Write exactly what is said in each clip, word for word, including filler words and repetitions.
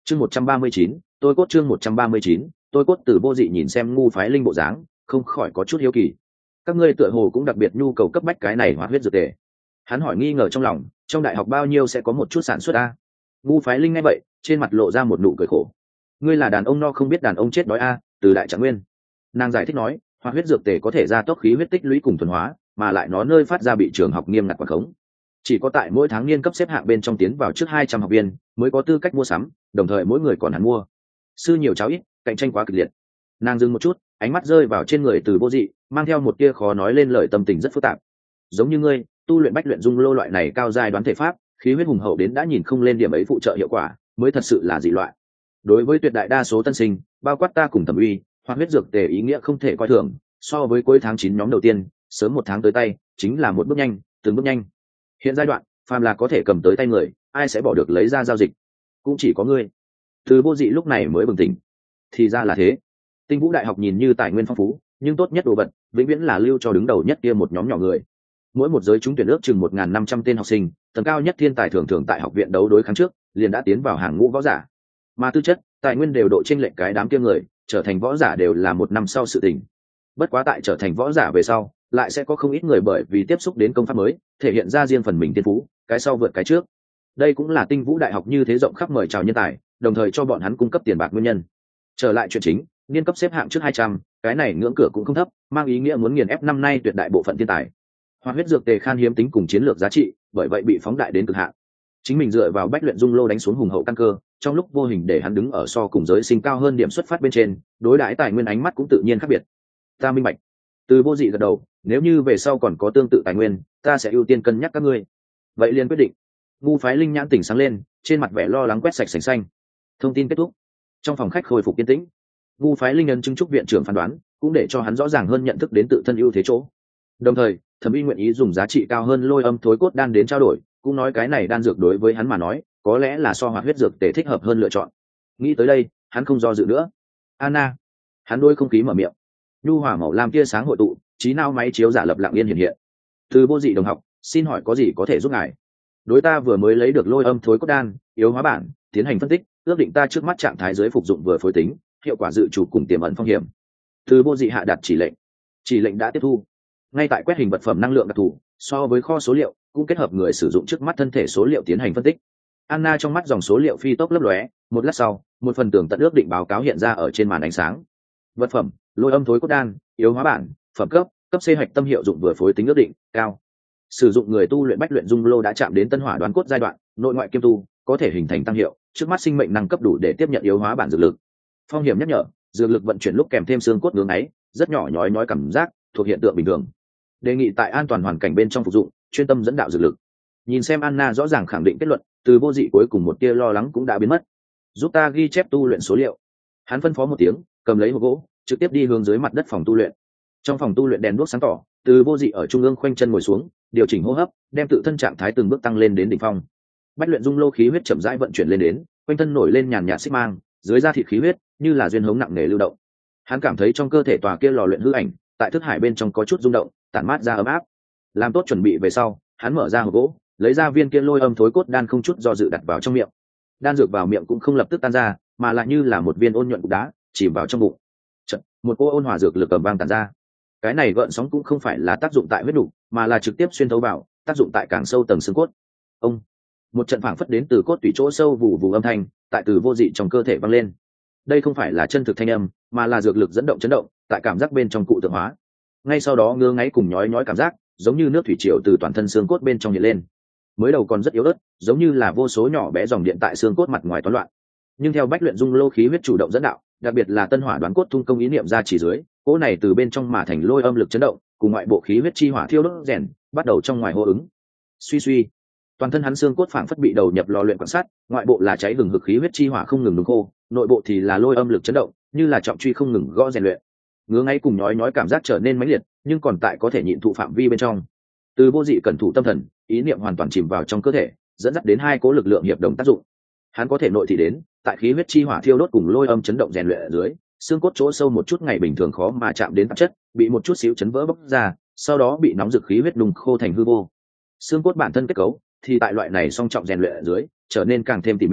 chương một trăm ba mươi chín, tôi cốt chương một trăm ba mươi chín, tôi cốt. Từ Vô Dị nhìn xem ngu phái linh bộ dáng, không khỏi có chút hiếu kỳ. Các ngươi tựa hồ cũng đặc biệt nhu cầu cấp bách cái này hoạt huyết dược tề. Hắn hỏi nghi ngờ trong lòng, trong đại học bao nhiêu sẽ có một chút sản xuất a? Ngu phái linh nghe vậy, trên mặt lộ ra một nụ cười khổ. Ngươi là đàn ông no không biết đàn ông chết đói a, Từ đại trạng nguyên. Nàng giải thích nói, hoạt huyết dược tề có thể gia tốc khí huyết tích lũy cùng thuần hóa, mà lại nó nơi phát ra bị trường học nghiêm ngặt quản khống. Chỉ có tại mỗi tháng niên cấp xếp hạng bên trong tiến vào trước hai trăm học viên mới có tư cách mua sắm, đồng thời mỗi người còn hắn mua. Sư nhiều cháu ít, cạnh tranh quá kịch liệt. Nàng dừng một chút, ánh mắt rơi vào trên người Từ Vô Dị, mang theo một tia khó nói lên lời tâm tình rất phức tạp. Giống như ngươi, tu luyện bách luyện dung lô loại này cao giai đoán thể pháp, khí huyết hùng hậu đến đã nhìn không lên điểm ấy phụ trợ hiệu quả, mới thật sự là dị loại. Đối với tuyệt đại đa số tân sinh, bao quát ta cùng Thẩm Uy, hoạt huyết dược tề ý nghĩa không thể coi thường. So với cuối tháng chín nhóm đầu tiên, sớm một tháng tới tay, chính là một bước nhanh, từng bước nhanh. Hiện giai đoạn, phàm là có thể cầm tới tay người, ai sẽ bỏ được lấy ra giao dịch? Cũng chỉ có ngươi. Từ Vô Dị lúc này mới bừng tỉnh. Thì ra là thế. Tinh Vũ Đại học nhìn như tài nguyên phong phú, nhưng tốt nhất đồ vật vĩnh viễn là lưu cho đứng đầu nhất kia một nhóm nhỏ người. Mỗi một giới trúng tuyển ước chừng một nghìn năm trăm tên học sinh, tầng cao nhất thiên tài thường thường tại học viện đấu đối kháng trước, liền đã tiến vào hàng ngũ võ giả. Mà tư chất, tài nguyên đều độ chênh lệch cái đám kia người, trở thành võ giả đều là một năm sau sự tình. Bất quá tại trở thành võ giả về sau, lại sẽ có không ít người bởi vì tiếp xúc đến công pháp mới, thể hiện ra riêng phần mình thiên phú, cái sau vượt cái trước. Đây cũng là Tinh Vũ Đại học như thế rộng khắp mời chào nhân tài, đồng thời cho bọn hắn cung cấp tiền bạc nguyên nhân. Trở lại chuyện chính, niên cấp xếp hạng trước hai trăm, cái này ngưỡng cửa cũng không thấp, mang ý nghĩa muốn nghiền ép năm nay tuyệt đại bộ phận thiên tài. Hoạt huyết dược tề khan hiếm tính cùng chiến lược giá trị, bởi vậy bị phóng đại đến cực hạn. Chính mình dựa vào bách luyện dung lô đánh xuống hùng hậu căn cơ, trong lúc vô hình để hắn đứng ở so cùng giới sinh cao hơn điểm xuất phát bên trên, đối đãi tài nguyên ánh mắt cũng tự nhiên khác biệt. Ta minh bạch. Từ Vô Dị gật đầu, nếu như về sau còn có tương tự tài nguyên, ta sẽ ưu tiên cân nhắc các ngươi. Vậy liền quyết định. Ngu phái linh nhãn tỉnh sáng lên, trên mặt vẻ lo lắng quét sạch sành xanh. Thông tin kết thúc. Trong phòng khách khôi phục yên tĩnh. Ngu phái linh ấn chứng trúc viện trưởng phán đoán, cũng để cho hắn rõ ràng hơn nhận thức đến tự thân ưu thế chỗ. Đồng thời, Thẩm Uy nguyện ý dùng giá trị cao hơn lôi âm thối cốt đan đến trao đổi, cũng nói cái này đan dược đối với hắn mà nói, có lẽ là so hoạt huyết dược tề thích hợp hơn lựa chọn. Nghĩ tới đây, hắn không do dự nữa. Anna, hắn đôi không khí mở miệng. Nhu hỏa màu lam tia sáng hội tụ, trí não máy chiếu giả lập lặng yên hiện hiện. Từ Vô Dị đồng học, xin hỏi có gì có thể giúp ngài? Đối ta vừa mới lấy được lôi âm thối cốt đan, yếu hóa bản, tiến hành phân tích, ước định ta trước mắt trạng thái dưới phục dụng vừa phối tính, hiệu quả dự trù cùng tiềm ẩn phong hiểm. Từ Vô Dị hạ đặt chỉ lệnh. Chỉ lệnh đã tiếp thu. Ngay tại quét hình vật phẩm năng lượng đặc thù, so với kho số liệu, cũng kết hợp người sử dụng trước mắt thân thể số liệu tiến hành phân tích. Anna trong mắt dòng số liệu phi tốc lấp lóe, một lát sau, một phần tường tận ước định báo cáo hiện ra ở trên màn ánh sáng. Vật phẩm, lôi âm thối cốt đan, yếu hóa bản, phẩm cấp, cấp C hạch tâm hiệu dụng vừa phối tính ước định, cao. Sử dụng người tu luyện bách luyện dung lô đã chạm đến tân hỏa đoán cốt giai đoạn, nội ngoại kiêm tu, có thể hình thành tăng hiệu, trước mắt sinh mệnh năng cấp đủ để tiếp nhận yếu hóa bản dược lực. Phong hiểm nhắc nhở, dược lực vận chuyển lúc kèm thêm xương cốt ngưỡng ấy, rất nhỏ nhói nhói cảm giác, thuộc hiện tượng bình thường. Đề nghị tại an toàn hoàn cảnh bên trong phục dụng, chuyên tâm dẫn đạo dược lực. Nhìn xem Anna rõ ràng khẳng định kết luận, Từ Vô Dị cuối cùng một tia lo lắng cũng đã biến mất. Giúp ta ghi chép tu luyện số liệu. Hắn phân phó một tiếng, cầm lấy hộp gỗ, trực tiếp đi hướng dưới mặt đất phòng tu luyện. Trong phòng tu luyện đèn đuốc sáng tỏ, Từ Vô Dị ở trung ương khoanh chân ngồi xuống, điều chỉnh hô hấp, đem tự thân trạng thái từng bước tăng lên đến đỉnh phong. Bách luyện dung lô khí huyết chậm rãi vận chuyển lên đến, quanh thân nổi lên nhàn nhạt xích mang, dưới da thịt khí huyết như là duyên hống nặng nề lưu động. Hắn cảm thấy trong cơ thể tòa kia lò luyện hư ảnh, tại thức hải bên trong có chút rung động, tản mát ra ấm áp. Làm tốt chuẩn bị về sau, hắn mở ra hộp gỗ, lấy ra viên kia lôi âm thối cốt đan không chút do dự đặt vào trong miệng. Đan dược vào miệng cũng không lập tức tan ra, mà lại như là một viên ôn nhuận cục đá chìm vào trong bụng. Chật, một cô ôn hòa dược lực cầm vang tản ra. Cái này gợn sóng cũng không phải là tác dụng tại huyết đủ, mà là trực tiếp xuyên thấu vào, tác dụng tại càng sâu tầng xương cốt. Ông, một trận phảng phất đến từ cốt tủy chỗ sâu vụ vụ âm thanh, tại Từ Vô Dị trong cơ thể vang lên. Đây không phải là chân thực thanh âm, mà là dược lực dẫn động chấn động, tại cảm giác bên trong cụ tượng hóa. Ngay sau đó ngứa ngáy cùng nhói nhói cảm giác, giống như nước thủy triều từ toàn thân xương cốt bên trong hiện lên. Mới đầu còn rất yếu ớt, giống như là vô số nhỏ bé dòng điện tại xương cốt mặt ngoài toán loạn. Nhưng theo bách luyện dung lô khí huyết chủ động dẫn đạo, đặc biệt là tân hỏa đoán cốt thung công ý niệm ra chỉ dưới, cỗ này từ bên trong mà thành lôi âm lực chấn động, cùng ngoại bộ khí huyết chi hỏa thiêu đốt rèn, bắt đầu trong ngoài hô ứng. Suy suy, toàn thân hắn xương cốt phảng phất bị đầu nhập lò luyện quan sát, ngoại bộ là cháy hừng hực khí huyết chi hỏa không ngừng nung khô, nội bộ thì là lôi âm lực chấn động, như là trọng truy không ngừng gõ rèn luyện. Ngứa ngáy cùng nhói nhói cảm giác trở nên mãnh liệt, nhưng còn tại có thể nhịn thụ phạm vi bên trong. Từ Vô Dị cẩn thủ tâm thần, ý niệm hoàn toàn chìm vào trong cơ thể, dẫn dắt đến hai cố lực lượng hiệp đồng tác dụng. Hắn có thể nội thị đến, tại khí huyết chi hỏa thiêu đốt cùng lôi âm chấn động rèn luyện ở dưới, xương cốt chỗ sâu một chút ngày bình thường khó mà chạm đến tạp chất, bị một chút xíu chấn vỡ bốc ra, sau đó bị nóng rực khí huyết nung khô thành hư vô. Xương cốt bản thân kết cấu thì tại loại này song trọng rèn luyện ở dưới, trở nên càng thêm tỉ mỉ,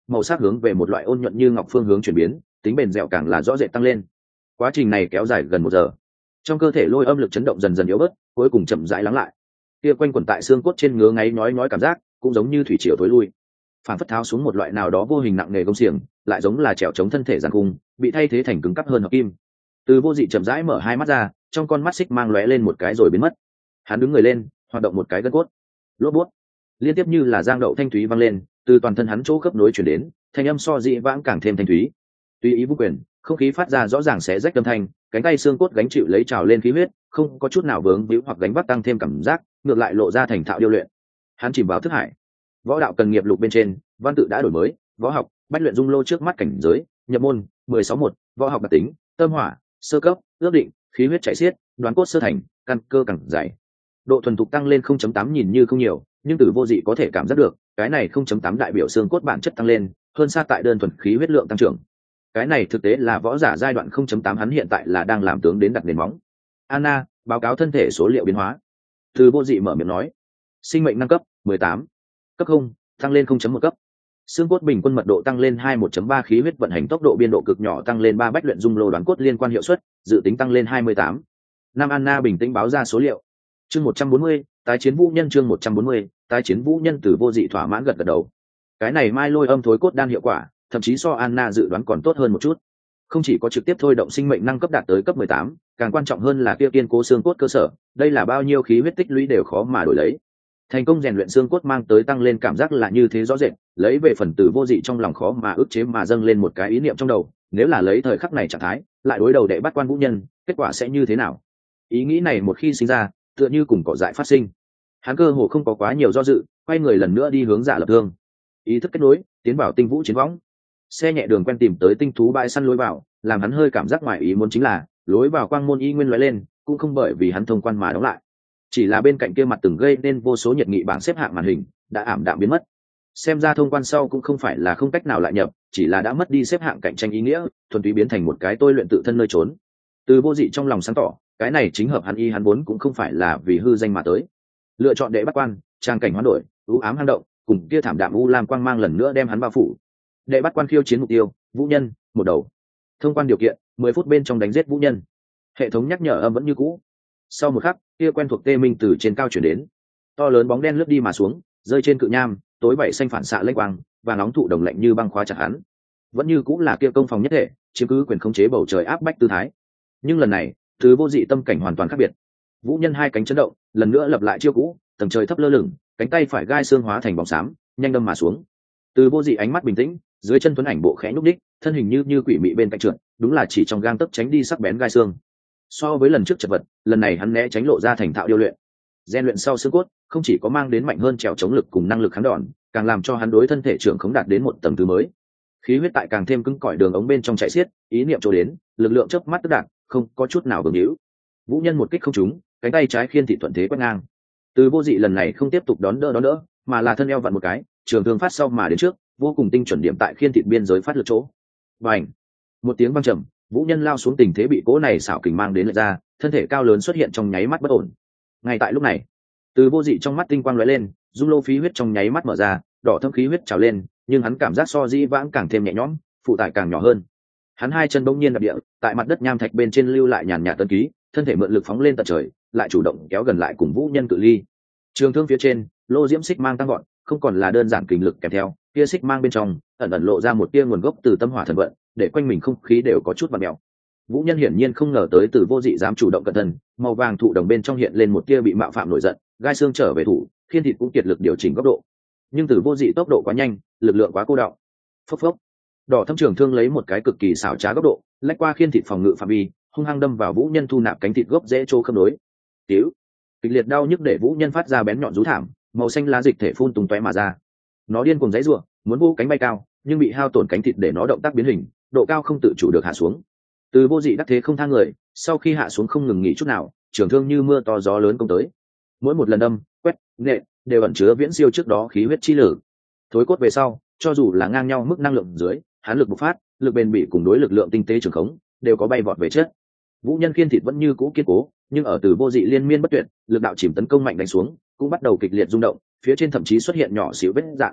màu sắc hướng về một loại ôn nhuận như ngọc phương hướng chuyển biến, tính bền dẻo càng là rõ rệt tăng lên. Quá trình này kéo dài gần một giờ, trong cơ thể lôi âm lực chấn động dần dần yếu bớt, cuối cùng chậm rãi lắng lại. Kia quanh quẩn tại xương cốt trên ngứa ngáy nhói nhói cảm giác cũng giống như thủy triều tối lui, phản phất tháo xuống một loại nào đó vô hình nặng nề công xiềng, lại giống là trèo chống thân thể giàn cung bị thay thế thành cứng cắp hơn hợp kim. Từ Vô Dị chậm rãi mở hai mắt ra, trong con mắt xích mang lóe lên một cái rồi biến mất. Hắn đứng người lên, hoạt động một cái gân cốt, lốp bút liên tiếp như là giang đậu thanh thúy vang lên, từ toàn thân hắn chỗ khớp nối chuyển đến, thanh âm so dị vãng càng thêm thanh thúy. Tùy ý vũ quyền, không khí phát ra rõ ràng xé rách âm thanh, cánh tay xương cốt gánh chịu lấy trào lên khí huyết, không có chút nào vướng víu hoặc gánh vác tăng thêm cảm giác, ngược lại lộ ra thành thạo điêu luyện. Hắn chìm vào thức hải. Võ đạo cần nghiệp lục bên trên, văn tự đã đổi mới, võ học, bách luyện dung lô trước mắt cảnh giới, nhập môn, mười sáu một, võ học đặc tính, tâm hỏa, sơ cấp, ước định, khí huyết chảy xiết, đoán cốt sơ thành, căn cơ càng dày. Độ thuần thục tăng lên không chấm tám nhìn như không nhiều, nhưng Từ Vô Dị có thể cảm giác được, cái này không chấm tám đại biểu xương cốt bản chất tăng lên, hơn xa tại đơn thuần khí huyết lượng tăng trưởng. Cái này thực tế là võ giả giai đoạn không chấm tám hắn hiện tại là đang làm tướng đến đặt nền móng. Anna, báo cáo thân thể số liệu biến hóa. Từ Vô Dị mở miệng nói. Sinh mệnh nâng cấp, mười tám. Cấp không, tăng lên không chấm một cấp. Xương cốt bình quân mật độ tăng lên hai một chấm ba, khí huyết vận hành tốc độ biên độ cực nhỏ tăng lên ba, bách luyện dung lô đoán cốt liên quan hiệu suất, dự tính tăng lên hai mươi tám. Nam Anna bình tĩnh báo ra số liệu. Chương một trăm bốn mươi, tái chiến vũ nhân chương một trăm bốn mươi, tái chiến vũ nhân. Từ Vô Dị thỏa mãn gật gật đầu. Cái này mai lôi âm thối cốt đan hiệu quả, thậm chí so Anna dự đoán còn tốt hơn một chút. Không chỉ có trực tiếp thôi động sinh mệnh năng cấp đạt tới cấp mười tám, càng quan trọng hơn là kia kiên cố xương cốt cơ sở, đây là bao nhiêu khí huyết tích lũy đều khó mà đổi lấy. Thành công rèn luyện xương cốt mang tới tăng lên cảm giác là như thế rõ rệt, lấy về phần Từ Vô Dị trong lòng khó mà ức chế mà dâng lên một cái ý niệm trong đầu, nếu là lấy thời khắc này trạng thái, lại đối đầu đệ bắt quan vũ nhân, kết quả sẽ như thế nào? Ý nghĩ này một khi sinh ra, tựa như cùng cỏ dại phát sinh. Hắn cơ hồ không có quá nhiều do dự, quay người lần nữa đi hướng Giả Lập Thương. Ý thức kết nối, tiến vào tinh vũ chiến võng. Xe nhẹ đường quen tìm tới tinh thú bãi săn lối vào, làm hắn hơi cảm giác ngoài ý muốn chính là, lối vào quang môn y nguyên lóe lên, cũng không bởi vì hắn thông quan mà đóng lại. Chỉ là bên cạnh kia mặt từng gây nên vô số nhiệt nghị bảng xếp hạng màn hình đã ảm đạm biến mất. Xem ra thông quan sau cũng không phải là không cách nào lại nhập, chỉ là đã mất đi xếp hạng cạnh tranh ý nghĩa, thuần túy biến thành một cái tôi luyện tự thân nơi trốn. Từ Vô Dị trong lòng sáng tỏ, cái này chính hợp hắn y hắn vốn cũng không phải là vì hư danh mà tới. Lựa chọn đệ bắt quan, trang cảnh hoán đổi, u ám hang động, cùng kia thảm đạm u lam quang mang lần nữa đem hắn bao phủ. Đệ bắt quan khiêu chiến mục tiêu, vũ nhân, một đầu. Thông quan điều kiện, mười phút bên trong đánh giết vũ nhân. Hệ thống nhắc nhở âm vẫn như cũ. Sau một khắc, kia quen thuộc tê minh từ trên cao chuyển đến. To lớn bóng đen lướt đi mà xuống, rơi trên cự nham, tối bảy xanh phản xạ lênh quang, và nóng thụ đồng lạnh như băng khóa chặt hắn. Vẫn như cũng là kia công phòng nhất thể, chiếm cứ quyền khống chế bầu trời áp bách tư thái. Nhưng lần này, Từ Vô Dị tâm cảnh hoàn toàn khác biệt. Vũ nhân hai cánh chấn động, lần nữa lập lại chiêu cũ, tầng trời thấp lơ lửng, cánh tay phải gai xương hóa thành bóng xám, nhanh đâm mà xuống. Từ Vô Dị ánh mắt bình tĩnh, dưới chân tuấn ảnh bộ khẽ nhúc đích, thân hình như như quỷ mị bên cạnh trượt, đúng là chỉ trong gang tấc tránh đi sắc bén gai xương. So với lần trước chật vật, lần này hắn né tránh lộ ra thành thạo điêu luyện. Gen luyện sau xương cốt, không chỉ có mang đến mạnh hơn trèo chống lực cùng năng lực kháng đòn, càng làm cho hắn đối thân thể trưởng khống đạt đến một tầng thứ mới. Khí huyết tại càng thêm cứng cỏi đường ống bên trong chạy xiết, ý niệm chỗ đến, lực lượng chớp mắt tức đạt, không có chút nào vương hữu. Vũ nhân một kích không trúng, cánh tay trái khiên thị thuận thế quét ngang. Từ Vô Dị lần này không tiếp tục đón đỡ đón đỡ, mà là thân eo vặn một cái, trường thương phát sau mà đến trước, vô cùng tinh chuẩn điểm tại khiên thịt biên giới phát lực chỗ. Bành! Một tiếng vang trầm, vũ nhân lao xuống, tình thế bị cỗ này xảo kình mang đến lệch ra, thân thể cao lớn xuất hiện trong nháy mắt bất ổn. Ngay tại lúc này, Từ Vô Dị trong mắt tinh quang lóe lên, dung lô khí huyết trong nháy mắt mở ra, đỏ thâm khí huyết trào lên, nhưng hắn cảm giác so dĩ vãng càng thêm nhẹ nhõm, phụ tải càng nhỏ hơn. Hắn hai chân bỗng nhiên đạp địa, tại mặt đất nham thạch bên trên lưu lại nhàn nhạt tân ký, thân thể mượn lực phóng lên tận trời, lại chủ động kéo gần lại cùng vũ nhân cự ly. Trường thương phía trên, lô diễm xích mang tăng gọn, không còn là đơn giản kình lực kèm theo, kia xích mang bên trong ẩn ẩn lộ ra một tia nguồn gốc từ tâm hỏa thần vận, để quanh mình không khí đều có chút vặn mèo. Vũ nhân hiển nhiên không ngờ tới Từ Vô Dị dám chủ động cẩn thận, màu vàng thụ đồng bên trong hiện lên một tia bị mạo phạm nổi giận, gai xương trở về thủ, khiên thịt cũng kiệt lực điều chỉnh góc độ. Nhưng Từ Vô Dị tốc độ quá nhanh, lực lượng quá cô đọng. Phốc phốc. Đỏ thâm trường thương lấy một cái cực kỳ xảo trá góc độ, lách qua khiên thịt phòng ngự phạm vi, hung hăng đâm vào vũ nhân thu nạp cánh thịt gốc dễ trô khớp nối. Tiểu, kịch liệt đau nhức để vũ nhân phát ra bén nhọn rú thảm, màu xanh lá dịch thể phun tung tóe mà ra. Nó điên cuồng giãy giụa, muốn vô cánh bay cao, nhưng bị hao tổn cánh thịt để nó động tác biến hình, độ cao không tự chủ được hạ xuống. Từ Vô Dị đắc thế không tha người, sau khi hạ xuống không ngừng nghỉ chút nào, trường thương như mưa to gió lớn công tới. Mỗi một lần đâm, quét, nện đều ẩn chứa viễn siêu trước đó khí huyết chi lử. Thối cốt về sau, cho dù là ngang nhau mức năng lượng dưới, hán lực bộc phát, lực bền bỉ cùng đối lực lượng tinh tế trường khống, đều có bay vọt về chất. Vũ nhân khiên thịt vẫn như cũ kiên cố, nhưng ở Từ Vô Dị liên miên bất tuyệt, lực đạo chìm tấn công mạnh đánh xuống, cũng bắt đầu kịch liệt rung động, phía trên thậm chí xuất hiện nhỏ xíu vết rạn.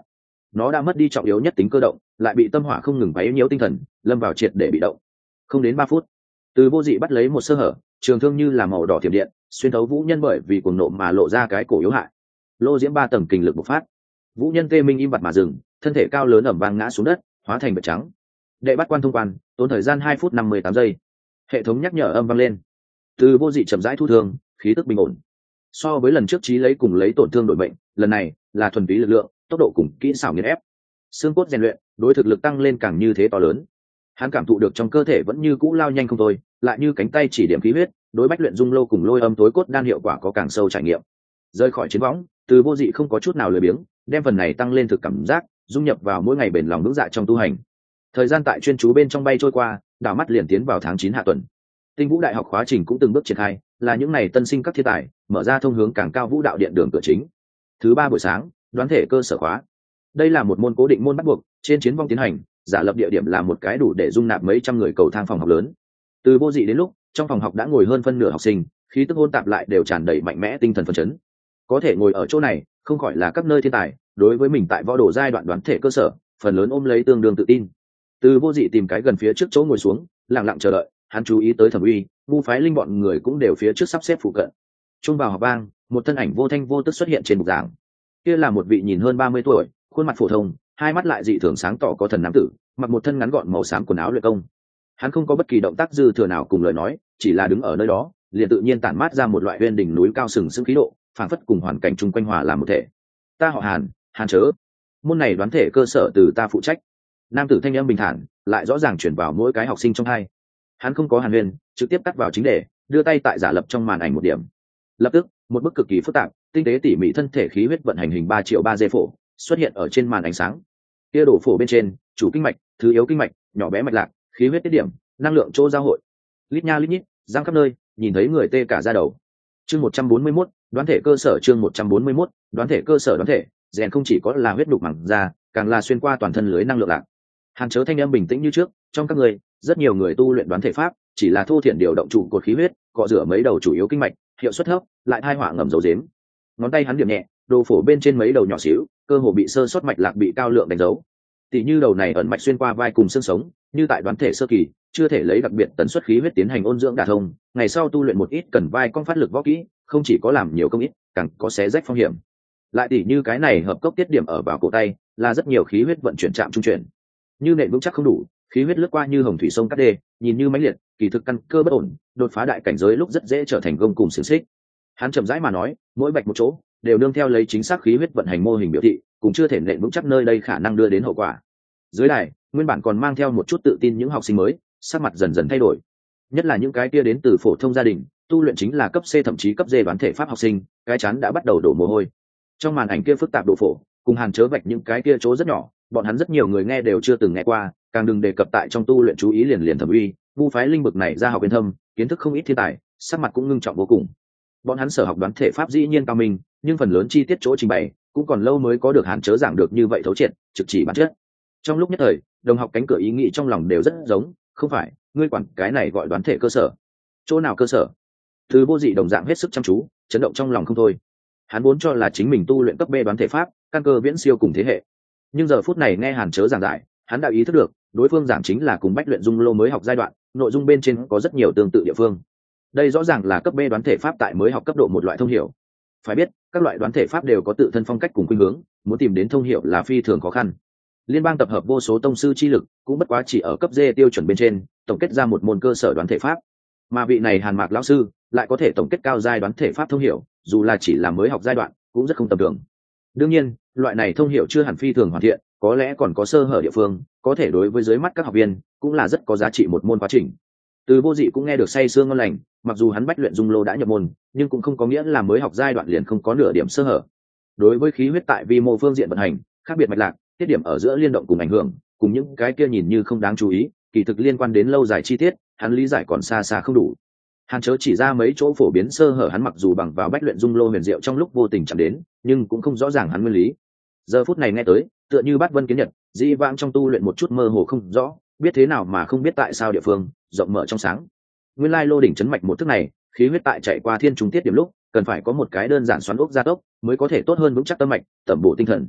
nó đã mất đi trọng yếu nhất tính cơ động, lại bị tâm hỏa không ngừng quấy nhiễu tinh thần, lâm vào triệt để bị động. Không đến ba phút, Từ Vô Dị bắt lấy một sơ hở, trường thương như là màu đỏ thiểm điện, xuyên thấu Vũ Nhân bởi vì cuồng nộ mà lộ ra cái cổ yếu hại. Lô diễm ba tầng kình lực bộc phát, Vũ Nhân tê minh im bặt mà dừng, thân thể cao lớn ẩm vang ngã xuống đất, hóa thành bạch trắng. Đệ bắt quan thông quan, tốn thời gian hai phút năm mươi tám giây. Hệ thống nhắc nhở âm vang lên. Từ Vô Dị chậm rãi thu thương, khí tức bình ổn. So với lần trước chí lấy cùng lấy tổn thương đổi mệnh, lần này là thuần túy lực lượng, tốc độ cùng kỹ xảo nghiền ép. Xương cốt rèn luyện, đối thực lực tăng lên càng như thế to lớn. Hắn cảm thụ được trong cơ thể vẫn như cũ lao nhanh không thôi, lại như cánh tay chỉ điểm khí huyết, đối bách luyện dung lô cùng lôi âm tối cốt đan hiệu quả có càng sâu trải nghiệm. Rơi khỏi chiến võng, Từ Vô Dị không có chút nào lười biếng, đem phần này tăng lên thực cảm giác, dung nhập vào mỗi ngày bền lòng vững dạ trong tu hành. Thời gian tại chuyên chú bên trong bay trôi qua, đảo mắt liền tiến vào tháng chín hạ tuần. Tinh Vũ Đại học khóa trình cũng từng bước triển khai, là những ngày tân sinh các thiên tài, mở ra thông hướng càng cao vũ đạo điện đường cửa chính. Thứ ba buổi sáng, đoán thể cơ sở khóa. Đây là một môn cố định môn bắt buộc, trên chiến vong tiến hành, giả lập địa điểm là một cái đủ để dung nạp mấy trăm người cầu thang phòng học lớn. Từ Vô Dị đến lúc, trong phòng học đã ngồi hơn phân nửa học sinh, khí tức hỗn tạp lại đều tràn đầy mạnh mẽ tinh thần phấn chấn. Có thể ngồi ở chỗ này, không khỏi là các nơi thiên tài, đối với mình tại võ đồ giai đoạn đoán thể cơ sở, phần lớn ôm lấy tương đương tự tin. Từ Vô Dị tìm cái gần phía trước chỗ ngồi xuống, lặng lặng chờ đợi, hắn chú ý tới Thẩm Uy, Vu Phái Linh bọn người cũng đều phía trước sắp xếp phụ cận. Trung vào học bang, một thân ảnh vô thanh vô tức xuất hiện trên bục giảng. Kia là một vị nhìn hơn ba mươi tuổi, khuôn mặt phổ thông, hai mắt lại dị thường sáng tỏ có thần nam tử, mặc một thân ngắn gọn màu xám quần áo luyện công. Hắn không có bất kỳ động tác dư thừa nào cùng lời nói, chỉ là đứng ở nơi đó, liền tự nhiên tản mát ra một loại uyên đỉnh núi cao sừng sững khí độ, phảng phất cùng hoàn cảnh chung quanh hòa làm một thể. Ta họ Hàn, Hàn Chớ. Môn này đoán thể cơ sở từ ta phụ trách. Nam tử thanh âm bình thản, lại rõ ràng chuyển vào mỗi cái học sinh trong hai. Hắn không có hàn huyền, trực tiếp cắt vào chính đề, đưa tay tại giả lập trong màn ảnh một điểm. Lập tức, một bức cực kỳ phức tạp, tinh tế tỉ mỉ thân thể khí huyết vận hành hình ba triệu ba dê phổ xuất hiện ở trên màn ánh sáng. Kia đổ phổ bên trên, chủ kinh mạch, thứ yếu kinh mạch, nhỏ bé mạch lạc, khí huyết tiết điểm, năng lượng chỗ giao hội. Lít nha lít nhít, giang khắp nơi, nhìn thấy người tê cả da đầu. Chương một trăm bốn mươi mốt, đoán thể cơ sở chương một trăm bốn mươi mốt, đoán thể cơ sở đoán thể, rèn không chỉ có là huyết đục màng da, càng là xuyên qua toàn thân lưới năng lượng lạc. Hàn Chớ thanh âm bình tĩnh như trước, trong các người, rất nhiều người tu luyện đoán thể pháp, chỉ là thô thiển điều động trụ cột khí huyết, cọ rửa mấy đầu chủ yếu kinh mạch, hiệu suất thấp, lại thai họa ngầm dấu dếm. Ngón tay hắn điểm nhẹ, đồ phổ bên trên mấy đầu nhỏ xíu, cơ hồ bị sơ sót mạch lạc bị cao lượng đánh dấu. Tỷ như đầu này ẩn mạch xuyên qua vai cùng xương sống, như tại đoán thể sơ kỳ, chưa thể lấy đặc biệt tần suất khí huyết tiến hành ôn dưỡng đả thông, ngày sau tu luyện một ít cần vai con phát lực võ kỹ, không chỉ có làm nhiều công ít, càng có xé rách phong hiểm. Lại tỷ như cái này hợp cốc tiết điểm ở vào cổ tay, là rất nhiều khí huyết vận chuyển chạm trung chuyển. Như nền vững chắc không đủ, khí huyết lướt qua như hồng thủy sông cắt đê, nhìn như mãnh liệt, kỳ thực căn cơ bất ổn, đột phá đại cảnh giới lúc rất dễ trở thành gông cùng xiềng xích. Hắn chậm rãi mà nói, mỗi bạch một chỗ, đều nương theo lấy chính xác khí huyết vận hành mô hình biểu thị, cũng chưa thể nện vững chắc nơi đây khả năng đưa đến hậu quả. Dưới đài, nguyên bản còn mang theo một chút tự tin những học sinh mới, sắc mặt dần dần thay đổi. Nhất là những cái kia đến từ phổ thông gia đình, tu luyện chính là cấp C thậm chí cấp D đoán thể pháp học sinh, cái chán đã bắt đầu đổ mồ hôi. Trong màn ảnh kia phức tạp độ phổ, cùng Hàn Chớ vạch những cái kia chỗ rất nhỏ, bọn hắn rất nhiều người nghe đều chưa từng nghe qua, càng đừng đề cập tại trong tu luyện chú ý liền liền Thẩm Uy, Vu Phái Linh bực này ra học yên thâm, kiến thức không ít thiên tài, sắc mặt cũng ngưng trọng vô cùng. Bọn hắn sở học đoán thể pháp dĩ nhiên cao minh, nhưng phần lớn chi tiết chỗ trình bày cũng còn lâu mới có được Hàn Chớ giảng được như vậy thấu triệt, trực chỉ bản chất. Trong lúc nhất thời, đồng học cánh cửa ý nghĩ trong lòng đều rất giống, không phải, ngươi quản cái này gọi đoán thể cơ sở. Chỗ nào cơ sở? Từ Vô Dị đồng dạng hết sức chăm chú, chấn động trong lòng không thôi. Hắn vốn cho là chính mình tu luyện cấp B đoán thể pháp, căn cơ viễn siêu cùng thế hệ. Nhưng giờ phút này nghe Hàn Chớ giảng giải, hắn đã ý thức được, đối phương giảng chính là cùng bách luyện dung lô mới học giai đoạn, nội dung bên trên có rất nhiều tương tự địa phương. Đây rõ ràng là cấp B đoán thể pháp tại mới học cấp độ một loại thông hiểu. Phải biết, các loại đoán thể pháp đều có tự thân phong cách cùng khuynh hướng, muốn tìm đến thông hiểu là phi thường khó khăn. Liên bang tập hợp vô số tông sư chi lực, cũng bất quá chỉ ở cấp D tiêu chuẩn bên trên, tổng kết ra một môn cơ sở đoán thể pháp. Mà vị này Hàn Mạc lão sư lại có thể tổng kết cao giai đoán thể pháp thông hiểu, dù là chỉ là mới học giai đoạn, cũng rất không tầm thường. Đương nhiên, loại này thông hiểu chưa hẳn phi thường hoàn thiện, có lẽ còn có sơ hở địa phương, có thể đối với dưới mắt các học viên, cũng là rất có giá trị một môn quá trình. Từ Vô Dị cũng nghe được say sương ngon lành, mặc dù hắn bách luyện dung lô đã nhập môn, nhưng cũng không có nghĩa là mới học giai đoạn liền không có nửa điểm sơ hở. Đối với khí huyết tại vi mô phương diện vận hành, khác biệt mạch lạc, tiết điểm ở giữa liên động cùng ảnh hưởng, cùng những cái kia nhìn như không đáng chú ý, kỳ thực liên quan đến lâu dài chi tiết, hắn lý giải còn xa xa không đủ. Hàn Chớ chỉ ra mấy chỗ phổ biến sơ hở hắn mặc dù bằng vào bách luyện dung lô huyền diệu trong lúc vô tình chạm đến, nhưng cũng không rõ ràng hắn nguyên lý. Giờ phút này nghe tới, tựa như Bát Vân kiến nhật, dĩ vãng trong tu luyện một chút mơ hồ không rõ, biết thế nào mà không biết tại sao địa phương rộng mở trong sáng. Nguyên lai lô đỉnh chấn mạch một thức này, khí huyết tại chạy qua thiên trung tiết điểm lúc, cần phải có một cái đơn giản xoắn ốc gia tốc, mới có thể tốt hơn vững chắc tâm mạch, tẩm bổ tinh thần.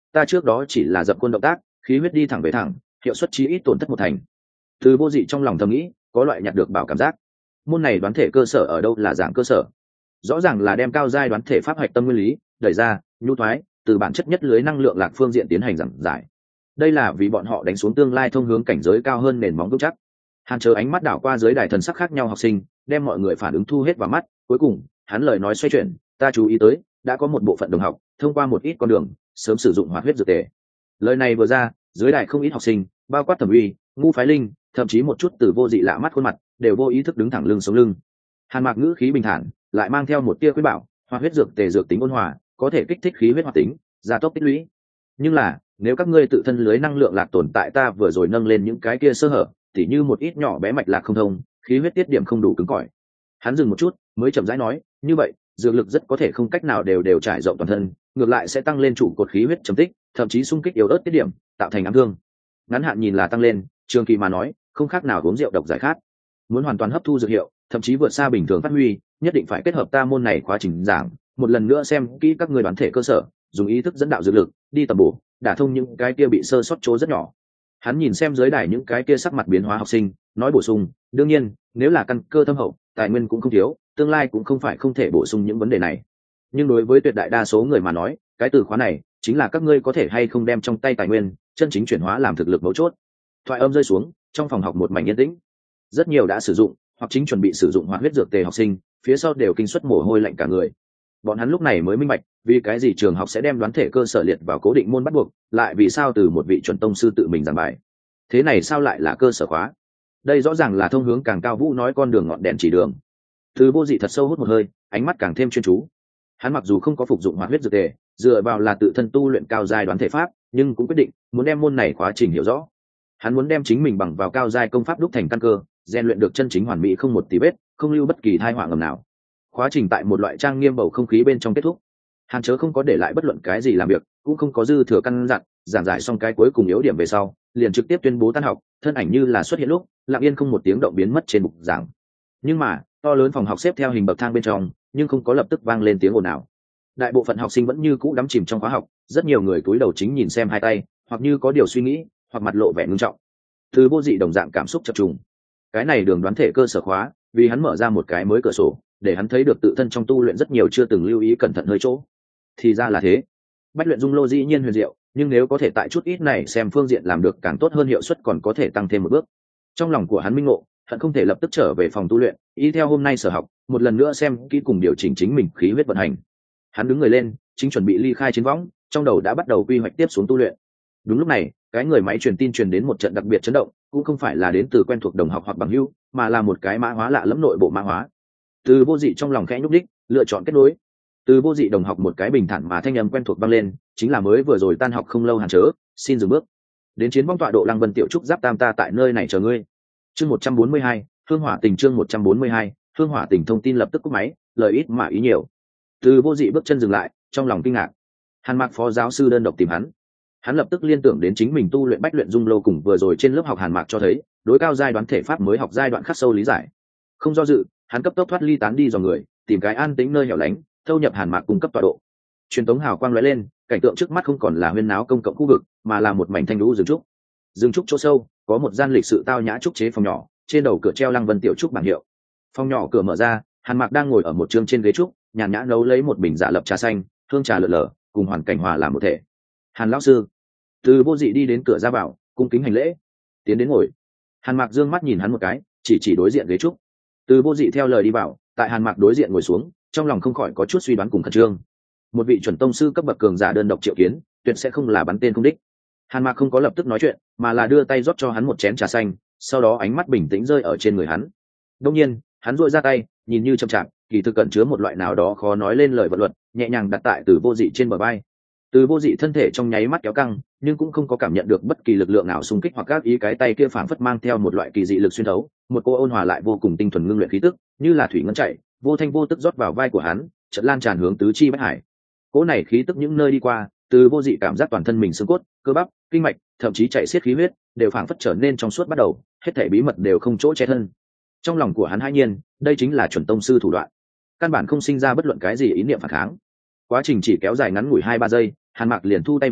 ta trước đó chỉ là dập quân động tác, khí huyết đi thẳng về thẳng, hiệu suất chí ít tổn thất một thành. Từ Vô Dị trong lòng thầm nghĩ, có loại nhặt được bảo cảm giác. Môn này đoán thể cơ sở ở đâu là dạng cơ sở, rõ ràng là đem cao giai đoán thể pháp hạch tâm nguyên lý đẩy ra, nhu thoái từ bản chất nhất lưới năng lượng lạc phương diện tiến hành giảng giải. Đây là vì bọn họ đánh xuống tương lai thông hướng cảnh giới cao hơn nền móng vững chắc. Hàn Chớ ánh mắt đảo qua dưới đài thần sắc khác nhau học sinh, đem mọi người phản ứng thu hết vào mắt, cuối cùng hắn lời nói xoay chuyển, ta chú ý tới đã có một bộ phận đồng học thông qua một ít con đường sớm sử dụng hoạt huyết dược tề. Lời này vừa ra, dưới đài không ít học sinh, bao quát Thẩm Uy, Ngu Phái Linh, thậm chí một chút Từ Vô Dị lạ mắt khuôn mặt, đều vô ý thức đứng thẳng lưng sống lưng. Hàn Mạc ngữ khí bình thản, lại mang theo một tia khuyên bảo, hoạt huyết dược tề dược tính ôn hòa, có thể kích thích khí huyết hoạt tính, gia tốc tích lũy. Nhưng là, nếu các ngươi tự thân lưới năng lượng lạc tồn tại ta vừa rồi nâng lên những cái kia sơ hở, tỉ như một ít nhỏ bé mạch lạc không thông, khí huyết tiết điểm không đủ cứng cỏi. Hắn dừng một chút, mới chậm rãi nói, như vậy, dược lực rất có thể không cách nào đều đều trải rộng toàn thân, ngược lại sẽ tăng lên trụ cột khí huyết trầm tích, thậm chí xung kích yếu ớt tiết điểm, tạo thành ám thương. Ngắn hạn nhìn là tăng lên, trường kỳ mà nói, không khác nào uống rượu độc giải khát. Muốn hoàn toàn hấp thu dược hiệu, thậm chí vượt xa bình thường phát huy, nhất định phải kết hợp ta môn này quá trình giảng, một lần nữa xem kỹ các người đoán thể cơ sở, dùng ý thức dẫn đạo dược lực, đi tầm bổ, đả thông những cái kia bị sơ sót chỗ rất nhỏ. Hắn nhìn xem dưới đài những cái kia sắc mặt biến hóa học sinh, nói bổ sung, đương nhiên, nếu là căn cơ thâm hậu, tài nguyên cũng không thiếu, tương lai cũng không phải không thể bổ sung những vấn đề này. Nhưng đối với tuyệt đại đa số người mà nói, cái từ khóa này chính là các ngươi có thể hay không đem trong tay tài nguyên chân chính chuyển hóa làm thực lực mấu chốt. Thoại âm rơi xuống, trong phòng học một mảnh yên tĩnh. Rất nhiều đã sử dụng hoặc chính chuẩn bị sử dụng hoạt huyết dược tề học sinh, phía sau đều kinh suất mồ hôi lạnh cả người. Bọn hắn lúc này mới minh bạch, vì cái gì trường học sẽ đem đoán thể cơ sở liệt vào cố định môn bắt buộc, lại vì sao từ một vị chuẩn tông sư tự mình giảng bài. Thế này sao lại là cơ sở khóa? Đây rõ ràng là thông hướng càng cao vũ nói con đường ngọn đèn chỉ đường. Từ Vô Dị thật sâu hút một hơi, ánh mắt càng thêm chuyên chú. Hắn mặc dù không có phục dụng hoạt huyết dược tề, dựa vào là tự thân tu luyện cao giai đoán thể pháp, nhưng cũng quyết định muốn đem môn này quá trình hiểu rõ. Hắn muốn đem chính mình bằng vào cao giai công pháp đúc thành căn cơ, rèn luyện được chân chính hoàn mỹ không một tí vết, không lưu bất kỳ tai họa ngầm nào. Quá trình tại một loại trang nghiêm bầu không khí bên trong kết thúc. Hàn Chớ không có để lại bất luận cái gì làm việc, cũng không có dư thừa căn dặn, giảng giải xong cái cuối cùng yếu điểm về sau, liền trực tiếp tuyên bố tan học, thân ảnh như là xuất hiện lúc, lặng yên không một tiếng động biến mất trên bục giảng. Nhưng mà, to lớn phòng học xếp theo hình bậc thang bên trong, nhưng không có lập tức vang lên tiếng ồn nào. Đại bộ phận học sinh vẫn như cũ đắm chìm trong khóa học, rất nhiều người cúi đầu chính nhìn xem hai tay, hoặc như có điều suy nghĩ, hoặc mặt lộ vẻ ngưng trọng. Từ Vô Dị đồng dạng cảm xúc chập trùng. Cái này đường đoán thể cơ sở khóa, vì hắn mở ra một cái mới cửa sổ, để hắn thấy được tự thân trong tu luyện rất nhiều chưa từng lưu ý cẩn thận hơi chỗ. Thì ra là thế. Bách luyện dung lô dĩ nhiên huyền diệu, nhưng nếu có thể tại chút ít này xem phương diện làm được càng tốt hơn, hiệu suất còn có thể tăng thêm một bước. Trong lòng của hắn minh ngộ, hắn không thể lập tức trở về phòng tu luyện, y theo hôm nay sở học, một lần nữa xem kỹ cùng điều chỉnh chính mình khí huyết vận hành. Hắn đứng người lên, chính chuẩn bị ly khai chiến võng, trong đầu đã bắt đầu quy hoạch tiếp xuống tu luyện. Đúng lúc này, cái người máy truyền tin truyền đến một trận đặc biệt chấn động, cũng không phải là đến từ quen thuộc đồng học hoặc bằng hữu, mà là một cái mã hóa lạ lẫm nội bộ mã hóa. Từ Vô Dị trong lòng khẽ nhúc đích, lựa chọn kết nối. Từ Vô Dị đồng học một cái bình thản mà thanh âm quen thuộc vang lên, chính là mới vừa rồi tan học không lâu Hàn Chớ, xin dừng bước. Đến chiến võng tọa độ Lăng Vân Tiểu Trúc giáp tam ta tại nơi này chờ ngươi. Chương một trăm bốn mươi hai, Hương Hỏa Tình chương một trăm bốn mươi hai, Hương Hỏa Tình thông tin lập tức cúp máy, lời ít mà ý nhiều. Từ Vô Dị bước chân dừng lại, trong lòng kinh ngạc. Hàn Mạc phó giáo sư đơn độc tìm hắn. Hắn lập tức liên tưởng đến chính mình tu luyện bách luyện dung lô cùng vừa rồi trên lớp học Hàn Mạc cho thấy, đối cao giai đoán thể pháp mới học giai đoạn khắc sâu lý giải. Không do dự, hắn cấp tốc thoát ly tán đi dòng người, tìm cái an tĩnh nơi hẻo lánh, thâu nhập Hàn Mạc cung cấp tọa độ. Truyền tống hào quang lóe lên, cảnh tượng trước mắt không còn là huyên náo công cộng khu vực, mà là một mảnh thanh lũ rừng trúc. Rừng trúc chỗ sâu, có một gian lịch sự tao nhã trúc chế phòng nhỏ, trên đầu cửa treo Lăng Vân Tiểu Trúc bảng hiệu. Phòng nhỏ cửa mở ra, Hàn Mạc đang ngồi ở một chương trên ghế trúc, nhàn nhã nấu lấy một bình dạ lập trà xanh, hương trà lượn lờ, cùng hoàn cảnh hòa làm một thể. Hàn lão sư. Từ Vô Dị đi đến cửa ra vào, cung kính hành lễ, tiến đến ngồi. Hàn Mạc dương mắt nhìn hắn một cái, chỉ chỉ đối diện ghế trúc. Từ Vô Dị theo lời đi vào, tại Hàn Mạc đối diện ngồi xuống, trong lòng không khỏi có chút suy đoán cùng khẩn trương. Một vị chuẩn tông sư cấp bậc cường giả đơn độc triệu kiến, tuyệt sẽ không là bắn tên không đích. Hàn Mạc không có lập tức nói chuyện, mà là đưa tay rót cho hắn một chén trà xanh, sau đó ánh mắt bình tĩnh rơi ở trên người hắn. Đương nhiên, hắn duỗi ra tay, nhìn như chậm chạp, kỳ thực cẩn chứa một loại nào đó khó nói lên lời vận luật, nhẹ nhàng đặt tại Từ Vô Dị trên bờ vai. Từ Vô Dị thân thể trong nháy mắt kéo căng, nhưng cũng không có cảm nhận được bất kỳ lực lượng nào xung kích hoặc các ý, cái tay kia phảng phất mang theo một loại kỳ dị lực xuyên thấu, một cô ôn hòa lại vô cùng tinh thuần ngưng luyện khí tức, như là thủy ngân chảy, vô thanh vô tức rót vào vai của hắn, chợt lan tràn hướng tứ chi bách hải. Cỗ này khí tức những nơi đi qua, Từ Vô Dị cảm giác toàn thân mình xương cốt, cơ bắp, kinh mạch, thậm chí chạy xiết khí huyết, đều phảng phất trở nên trong suốt bắt đầu, hết thảy bí mật đều không chỗ che thân. Trong lòng của hắn hãi nhiên, đây chính là chuẩn tông sư thủ đoạn, căn bản không sinh ra bất luận cái gì ý niệm phản kháng. Quá trình chỉ kéo dài ngắn ngủi hai ba giây, Hàn Mạc liền thu tay về,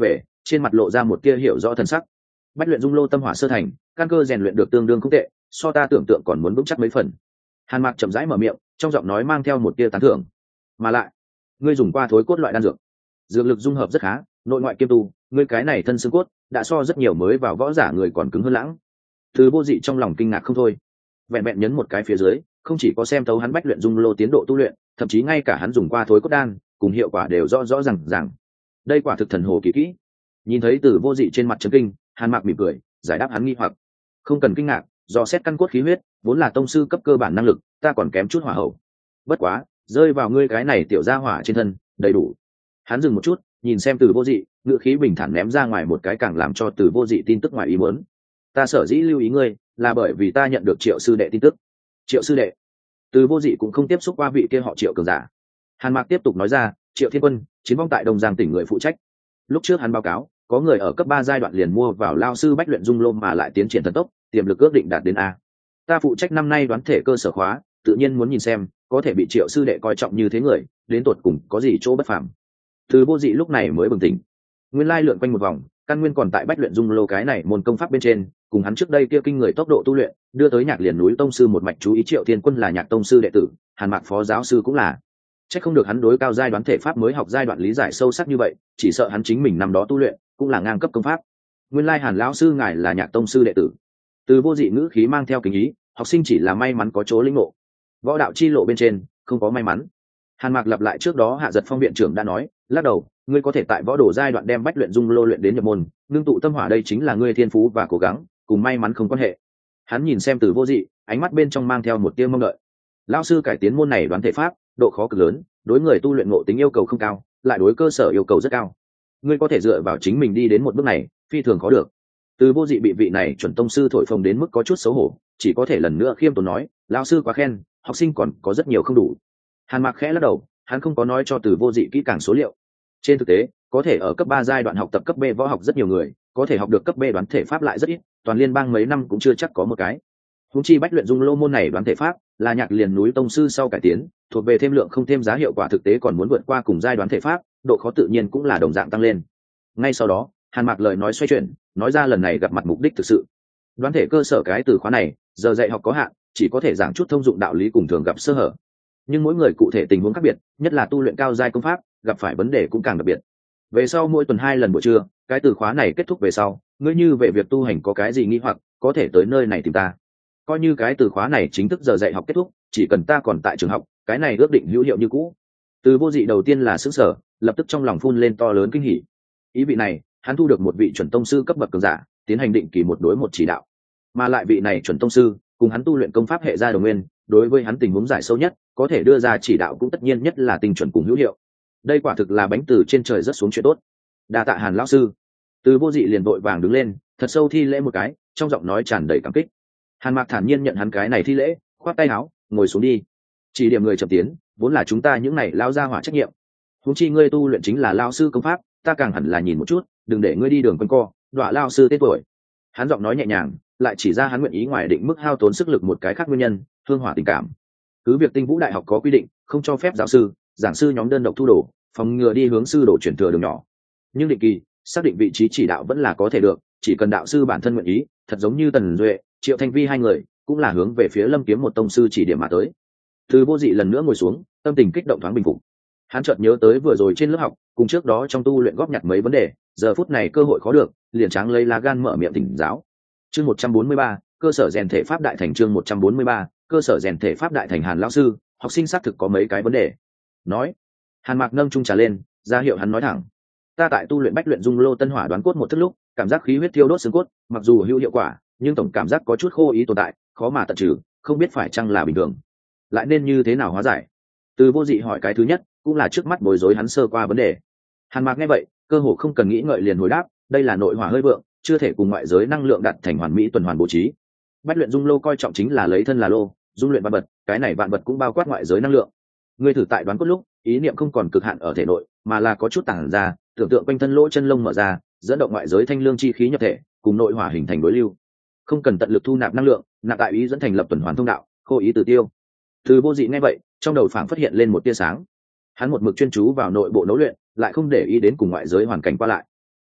trên mặt lộ ra một tia hiểu rõ thần sắc. Bách luyện dung lô tâm hỏa sơ thành, căn cơ rèn luyện được tương đương không tệ, so ta tưởng tượng còn muốn vững chắc mấy phần. Hàn Mạc chậm rãi mở miệng, trong giọng nói mang theo một tia tán thưởng. Mà lại, ngươi dùng qua thối cốt loại đan dược, dược lực dung hợp rất khá, nội ngoại kiêm tu, ngươi cái này thân xương cốt đã so rất nhiều mới vào võ giả người còn cứng hơn lãng. Từ Vô Dị trong lòng kinh ngạc không thôi, vẹn vẹn nhấn một cái phía dưới, không chỉ có xem thấu hắn bách luyện dung lô tiến độ tu luyện, thậm chí ngay cả hắn dùng qua thối cốt đan, cùng hiệu quả đều rõ rõ ràng ràng. Đây quả thực thần hồ kỳ kỹ. Nhìn thấy Từ Vô Dị trên mặt chấn kinh, Hàn Mạc mỉm cười, giải đáp hắn nghi hoặc. Không cần kinh ngạc, do xét căn cốt khí huyết, vốn là tông sư cấp cơ bản năng lực, ta còn kém chút hỏa hậu. Bất quá, rơi vào ngươi cái này tiểu gia hỏa trên thân, đầy đủ. Hắn dừng một chút, nhìn xem Từ Vô Dị, ngữ khí bình thản ném ra ngoài một cái càng làm cho Từ Vô Dị tin tức ngoài ý muốn. Ta sở dĩ lưu ý ngươi, là bởi vì ta nhận được Triệu sư đệ tin tức. Triệu sư đệ? Từ Vô Dị cũng không tiếp xúc qua vị kia họ Triệu cường giả. Hàn Mạc tiếp tục nói ra, Triệu Thiên Quân, chiến vong tại Đông Giang tỉnh người phụ trách. Lúc trước hắn báo cáo, có người ở cấp ba giai đoạn liền mua vào lao sư bách luyện dung lô mà lại tiến triển thần tốc, tiềm lực ước định đạt đến a. Ta phụ trách năm nay đoán thể cơ sở khóa, tự nhiên muốn nhìn xem, có thể bị Triệu sư đệ coi trọng như thế người, đến tột cùng có gì chỗ bất phàm. Từ Vô Dị lúc này mới bừng tỉnh. Nguyên lai lượn quanh một vòng, căn nguyên còn tại bách luyện dung lô cái này môn công pháp bên trên, cùng hắn trước đây kia kinh người tốc độ tu luyện, đưa tới Nhạc Liền núi tông sư một mạch chú ý Triệu Thiên Quân là Nhạc tông sư đệ tử, Hàn Mạc phó giáo sư cũng là. Chắc không được hắn đối cao giai đoán thể pháp mới học giai đoạn lý giải sâu sắc như vậy, chỉ sợ hắn chính mình năm đó tu luyện cũng là ngang cấp công pháp. Nguyên lai Hàn lão sư ngài là Nhạc tông sư đệ tử. Từ Vô Dị ngữ khí mang theo kính ý, học sinh chỉ là may mắn có chỗ lĩnh ngộ, võ đạo chi lộ bên trên không có may mắn. Hàn Mạc lặp lại trước đó Hạ Giật Phong viện trưởng đã nói, lắc đầu, ngươi có thể tại võ đồ giai đoạn đem bách luyện dung lô luyện đến nhập môn, ngưng tụ tâm hỏa đây chính là ngươi thiên phú và cố gắng, cùng may mắn không quan hệ. Hắn nhìn xem Từ Vô Dị, ánh mắt bên trong mang theo một tia mong đợi. Lão sư cải tiến môn này đoán thể pháp, độ khó cực lớn, đối người tu luyện ngộ tính yêu cầu không cao, lại đối cơ sở yêu cầu rất cao. Ngươi có thể dựa vào chính mình đi đến một bước này, phi thường khó được. Từ Vô Dị bị vị này chuẩn tông sư thổi phồng đến mức có chút xấu hổ, chỉ có thể lần nữa khiêm tốn nói, lão sư quá khen, học sinh còn có rất nhiều không đủ. Hàn Mạc khẽ lắc đầu, hắn không có nói cho Từ Vô Dị kỹ càng số liệu. Trên thực tế, có thể ở cấp ba giai đoạn học tập cấp B võ học rất nhiều người, có thể học được cấp B đoán thể pháp lại rất ít, toàn liên bang mấy năm cũng chưa chắc có một cái. Huống chi bách luyện dung lô môn này đoán thể pháp, là Nhạc Liền núi tông sư sau cải tiến, thuộc về thêm lượng không thêm giá, hiệu quả thực tế còn muốn vượt qua cùng giai đoán thể pháp, độ khó tự nhiên cũng là đồng dạng tăng lên. Ngay sau đó, Hàn Mạc lời nói xoay chuyển, nói ra lần này gặp mặt mục đích thực sự. Đoán thể cơ sở cái từ khóa này, giờ dạy học có hạn, chỉ có thể giảng chút thông dụng đạo lý cùng thường gặp sơ hở. Nhưng mỗi người cụ thể tình huống khác biệt, nhất là tu luyện cao giai công pháp, gặp phải vấn đề cũng càng đặc biệt. Về sau mỗi tuần hai lần buổi trưa, cái từ khóa này kết thúc về sau, ngươi như về việc tu hành có cái gì nghi hoặc, có thể tới nơi này tìm ta. Coi như cái từ khóa này chính thức giờ dạy học kết thúc, chỉ cần ta còn tại trường học, cái này ước định hữu hiệu như cũ. Từ Vô Dị đầu tiên là sửng sở, lập tức trong lòng phun lên to lớn kinh hỉ. Ý vị này, hắn thu được một vị chuẩn tông sư cấp bậc cường giả, tiến hành định kỳ một đối một chỉ đạo. Mà lại vị này chuẩn tông sư, cùng hắn tu luyện công pháp hệ gia đồng nguyên, đối với hắn tình huống giải sâu nhất, có thể đưa ra chỉ đạo cũng tất nhiên nhất là tinh chuẩn cùng hữu hiệu. Đây quả thực là bánh từ trên trời rớt xuống chuyện tốt. Đa tạ Hàn lão sư. Từ Vô Dị liền vội vàng đứng lên, thật sâu thi lễ một cái, trong giọng nói tràn đầy cảm kích. Hàn Mạc thản nhiên nhận hắn cái này thi lễ, khoát tay áo, ngồi xuống đi. Chỉ điểm người chậm tiến, vốn là chúng ta những này lao ra hỏa trách nhiệm. Huống chi ngươi tu luyện chính là lao sư công pháp, ta càng hẳn là nhìn một chút, đừng để ngươi đi đường quanh co, đọa lao sư tên tuổi. Hắn giọng nói nhẹ nhàng, lại chỉ ra hắn nguyện ý ngoài định mức hao tốn sức lực một cái khác nguyên nhân, hương hỏa tình cảm. Cứ việc Tinh Vũ Đại học có quy định, không cho phép giáo sư, giảng sư nhóm đơn độc thu đồ, phòng ngừa đi hướng sư đồ chuyển thừa đường nhỏ. Nhưng định kỳ, xác định vị trí chỉ đạo vẫn là có thể được, chỉ cần đạo sư bản thân nguyện ý, thật giống như Tần Duệ, Triệu Thanh Vi hai người, cũng là hướng về phía Lâm Kiếm một tông sư chỉ điểm mà tới. Từ Vô Dị lần nữa ngồi xuống, tâm tình kích động thoáng bình phục. Hắn chợt nhớ tới vừa rồi trên lớp học, cùng trước đó trong tu luyện góp nhặt mấy vấn đề, giờ phút này cơ hội khó được, liền tráng lấy lá gan mở miệng thỉnh giáo. Chương một trăm bốn mươi ba, cơ sở rèn thể pháp đại thành. Chương một trăm bốn mươi ba, cơ sở rèn thể pháp đại thành. Hàn lão sư, học sinh xác thực có mấy cái vấn đề. Nói. Hàn Mạc nâng chung trà lên, ra hiệu hắn nói thẳng. Ta tại tu luyện bách luyện dung lô tân hỏa đoán cốt một thức lúc, cảm giác khí huyết thiêu đốt xương cốt, mặc dù hữu hiệu quả, nhưng tổng cảm giác có chút khô ý tồn tại, khó mà tận trừ, không biết phải chăng là bình thường, lại nên như thế nào hóa giải. Từ Vô Dị hỏi cái thứ nhất, cũng là trước mắt bối rối hắn sơ qua vấn đề. Hàn Mạc nghe vậy, cơ hồ không cần nghĩ ngợi liền hồi đáp, đây là nội hỏa hơi vượng, chưa thể cùng ngoại giới năng lượng đạt thành hoàn mỹ tuần hoàn bố trí. Bách luyện dung lô coi trọng chính là lấy thân là lô, dung luyện vạn vật, cái này vạn vật cũng bao quát ngoại giới năng lượng. Ngươi thử tại đoán cốt lúc, ý niệm không còn cực hạn ở thể nội, mà là có chút tản ra, tưởng tượng quanh thân lỗ chân lông mở ra, dẫn động ngoại giới thanh lương chi khí nhập thể, cùng nội hỏa hình thành đối lưu. Không cần tận lực thu nạp năng lượng, nạp tại ý dẫn thành lập tuần hoàn thông đạo, khô ý từ tiêu. Từ Vô Dị nghe vậy, trong đầu phảng phát hiện lên một tia sáng. Hắn một mực chuyên chú vào nội bộ nấu luyện, lại không để ý đến cùng ngoại giới hoàn cảnh qua lại.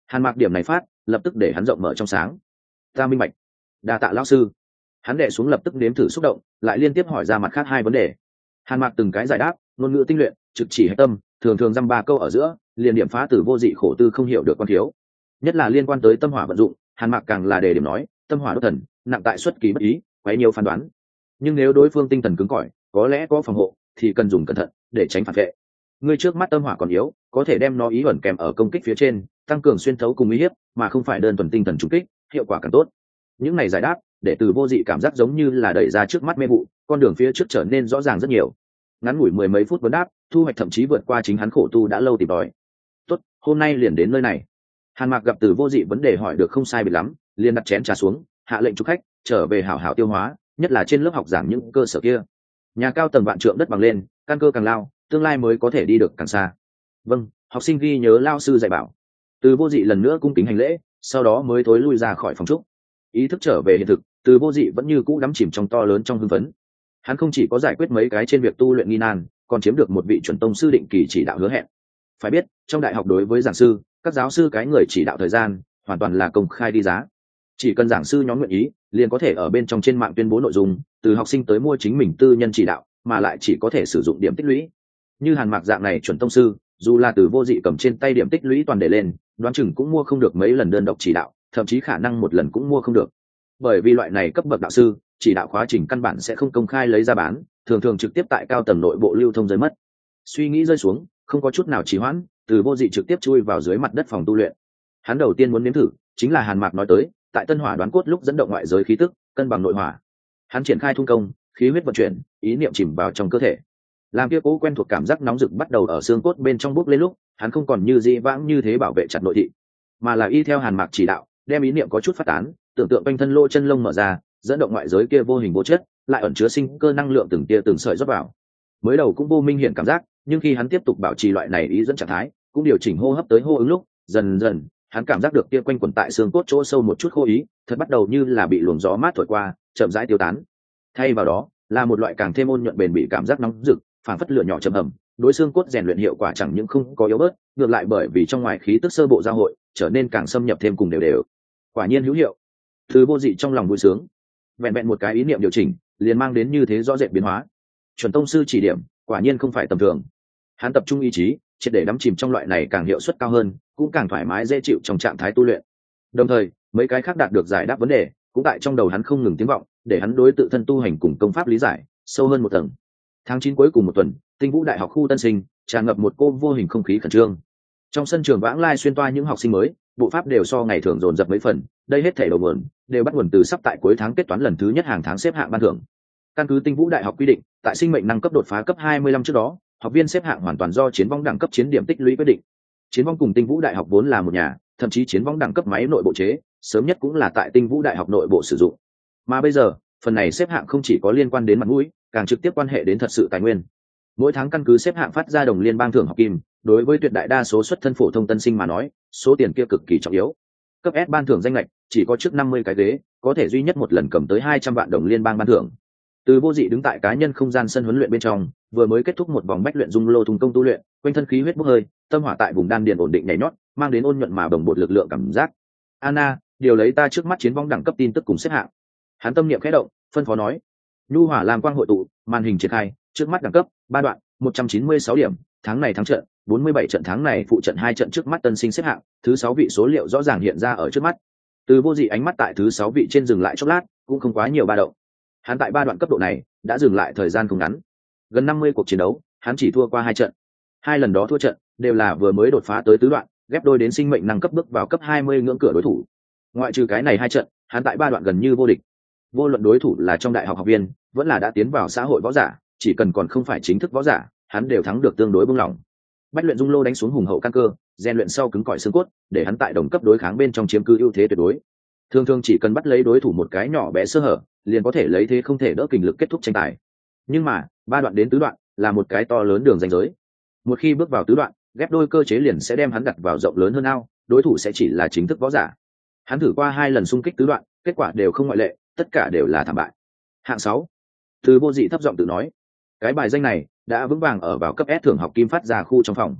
Hàn Mạc điểm này phát lập tức để hắn rộng mở trong sáng. Ta minh bạch, đa tạ lão sư. Hắn đệ xuống lập tức nếm thử xúc động, lại liên tiếp hỏi ra mặt khác hai vấn đề. Hàn Mạc từng cái giải đáp, ngôn ngữ tinh luyện, trực chỉ hệ tâm, thường thường dăm ba câu ở giữa liền điểm phá từ vô dị khổ tư không hiểu được quan thiếu. Nhất là liên quan tới tâm hỏa vận dụng, Hàn Mạc càng là đề điểm nói, tâm hỏa đốt thần, nặng tại xuất kỳ bất ý, quấy nhiều phán đoán. Nhưng nếu đối phương tinh thần cứng cỏi, có lẽ có phòng hộ, thì cần dùng cẩn thận để tránh phản vệ. Ngươi trước mắt tâm hỏa còn yếu, có thể đem nó ý ẩn kèm ở công kích phía trên, tăng cường xuyên thấu cùng uy hiếp, mà không phải đơn thuần tinh thần trùng kích, hiệu quả càng tốt. Những này giải đáp, để từ vô dị cảm giác giống như là đẩy ra trước mắt mê vụ, con đường phía trước trở nên rõ ràng rất nhiều. Ngắn ngủi mười mấy phút vấn đáp, thu hoạch thậm chí vượt qua chính hắn khổ tu đã lâu tìm đòi. Tốt, hôm nay liền đến nơi này. Hàn Mạc gặp từ vô dị vấn đề hỏi được không sai biệt lắm, liền đặt chén trà xuống, hạ lệnh chúc khách trở về hảo hảo tiêu hóa, nhất là trên lớp học giảng những cơ sở kia. Nhà cao tầng vạn trượng đất bằng lên, căn cơ càng lao, tương lai mới có thể đi được càng xa. Vâng, học sinh ghi nhớ lao sư dạy bảo. Từ vô dị lần nữa cung kính hành lễ, sau đó mới thối lui ra khỏi phòng trúc. Ý thức trở về hiện thực, từ vô dị vẫn như cũ đắm chìm trong to lớn trong hưng phấn. Hắn không chỉ có giải quyết mấy cái trên việc tu luyện nghi nan, còn chiếm được một vị chuẩn tông sư định kỳ chỉ đạo hứa hẹn. Phải biết, trong đại học đối với giảng sư, các giáo sư cái người chỉ đạo thời gian hoàn toàn là công khai đi giá. Chỉ cần giảng sư nhóm nguyện ý, liền có thể ở bên trong trên mạng tuyên bố nội dung, từ học sinh tới mua chính mình tư nhân chỉ đạo, mà lại chỉ có thể sử dụng điểm tích lũy. Như Hàn Mạc dạng này chuẩn tông sư, dù là từ vô dị cầm trên tay điểm tích lũy toàn để lên, đoán chừng cũng mua không được mấy lần đơn độc chỉ đạo, thậm chí khả năng một lần cũng mua không được. Bởi vì loại này cấp bậc đạo sư, chỉ đạo khóa trình căn bản sẽ không công khai lấy ra bán, thường thường trực tiếp tại cao tầng nội bộ lưu thông rơi mất. Suy nghĩ rơi xuống, không có chút nào trì hoãn, từ vô dị trực tiếp chui vào dưới mặt đất phòng tu luyện. Hắn đầu tiên muốn nếm thử chính là Hàn Mạc nói tới, tại tân hỏa đoán cốt lúc dẫn động ngoại giới khí tức, cân bằng nội hỏa. Hắn triển khai thung công, khí huyết vận chuyển, ý niệm chìm vào trong cơ thể. Làm kia cố quen thuộc cảm giác nóng rực bắt đầu ở xương cốt bên trong bốc lên lúc, hắn không còn như dĩ vãng như thế bảo vệ chặt nội thị, mà là y theo Hàn Mạc chỉ đạo, đem ý niệm có chút phát tán, tưởng tượng quanh thân lỗ chân lông mở ra, dẫn động ngoại giới kia vô hình vô chất, lại ẩn chứa sinh cơ năng lượng từng tia từng sợi rót vào. Mới đầu cũng vô minh hiện cảm giác, nhưng khi hắn tiếp tục bảo trì loại này ý dẫn trạng thái, cũng điều chỉnh hô hấp tới hô ứng lúc, dần dần hắn cảm giác được kia quanh quẩn tại xương cốt chỗ sâu một chút khô ý, thật bắt đầu như là bị luồng gió mát thổi qua, chậm rãi tiêu tán. Thay vào đó, là một loại càng thêm ôn nhuận bền bỉ cảm giác nóng rực, phản phất lửa nhỏ chậm ẩm, đối xương cốt rèn luyện hiệu quả chẳng những không có yếu bớt, ngược lại bởi vì trong ngoài khí tức sơ bộ giao hội, trở nên càng xâm nhập thêm cùng đều đều. Quả nhiên hữu hiệu. Thứ vô dị trong lòng vui sướng, vẹn vẹn một cái ý niệm điều chỉnh, liền mang đến như thế rõ rệt biến hóa. Chuẩn tông sư chỉ điểm, quả nhiên không phải tầm thường. Hắn tập trung ý chí, triệt để đắm chìm trong loại này càng hiệu suất cao hơn, cũng càng thoải mái dễ chịu trong trạng thái tu luyện. Đồng thời, mấy cái khác đạt được giải đáp vấn đề, cũng tại trong đầu hắn không ngừng tiếng vọng, để hắn đối tự thân tu hành cùng công pháp lý giải sâu hơn một tầng. Tháng chín cuối cùng một tuần, Tinh Vũ Đại học khu Tân Sinh tràn ngập một cô vô hình không khí khẩn trương. Trong sân trường vãng lai xuyên toa những học sinh mới, bộ pháp đều so ngày thường dồn dập mấy phần, đây hết thảy đầu nguồn đều bắt nguồn từ sắp tại cuối tháng kết toán lần thứ nhất hàng tháng xếp hạng ban thưởng. Căn cứ Tinh Vũ Đại học quy định, tại sinh mệnh năng cấp đột phá cấp hai mươi lăm trước đó, học viên xếp hạng hoàn toàn do chiến vong đẳng cấp chiến điểm tích lũy quyết định. Chiến vong cùng Tinh Vũ Đại học vốn là một nhà, thậm chí chiến vong đẳng cấp máy nội bộ chế, sớm nhất cũng là tại Tinh Vũ Đại học nội bộ sử dụng. Mà bây giờ, phần này xếp hạng không chỉ có liên quan đến mặt mũi, càng trực tiếp quan hệ đến thật sự tài nguyên. Mỗi tháng căn cứ xếp hạng phát ra đồng liên bang thưởng học kim, đối với tuyệt đại đa số xuất thân phổ thông tân sinh mà nói, số tiền kia cực kỳ trọng yếu. Cấp S ban thưởng danh lệch chỉ có trước năm mươi cái ghế, có thể duy nhất một lần cầm tới hai trăm vạn đồng liên bang ban thưởng. Từ vô dị đứng tại cá nhân không gian sân huấn luyện bên trong, vừa mới kết thúc một vòng bách luyện dung lô thùng công tu luyện, quanh thân khí huyết bốc hơi, tâm hỏa tại vùng đan điền ổn định nhảy nhót, mang đến ôn nhuận mà bồng bột lực lượng cảm giác. Anna, điều lấy ta trước mắt chiến vong đẳng cấp tin tức cùng xếp hạng. Hắn tâm niệm khẽ động, phân phó nói. Nhu hỏa làm quang hội tụ, màn hình triển khai, trước mắt đẳng cấp ba đoạn, một trăm chín mươi sáu điểm, tháng này thắng trận, bốn mươi bảy trận, tháng này phụ trận hai trận, trước mắt tân sinh xếp hạng, thứ sáu vị số liệu rõ ràng hiện ra ở trước mắt. Từ vô dị ánh mắt tại thứ sáu vị trên dừng lại chốc lát, cũng không quá nhiều ba động. Hắn tại ba đoạn cấp độ này đã dừng lại thời gian không ngắn. Gần năm mươi cuộc chiến đấu, hắn chỉ thua qua hai trận. Hai lần đó thua trận đều là vừa mới đột phá tới tứ đoạn, ghép đôi đến sinh mệnh năng cấp bước vào cấp hai mươi ngưỡng cửa đối thủ. Ngoại trừ cái này hai trận, hắn tại ba đoạn gần như vô địch. Vô luận đối thủ là trong đại học học viên, vẫn là đã tiến vào xã hội võ giả, chỉ cần còn không phải chính thức võ giả, hắn đều thắng được tương đối buông lỏng. Bách luyện dung lô đánh xuống hùng hậu căn cơ, rèn luyện sau cứng cỏi xương cốt, để hắn tại đồng cấp đối kháng bên trong chiếm cứ ưu thế tuyệt đối. Thường thường chỉ cần bắt lấy đối thủ một cái nhỏ bé sơ hở, liền có thể lấy thế không thể đỡ kình lực kết thúc tranh tài. Nhưng mà, ba đoạn đến tứ đoạn là một cái to lớn đường ranh giới. Một khi bước vào tứ đoạn, ghép đôi cơ chế liền sẽ đem hắn đặt vào rộng lớn hơn ao, đối thủ sẽ chỉ là chính thức võ giả. Hắn thử qua hai lần xung kích tứ đoạn, kết quả đều không ngoại lệ, tất cả đều là thảm bại. Hạng sáu. Từ vô dị thấp giọng tự nói, cái bài danh này đã vững vàng ở vào cấp S thưởng học kim phát ra khu trong phòng.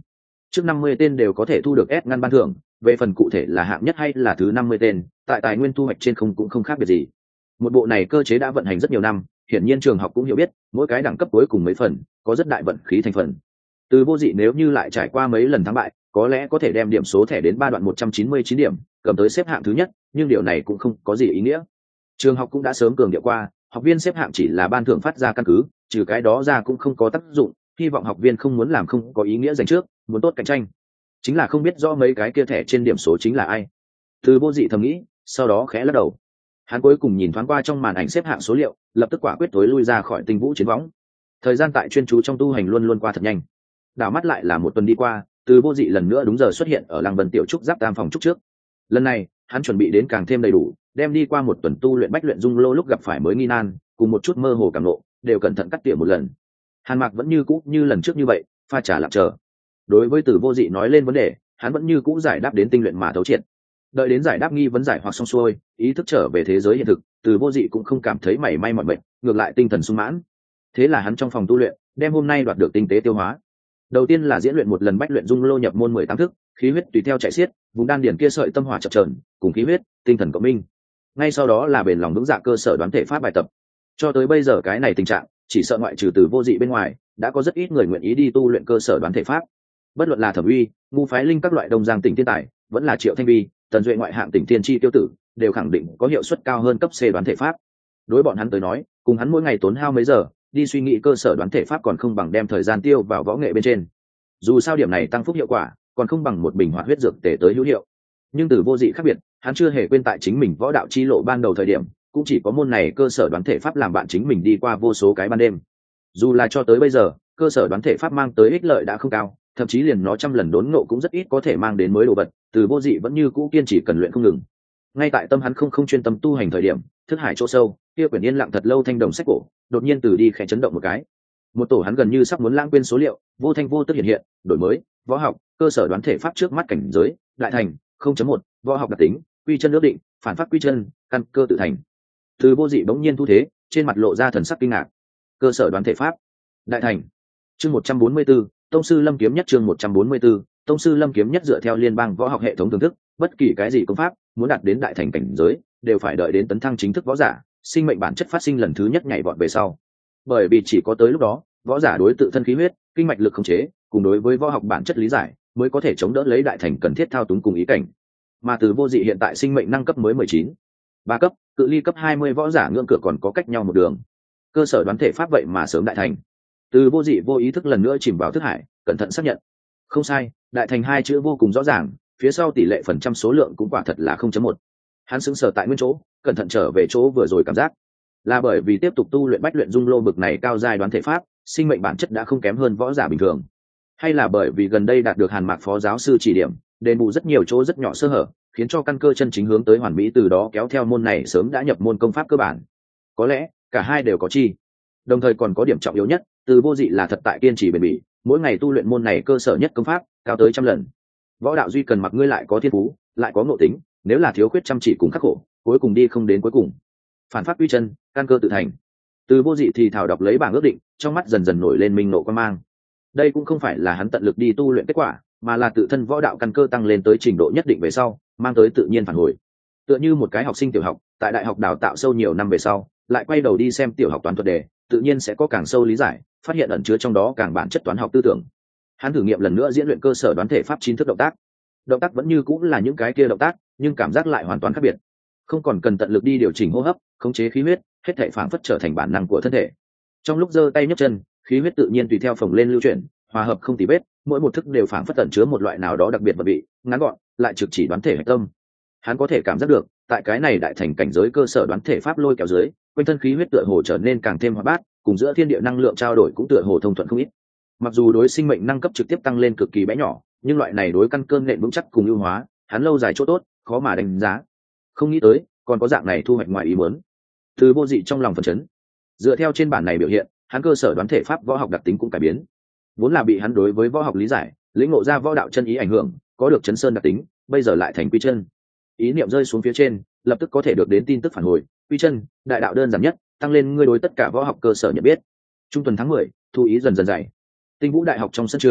trước năm mươi tên đều có thể thu được S ngăn ban thưởng, về phần cụ thể là hạng nhất hay là thứ năm mươi tên, tại tài nguyên thu hoạch trên không cũng không khác biệt gì. Một bộ này cơ chế đã vận hành rất nhiều năm, hiển nhiên trường học cũng hiểu biết, mỗi cái đẳng cấp cuối cùng mấy phần, có rất đại vận khí thành phần. Từ Vô Dị nếu như lại trải qua mấy lần thắng bại, có lẽ có thể đem điểm số thẻ đến ba đoạn một trăm chín mươi chín điểm, cầm tới xếp hạng thứ nhất, nhưng điều này cũng không có gì ý nghĩa. Trường học cũng đã sớm cường điệu qua, học viên xếp hạng chỉ là ban thưởng phát ra căn cứ, trừ cái đó ra cũng không có tác dụng, hy vọng học viên không muốn làm không có ý nghĩa giành trước, muốn tốt cạnh tranh. Chính là không biết rõ mấy cái kia thẻ trên điểm số chính là ai. Từ Vô Dị thầm nghĩ, sau đó khẽ lắc đầu. Hắn cuối cùng nhìn thoáng qua trong màn ảnh xếp hạng số liệu, lập tức quả quyết tối lui ra khỏi Tinh Vũ chiến võng. Thời gian tại chuyên chú trong tu hành luôn luôn qua thật nhanh. Đảo mắt lại là một tuần đi qua, Từ Vô Dị lần nữa đúng giờ xuất hiện ở Lăng Vân tiểu trúc giáp tam phòng trúc trước. Lần này, hắn chuẩn bị đến càng thêm đầy đủ, đem đi qua một tuần tu luyện bách luyện dung lô lúc gặp phải mới nghi nan, cùng một chút mơ hồ cảm nộ, đều cẩn thận cắt tỉa một lần. Hàn Mạc vẫn như cũ như lần trước như vậy, pha trà lặng chờ. Đối với Từ Vô Dị nói lên vấn đề, hắn vẫn như cũ giải đáp đến tinh luyện mà thấu triệt. Đợi đến giải đáp nghi vấn giải hoặc xong xuôi, ý thức trở về thế giới hiện thực, Từ Vô Dị cũng không cảm thấy mảy may mỏi mệt, ngược lại tinh thần sung mãn. Thế là hắn trong phòng tu luyện, đem hôm nay đoạt được tinh tế tiêu hóa. Đầu tiên là diễn luyện một lần bách luyện dung lô nhập môn mười tám thức, khí huyết tùy theo chạy xiết, vùng đan điển kia sợi tâm hỏa chập chờn, cùng khí huyết, tinh thần cộng minh. Ngay sau đó là bền lòng vững dạ cơ sở đoán thể pháp bài tập. Cho tới bây giờ cái này tình trạng, chỉ sợ ngoại trừ Từ Vô Dị bên ngoài, đã có rất ít người nguyện ý đi tu luyện cơ sở đoán thể pháp. Bất luận là Thẩm Uy, Ngu Phái Linh các loại đông giang tỉnh thiên tài, vẫn là Triệu Thanh Vi, Tần Duệ ngoại hạng tỉnh thiên chi tiêu tử, đều khẳng định có hiệu suất cao hơn cấp C đoán thể pháp. Đối bọn hắn tới nói, cùng hắn mỗi ngày tốn hao mấy giờ đi suy nghĩ cơ sở đoán thể pháp còn không bằng đem thời gian tiêu vào võ nghệ bên trên. Dù sao điểm này tăng phúc hiệu quả, còn không bằng một bình hoạt huyết dược tể tới hữu hiệu. Nhưng Từ Vô Dị khác biệt, hắn chưa hề quên tại chính mình võ đạo chi lộ ban đầu thời điểm, cũng chỉ có môn này cơ sở đoán thể pháp làm bạn chính mình đi qua vô số cái ban đêm. Dù là cho tới bây giờ, cơ sở đoán thể pháp mang tới ích lợi đã không cao, thậm chí liền nó trăm lần đốn ngộ cũng rất ít có thể mang đến mới đồ vật, Từ Vô Dị vẫn như cũ kiên trì cần luyện không ngừng. Ngay tại tâm hắn không không chuyên tâm tu hành thời điểm, thức hải chỗ sâu, kia quyển yên lặng thật lâu thanh đồng sách cổ, đột nhiên từ đi khẽ chấn động một cái. Một tổ hắn gần như sắp muốn lãng quên số liệu, vô thanh vô tức hiện hiện, đổi mới, võ học, cơ sở đoán thể pháp trước mắt cảnh giới, đại thành, không chấm một, võ học đặc tính, quy chân ước định, phản phát quy chân, căn cơ tự thành. Từ Vô Dị bỗng nhiên thu thế, trên mặt lộ ra thần sắc kinh ngạc. Cơ sở đoán thể pháp, đại thành. Chương một trăm bốn mươi 144, Tông sư Lâm Kiếm Nhất chương một trăm bốn mươi 144, Tông sư Lâm Kiếm Nhất dựa theo liên bang võ học hệ thống thưởng thức, bất kỳ cái gì công pháp, muốn đạt đến đại thành cảnh giới, đều phải đợi đến tấn thăng chính thức võ giả, sinh mệnh bản chất phát sinh lần thứ nhất nhảy vọt về sau. Bởi vì chỉ có tới lúc đó, võ giả đối tự thân khí huyết, kinh mạch lực khống chế, cùng đối với võ học bản chất lý giải, mới có thể chống đỡ lấy đại thành cần thiết thao túng cùng ý cảnh. Mà Từ Vô Dị hiện tại sinh mệnh năng cấp mới mười chín, ba cấp, cự ly cấp hai mươi võ giả ngưỡng cửa còn có cách nhau một đường. Cơ sở đoán thể pháp vậy mà sớm đại thành. Từ Vô Dị vô ý thức lần nữa chìm vào thức hải, cẩn thận xác nhận. Không sai, đại thành hai chữ vô cùng rõ ràng, phía sau tỷ lệ phần trăm số lượng cũng quả thật là không chấm một. Hắn sững sờ tại nguyên chỗ, cẩn thận trở về chỗ vừa rồi cảm giác, là bởi vì tiếp tục tu luyện bách luyện dung lô bực này cao giai đoán thể pháp, sinh mệnh bản chất đã không kém hơn võ giả bình thường, hay là bởi vì gần đây đạt được Hàn Mạc phó giáo sư chỉ điểm, đền bù rất nhiều chỗ rất nhỏ sơ hở, khiến cho căn cơ chân chính hướng tới hoàn mỹ, từ đó kéo theo môn này sớm đã nhập môn công pháp cơ bản. Có lẽ cả hai đều có chi. Đồng thời còn có điểm trọng yếu nhất, Từ Vô Dị là thật tại kiên trì bền bỉ, mỗi ngày tu luyện môn này cơ sở nhất công pháp, cao tới trăm lần. Võ đạo duy cần mặc ngươi lại có thiên phú, lại có ngộ tính, nếu là thiếu khuyết chăm chỉ cùng khắc khổ, cuối cùng đi không đến cuối cùng. Phản phát quy chân, căn cơ tự thành. Từ Vô Dị thì thảo đọc lấy bảng ước định, trong mắt dần dần nổi lên minh nộ quan mang. Đây cũng không phải là hắn tận lực đi tu luyện kết quả, mà là tự thân võ đạo căn cơ tăng lên tới trình độ nhất định về sau, mang tới tự nhiên phản hồi. Tựa như một cái học sinh tiểu học, tại đại học đào tạo sâu nhiều năm về sau, lại quay đầu đi xem tiểu học toán thuật đề, tự nhiên sẽ có càng sâu lý giải, phát hiện ẩn chứa trong đó càng bản chất toán học tư tưởng. Hắn thử nghiệm lần nữa diễn luyện cơ sở đoán thể pháp chín thức động tác. Động tác vẫn như cũng là những cái kia động tác, nhưng cảm giác lại hoàn toàn khác biệt. Không còn cần tận lực đi điều chỉnh hô hấp, khống chế khí huyết, hết thảy phảng phất trở thành bản năng của thân thể. Trong lúc giơ tay nhấc chân, khí huyết tự nhiên tùy theo phồng lên lưu chuyển, hòa hợp không tì vết, mỗi một thức đều phảng phất tẩn chứa một loại nào đó đặc biệt vật vị, ngắn gọn, lại trực chỉ đoán thể hạch tâm. Hắn có thể cảm giác được, tại cái này đại thành cảnh giới cơ sở đoán thể pháp lôi kéo dưới, quanh thân khí huyết tựa hồ trở nên càng thêm hoạt bát, cùng giữa thiên địa năng lượng trao đổi cũng tựa hồ thông thuận không ít. Mặc dù đối sinh mệnh năng cấp trực tiếp tăng lên cực kỳ bé nhỏ, nhưng loại này đối căn cơ nện vững chắc cùng ưu hóa, hắn lâu dài chỗ tốt, khó mà đánh giá. Không nghĩ tới, còn có dạng này thu hoạch ngoài ý muốn. Từ Vô Dị trong lòng phấn chấn. Dựa theo trên bản này biểu hiện, hắn cơ sở đoán thể pháp võ học đặc tính cũng cải biến. Vốn là bị hắn đối với võ học lý giải, lĩnh ngộ ra võ đạo chân ý ảnh hưởng, có được chấn sơn đặc tính, bây giờ lại thành quy chân. Ý niệm rơi xuống phía trên, lập tức có thể được đến tin tức phản hồi, quy chân, đại đạo đơn giản nhất, tăng lên ngươi đối tất cả võ học cơ sở nhận biết. Trung tuần tháng mười, thu ý dần dần dày. Tinh Vũ Đại học trong sân trường,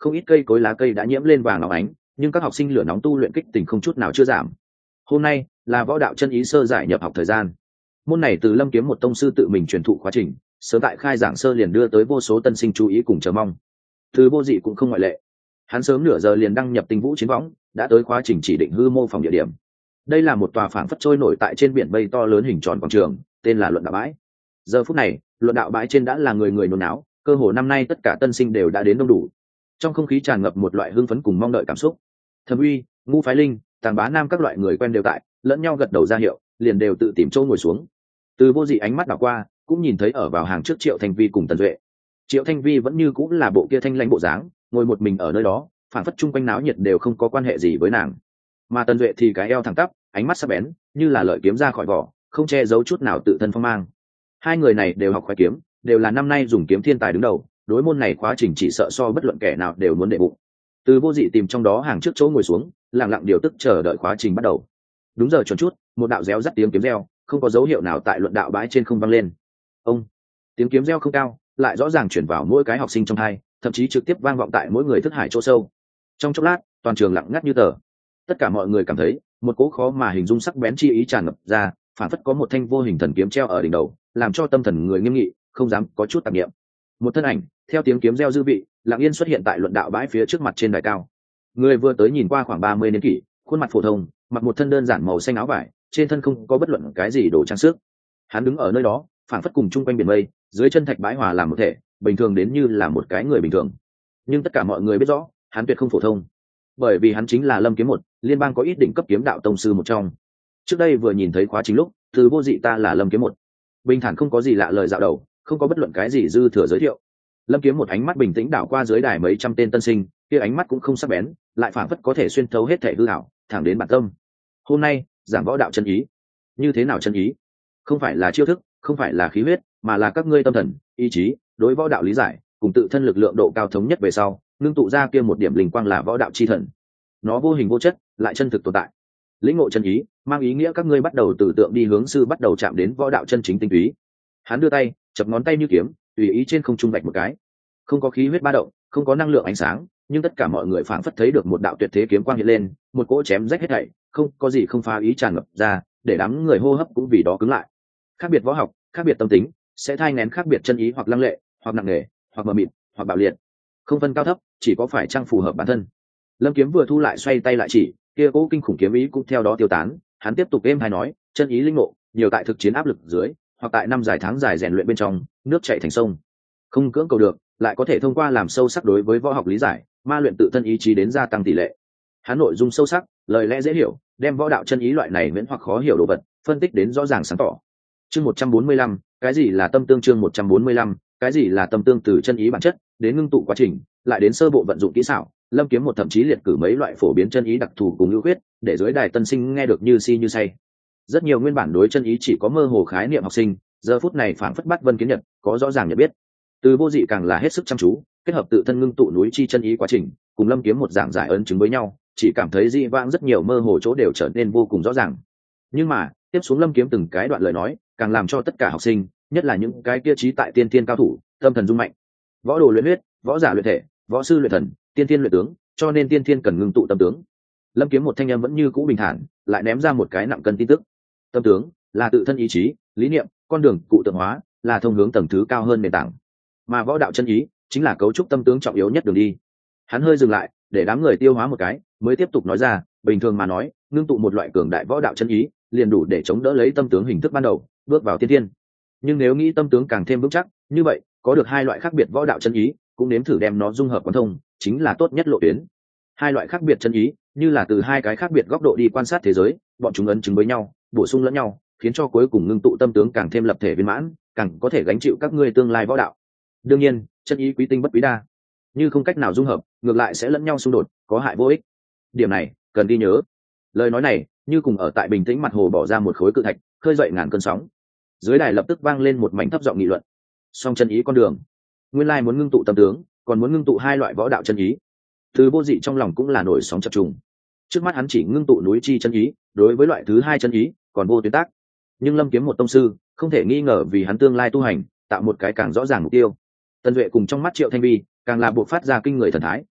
không ít cây cối lá cây đã nhiễm lên vàng óng ánh, nhưng các học sinh lửa nóng tu luyện kích tình không chút nào chưa giảm. Hôm nay là võ đạo chân ý sơ giải nhập học thời gian. Môn này từ Lâm Kiếm một tông sư tự mình truyền thụ quá trình, sớm tại khai giảng sơ liền đưa tới vô số tân sinh chú ý cùng chờ mong. Từ Vô Dị cũng không ngoại lệ. Hắn sớm nửa giờ liền đăng nhập Tinh Vũ Chiến Võng, đã tới khóa trình chỉ định hư mô phòng địa điểm. Đây là một tòa phảng phất trôi nổi tại trên biển mây to lớn hình tròn quảng trường, tên là Luận Đạo Bãi. Giờ phút này, Luận Đạo Bãi trên đã là người người nôn náo, cơ hồ năm nay tất cả tân sinh đều đã đến đông đủ. Trong không khí tràn ngập một loại hưng phấn cùng mong đợi cảm xúc. Thẩm Uy, Ngũ Phái Linh, Tàng Bá Nam các loại người quen đều tại, lẫn nhau gật đầu ra hiệu, liền đều tự tìm chỗ ngồi xuống. Từ Vô Dị ánh mắt đảo qua, cũng nhìn thấy ở vào hàng trước Triệu Thanh Vi cùng Tần Duệ. Triệu Thanh Vi vẫn như cũng là bộ kia thanh lãnh bộ dáng, ngồi một mình ở nơi đó, phản phất chung quanh náo nhiệt đều không có quan hệ gì với nàng. Mà Tần Duệ thì cái eo thẳng tắp, ánh mắt sắc bén, như là lợi kiếm ra khỏi vỏ, không che giấu chút nào tự thân phong mang. Hai người này đều học khoái kiếm, đều là năm nay dùng kiếm thiên tài đứng đầu, đối môn này khóa trình chỉ sợ so bất luận kẻ nào đều muốn đệ bụng. Từ Vô Dị tìm trong đó hàng trước chỗ ngồi xuống, lặng lặng điều tức chờ đợi khóa trình bắt đầu. Đúng giờ chuẩn chút, một đạo réo rắt tiếng kiếm reo, không có dấu hiệu nào tại Luận Đạo Bãi trên không vang lên. Ông, tiếng kiếm reo không cao, lại rõ ràng chuyển vào mỗi cái học sinh trong hai, thậm chí trực tiếp vang vọng tại mỗi người thức hải chỗ sâu. Trong chốc lát, toàn trường lặng ngắt như tờ. Tất cả mọi người cảm thấy một cỗ khó mà hình dung sắc bén chi ý tràn ngập ra, phản phất có một thanh vô hình thần kiếm treo ở đỉnh đầu, làm cho tâm thần người nghiêm nghị, không dám có chút tạp niệm. Một thân ảnh theo tiếng kiếm reo dư vị, lặng yên xuất hiện tại Luận Đạo Bãi phía trước mặt trên đài cao. Người vừa tới nhìn qua khoảng ba mươi niên kỷ, khuôn mặt phổ thông, mặc một thân đơn giản màu xanh áo vải, trên thân không có bất luận cái gì đồ trang sức. Hắn đứng ở nơi đó, phản phất cùng chung quanh biển mây, dưới chân thạch bãi hòa làm một thể, bình thường đến như là một cái người bình thường. Nhưng tất cả mọi người biết rõ, hắn tuyệt không phổ thông, bởi vì hắn chính là Lâm Kiếm một, liên bang có ít đỉnh cấp kiếm đạo tông sư một trong. Trước đây vừa nhìn thấy khóa chính lúc, Từ Vô Dị ta là Lâm Kiếm một, bình thản không có gì lạ lời dạo đầu, không có bất luận cái gì dư thừa giới thiệu. Lâm Kiếm một ánh mắt bình tĩnh đảo qua dưới đài mấy trăm tên tân sinh, kia ánh mắt cũng không sắc bén, lại phảng phất có thể xuyên thấu hết thể hư ảo, thẳng đến bản tâm. Hôm nay giảng võ đạo chân ý. Như thế nào chân ý? Không phải là chiêu thức, không phải là khí huyết, mà là các ngươi tâm thần, ý chí, đối võ đạo lý giải, cùng tự thân lực lượng độ cao thống nhất về sau, ngưng tụ ra kia một điểm linh quang là võ đạo chi thần. Nó vô hình vô chất, lại chân thực tồn tại. Lĩnh ngộ chân ý, mang ý nghĩa các ngươi bắt đầu từ tượng đi hướng sư, bắt đầu chạm đến võ đạo chân chính tinh túy. Hắn đưa tay, chập ngón tay như kiếm, tùy ý trên không trung vạch một cái. Không có khí huyết ba động, không có năng lượng ánh sáng, nhưng tất cả mọi người phảng phất thấy được một đạo tuyệt thế kiếm quang hiện lên, một cỗ chém rách hết thảy, không có gì không phá ý tràn ngập ra, để đám người hô hấp cũng vì đó cứng lại. Khác biệt võ học, khác biệt tâm tính, sẽ thai nén khác biệt chân ý, hoặc lăng lệ, hoặc nặng nề, hoặc mờ mịt, hoặc bạo liệt, không phân cao thấp, chỉ có phải trang phù hợp bản thân. Lâm Kiếm vừa thu lại xoay tay lại chỉ, kia cỗ kinh khủng kiếm ý cũng theo đó tiêu tán. Hắn tiếp tục êm hay nói, chân ý linh ngộ, nhiều tại thực chiến áp lực dưới, hoặc tại năm dài tháng dài rèn luyện bên trong, nước chảy thành sông, không cưỡng cầu được, lại có thể thông qua làm sâu sắc đối với võ học lý giải, ma luyện tự thân ý chí đến gia tăng tỷ lệ. Hắn nội dung sâu sắc, lời lẽ dễ hiểu, đem võ đạo chân ý loại này miễn hoặc khó hiểu đồ vật, phân tích đến rõ ràng sáng tỏ. Chương một trăm bốn mươi lăm, cái gì là tâm tương? Chương một trăm bốn mươi lăm, cái gì là tâm tương? Từ chân ý bản chất đến ngưng tụ quá trình, lại đến sơ bộ vận dụng kỹ xảo, Lâm Kiếm một thậm chí liệt cử mấy loại phổ biến chân ý đặc thù cùng ưu khuyết, để dưới đài tân sinh nghe được như si như say. Rất nhiều nguyên bản đối chân ý chỉ có mơ hồ khái niệm học sinh, giờ phút này phảng phất bắt vân kiến nhật, có rõ ràng nhận biết. Từ Vô Dị càng là hết sức chăm chú, kết hợp tự thân ngưng tụ núi chi chân ý quá trình, cùng Lâm Kiếm một dạng giải ấn chứng với nhau, chỉ cảm thấy dị vãng rất nhiều mơ hồ chỗ đều trở nên vô cùng rõ ràng. Nhưng mà tiếp xuống Lâm Kiếm từng cái đoạn lời nói, càng làm cho tất cả học sinh, nhất là những cái kia trí tại tiên thiên cao thủ, tâm thần rung mạnh. Võ đồ luyện huyết, võ giả luyện thể, võ sư luyện thần, tiên thiên luyện tướng, cho nên tiên thiên cần ngưng tụ tâm tướng. Lâm Kiếm một thanh âm vẫn như cũ bình thản, lại ném ra một cái nặng cân tin tức. Tâm tướng là tự thân ý chí, lý niệm, con đường cụ tượng hóa, là thông hướng tầng thứ cao hơn nền tảng. Mà võ đạo chân ý chính là cấu trúc tâm tướng trọng yếu nhất đường đi. Hắn hơi dừng lại, để đám người tiêu hóa một cái, mới tiếp tục nói ra, bình thường mà nói, ngưng tụ một loại cường đại võ đạo chân ý, liền đủ để chống đỡ lấy tâm tướng hình thức ban đầu, bước vào tiên thiên. Nhưng nếu nghĩ tâm tướng càng thêm vững chắc, như vậy, có được hai loại khác biệt võ đạo chân ý, cũng nếm thử đem nó dung hợp quán thông, chính là tốt nhất lộ tuyến. Hai loại khác biệt chân ý, như là từ hai cái khác biệt góc độ đi quan sát thế giới, bọn chúng ấn chứng với nhau, bổ sung lẫn nhau, khiến cho cuối cùng ngưng tụ tâm tướng càng thêm lập thể viên mãn, càng có thể gánh chịu các ngươi tương lai võ đạo. Đương nhiên, chân ý quý tinh bất quý đa, như không cách nào dung hợp, ngược lại sẽ lẫn nhau xung đột, có hại vô ích. Điểm này cần ghi nhớ. Lời nói này như cùng ở tại bình tĩnh mặt hồ bỏ ra một khối cự thạch, khơi dậy ngàn cơn sóng. Dưới đài lập tức vang lên một mảnh thấp giọng nghị luận. Song chân ý con đường, nguyên lai muốn ngưng tụ tâm tướng, còn muốn ngưng tụ hai loại võ đạo chân ý. Từ Vô Dị trong lòng cũng là nổi sóng chập trùng. Trước mắt hắn chỉ ngưng tụ núi chi chân ý, đối với loại thứ hai chân ý còn vô tuyến tác. Nhưng Lâm Kiếm một tông sư, không thể nghi ngờ vì hắn tương lai tu hành tạo một cái càng rõ ràng mục tiêu. Tần Duệ cùng trong mắt Triệu Thanh Vi càng là buộc phát ra kinh người thần thái,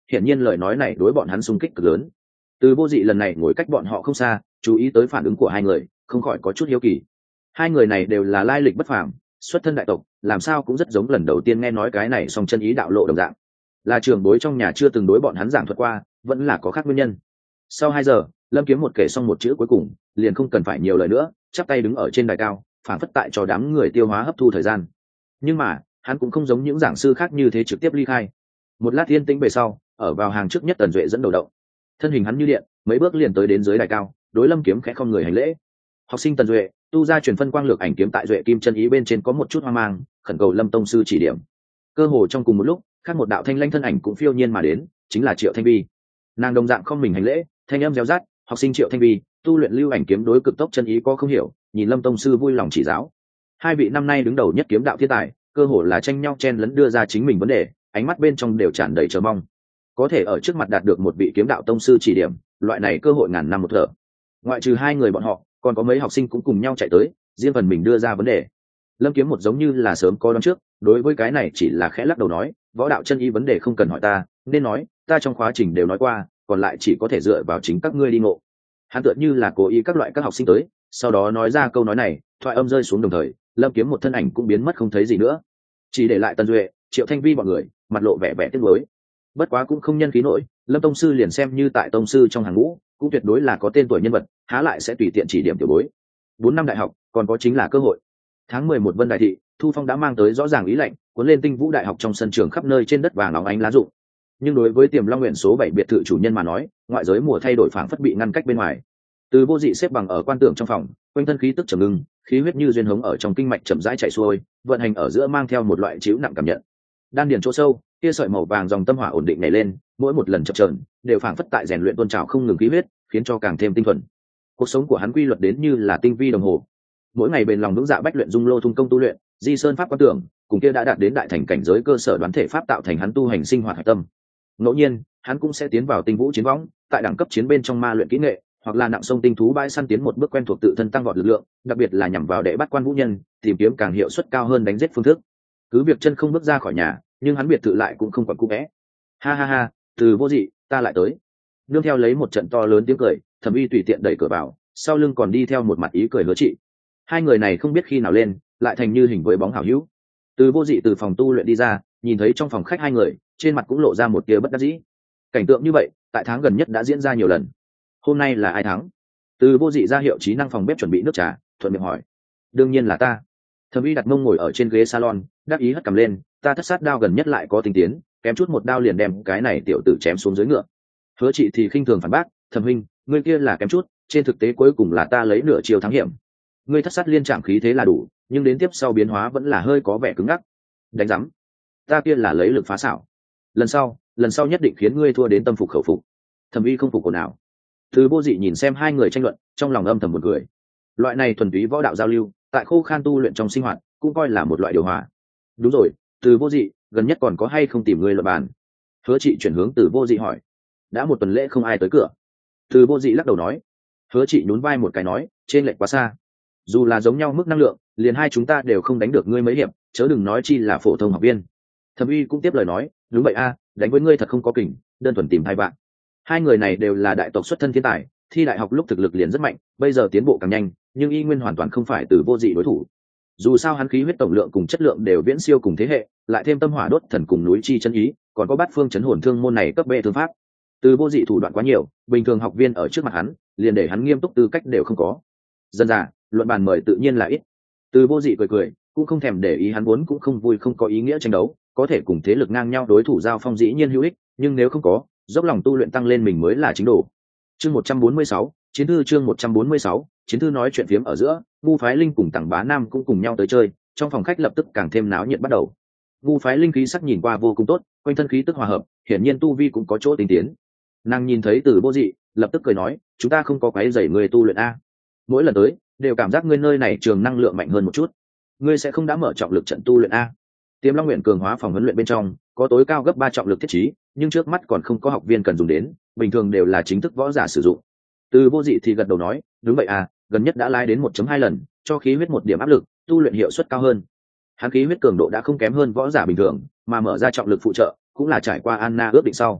hiển nhiên lời nói này đối bọn hắn xung kích cực lớn. Từ Vô Dị lần này ngồi cách bọn họ không xa, chú ý tới phản ứng của hai người, không khỏi có chút hiếu kỳ. Hai người này đều là lai lịch bất phàm, xuất thân đại tộc, làm sao cũng rất giống lần đầu tiên nghe nói cái này song chân ý đạo lộ đồng dạng. Là trưởng bối trong nhà chưa từng đối bọn hắn giảng thuật qua, vẫn là có khác nguyên nhân. Sau hai giờ, Lâm Kiếm một kể xong một chữ cuối cùng, liền không cần phải nhiều lời nữa, chắp tay đứng ở trên đài cao, phản phất tại cho đám người tiêu hóa hấp thu thời gian. Nhưng mà, hắn cũng không giống những giảng sư khác như thế trực tiếp ly khai. Một lát yên tĩnh về sau, ở vào hàng trước nhất Tần Duệ dẫn đầu động. Thân hình hắn như điện, mấy bước liền tới đến dưới đài cao, đối Lâm Kiếm khẽ không người hành lễ. Học sinh Tần Duệ, tu ra truyền phân quang lược ảnh kiếm tại Duệ Kim chân ý bên trên có một chút hoang mang, khẩn cầu Lâm tông sư chỉ điểm. Cơ hồ trong cùng một lúc, khác một đạo thanh lanh thân ảnh cũng phiêu nhiên mà đến, chính là Triệu Thanh Vi. Nàng đồng dạng không mình hành lễ, thanh âm réo rát, học sinh Triệu Thanh Vi, tu luyện lưu ảnh kiếm đối cực tốc chân ý có không hiểu, nhìn Lâm tông sư vui lòng chỉ giáo. Hai vị năm nay đứng đầu nhất kiếm đạo thiên tài, cơ hồ là tranh nhau chen lấn đưa ra chính mình vấn đề, ánh mắt bên trong đều tràn đầy chờ mong. Có thể ở trước mặt đạt được một vị kiếm đạo tông sư chỉ điểm, loại này cơ hội ngàn năm một thở. Ngoại trừ hai người bọn họ, còn có mấy học sinh cũng cùng nhau chạy tới, riêng phần mình đưa ra vấn đề. Lâm Kiếm một giống như là sớm có đoán trước, đối với cái này chỉ là khẽ lắc đầu nói, võ đạo chân ý vấn đề không cần hỏi ta, nên nói, ta trong khóa trình đều nói qua, còn lại chỉ có thể dựa vào chính các ngươi đi ngộ. Hắn tựa như là cố ý các loại các học sinh tới, sau đó nói ra câu nói này, thoại âm rơi xuống đồng thời, Lâm Kiếm một thân ảnh cũng biến mất không thấy gì nữa, chỉ để lại Tần Duệ, Triệu Thanh Vi bọn người, mặt lộ vẻ vẻ tiếc nuối. Bất quá cũng không nhân khí nổi, Lâm tông sư liền xem như tại tông sư trong hàng ngũ, cũng tuyệt đối là có tên tuổi nhân vật, há lại sẽ tùy tiện chỉ điểm tiểu bối. Bốn năm đại học, còn có chính là cơ hội. Tháng mười một Vân Đại Thị, Thu Phong đã mang tới rõ ràng ý lệnh, cuốn lên Tinh Vũ Đại học trong sân trường khắp nơi trên đất vàng óng ánh lá rụng. Nhưng đối với Tiềm Long Nguyện số bảy biệt thự chủ nhân mà nói, ngoại giới mùa thay đổi phảng phất bị ngăn cách bên ngoài. Từ Vô Dị xếp bằng ở quan tưởng trong phòng, quanh thân khí tức trầm ngưng, khí huyết như duyên hống ở trong kinh mạch chậm rãi chảy xuôi, vận hành ở giữa mang theo một loại chịu nặng cảm nhận. Đan điền chỗ sâu, kia sợi màu vàng dòng tâm hỏa ổn định nhảy lên, mỗi một lần chập chờn đều phảng phất tại rèn luyện tôn trào không ngừng khí huyết, khiến cho càng thêm tinh thuần. Cuộc sống của hắn quy luật đến như là tinh vi đồng hồ. Mỗi ngày bền lòng vững dạ bách luyện dung lô thung công tu luyện, di sơn pháp quan tưởng, cùng kia đã đạt đến đại thành cảnh giới cơ sở đoán thể pháp tạo thành hắn tu hành sinh hoạt hạch tâm. Ngẫu nhiên, hắn cũng sẽ tiến vào tinh vũ chiến võng, tại đẳng cấp chiến bên trong ma luyện kỹ nghệ, hoặc là nặng sông tinh thú bãi săn tiến một bước quen thuộc tự thân tăng vọt lực lượng, đặc biệt là nhằm vào đệ bắt quan vũ nhân, tìm kiếm càng hiệu suất cao hơn đánh giết phương thức. Cứ việc chân không bước ra khỏi nhà, nhưng hắn biệt thự lại cũng không quản cũ vẽ. Ha ha ha, Từ Vô Dị, ta lại tới. Nương theo lấy một trận to lớn tiếng cười, Thẩm Uy tùy tiện đẩy cửa vào, sau lưng còn đi theo một mặt ý cười hứa trị. Hai người này không biết khi nào lên, lại thành như hình với bóng hảo hữu. Từ Vô Dị từ phòng tu luyện đi ra, nhìn thấy trong phòng khách hai người, trên mặt cũng lộ ra một tia bất đắc dĩ. Cảnh tượng như vậy, tại tháng gần nhất đã diễn ra nhiều lần. Hôm nay là ai thắng? Từ Vô Dị ra hiệu trí năng phòng bếp chuẩn bị nước trà, thuận miệng hỏi. Đương nhiên là ta. Thẩm Uy đặt mông ngồi ở trên ghế salon, đắc ý hất cầm lên, ta thất sát đao gần nhất lại có tinh tiến, kém chút một đao liền đem cái này tiểu tử chém xuống dưới ngựa. Hứa Trị thì khinh thường phản bác, Thẩm huynh, ngươi kia là kém chút, trên thực tế cuối cùng là ta lấy nửa chiều thắng hiểm. Ngươi thất sát liên trạng khí thế là đủ, nhưng đến tiếp sau biến hóa vẫn là hơi có vẻ cứng ngắc. Đánh rắm, ta kia là lấy lực phá xảo. Lần sau, lần sau nhất định khiến ngươi thua đến tâm phục khẩu phục. Thẩm Uy không phục cổ nào. Từ Vô Dị nhìn xem hai người tranh luận, trong lòng âm thầm một cười. Loại này thuần túy võ đạo giao lưu, tại khô khan tu luyện trong sinh hoạt, cũng coi là một loại điều hòa. Đúng rồi, Từ Vô Dị, gần nhất còn có hay không tìm ngươi luận bàn? Hứa Trị chuyển hướng Từ Vô Dị hỏi. Đã một tuần lễ không ai tới cửa. Từ Vô Dị lắc đầu nói. Hứa Trị nhún vai một cái nói, trên lệch quá xa. Dù là giống nhau mức năng lượng, liền hai chúng ta đều không đánh được ngươi mấy hiệp, chớ đừng nói chi là phổ thông học viên. Thẩm Uy cũng tiếp lời nói, đúng vậy a, đánh với ngươi thật không có kình, đơn thuần tìm hai bạn. Hai người này đều là đại tộc xuất thân thiên tài, thi đại học lúc thực lực liền rất mạnh, bây giờ tiến bộ càng nhanh, nhưng y nguyên hoàn toàn không phải Từ Vô Dị đối thủ. Dù sao hắn khí huyết tổng lượng cùng chất lượng đều viễn siêu cùng thế hệ, lại thêm tâm hỏa đốt thần cùng núi chi chân ý, còn có bát phương chấn hồn thương môn này cấp bệ thương pháp. Từ Vô Dị thủ đoạn quá nhiều, bình thường học viên ở trước mặt hắn, liền để hắn nghiêm túc tư cách đều không có. Dân già, luận bàn mời tự nhiên là ít. Từ Vô Dị cười cười, cũng không thèm để ý, hắn vốn cũng không vui không có ý nghĩa tranh đấu, có thể cùng thế lực ngang nhau đối thủ giao phong dĩ nhiên hữu ích, nhưng nếu không có, dốc lòng tu luyện tăng lên mình mới là chính đồ. Chương một trăm bốn mươi sáu, chiến thư chương một trăm bốn mươi sáu, chiến thư nói chuyện phiếm ở giữa, Ngu Phái Linh cùng Tằng Bá Nam cũng cùng nhau tới chơi, trong phòng khách lập tức càng thêm náo nhiệt bắt đầu. Ngu Phái Linh khí sắc nhìn qua vô cùng tốt, quanh thân khí tức hòa hợp, hiển nhiên tu vi cũng có chỗ tinh tiến. Nàng nhìn thấy Từ Vô Dị, lập tức cười nói, chúng ta không có quấy rầy người tu luyện a. Mỗi lần tới, đều cảm giác ngươi nơi này trường năng lượng mạnh hơn một chút. Ngươi sẽ không đã mở trọng lực trận tu luyện a? Tiềm Long Nguyện cường hóa phòng huấn luyện bên trong, có tối cao gấp ba trọng lực thiết trí, nhưng trước mắt còn không có học viên cần dùng đến, bình thường đều là chính thức võ giả sử dụng. Từ Vô Dị thì gật đầu nói, đúng vậy à, gần nhất đã lái đến một chấm hai lần, cho khí huyết một điểm áp lực, tu luyện hiệu suất cao hơn. Hắn khí huyết cường độ đã không kém hơn võ giả bình thường, mà mở ra trọng lực phụ trợ, cũng là trải qua Anna ước định sau.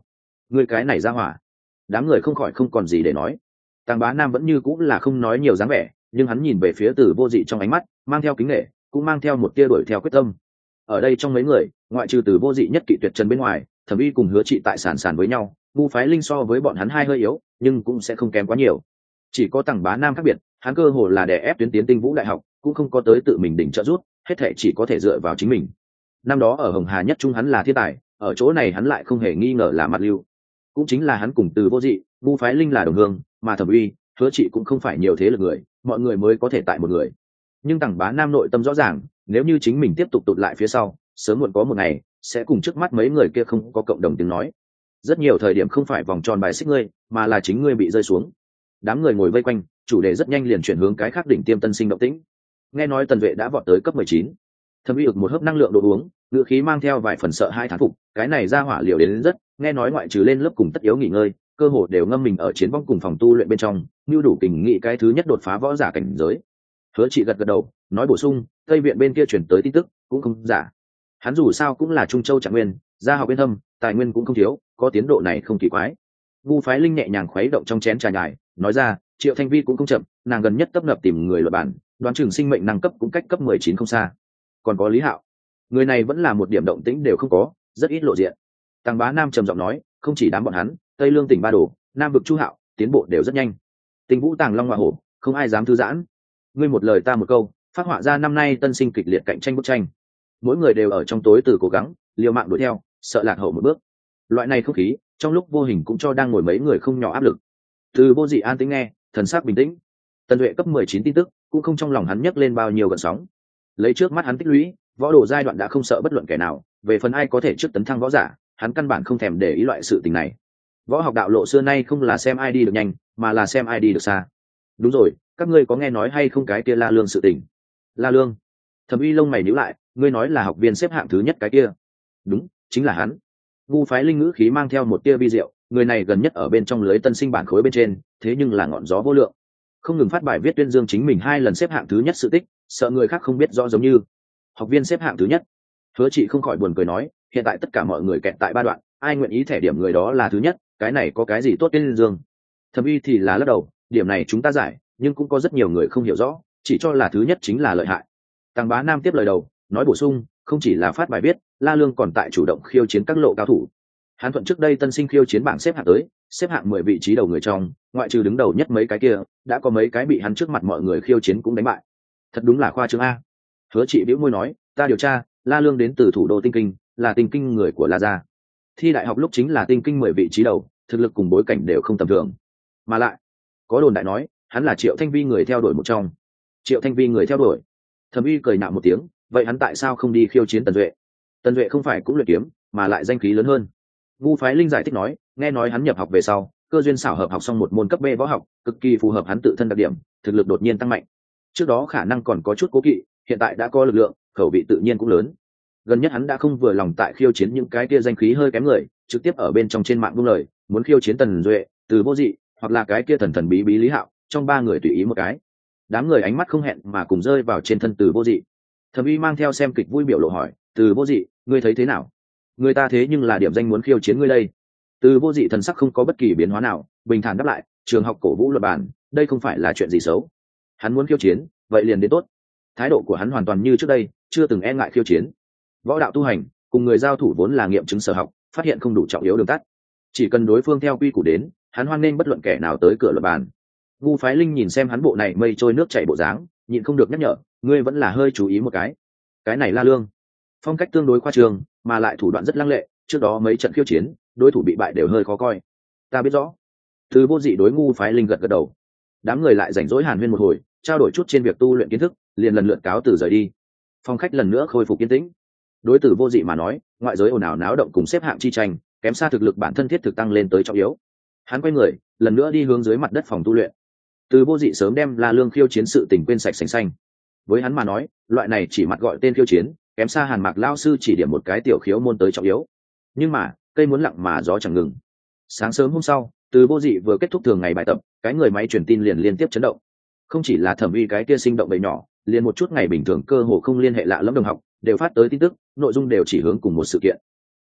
Người cái này ra hỏa. Đám người không khỏi không còn gì để nói. Tàng Bá Nam vẫn như cũng là không nói nhiều dáng vẻ, nhưng hắn nhìn về phía Từ Vô Dị trong ánh mắt mang theo kính nể, cũng mang theo một tia đuổi theo quyết tâm. Ở đây trong mấy người, ngoại trừ Từ Vô Dị nhất kỵ tuyệt trần bên ngoài, Thẩm Uy cùng Hứa Trị tại sàn sàn với nhau, Vu Phái Linh so với bọn hắn hai hơi yếu, nhưng cũng sẽ không kém quá nhiều. Chỉ có Tàng Bá Nam khác biệt, hắn cơ hồ là đè ép tuyến tiến Tinh Vũ đại học, cũng không có tới tự mình đỉnh trợ rút, hết thảy chỉ có thể dựa vào chính mình. Năm đó ở Hồng Hà nhất trung hắn là thiên tài, ở chỗ này hắn lại không hề nghi ngờ là mặt lưu. Cũng chính là hắn cùng Từ Vô Dị, Vu Phái Linh là đồng hương, mà Thẩm Uy, Hứa Trị cũng không phải nhiều thế lực người, mọi người mới có thể tại một người. Nhưng Tằng Bá Nam nội tâm rõ ràng, nếu như chính mình tiếp tục tụt lại phía sau, sớm muộn có một ngày sẽ cùng trước mắt mấy người kia không có cộng đồng tiếng nói. Rất nhiều thời điểm không phải vòng tròn bài xích ngươi, mà là chính ngươi bị rơi xuống. Đám người ngồi vây quanh, chủ đề rất nhanh liền chuyển hướng cái khác đỉnh tiêm tân sinh động tĩnh. Nghe nói Tần Duệ đã vọt tới cấp mười chín. Thẩm Uy ực một hớp năng lượng đồ uống, ngữ khí mang theo vài phần sợ hai thán phục, cái này ra hỏa liều đến, đến rất, nghe nói ngoại trừ lên lớp cùng tất yếu nghỉ ngơi, cơ hồ đều ngâm mình ở chiến vong cùng phòng tu luyện bên trong, như đủ tình nghị cái thứ nhất đột phá võ giả cảnh giới. Hứa Trị gật gật đầu, nói bổ sung, Tây viện bên kia chuyển tới tin tức, cũng không giả. Hắn dù sao cũng là Trung Châu Trạng Nguyên, gia học bên thâm, tài nguyên cũng không thiếu, có tiến độ này không kỳ quái. Vu Phái Linh nhẹ nhàng khuấy động trong chén trà nhài, nói ra, Triệu Thanh Vi cũng không chậm, nàng gần nhất tấp nập tìm người luật bản, đoán chừng sinh mệnh năng cấp cũng cách cấp mười chín không xa. Còn có Lý Hạo, người này vẫn là một điểm động tĩnh đều không có, rất ít lộ diện. Tàng Bá Nam trầm giọng nói, không chỉ đám bọn hắn, Tây Lương tỉnh Ba Đồ, Nam vực Chu Hạo, tiến bộ đều rất nhanh. Tình Vũ Tàng Long Hoa Hổ, không ai dám thư giãn. Ngươi một lời ta một câu, phát họa ra năm nay tân sinh kịch liệt cạnh tranh bức tranh. Mỗi người đều ở trong tối từ cố gắng, liều mạng đuổi theo, sợ lạc hậu một bước. Loại này không khí, trong lúc vô hình cũng cho đang ngồi mấy người không nhỏ áp lực. Từ Vô Dị an tĩnh nghe, thần sắc bình tĩnh. Tần Duệ cấp mười chín tin tức, cũng không trong lòng hắn nhấc lên bao nhiêu gợn sóng. Lấy trước mắt hắn tích lũy, võ đồ giai đoạn đã không sợ bất luận kẻ nào, về phần ai có thể trước tấn thăng võ giả, hắn căn bản không thèm để ý loại sự tình này. Võ học đạo lộ xưa nay không là xem ai đi được nhanh, mà là xem ai đi được xa. Đúng rồi, các ngươi có nghe nói hay không cái kia La Lương sự tình? La Lương? Thẩm Uy lông mày nhíu lại, ngươi nói là học viên xếp hạng thứ nhất cái kia? Đúng, chính là hắn. Vu Phái Linh ngữ khí mang theo một tia vi diệu, người này gần nhất ở bên trong lưới tân sinh bản khối bên trên, thế nhưng là ngọn gió vô lượng, không ngừng phát bài viết tuyên dương chính mình hai lần xếp hạng thứ nhất sự tích, sợ người khác không biết rõ giống như học viên xếp hạng thứ nhất. Hứa Trị không khỏi buồn cười nói, hiện tại tất cả mọi người kẹt tại ba đoạn, ai nguyện ý thẻ điểm người đó là thứ nhất, cái này có cái gì tốt tuyên dương? Thẩm Uy thì là lắc đầu, điểm này chúng ta giải, nhưng cũng có rất nhiều người không hiểu rõ, chỉ cho là thứ nhất chính là lợi hại. Tàng Bá Nam tiếp lời đầu, nói bổ sung, không chỉ là phát bài viết, La Lương còn tại chủ động khiêu chiến các lộ cao thủ. Hắn thuận trước đây tân sinh khiêu chiến bảng xếp hạng tới, xếp hạng mười vị trí đầu người trong, ngoại trừ đứng đầu nhất mấy cái kia, đã có mấy cái bị hắn trước mặt mọi người khiêu chiến cũng đánh bại. Thật đúng là khoa trương a. Hứa Trị bĩu môi nói, ta điều tra, La Lương đến từ thủ đô Tinh Kinh, là Tinh Kinh người của La gia. Thi đại học lúc chính là Tinh Kinh mười vị trí đầu, thực lực cùng bối cảnh đều không tầm thường. Mà lại, có đồn đại nói, hắn là Triệu Thanh Vi người theo đuổi một trong. Triệu Thanh Vi người theo đuổi? Thẩm Uy cười nhạo một tiếng, vậy hắn tại sao không đi khiêu chiến Tần Duệ? Tần Duệ không phải cũng luyện kiếm, mà lại danh khí lớn hơn. Vu Phái Linh giải thích nói, nghe nói hắn nhập học về sau, cơ duyên xảo hợp học xong một môn cấp B võ học, cực kỳ phù hợp hắn tự thân đặc điểm, thực lực đột nhiên tăng mạnh. Trước đó khả năng còn có chút cố kỵ, hiện tại đã có lực lượng, khẩu vị tự nhiên cũng lớn. Gần nhất hắn đã không vừa lòng tại khiêu chiến những cái kia danh khí hơi kém người, trực tiếp ở bên trong trên mạng buông lời, muốn khiêu chiến Tần Duệ, Từ Vô Dị, hoặc là cái kia thần thần bí bí Lý Hạo, trong ba người tùy ý một cái. Đám người ánh mắt không hẹn mà cùng rơi vào trên thân Từ Vô Dị. Thẩm Uy mang theo xem kịch vui biểu lộ hỏi, Từ Vô Dị, ngươi thấy thế nào? Người ta thế nhưng là điểm danh muốn khiêu chiến ngươi đây. Từ Vô Dị thần sắc không có bất kỳ biến hóa nào, bình thản đáp lại, trường học cổ vũ luật bản, đây không phải là chuyện gì xấu. Hắn muốn khiêu chiến, vậy liền đến tốt. Thái độ của hắn hoàn toàn như trước đây, chưa từng e ngại khiêu chiến. Võ đạo tu hành, cùng người giao thủ vốn là nghiệm chứng sở học, phát hiện không đủ trọng yếu đường tắt. Chỉ cần đối phương theo quy củ đến, hắn hoan nghênh bất luận kẻ nào tới cửa luật bản. Vu Phái Linh nhìn xem hắn bộ này mây trôi nước chảy bộ dáng, nhịn không được nhắc nhở, ngươi vẫn là hơi chú ý một cái. Cái này La Lương, phong cách tương đối khoa trương, mà lại thủ đoạn rất lăng lệ, trước đó mấy trận khiêu chiến, đối thủ bị bại đều hơi khó coi. Ta biết rõ. Từ Vô Dị đối Vu Phái Linh gật gật đầu. Đám người lại rảnh rỗi hàn huyên một hồi, trao đổi chút trên việc tu luyện kiến thức, liền lần lượt cáo từ rời đi. Phong khách lần nữa khôi phục yên tĩnh. Đối Từ Vô Dị mà nói, ngoại giới ồn ào náo động cùng xếp hạng chi tranh, kém xa thực lực bản thân thiết thực tăng lên tới trọng yếu. Hắn quay người, lần nữa đi hướng dưới mặt đất phòng tu luyện. Từ Vô Dị sớm đem La Lương khiêu chiến sự tình quên sạch sành xanh. Với hắn mà nói, loại này chỉ mặt gọi tên khiêu chiến, kém xa Hàn Mạc lão sư chỉ điểm một cái tiểu khiếu môn tới trọng yếu. Nhưng mà, cây muốn lặng mà gió chẳng ngừng. Sáng sớm hôm sau, Từ Vô Dị vừa kết thúc thường ngày bài tập, cái người máy truyền tin liền liên tiếp chấn động. Không chỉ là Thẩm Uy cái kia sinh động bầy nhỏ, liền một chút ngày bình thường cơ hồ không liên hệ lạ lẫm đồng học, đều phát tới tin tức, nội dung đều chỉ hướng cùng một sự kiện.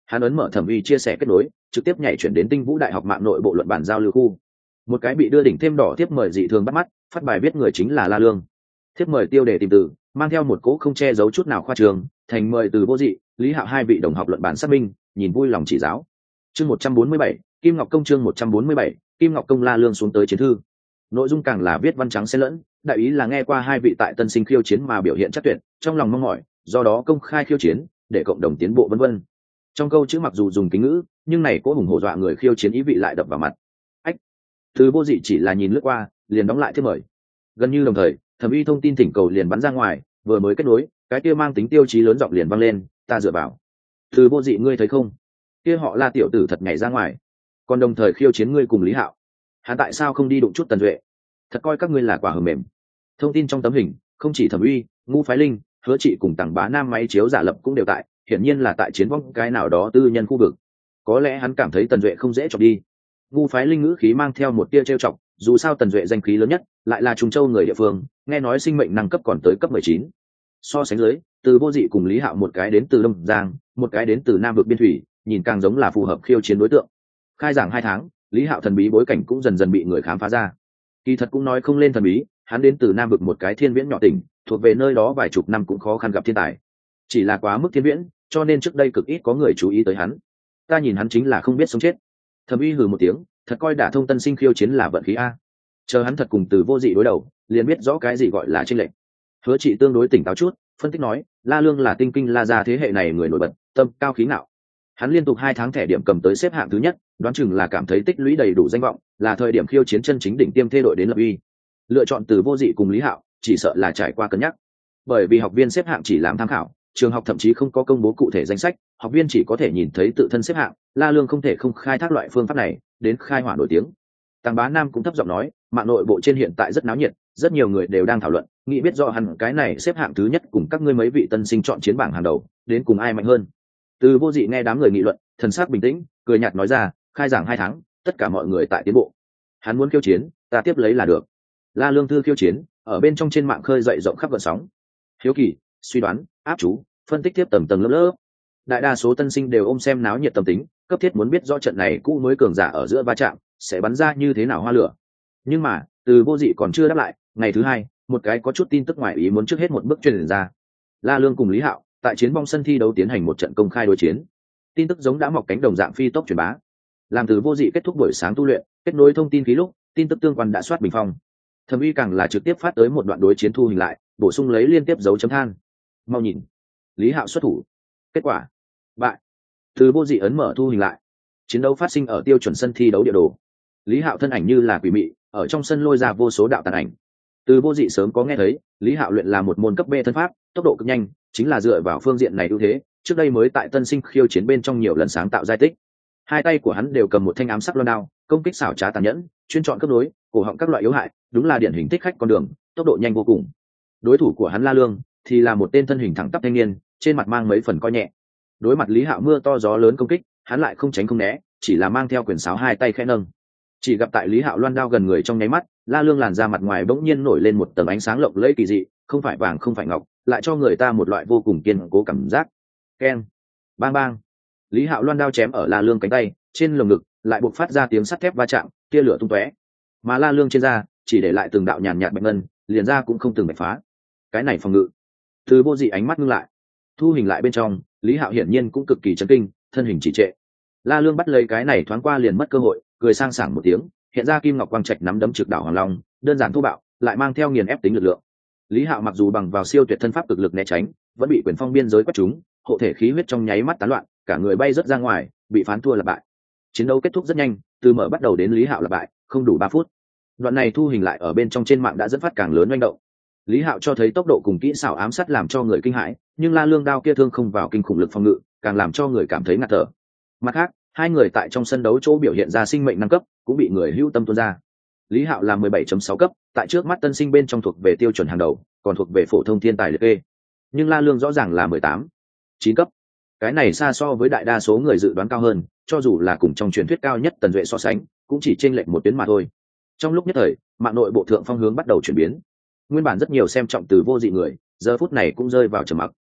Hắn ấn mở Thẩm Uy chia sẻ kết nối, trực tiếp nhảy chuyển đến Tinh Vũ Đại học mạng nội bộ luận bản giao lưu khu. Một cái bị đưa đỉnh thêm đỏ tiếp mời dị thường bắt mắt, phát bài viết người chính là La Lương. Thiếp mời tiêu đề tìm từ, mang theo một cỗ không che giấu chút nào khoa trường, thành mời từ Vô Dị, Lý Hạo hai vị đồng học luận bản xác minh, nhìn vui lòng chỉ giáo. Chương một trăm bốn mươi bảy, Kim Ngọc Công chương một trăm bốn mươi bảy, Kim Ngọc Công La Lương xuống tới chiến thư. Nội dung càng là viết văn trắng xen lẫn, đại ý là nghe qua hai vị tại Tân Sinh khiêu chiến mà biểu hiện chắc tuyệt, trong lòng mong mỏi, do đó công khai khiêu chiến, để cộng đồng tiến bộ vân vân. Trong câu chữ mặc dù dùng kính ngữ, nhưng này cố hùng hổ dọa người khiêu chiến ý vị lại đập vào mặt. Ách. Từ Vô Dị chỉ là nhìn lướt qua, liền đóng lại thiếp mời. Gần như đồng thời, Thẩm Uy thông tin thỉnh cầu liền bắn ra ngoài, vừa mới kết nối, cái kia mang tính tiêu chí lớn giọng liền vang lên, ta dựa vào. Từ Vô Dị ngươi thấy không? Kia họ La tiểu tử thật nhảy ra ngoài, còn đồng thời khiêu chiến ngươi cùng Lý Hạo. Hắn tại sao không đi đụng chút Tần Duệ? Thật coi các ngươi là quả hờm mềm. Thông tin trong tấm hình, không chỉ Thẩm Uy, Ngũ Phái Linh, Hứa Trị cùng Tằng Bá Nam máy chiếu giả lập cũng đều tại, hiển nhiên là tại chiến vong cái nào đó tư nhân khu vực. Có lẽ hắn cảm thấy Tần Duệ không dễ chọc đi. Ngũ Phái Linh ngữ khí mang theo một tia trêu chọc, dù sao Tần Duệ danh khí lớn nhất, lại là Trùng Châu người địa phương, nghe nói sinh mệnh năng cấp còn tới cấp mười chín. So sánh dưới, Từ Vô Dị cùng Lý Hạo một cái đến từ Đông Giang, một cái đến từ Nam vực biên thủy, nhìn càng giống là phù hợp khiêu chiến đối tượng. Khai giảng hai tháng, Lý Hạo thần bí bối cảnh cũng dần dần bị người khám phá ra. Kỳ thật cũng nói không lên thần bí, hắn đến từ Nam vực một cái thiên viễn nhỏ tỉnh, thuộc về nơi đó vài chục năm cũng khó khăn gặp thiên tài. Chỉ là quá mức thiên viễn, cho nên trước đây cực ít có người chú ý tới hắn. Ta nhìn hắn chính là không biết sống chết. Thẩm Uy hừ một tiếng, thật coi đả thông Tân Sinh khiêu chiến là vận khí a. Chờ hắn thật cùng Từ Vô Dị đối đầu, liền biết rõ cái gì gọi là chênh lệch. Hứa Trị tương đối tỉnh táo chút, phân tích nói, La Lương là tinh kinh La gia thế hệ này người nổi bật, tâm cao khí ngạo. Hắn liên tục hai tháng thẻ điểm cầm tới xếp hạng thứ nhất, đoán chừng là cảm thấy tích lũy đầy đủ danh vọng, là thời điểm khiêu chiến chân chính đỉnh tiêm thê đội đến lập uy. Lựa chọn Từ Vô Dị cùng Lý Hạo, chỉ sợ là trải qua cân nhắc. Bởi vì học viên xếp hạng chỉ làm tham khảo, trường học thậm chí không có công bố cụ thể danh sách, học viên chỉ có thể nhìn thấy tự thân xếp hạng, La Lương không thể không khai thác loại phương pháp này, đến khai hỏa nổi tiếng. Tàng Bá Nam cũng thấp giọng nói, mạng nội bộ trên hiện tại rất náo nhiệt, rất nhiều người đều đang thảo luận, nghĩ biết rõ hẳn cái này xếp hạng thứ nhất cùng các ngươi mấy vị tân sinh chọn chiến bảng hàng đầu, đến cùng ai mạnh hơn. Từ Vô Dị nghe đám người nghị luận, thần sắc bình tĩnh, cười nhạt nói ra, khai giảng hai tháng, tất cả mọi người tại tiến bộ. Hắn muốn khiêu chiến, ta tiếp lấy là được. La Lương thư khiêu chiến, ở bên trong trên mạng khơi dậy rộng khắp gợn sóng. Hiếu kỳ, suy đoán, áp chú, phân tích tiếp tầng tầng lớp lớp. Đại đa số tân sinh đều ôm xem náo nhiệt tâm tính, cấp thiết muốn biết rõ trận này cũ mới cường giả ở giữa va chạm sẽ bắn ra như thế nào hoa lửa. Nhưng mà, Từ Vô Dị còn chưa đáp lại, ngày thứ hai, một cái có chút tin tức ngoài ý muốn trước hết một bước truyền ra. La Lương cùng Lý Hạo tại chiến bong sân thi đấu tiến hành một trận công khai đối chiến. Tin tức giống đã mọc cánh đồng dạng phi tốc truyền bá. Làm Từ Vô Dị kết thúc buổi sáng tu luyện, kết nối thông tin khí lúc, tin tức tương quan đã soát bình phong. Thẩm Uy càng là trực tiếp phát tới một đoạn đối chiến thu hình lại, bổ sung lấy liên tiếp dấu chấm than. Mau nhìn, Lý Hạo xuất thủ. Kết quả, bại. Từ Vô Dị ấn mở thu hình lại. Chiến đấu phát sinh ở tiêu chuẩn sân thi đấu địa đồ. Lý Hạo thân ảnh như là quỷ mị, ở trong sân lôi ra vô số đạo tàn ảnh. Từ Vô Dị sớm có nghe thấy, Lý Hạo luyện là một môn cấp B thân pháp, tốc độ cực nhanh, chính là dựa vào phương diện này ưu thế, trước đây mới tại Tân Sinh khiêu chiến bên trong nhiều lần sáng tạo giai tích. Hai tay của hắn đều cầm một thanh ám sắc loan đao, công kích xảo trá tàn nhẫn, chuyên chọn cấp đối, cổ họng các loại yếu hại, đúng là điển hình thích khách con đường, tốc độ nhanh vô cùng. Đối thủ của hắn La Lương thì là một tên thân hình thẳng tắp thanh niên, trên mặt mang mấy phần coi nhẹ. Đối mặt Lý Hạo mưa to gió lớn công kích, hắn lại không tránh không né, chỉ là mang theo quyền sáo hai tay khẽ nâng. Chỉ gặp tại Lý Hạo loan đao gần người trong nháy mắt, La Lương làn ra mặt ngoài bỗng nhiên nổi lên một tầng ánh sáng lộng lẫy kỳ dị, không phải vàng không phải ngọc, lại cho người ta một loại vô cùng kiên cố cảm giác. Keng, bang bang. Lý Hạo loan đao chém ở La Lương cánh tay, trên lồng ngực lại buộc phát ra tiếng sắt thép va chạm, tia lửa tung tóe. Mà La Lương trên da chỉ để lại từng đạo nhàn nhạt bạch ngân, liền da cũng không từng bạch phá. Cái này phòng ngự. Từ Vô Dị ánh mắt ngưng lại. Thu hình lại bên trong, Lý Hạo hiển nhiên cũng cực kỳ chấn kinh, thân hình chỉ trệ. La Lương bắt lấy cái này thoáng qua liền mất cơ hội, cười sang sảng một tiếng, hiện ra kim ngọc quang trạch nắm đấm trực đảo hoàng long, đơn giản thô bạo, lại mang theo nghiền ép tính lực lượng. Lý Hạo mặc dù bằng vào siêu tuyệt thân pháp cực lực né tránh, vẫn bị quyền phong biên giới quét trúng, hộ thể khí huyết trong nháy mắt tán loạn, cả người bay rất ra ngoài, bị phán thua là bại. Chiến đấu kết thúc rất nhanh, từ mở bắt đầu đến Lý Hạo là bại, không đủ ba phút. Đoạn này thu hình lại ở bên trong trên mạng đã dẫn phát càng lớn manh động. Lý Hạo cho thấy tốc độ cùng kỹ xảo ám sát làm cho người kinh hãi, nhưng La Lương đao kia thương không vào kinh khủng lực phòng ngự, càng làm cho người cảm thấy ngạt thở. Mặt khác, hai người tại trong sân đấu chỗ biểu hiện ra sinh mệnh năng cấp, cũng bị người hữu tâm tuôn ra. Lý Hạo là mười bảy chấm sáu cấp, tại trước mắt tân sinh bên trong thuộc về tiêu chuẩn hàng đầu, còn thuộc về phổ thông thiên tài liệt kê. Nhưng La Lương rõ ràng là mười tám, chín cấp. Cái này xa so với đại đa số người dự đoán cao hơn, cho dù là cùng trong truyền thuyết cao nhất Tần Duệ so sánh, cũng chỉ chênh lệch một tuyến mà thôi. Trong lúc nhất thời, mạng nội bộ thượng phong hướng bắt đầu chuyển biến. Nguyên bản rất nhiều xem trọng Từ Vô Dị người, giờ phút này cũng rơi vào trầm mặc.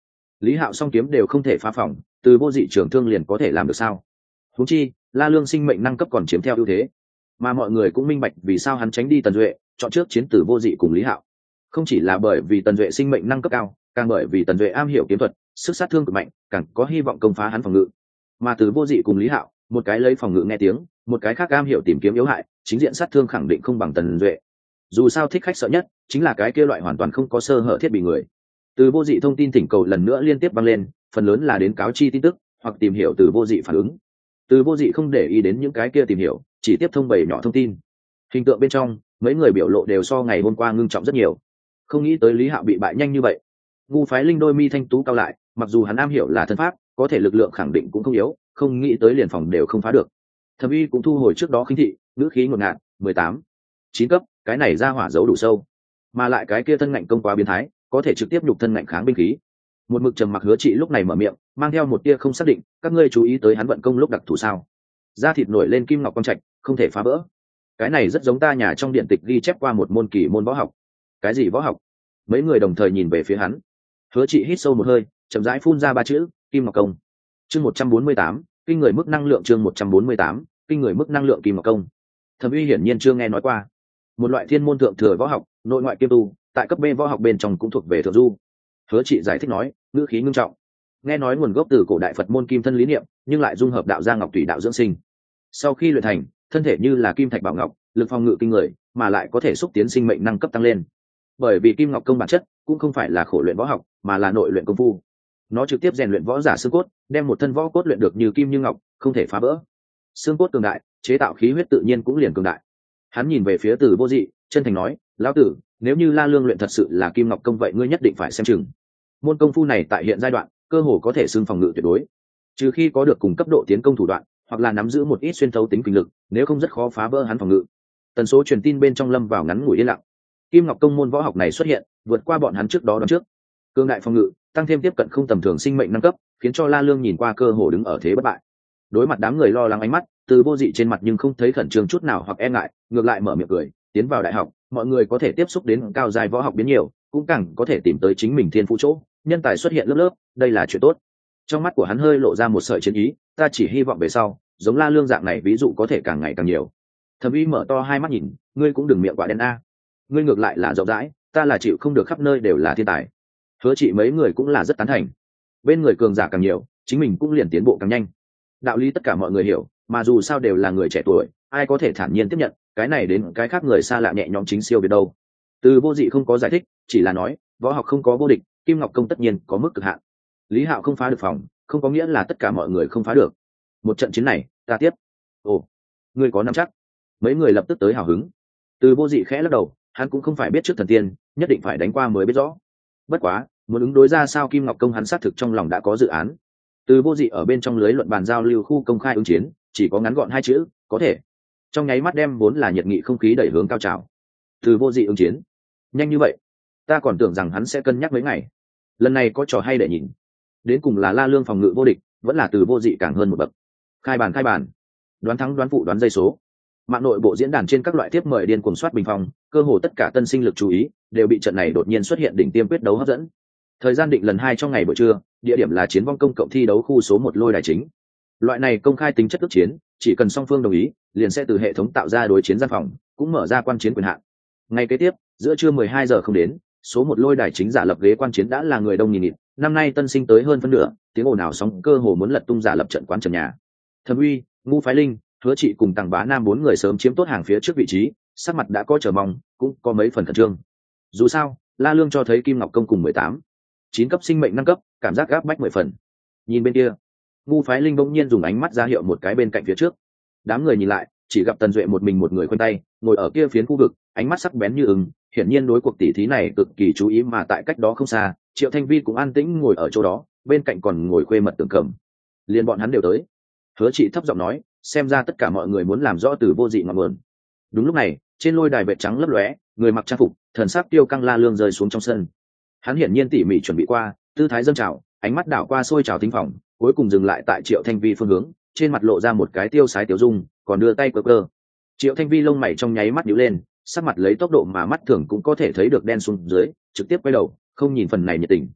Lý Hạo song kiếm đều không thể phá phòng, từ vô dị trường thương liền có thể làm được sao? Huống chi La Lương sinh mệnh năng cấp còn chiếm theo ưu thế, mà mọi người cũng minh bạch vì sao hắn tránh đi Tần Duệ, chọn trước chiến tử vô dị cùng Lý Hạo. Không chỉ là bởi vì Tần Duệ sinh mệnh năng cấp cao, càng bởi vì Tần Duệ am hiểu kiếm thuật, sức sát thương cực mạnh, càng có hy vọng công phá hắn phòng ngự. Mà từ vô dị cùng Lý Hạo, một cái lấy phòng ngự nghe tiếng, một cái khác am hiểu tìm kiếm yếu hại, chính diện sát thương khẳng định không bằng Tần Duệ. Dù sao thích khách sợ nhất chính là cái kia loại hoàn toàn không có sơ hở thiết bị người. Từ vô dị thông tin thỉnh cầu lần nữa liên tiếp băng lên, phần lớn là đến cáo chi tin tức hoặc tìm hiểu từ vô dị phản ứng. Từ vô dị không để ý đến những cái kia tìm hiểu, chỉ tiếp thông bày nhỏ thông tin. Hình tượng bên trong mấy người biểu lộ đều so ngày hôm qua ngưng trọng rất nhiều. Không nghĩ tới Lý Hạo bị bại nhanh như vậy. Ngu Phái Linh đôi mi thanh tú cao lại, mặc dù hắn am hiểu là thân pháp, có thể lực lượng khẳng định cũng không yếu, không nghĩ tới liền phòng đều không phá được. Thẩm Uy cũng thu hồi trước đó khinh thị, ngữ khí ngột ngạt, mười tám, chín cấp, cái này ra hỏa giấu đủ sâu, mà lại cái kia thân ngạnh công quá biến thái, có thể trực tiếp nhục thân ngạnh kháng binh khí. Một mực trầm mặc Hứa Trị lúc này mở miệng, mang theo một tia không xác định, các ngươi chú ý tới hắn vận công lúc đặc thù sao? Da thịt nổi lên kim ngọc quang trạch, không thể phá vỡ. Cái này rất giống ta nhà trong điện tịch ghi chép qua một môn kỳ môn võ học. Cái gì võ học? Mấy người đồng thời nhìn về phía hắn. Hứa Trị hít sâu một hơi, chậm rãi phun ra ba chữ, kim ngọc công. Chương một trăm bốn mươi tám, kinh người mức năng lượng chương một trăm bốn mươi tám, kinh người mức năng lượng kim ngọc công. Thẩm Uy hiển nhiên chưa nghe nói qua. Một loại thiên môn thượng thừa võ học, nội ngoại kiêm tu, tại cấp B võ học bên trong cũng thuộc về thượng du. Hứa Trị giải thích nói, ngữ khí ngưng trọng. Nghe nói nguồn gốc từ cổ đại Phật môn kim thân lý niệm, nhưng lại dung hợp đạo gia ngọc tùy đạo dưỡng sinh. Sau khi luyện thành, thân thể như là kim thạch bảo ngọc, lực phòng ngự kinh người, mà lại có thể xúc tiến sinh mệnh năng cấp tăng lên. Bởi vì kim ngọc công bản chất cũng không phải là khổ luyện võ học, mà là nội luyện công phu. Nó trực tiếp rèn luyện võ giả xương cốt, đem một thân võ cốt luyện được như kim như ngọc, không thể phá vỡ. Xương cốt cường đại, chế tạo khí huyết tự nhiên cũng liền cường đại. Hắn nhìn về phía Từ Vô Dị, chân thành nói, lão tử, nếu như La Lương luyện thật sự là kim ngọc công vậy ngươi nhất định phải xem chừng. Môn công phu này tại hiện giai đoạn, cơ hồ có thể xưng phòng ngự tuyệt đối. Trừ khi có được cùng cấp độ tiến công thủ đoạn, hoặc là nắm giữ một ít xuyên thấu tính kinh lực, nếu không rất khó phá vỡ hắn phòng ngự. Tần số truyền tin bên trong lâm vào ngắn ngủi yên lặng. Kim ngọc công môn võ học này xuất hiện, vượt qua bọn hắn trước đó đoán trước. Cương đại phòng ngự, tăng thêm tiếp cận không tầm thường sinh mệnh nâng cấp, khiến cho La Lương nhìn qua cơ hồ đứng ở thế bất bại. Đối mặt đám người lo lắng ánh mắt, Từ Vô Dị trên mặt nhưng không thấy khẩn trương chút nào hoặc e ngại, ngược lại mở miệng cười, tiến vào đại học, mọi người có thể tiếp xúc đến cao giai võ học biến nhiều, cũng càng có thể tìm tới chính mình thiên phú chỗ, nhân tài xuất hiện lớp lớp, đây là chuyện tốt. Trong mắt của hắn hơi lộ ra một sợi chiến ý, ta chỉ hy vọng về sau, giống La Lương dạng này ví dụ có thể càng ngày càng nhiều. Thẩm Uy mở to hai mắt nhìn, ngươi cũng đừng miệng quả đen a. Ngươi ngược lại là rộng rãi, ta là chịu không được khắp nơi đều là thiên tài. Hứa Trị mấy người cũng là rất tán thành. Bên người cường giả càng nhiều, chính mình cũng liền tiến bộ càng nhanh. Đạo lý tất cả mọi người hiểu, mà dù sao đều là người trẻ tuổi, ai có thể thản nhiên tiếp nhận, cái này đến cái khác người xa lạ nhẹ nhõm chính siêu biệt đâu. Từ Vô Dị không có giải thích, chỉ là nói, võ học không có vô địch, kim ngọc công tất nhiên có mức cực hạn. Lý Hạo không phá được phòng, không có nghĩa là tất cả mọi người không phá được. Một trận chiến này, ta tiếp. Ồ, ngươi có nắm chắc? Mấy người lập tức tới hào hứng. Từ Vô Dị khẽ lắc đầu, hắn cũng không phải biết trước thần tiên, nhất định phải đánh qua mới biết rõ. Bất quá, muốn ứng đối ra sao kim ngọc công hắn xác thực trong lòng đã có dự án. Từ Vô Dị ở bên trong lưới luận bàn giao lưu khu công khai ứng chiến, chỉ có ngắn gọn hai chữ, có thể. Trong nháy mắt đem vốn là nhiệt nghị không khí đẩy hướng cao trào. Từ Vô Dị ứng chiến, nhanh như vậy, ta còn tưởng rằng hắn sẽ cân nhắc mấy ngày. Lần này có trò hay để nhìn. Đến cùng là La Lương phòng ngự vô địch, vẫn là Từ Vô Dị càng hơn một bậc. Khai bàn khai bàn, đoán thắng đoán phụ đoán dây số. Mạng nội bộ diễn đàn trên các loại tiếp mời điên cuồng soát bình phong, cơ hồ tất cả tân sinh lực chú ý đều bị trận này đột nhiên xuất hiện đỉnh tiêm quyết đấu hấp dẫn. Thời gian định lần hai trong ngày buổi trưa, địa điểm là chiến vong công cộng thi đấu khu số một lôi đài chính. Loại này công khai tính chất ước chiến, chỉ cần song phương đồng ý, liền sẽ từ hệ thống tạo ra đối chiến gian phòng, cũng mở ra quan chiến quyền hạn. Ngày kế tiếp, giữa trưa mười hai giờ không đến, số một lôi đài chính giả lập ghế quan chiến đã là người đông nghìn nghịt, năm nay tân sinh tới hơn phân nửa, tiếng ồn ào sóng cơ hồ muốn lật tung giả lập trận quán trần nhà. Thẩm Uy, Ngu Phái Linh, Hứa Trị cùng Tằng Bá Nam bốn người sớm chiếm tốt hàng phía trước vị trí, sắc mặt đã có chờ mong, cũng có mấy phần khẩn trương. Dù sao, La Lương cho thấy kim ngọc công cùng mười tám, chín cấp sinh mệnh năm cấp, cảm giác gáp bách mười phần. Nhìn bên kia, Ngu Phái Linh bỗng nhiên dùng ánh mắt ra hiệu một cái bên cạnh phía trước. Đám người nhìn lại, chỉ gặp Tần Duệ một mình một người khoanh tay, ngồi ở kia phiến khu vực, ánh mắt sắc bén như ưng, hiển nhiên đối cuộc tỷ thí này cực kỳ chú ý, mà tại cách đó không xa, Triệu Thanh Vi cũng an tĩnh ngồi ở chỗ đó, bên cạnh còn ngồi khuê mật Tưởng Cẩm. Liên bọn hắn đều tới. Hứa Trị thấp giọng nói, xem ra tất cả mọi người muốn làm rõ Từ Vô Dị ngọn nguồn. Đúng lúc này, trên lôi đài vệt trắng lấp lóe, người mặc trang phục, thần sắc tiêu căng La Lương rơi xuống trong sân. Hắn hiển nhiên tỉ mỉ chuẩn bị qua, tư thái dâng trào, ánh mắt đảo qua xôi trào thính phòng, cuối cùng dừng lại tại Triệu Thanh Vi phương hướng, trên mặt lộ ra một cái tiêu sái tiểu dung, còn đưa tay cơ cơ. Triệu Thanh Vi lông mày trong nháy mắt nhíu lên, sắc mặt lấy tốc độ mà mắt thường cũng có thể thấy được đen xuống dưới, trực tiếp quay đầu, không nhìn phần này nhiệt tình.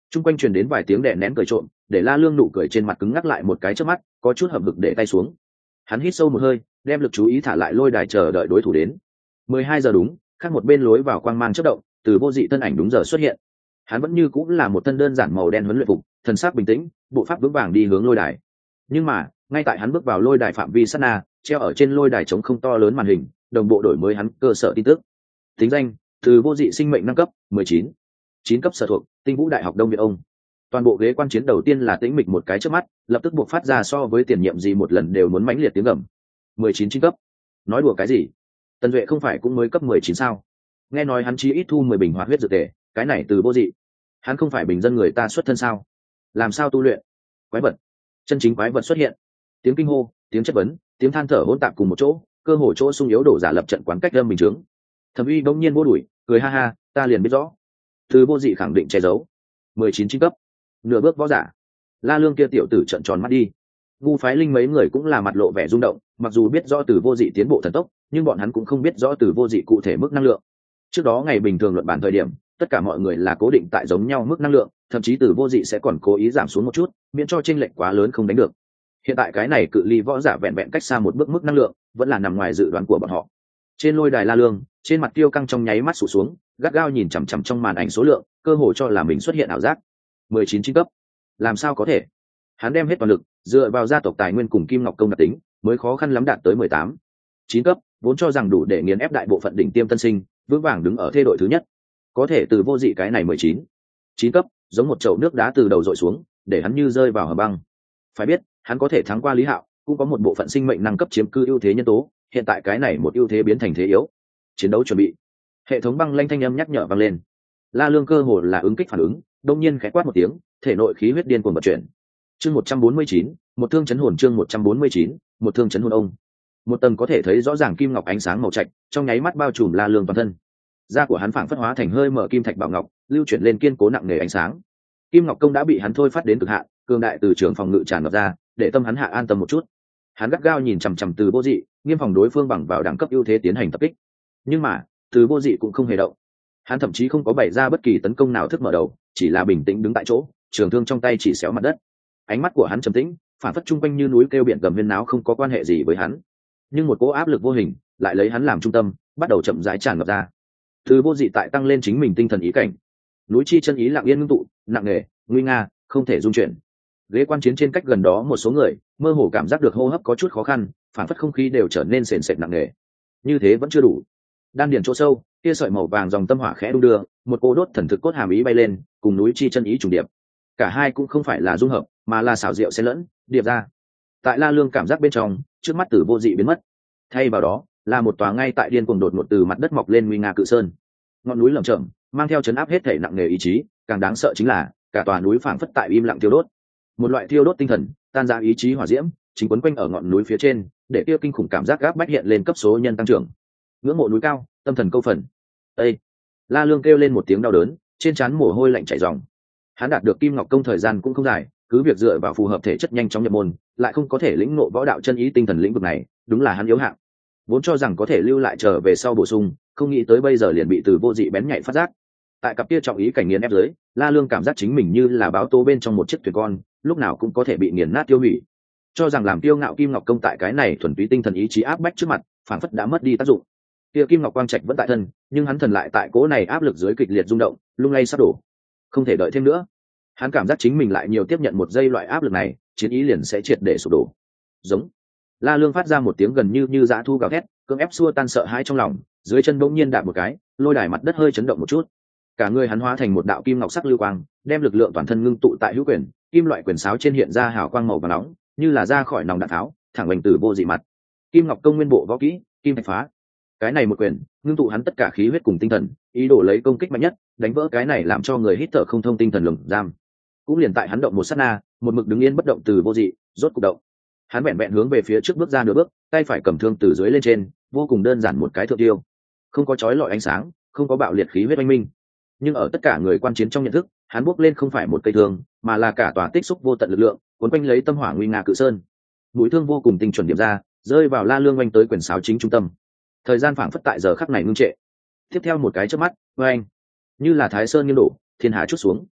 Trung quanh truyền đến vài tiếng đè nén cười trộm, để La Lương nụ cười trên mặt cứng ngắc lại một cái chớp mắt, có chút hậm hực để tay xuống. Hắn hít sâu một hơi, đem lực chú ý thả lại lôi đài chờ đợi đối thủ đến. mười hai giờ đúng, khác một bên lối vào quang mang chớp động, từ vô dị thân ảnh đúng giờ xuất hiện. Hắn vẫn như cũng là một thân đơn giản màu đen huấn luyện phục, thần sắc bình tĩnh, bộ pháp vững vàng đi hướng lôi đài. Nhưng mà, ngay tại hắn bước vào lôi đài phạm vi sát na, treo ở trên lôi đài trống không to lớn màn hình, đồng bộ đổi mới hắn cơ sở tin tức. Tính danh: từ vô dị sinh mệnh năm cấp, mười chín. chín cấp sở thuộc: Tinh Vũ Đại học Đông Việt ông. Toàn bộ ghế quan chiến đầu tiên là tĩnh mịch một cái trước mắt, lập tức buộc phát ra so với tiền nhiệm gì một lần đều muốn mãnh liệt tiếng gầm. mười chín chín cấp? Nói đùa cái gì? Tần Duệ không phải cũng mới cấp mười chín sao? Nghe nói hắn chí ít thu mười bình hoạt huyết dược tề, cái này từ vô dị. Hắn không phải bình dân người ta xuất thân sao? Làm sao tu luyện? Quái vật. Chân chính quái vật xuất hiện. Tiếng kinh hô, tiếng chất vấn, tiếng than thở hỗn tạp cùng một chỗ, cơ hồ chỗ sung yếu đổ giả lập trận quán cách âm bình chứng. Thẩm Uy bỗng nhiên vô đuổi, cười ha ha, ta liền biết rõ. Từ vô dị khẳng định che giấu. mười chín chín cấp. Nửa bước võ giả. La Lương kia tiểu tử trợn tròn mắt đi. Ngu phái linh mấy người cũng là mặt lộ vẻ rung động, mặc dù biết rõ từ vô dị tiến bộ thần tốc, nhưng bọn hắn cũng không biết rõ từ vô dị cụ thể mức năng lượng. Trước đó ngày bình thường luận bản thời điểm, tất cả mọi người là cố định tại giống nhau mức năng lượng, thậm chí từ vô dị sẽ còn cố ý giảm xuống một chút, miễn cho chênh lệch quá lớn không đánh được. Hiện tại cái này cự ly võ giả vẹn vẹn cách xa một bước mức năng lượng, vẫn là nằm ngoài dự đoán của bọn họ. Trên lôi đài La Lương, trên mặt tiêu căng trong nháy mắt sụt xuống, gắt gao nhìn chằm chằm trong màn ảnh số lượng, cơ hồ cho là mình xuất hiện ảo giác. mười chín chín cấp. Làm sao có thể? Hắn đem hết toàn lực, dựa vào gia tộc tài nguyên cùng Kim Ngọc công đặc tính, mới khó khăn lắm đạt tới mười tám chín cấp, vốn cho rằng đủ để nghiền ép đại bộ phận đỉnh tiêm tân sinh, vững vàng đứng ở thê đội thứ nhất. Có thể từ vô dị cái này mười chín chín cấp, giống một chậu nước đá từ đầu dội xuống, để hắn như rơi vào hầm băng. Phải biết, hắn có thể thắng qua Lý Hạo, cũng có một bộ phận sinh mệnh năng cấp chiếm cư ưu thế nhân tố, hiện tại cái này một ưu thế biến thành thế yếu. Chiến đấu chuẩn bị. Hệ thống băng lanh thanh âm nhắc nhở vang lên. La Lương cơ hồ là ứng kích phản ứng, đông nhiên khẽ quát một tiếng, thể nội khí huyết điên cuồng vận chuyển. Chương một trăm bốn mươi chín, một thương chấn hồn chương một trăm bốn mươi chín, một thương chấn hồn ông. Một tầng có thể thấy rõ ràng kim ngọc ánh sáng màu trạch, trong nháy mắt bao trùm La Lương toàn thân. Da của hắn phảng phất hóa thành hơi mở kim thạch bảo ngọc, lưu chuyển lên kiên cố nặng nề ánh sáng. Kim Ngọc công đã bị hắn thôi phát đến cực hạn, cường đại từ trường phòng ngự tràn ngập ra, để tâm hắn hạ an tâm một chút. Hắn gắt gao nhìn chằm chằm từ vô dị, nghiêm phòng đối phương bằng vào đẳng cấp ưu thế tiến hành tập kích. Nhưng mà, từ vô dị cũng không hề động. Hắn thậm chí không có bày ra bất kỳ tấn công nào thức mở đầu, chỉ là bình tĩnh đứng tại chỗ, trường thương trong tay chỉ xéo mặt đất. Ánh mắt của hắn trầm tĩnh, phản phất trung quanh như núi kêu biển gầm huyên náo không có quan hệ gì với hắn. Nhưng một cỗ áp lực vô hình lại lấy hắn làm trung tâm, bắt đầu chậm rãi tràn ngập ra. Từ vô dị tại tăng lên chính mình tinh thần ý cảnh. Núi chi chân ý lặng yên ngưng tụ, nặng nề, nguy nga, không thể dung chuyển. Ghế quan chiến trên cách gần đó một số người mơ hồ cảm giác được hô hấp có chút khó khăn, phản phất không khí đều trở nên sền sệt nặng nề. Như thế vẫn chưa đủ. Đan điền chỗ sâu, kia sợi màu vàng dòng tâm hỏa khẽ đung đưa, một cô đốt thần thực cốt hàm ý bay lên, cùng núi chi chân ý trùng điệp. Cả hai cũng không phải là dung hợp, mà là xảo diệu xen lẫn, điệp ra. Tại La Lương cảm giác bên trong, trước mắt Tử Vô Dị biến mất. Thay vào đó, là một tòa ngay tại điên cuồng đột ngột từ mặt đất mọc lên nguy nga cự sơn. Ngọn núi lởm chởm, mang theo chấn áp hết thể nặng nề ý chí, càng đáng sợ chính là cả tòa núi phảng phất tại im lặng thiêu đốt. Một loại thiêu đốt tinh thần, tan ra ý chí hỏa diễm, chính quấn quanh ở ngọn núi phía trên, để kia kinh khủng cảm giác gáp bách hiện lên cấp số nhân tăng trưởng. Ngưỡng mộ núi cao, tâm thần câu phần. Ê! La Lương kêu lên một tiếng đau đớn, trên trán mồ hôi lạnh chảy ròng. Hắn đạt được Kim Ngọc công thời gian cũng không dài, cứ việc dựa vào phù hợp thể chất nhanh chóng nhập môn, lại không có thể lĩnh ngộ võ đạo chân ý tinh thần lĩnh vực này, đúng là hắn yếu hạng. Vốn cho rằng có thể lưu lại trở về sau bổ sung, không nghĩ tới bây giờ liền bị Từ Vô Dị bén nhạy phát giác. Tại cặp kia trọng ý cảnh nghiền ép dưới, La Lương cảm giác chính mình như là báo tố bên trong một chiếc thuyền con, lúc nào cũng có thể bị nghiền nát tiêu hủy. Cho rằng làm tiêu ngạo Kim Ngọc công tại cái này thuần túy tinh thần ý chí áp bách trước mặt, phản phất đã mất đi tác dụng. Kia Kim Ngọc quang trạch vẫn tại thân, nhưng hắn thần lại tại cố này áp lực dưới kịch liệt rung động, lung lay sắp đổ. Không thể đợi thêm nữa. Hắn cảm giác chính mình lại nhiều tiếp nhận một giây loại áp lực này, chiến ý liền sẽ triệt để sụp đổ. Giống. La Lương phát ra một tiếng gần như như dã thu gào thét, cưỡng ép xua tan sợ hãi trong lòng, dưới chân bỗng nhiên đạp một cái, lôi đài mặt đất hơi chấn động một chút. Cả người hắn hóa thành một đạo kim ngọc sắc lưu quang, đem lực lượng toàn thân ngưng tụ tại hữu quyền, kim loại quyền sáo trên hiện ra hào quang màu vàng nóng, như là ra khỏi nòng đạn tháo, thẳng hoành Từ Vô Dị mặt. Kim Ngọc công nguyên bộ võ kỹ, kim thạch phá. Cái này một quyền, ngưng tụ hắn tất cả khí huyết cùng tinh thần, ý đồ lấy công kích mạnh nhất, đánh vỡ cái này làm cho người hít thở không thông tinh thần lồng giam. Cũng liền tại hắn động một sát na, một mực đứng yên bất động Từ Vô Dị, rốt cục động. Hắn bẹn bẹn hướng về phía trước bước ra nửa bước, tay phải cầm thương từ dưới lên trên, vô cùng đơn giản một cái thượng tiêu. Không có chói lọi ánh sáng, không có bạo liệt khí huyết oanh minh, nhưng ở tất cả người quan chiến trong nhận thức, hắn bước lên không phải một cây thương, mà là cả tòa tích xúc vô tận lực lượng, cuốn quanh lấy tâm hỏa nguy nga cự sơn. Mũi thương vô cùng tinh chuẩn điểm ra, rơi vào La Lương oanh tới quyền sáo chính trung tâm. Thời gian phảng phất tại giờ khắc này ngưng trệ. Tiếp theo một cái chớp mắt, oanh, như là Thái Sơn nghiêng đổ, thiên hà chút xuống.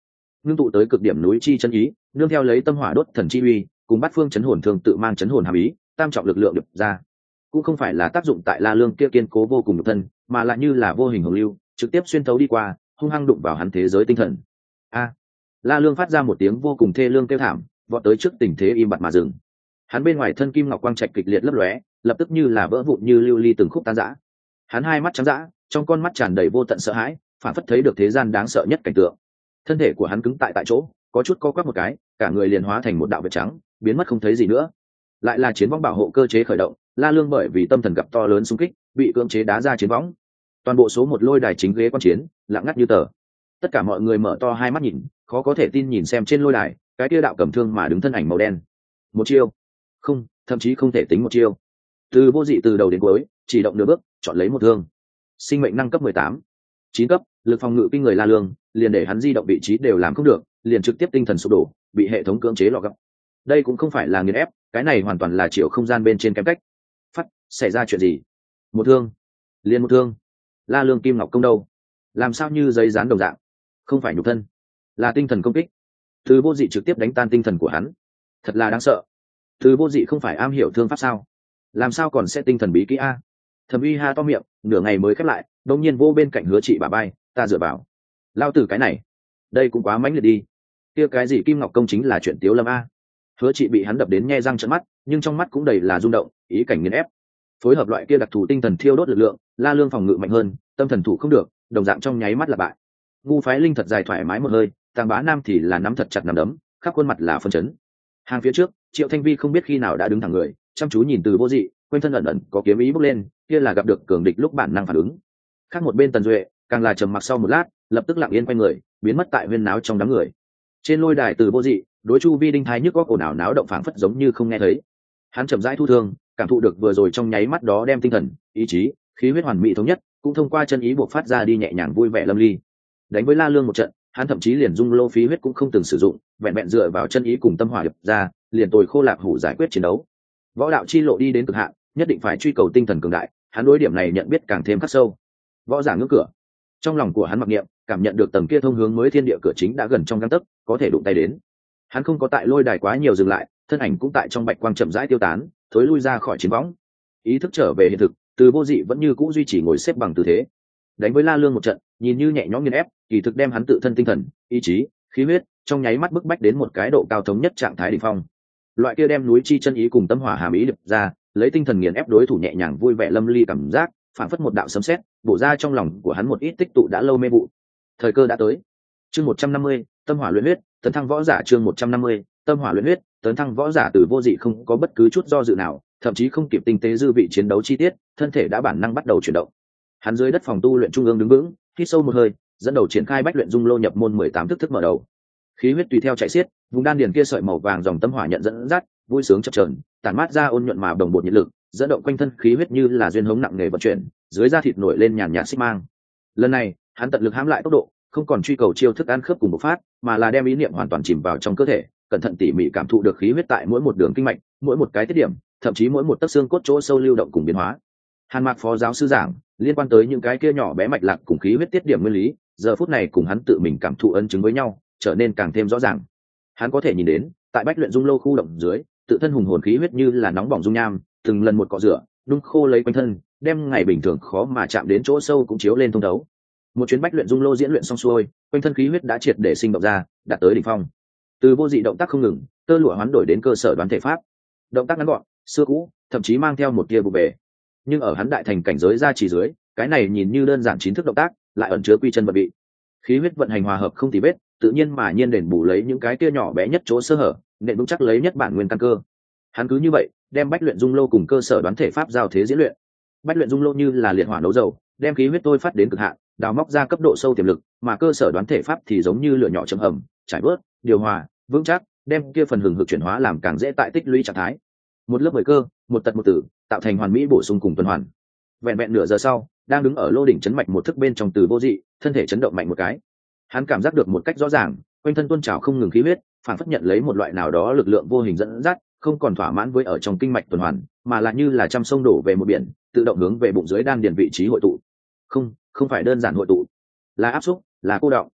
ngưng tụ tới cực điểm núi chi chân ý, nương theo lấy tâm hỏa đốt thần chi uy, cùng bát phương chấn hồn thường tự mang chấn hồn hàm ý, tam trọng lực lượng được ra. Cũng không phải là tác dụng tại La Lương kia kiên cố vô cùng nhục thân, mà lại như là vô hình hồng lưu, trực tiếp xuyên thấu đi qua, hung hăng đụng vào hắn thế giới tinh thần. A! La Lương phát ra một tiếng vô cùng thê lương kêu thảm, vọt tới trước tình thế im bặt mà dừng. Hắn bên ngoài thân kim ngọc quang trạch kịch liệt lấp lóe, lập tức như là vỡ vụn như lưu ly từng khúc tan rã. Hắn hai mắt trắng dã, trong con mắt tràn đầy vô tận sợ hãi, phản phất thấy được thế gian đáng sợ nhất cảnh tượng. Thân thể của hắn cứng tại tại chỗ, có chút co quắp một cái, cả người liền hóa thành một đạo vệt trắng, biến mất không thấy gì nữa. Lại là chiến võng bảo hộ cơ chế khởi động, La Lương bởi vì tâm thần gặp to lớn xung kích, bị cưỡng chế đá ra chiến võng. Toàn bộ số một lôi đài chính ghế quan chiến, lặng ngắt như tờ. Tất cả mọi người mở to hai mắt nhìn, khó có thể tin nhìn xem trên lôi đài, cái kia đạo cầm thương mà đứng thân ảnh màu đen. Một chiêu, không, thậm chí không thể tính một chiêu. Từ Vô Dị từ đầu đến cuối, chỉ động nửa bước, chọn lấy một thương. Sinh mệnh năng cấp mười tám, chín cấp, lực phòng ngự kinh người La Lương, liền để hắn di động vị trí đều làm không được, liền trực tiếp tinh thần sụp đổ, bị hệ thống cưỡng chế lọ gấp. Đây cũng không phải là nghiền ép, cái này hoàn toàn là chiều không gian bên trên kém cách. Phát, xảy ra chuyện gì? Một thương, liền một thương. La Lương kim ngọc công đâu? Làm sao như giấy dán đồng dạng? Không phải nhục thân, là tinh thần công kích. Từ Vô Dị trực tiếp đánh tan tinh thần của hắn, thật là đáng sợ. Từ Vô Dị không phải am hiểu thương pháp sao? Làm sao còn sẽ tinh thần bí kỹ a? Thẩm Uy ha to miệng, nửa ngày mới khép lại, đột nhiên vô bên cạnh Hứa Trị bà bay, ta dựa vào. Lao tử cái này, đây cũng quá mãnh liệt đi. Kia cái gì kim ngọc công chính là chuyện tiếu lâm a. Hứa Trị bị hắn đập đến nhe răng trợn mắt, nhưng trong mắt cũng đầy là rung động, ý cảnh nghiền ép. Phối hợp loại kia đặc thù tinh thần thiêu đốt lực lượng, La Lương phòng ngự mạnh hơn, tâm thần thủ không được, đồng dạng trong nháy mắt là bại. Ngu Phái Linh thật dài thoải mái một hơi, Tàng Bá Nam thì là nắm thật chặt nắm đấm, khắp khuôn mặt là phân chấn. Hàng phía trước, Triệu Thanh Vi không biết khi nào đã đứng thẳng người, chăm chú nhìn Từ Vô Dị, quanh thân ẩn ẩn có kiếm ý bốc lên, kia là gặp được cường địch lúc bản năng phản ứng. Khác một bên Tần Duệ, càng là trầm mặc sau một lát, lập tức lặng yên quay người, biến mất tại huyên náo trong đám người. Trên lôi đài Từ Vô Dị, đối chu vi đinh thái nhức góc ồn ào náo động phảng phất giống như không nghe thấy. Hắn chậm rãi thu thương, cảm thụ được vừa rồi trong nháy mắt đó đem tinh thần, ý chí, khí huyết hoàn mỹ thống nhất, cũng thông qua chân ý buộc phát ra đi nhẹ nhàng vui vẻ lâm ly. Đánh với La Lương một trận, hắn thậm chí liền dung lô phí huyết cũng không từng sử dụng, vẹn vẹn dựa vào chân ý cùng tâm hỏa điệp ra, liền tồi khô lạc hủ giải quyết chiến đấu. Võ đạo chi lộ đi đến cực hạn, nhất định phải truy cầu tinh thần cường đại, hắn đối điểm này nhận biết càng thêm khắc sâu. Võ giả ngưỡng cửa, trong lòng của hắn mặc niệm, cảm nhận được tầng kia thông hướng mới thiên địa cửa chính đã gần trong gang tấc, có thể đụng tay đến. Hắn không có tại lôi đài quá nhiều dừng lại, thân ảnh cũng tại trong bạch quang chậm rãi tiêu tán, thối lui ra khỏi chiến võng. Ý thức trở về hiện thực, Từ Vô Dị vẫn như cũ duy trì ngồi xếp bằng tư thế. Đánh với La Lương một trận, nhìn như nhẹ nhõm nghiền ép, kỳ thực đem hắn tự thân tinh thần, ý chí, khí huyết trong nháy mắt bức bách đến một cái độ cao thống nhất trạng thái đỉnh phong. Loại kia đem núi chi chân ý cùng tâm hỏa hàm ý đập ra, lấy tinh thần nghiền ép đối thủ nhẹ nhàng vui vẻ lâm ly cảm giác, phản phất một đạo sấm sét, bổ ra trong lòng của hắn một ít tích tụ đã lâu mê vụ. Thời cơ đã tới. Chương một trăm năm mươi, tâm hỏa luyện huyết, tấn thăng võ giả chương một trăm năm mươi, tâm hỏa luyện huyết, tấn thăng võ giả. Từ Vô Dị không có bất cứ chút do dự nào, thậm chí không kịp tinh tế dư vị chiến đấu chi tiết, thân thể đã bản năng bắt đầu chuyển động. Hắn dưới đất phòng tu luyện trung ương đứng vững, hít sâu một hơi, dẫn đầu triển khai bách luyện dung lô nhập môn mười tám thức thức mở đầu. Khí huyết tùy theo chạy xiết, vùng đan điền kia sợi màu vàng dòng tâm hỏa nhận dẫn dắt, vui sướng chập chờn, tản mát ra ôn nhuận mà đồng bột nhiệt lực, dẫn động quanh thân khí huyết như là duyên hống nặng nề vận chuyển, dưới da thịt nổi lên nhàn nhạt xích mang. Lần này, hắn tận lực hãm lại tốc độ, không còn truy cầu chiêu thức ăn khớp cùng một phát, mà là đem ý niệm hoàn toàn chìm vào trong cơ thể, cẩn thận tỉ mỉ cảm thụ được khí huyết tại mỗi một đường kinh mạch, mỗi một cái tiết điểm, thậm chí mỗi một tấc xương cốt chỗ sâu lưu động cùng biến hóa. Hàn Mạc phó giáo sư giảng, liên quan tới những cái kia nhỏ bé mạch lạc cùng khí huyết tiết điểm nguyên lý, giờ phút này cùng hắn tự mình cảm thụ ấn chứng với nhau, trở nên càng thêm rõ ràng. Hắn có thể nhìn đến, tại bách luyện dung lô khu động dưới, tự thân hùng hồn khí huyết như là nóng bỏng dung nham, từng lần một cọ rửa, đun khô lấy quanh thân, đem ngày bình thường khó mà chạm đến chỗ sâu cũng chiếu lên thông thấu. Một chuyến bách luyện dung lô diễn luyện xong xuôi, quanh thân khí huyết đã triệt để sinh động ra, đạt tới đỉnh phong. Từ Vô Dị động tác không ngừng, tơ lụa hoán đổi đến cơ sở đoán thể pháp. Động tác ngắn gọn, xưa cũ, thậm chí mang theo một tia vụ về. Nhưng ở hắn đại thành cảnh giới ra chỉ dưới, cái này nhìn như đơn giản chín thức động tác, lại ẩn chứa quy chân vận bị. Khí huyết vận hành hòa hợp không tì vết, tự nhiên mà nhiên đền bù lấy những cái tia nhỏ bé nhất chỗ sơ hở, nện vững chắc lấy nhất bản nguyên căn cơ. Hắn cứ như vậy, đem bách luyện dung lô cùng cơ sở đoán thể pháp giao thế diễn luyện. Bách luyện dung lô như là liệt hỏa nấu dầu, đem khí huyết tôi phát đến cực hạn, đào móc ra cấp độ sâu tiềm lực, mà cơ sở đoán thể pháp thì giống như lửa nhỏ châm hầm, trải bớt, điều hòa, vững chắc, đem kia phần hừng hực chuyển hóa làm càng dễ tại tích lũy trạng thái. Một lớp mười cơ, một tật một tử, tạo thành hoàn mỹ bổ sung cùng tuần hoàn. Vẹn vẹn nửa giờ sau, đang đứng ở lô đỉnh chấn mạch một thức bên trong Từ Vô Dị, thân thể chấn động mạnh một cái. Hắn cảm giác được một cách rõ ràng, quanh thân tuôn trào không ngừng khí huyết, phản phất nhận lấy một loại nào đó lực lượng vô hình dẫn dắt, không còn thỏa mãn với ở trong kinh mạch tuần hoàn, mà là như là trăm sông đổ về một biển, tự động hướng về bụng dưới đan điền vị trí hội tụ. Không, không phải đơn giản hội tụ, là áp xúc, là cô đọng.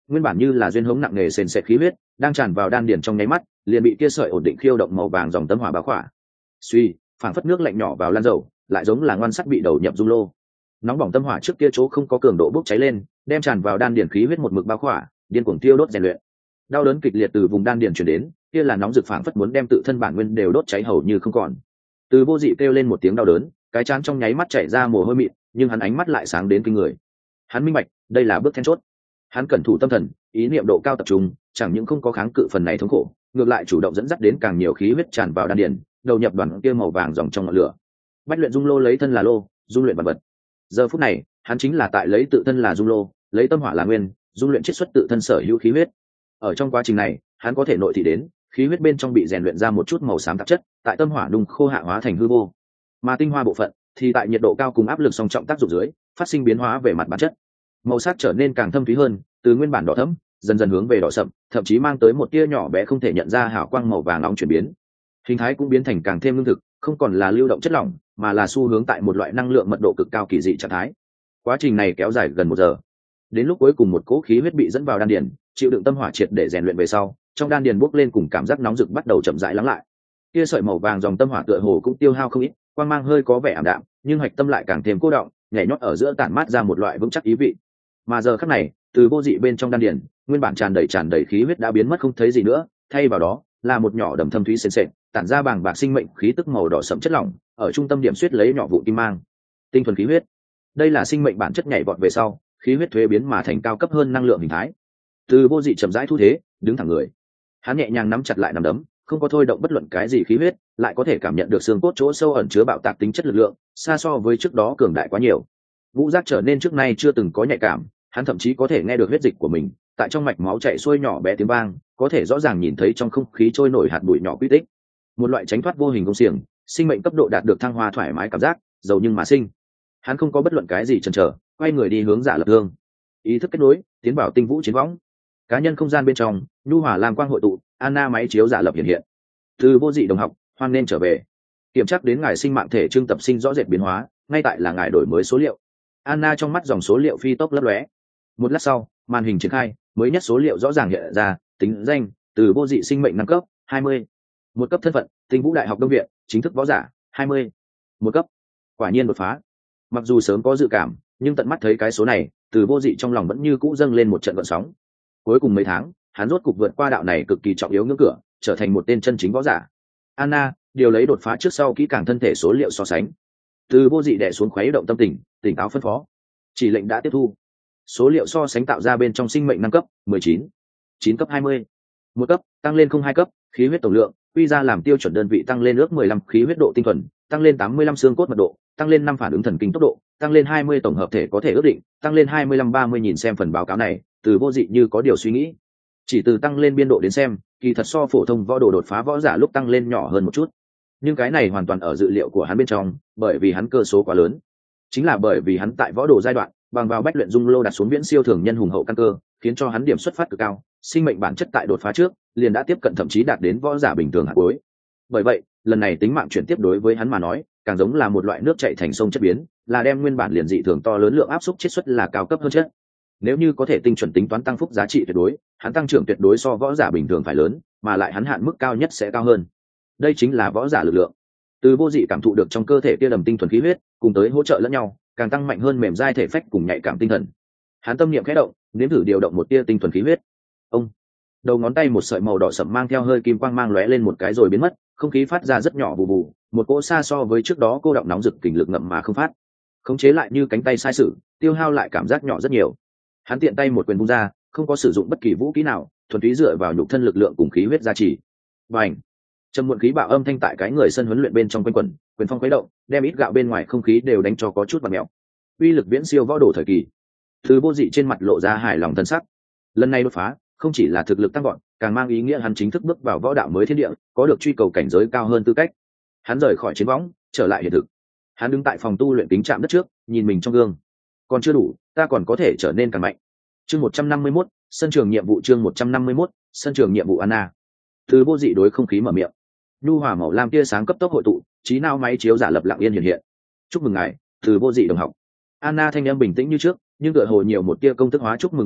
nguyên bản như là duyên hống nặng nề sền sệt khí huyết đang tràn vào đan điền trong nháy mắt liền bị kia sợi ổn định khiêu động màu vàng dòng tâm hỏa báo khỏa. Suy, phảng phất nước lạnh nhỏ vào lan dầu, lại giống là ngoan sắt bị đầu nhập dung lô. Nóng bỏng tâm hỏa trước kia chỗ không có cường độ bốc cháy lên, đem tràn vào đan điền khí huyết một mực bao khỏa, điên cuồng tiêu đốt rèn luyện. Đau đớn kịch liệt từ vùng đan điền truyền đến, kia là nóng rực phảng phất muốn đem tự thân bản nguyên đều đốt cháy hầu như không còn. Từ Vô Dị kêu lên một tiếng đau đớn, cái trán trong nháy mắt chảy ra mồ hôi mịn, nhưng hắn ánh mắt lại sáng đến kinh người. Hắn minh bạch, đây là bước then chốt. Hắn cẩn thủ tâm thần, ý niệm độ cao tập trung, chẳng những không có kháng cự phần này thống khổ, ngược lại chủ động dẫn dắt đến càng nhiều khí huyết tràn vào đan điền, đầu nhập đoàn kia màu vàng dòng trong ngọn lửa. Bách luyện dung lô lấy thân là lô, dung luyện vật vật. Giờ phút này, hắn chính là tại lấy tự thân là dung lô, lấy tâm hỏa là nguyên, dung luyện chiết xuất tự thân sở hữu khí huyết. Ở trong quá trình này, hắn có thể nội thị đến, khí huyết bên trong bị rèn luyện ra một chút màu xám tạp chất, tại tâm hỏa đung khô hạ hóa thành hư vô. Mà tinh hoa bộ phận thì tại nhiệt độ cao cùng áp lực song trọng tác dụng dưới, phát sinh biến hóa về mặt bản chất. Màu sắc trở nên càng thâm thúy hơn, từ nguyên bản đỏ thẫm, dần dần hướng về đỏ sậm, thậm chí mang tới một tia nhỏ bé không thể nhận ra hào quang màu vàng nóng chuyển biến. Hình thái cũng biến thành càng thêm lương thực, không còn là lưu động chất lỏng, mà là xu hướng tại một loại năng lượng mật độ cực cao kỳ dị trạng thái. Quá trình này kéo dài gần một giờ. Đến lúc cuối cùng một cỗ khí huyết bị dẫn vào đan điền, chịu đựng tâm hỏa triệt để rèn luyện về sau, trong đan điền bốc lên cùng cảm giác nóng rực bắt đầu chậm rãi lắng lại. Kia sợi màu vàng dòng tâm hỏa tựa hồ cũng tiêu hao không ít, quang mang hơi có vẻ ảm đạm, nhưng hạch tâm lại càng thêm cô động, nhảy nhót ở giữa tản mát ra một loại vững chắc ý vị. Mà giờ khắc này, từ Vô Dị bên trong đan điền, nguyên bản tràn đầy tràn đầy khí huyết đã biến mất không thấy gì nữa, thay vào đó là một nhỏ đầm thâm thúy sền sệt, tản ra bàng bạc sinh mệnh khí tức màu đỏ sẫm chất lỏng, ở trung tâm điểm xuyết lấy nhỏ vụ kim mang. Tinh thuần khí huyết. Đây là sinh mệnh bản chất nhảy vọt về sau, khí huyết thuế biến mà thành cao cấp hơn năng lượng hình thái. Từ Vô Dị chậm rãi thu thế, đứng thẳng người. Hắn nhẹ nhàng nắm chặt lại nắm đấm, không có thôi động bất luận cái gì khí huyết, lại có thể cảm nhận được xương cốt chỗ sâu ẩn chứa bạo tạc tính chất lực lượng, xa so với trước đó cường đại quá nhiều. Vũ giác trở nên trước nay chưa từng có nhạy cảm, hắn thậm chí có thể nghe được huyết dịch của mình tại trong mạch máu chảy xuôi nhỏ bé tiếng vang, có thể rõ ràng nhìn thấy trong không khí trôi nổi hạt bụi nhỏ quy tích. Một loại tránh thoát vô hình công xiềng, sinh mệnh cấp độ đạt được thăng hoa thoải mái cảm giác, giàu nhưng mà sinh. Hắn không có bất luận cái gì chần chờ, quay người đi hướng Giả Lập Thương. Ý thức kết nối, tiến vào tinh vũ chiến võng. Cá nhân không gian bên trong, nhu hòa lam quang hội tụ, Anna máy chiếu giả lập hiện hiện. Từ Vô Dị đồng học, hoan nên trở về. Kiểm tra đến ngài sinh mạng thể trưng tập sinh rõ rệt biến hóa, ngay tại là ngài đổi mới số liệu. Anna trong mắt dòng số liệu phi tốc lấp lóe. Một lát sau, màn hình triển khai, mới nhất số liệu rõ ràng hiện ra, tính danh, Từ Vô Dị sinh mệnh năm cấp, hai mươi. Một cấp thân phận, Tinh Vũ Đại học Đông viện, chính thức võ giả, hai mươi. Một cấp. Quả nhiên đột phá. Mặc dù sớm có dự cảm, nhưng tận mắt thấy cái số này, Từ Vô Dị trong lòng vẫn như cũ dâng lên một trận gợn sóng. Cuối cùng mấy tháng, hắn rốt cục vượt qua đạo này cực kỳ trọng yếu ngưỡng cửa, trở thành một tên chân chính võ giả. Anna điều lấy đột phá trước sau kỹ càng thân thể số liệu so sánh. Từ Vô Dị đè xuống khuấy động tâm tình, tỉnh táo phân phó. Chỉ lệnh đã tiếp thu. Số liệu so sánh tạo ra bên trong sinh mệnh năm cấp, mười chín, chín cấp hai mươi. Một cấp, tăng lên không hai cấp, khí huyết tổng lượng, quy ra làm tiêu chuẩn đơn vị tăng lên ước mười lăm khí huyết độ tinh thuần, tăng lên tám mươi lăm xương cốt mật độ, tăng lên năm phản ứng thần kinh tốc độ, tăng lên hai mươi tổng hợp thể có thể ước định, tăng lên hai mươi lăm ba mươi nhìn xem phần báo cáo này, Từ Vô Dị như có điều suy nghĩ. Chỉ từ tăng lên biên độ đến xem, kỳ thật so phổ thông võ đồ đột phá võ giả lúc tăng lên nhỏ hơn một chút. Nhưng cái này hoàn toàn ở dự liệu của hắn bên trong, bởi vì hắn cơ số quá lớn. Chính là bởi vì hắn tại võ đồ giai đoạn, bằng vào bách luyện dung lô đặt xuống viễn siêu thường nhân hùng hậu căn cơ, khiến cho hắn điểm xuất phát cực cao, sinh mệnh bản chất tại đột phá trước, liền đã tiếp cận thậm chí đạt đến võ giả bình thường hạng cuối. Bởi vậy, lần này tính mạng chuyển tiếp đối với hắn mà nói, càng giống là một loại nước chảy thành sông chất biến, là đem nguyên bản liền dị thường to lớn lượng áp xúc chiết xuất là cao cấp hơn chất. Nếu như có thể tinh chuẩn tính toán tăng phúc giá trị tuyệt đối, hắn tăng trưởng tuyệt đối so võ giả bình thường phải lớn, mà lại hắn hạn mức cao nhất sẽ cao hơn. Đây chính là võ giả lực lượng. Từ Vô Dị cảm thụ được trong cơ thể kia đầm tinh thuần khí huyết, cùng tới hỗ trợ lẫn nhau, càng tăng mạnh hơn mềm dai thể phách cùng nhạy cảm tinh thần. Hắn tâm niệm khẽ động, nếm thử điều động một tia tinh thuần khí huyết. Ông, đầu ngón tay một sợi màu đỏ sẫm mang theo hơi kim quang mang lóe lên một cái rồi biến mất, không khí phát ra rất nhỏ bù bù, một cỗ xa so với trước đó cô động nóng rực kình lực ngậm mà không phát. Khống chế lại như cánh tay sai sự, tiêu hao lại cảm giác nhỏ rất nhiều. Hắn tiện tay một quyền vung ra, không có sử dụng bất kỳ vũ khí nào, thuần túy dựa vào nhục thân lực lượng cùng khí huyết gia trì. Bành! Trầm muộn khí bạo âm thanh tại cái người sân huấn luyện bên trong quanh quẩn, quyền phong khuấy động, đem ít gạo bên ngoài không khí đều đánh cho có chút vặn mèo. Uy lực viễn siêu võ đồ thời kỳ. Từ Vô Dị trên mặt lộ ra hài lòng thân sắc. Lần này đột phá, không chỉ là thực lực tăng vọt, càng mang ý nghĩa hắn chính thức bước vào võ đạo mới thiên địa, có được truy cầu cảnh giới cao hơn tư cách. Hắn rời khỏi chiến võng, trở lại hiện thực. Hắn đứng tại phòng tu luyện kính chạm đất trước, nhìn mình trong gương. Còn chưa đủ, ta còn có thể trở nên càng mạnh. Chương một trăm năm mươi mốt, sân trường nhiệm vụ chương một trăm năm mươi mốt, sân trường nhiệm vụ Anna. Từ Vô Dị đối không khí mở miệng. Nhu hòa màu lam tia sáng cấp tốc hội tụ, trí não máy chiếu giả lập lặng yên hiện hiện. Chúc mừng ngài, Từ Vô Dị đồng học. Anna thanh âm bình tĩnh như trước, nhưng tựa hồ nhiều một tia công thức hóa chúc mừng ý vị,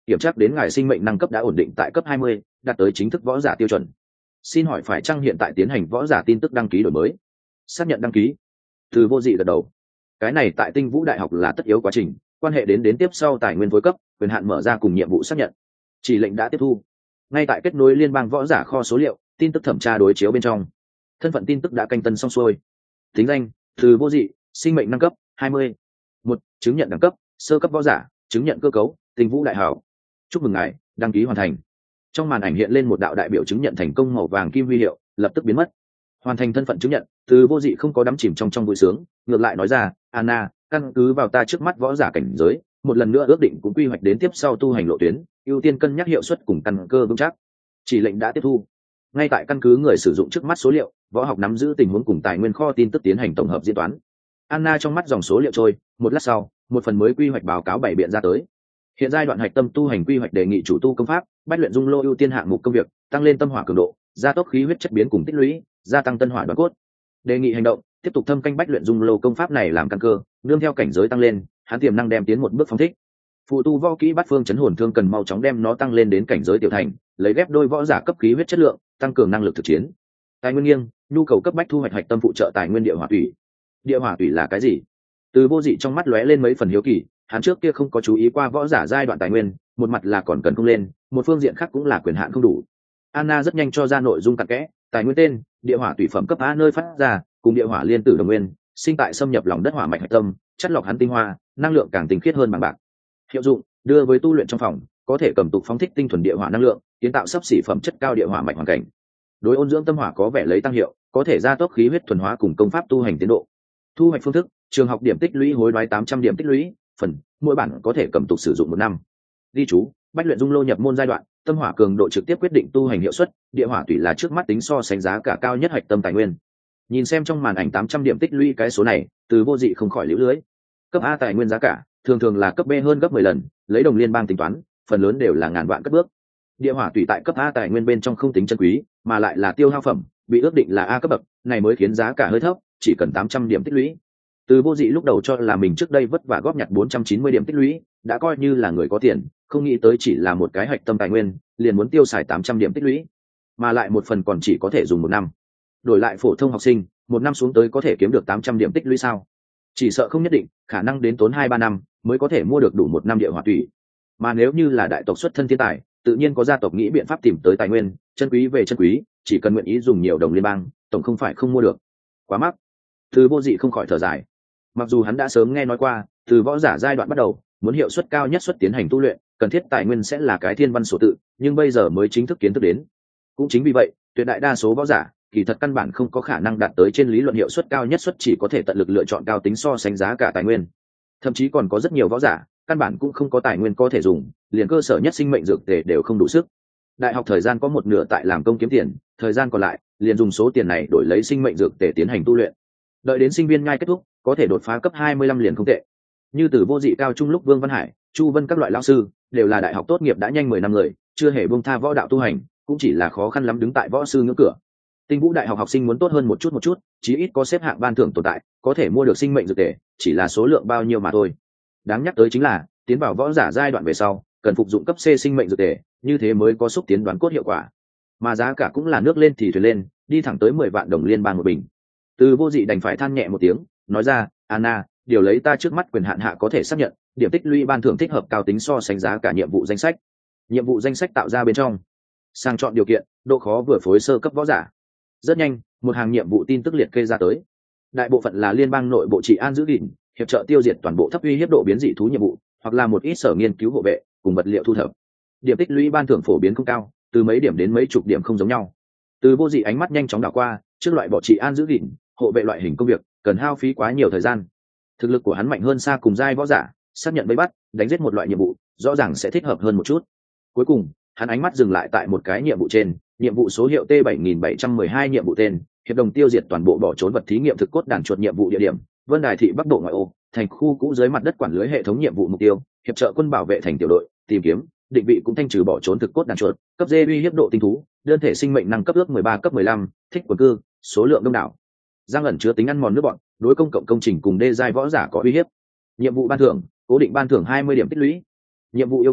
kiểm tra đến ngài sinh mệnh năng cấp đã ổn định tại cấp hai mươi, đạt tới chính thức võ giả tiêu chuẩn. Xin hỏi phải chăng hiện tại tiến hành võ giả tin tức đăng ký đổi mới? Xác nhận đăng ký. Từ Vô Dị gật đầu. Cái này tại Tinh Vũ Đại học là tất yếu quá trình, quan hệ đến đến tiếp sau tài nguyên phối cấp, quyền hạn mở ra cùng nhiệm vụ xác nhận. Chỉ lệnh đã tiếp thu. Ngay tại kết nối liên bang võ giả kho số liệu, tin tức thẩm tra đối chiếu bên trong. Thân phận tin tức đã canh tân xong xuôi. Tính danh: Từ Vô Dị, sinh mệnh năng cấp hai mươi. Một, chứng nhận đẳng cấp: sơ cấp võ giả, chứng nhận cơ cấu: Tinh Vũ Đại học. Chúc mừng ngài, đăng ký hoàn thành. Trong màn ảnh hiện lên một đạo đại biểu chứng nhận thành công màu vàng kim huy hiệu, lập tức biến mất. Hoàn thành thân phận chứng nhận, Từ Vô Dị không có đắm chìm trong trong vui sướng, ngược lại nói ra: Anna, căn cứ vào ta trước mắt võ giả cảnh giới, một lần nữa ước định cũng quy hoạch đến tiếp sau tu hành lộ tuyến, ưu tiên cân nhắc hiệu suất cùng căn cơ vững chắc. Chỉ lệnh đã tiếp thu. Ngay tại căn cứ người sử dụng trước mắt số liệu, võ học nắm giữ tình huống cùng tài nguyên kho tin tức tiến hành tổng hợp diễn toán. Anna trong mắt dòng số liệu trôi, một lát sau, một phần mới quy hoạch báo cáo bảy biện ra tới. Hiện giai đoạn hạch tâm tu hành quy hoạch đề nghị chủ tu công pháp, bách luyện dung lô ưu tiên hạng mục công việc, tăng lên tâm hỏa cường độ, gia tốc khí huyết chất biến cùng tích lũy, gia tăng tân hỏa đoán cốt. Đề nghị hành động, tiếp tục thâm canh bách luyện dung lô công pháp này làm căn cơ, nương theo cảnh giới tăng lên, hắn tiềm năng đem tiến một bước phóng thích. Phụ tu võ kỹ bát phương chấn hồn thương cần mau chóng đem nó tăng lên đến cảnh giới tiểu thành, lấy ghép đôi võ giả cấp khí huyết chất lượng, tăng cường năng lực thực chiến. Tài nguyên nghiêng, nhu cầu cấp bách thu hoạch hạch tâm phụ trợ tài nguyên địa hỏa thủy. Địa hỏa thủy là cái gì? Từ Vô Dị trong mắt lóe lên mấy phần hiếu kỳ, hắn trước kia không có chú ý qua võ giả giai đoạn tài nguyên, một mặt là còn cần không lên, một phương diện khác cũng là quyền hạn không đủ. Anna rất nhanh cho ra nội dung cặn kẽ, tài nguyên tên: địa hỏa thủy phẩm cấp A nơi phát ra, cùng địa hỏa liên tử đồng nguyên, sinh tại xâm nhập lòng đất hỏa mạch hạch tâm, chất lọc hắn tinh hoa, năng lượng càng tinh khiết hơn bằng bạc. Hiệu dụng: đưa với tu luyện trong phòng, có thể cầm tục phóng thích tinh thuần địa hỏa năng lượng, kiến tạo sấp xỉ phẩm chất cao địa hỏa mạch hoàn cảnh. Đối ôn dưỡng tâm hỏa có vẻ lấy tăng hiệu, có thể gia tốc khí huyết thuần hóa cùng công pháp tu hành tiến độ. Thu hoạch phương thức: trường học điểm tích lũy hối đoái tám trăm điểm tích lũy, phần mỗi bản có thể cầm tục sử dụng một năm. Ghi chú: bách luyện dung lô nhập môn giai đoạn, tâm hỏa cường độ trực tiếp quyết định tu hành hiệu suất, địa hỏa thủy là trước mắt tính so sánh giá cả cao nhất hạch tâm tài nguyên. Nhìn xem trong màn ảnh tám trăm điểm tích lũy cái số này, Từ Vô Dị không khỏi liễu lưới. Cấp A tài nguyên giá cả thường thường là cấp B hơn gấp mười lần, lấy đồng liên bang tính toán, phần lớn đều là ngàn vạn cất bước. Địa hỏa thủy tại cấp A tài nguyên bên trong không tính chân quý, mà lại là tiêu hao phẩm, bị ước định là A cấp bậc, này mới khiến giá cả hơi thấp, chỉ cần tám trăm điểm tích lũy. Từ Vô Dị lúc đầu cho là mình trước đây vất vả góp nhặt bốn trăm chín mươi điểm tích lũy, đã coi như là người có tiền, không nghĩ tới chỉ là một cái hạch tâm tài nguyên, liền muốn tiêu xài tám trăm điểm tích lũy, mà lại một phần còn chỉ có thể dùng một năm. Đổi lại phổ thông học sinh, một năm xuống tới có thể kiếm được tám trăm điểm tích lũy sao? Chỉ sợ không nhất định, khả năng đến tốn hai ba năm mới có thể mua được đủ một năm địa hỏa thủy. Mà nếu như là đại tộc xuất thân thiên tài, tự nhiên có gia tộc nghĩ biện pháp tìm tới tài nguyên, chân quý về chân quý, chỉ cần nguyện ý dùng nhiều đồng liên bang, tổng không phải không mua được. Quá mắc. Từ Vô Dị không khỏi thở dài. Mặc dù hắn đã sớm nghe nói qua, từ võ giả giai đoạn bắt đầu, muốn hiệu suất cao nhất xuất tiến hành tu luyện, cần thiết tài nguyên sẽ là cái thiên văn số tự, nhưng bây giờ mới chính thức kiến thức đến. Cũng chính vì vậy, tuyệt đại đa số võ giả, kỳ thật căn bản không có khả năng đạt tới trên lý luận hiệu suất cao nhất suất, chỉ có thể tận lực lựa chọn cao tính so sánh giá cả tài nguyên. Thậm chí còn có rất nhiều võ giả, căn bản cũng không có tài nguyên có thể dùng, liền cơ sở nhất sinh mệnh dược tề đều không đủ sức. Đại học thời gian có một nửa tại làm công kiếm tiền, thời gian còn lại liền dùng số tiền này đổi lấy sinh mệnh dược tề tiến hành tu luyện. Đợi đến sinh viên nhai kết thúc, có thể đột phá cấp hai mươi lăm liền không tệ. Như Từ Vô Dị cao trung lúc Vương Văn Hải, Chu Vân các loại lão sư đều là đại học tốt nghiệp đã nhanh mười năm người, chưa hề buông tha võ đạo tu hành, cũng chỉ là khó khăn lắm đứng tại võ sư ngưỡng cửa. Tinh Vũ Đại học học sinh muốn tốt hơn một chút một chút, chí ít có xếp hạng ban thưởng tồn tại, có thể mua được sinh mệnh dược tề, chỉ là số lượng bao nhiêu mà thôi. Đáng nhắc tới chính là, tiến vào võ giả giai đoạn về sau, cần phục dụng cấp C sinh mệnh dược tề, như thế mới có xúc tiến đoán cốt hiệu quả. Mà giá cả cũng là nước lên thì thuyền lên, đi thẳng tới mười vạn đồng liên bang một bình. Từ Vô Dị đành phải than nhẹ một tiếng, nói ra: Anna, điều lấy ta trước mắt quyền hạn hạ có thể xác nhận, điểm tích lũy ban thưởng thích hợp cao tính so sánh giá cả nhiệm vụ danh sách. Nhiệm vụ danh sách tạo ra bên trong, sang chọn điều kiện, độ khó vừa phối sơ cấp võ giả. Rất nhanh, một hàng nhiệm vụ tin tức liệt kê ra tới. Đại bộ phận là liên bang nội bộ trị an giữ gìn, hiệp trợ tiêu diệt toàn bộ thấp uy hiếp độ biến dị thú nhiệm vụ, hoặc là một ít sở nghiên cứu hộ vệ cùng vật liệu thu thập. Điểm tích lũy ban thưởng phổ biến không cao, từ mấy điểm đến mấy chục điểm không giống nhau. Từ Vô Dị ánh mắt nhanh chóng đảo qua, trước loại bỏ trị an giữ gìn, hộ vệ loại hình công việc cần hao phí quá nhiều thời gian. Thực lực của hắn mạnh hơn xa cùng giai võ giả, xác nhận vây bắt, đánh giết một loại nhiệm vụ, rõ ràng sẽ thích hợp hơn một chút. Cuối cùng, hắn ánh mắt dừng lại tại một cái nhiệm vụ trên, nhiệm vụ số hiệu T bảy nghìn bảy trăm mười hai nhiệm vụ tên: hiệp đồng tiêu diệt toàn bộ bỏ trốn vật thí nghiệm thực cốt đàn chuột. Nhiệm vụ địa điểm: Vân Đài thị Bắc Bộ ngoại ô, thành khu cũ dưới mặt đất quản lưới hệ thống. Nhiệm vụ mục tiêu: hiệp trợ quân bảo vệ thành tiểu đội, tìm kiếm, định vị cũng thanh trừ bỏ trốn thực cốt đàn chuột. Cấp D uy hiếp độ tinh thú, đơn thể sinh mệnh năng cấp ước mười ba cấp mười lăm, thích quần cư, số lượng đông đảo. Giang ẩn chứa tính ăn mòn nước bọn, đối công cộng công trình cùng đê giai võ giả có uy hiếp. Nhiệm vụ ban thưởng: cố định ban thưởng hai mươi điểm tích lũy. Nhiệm vụ yêu cầu: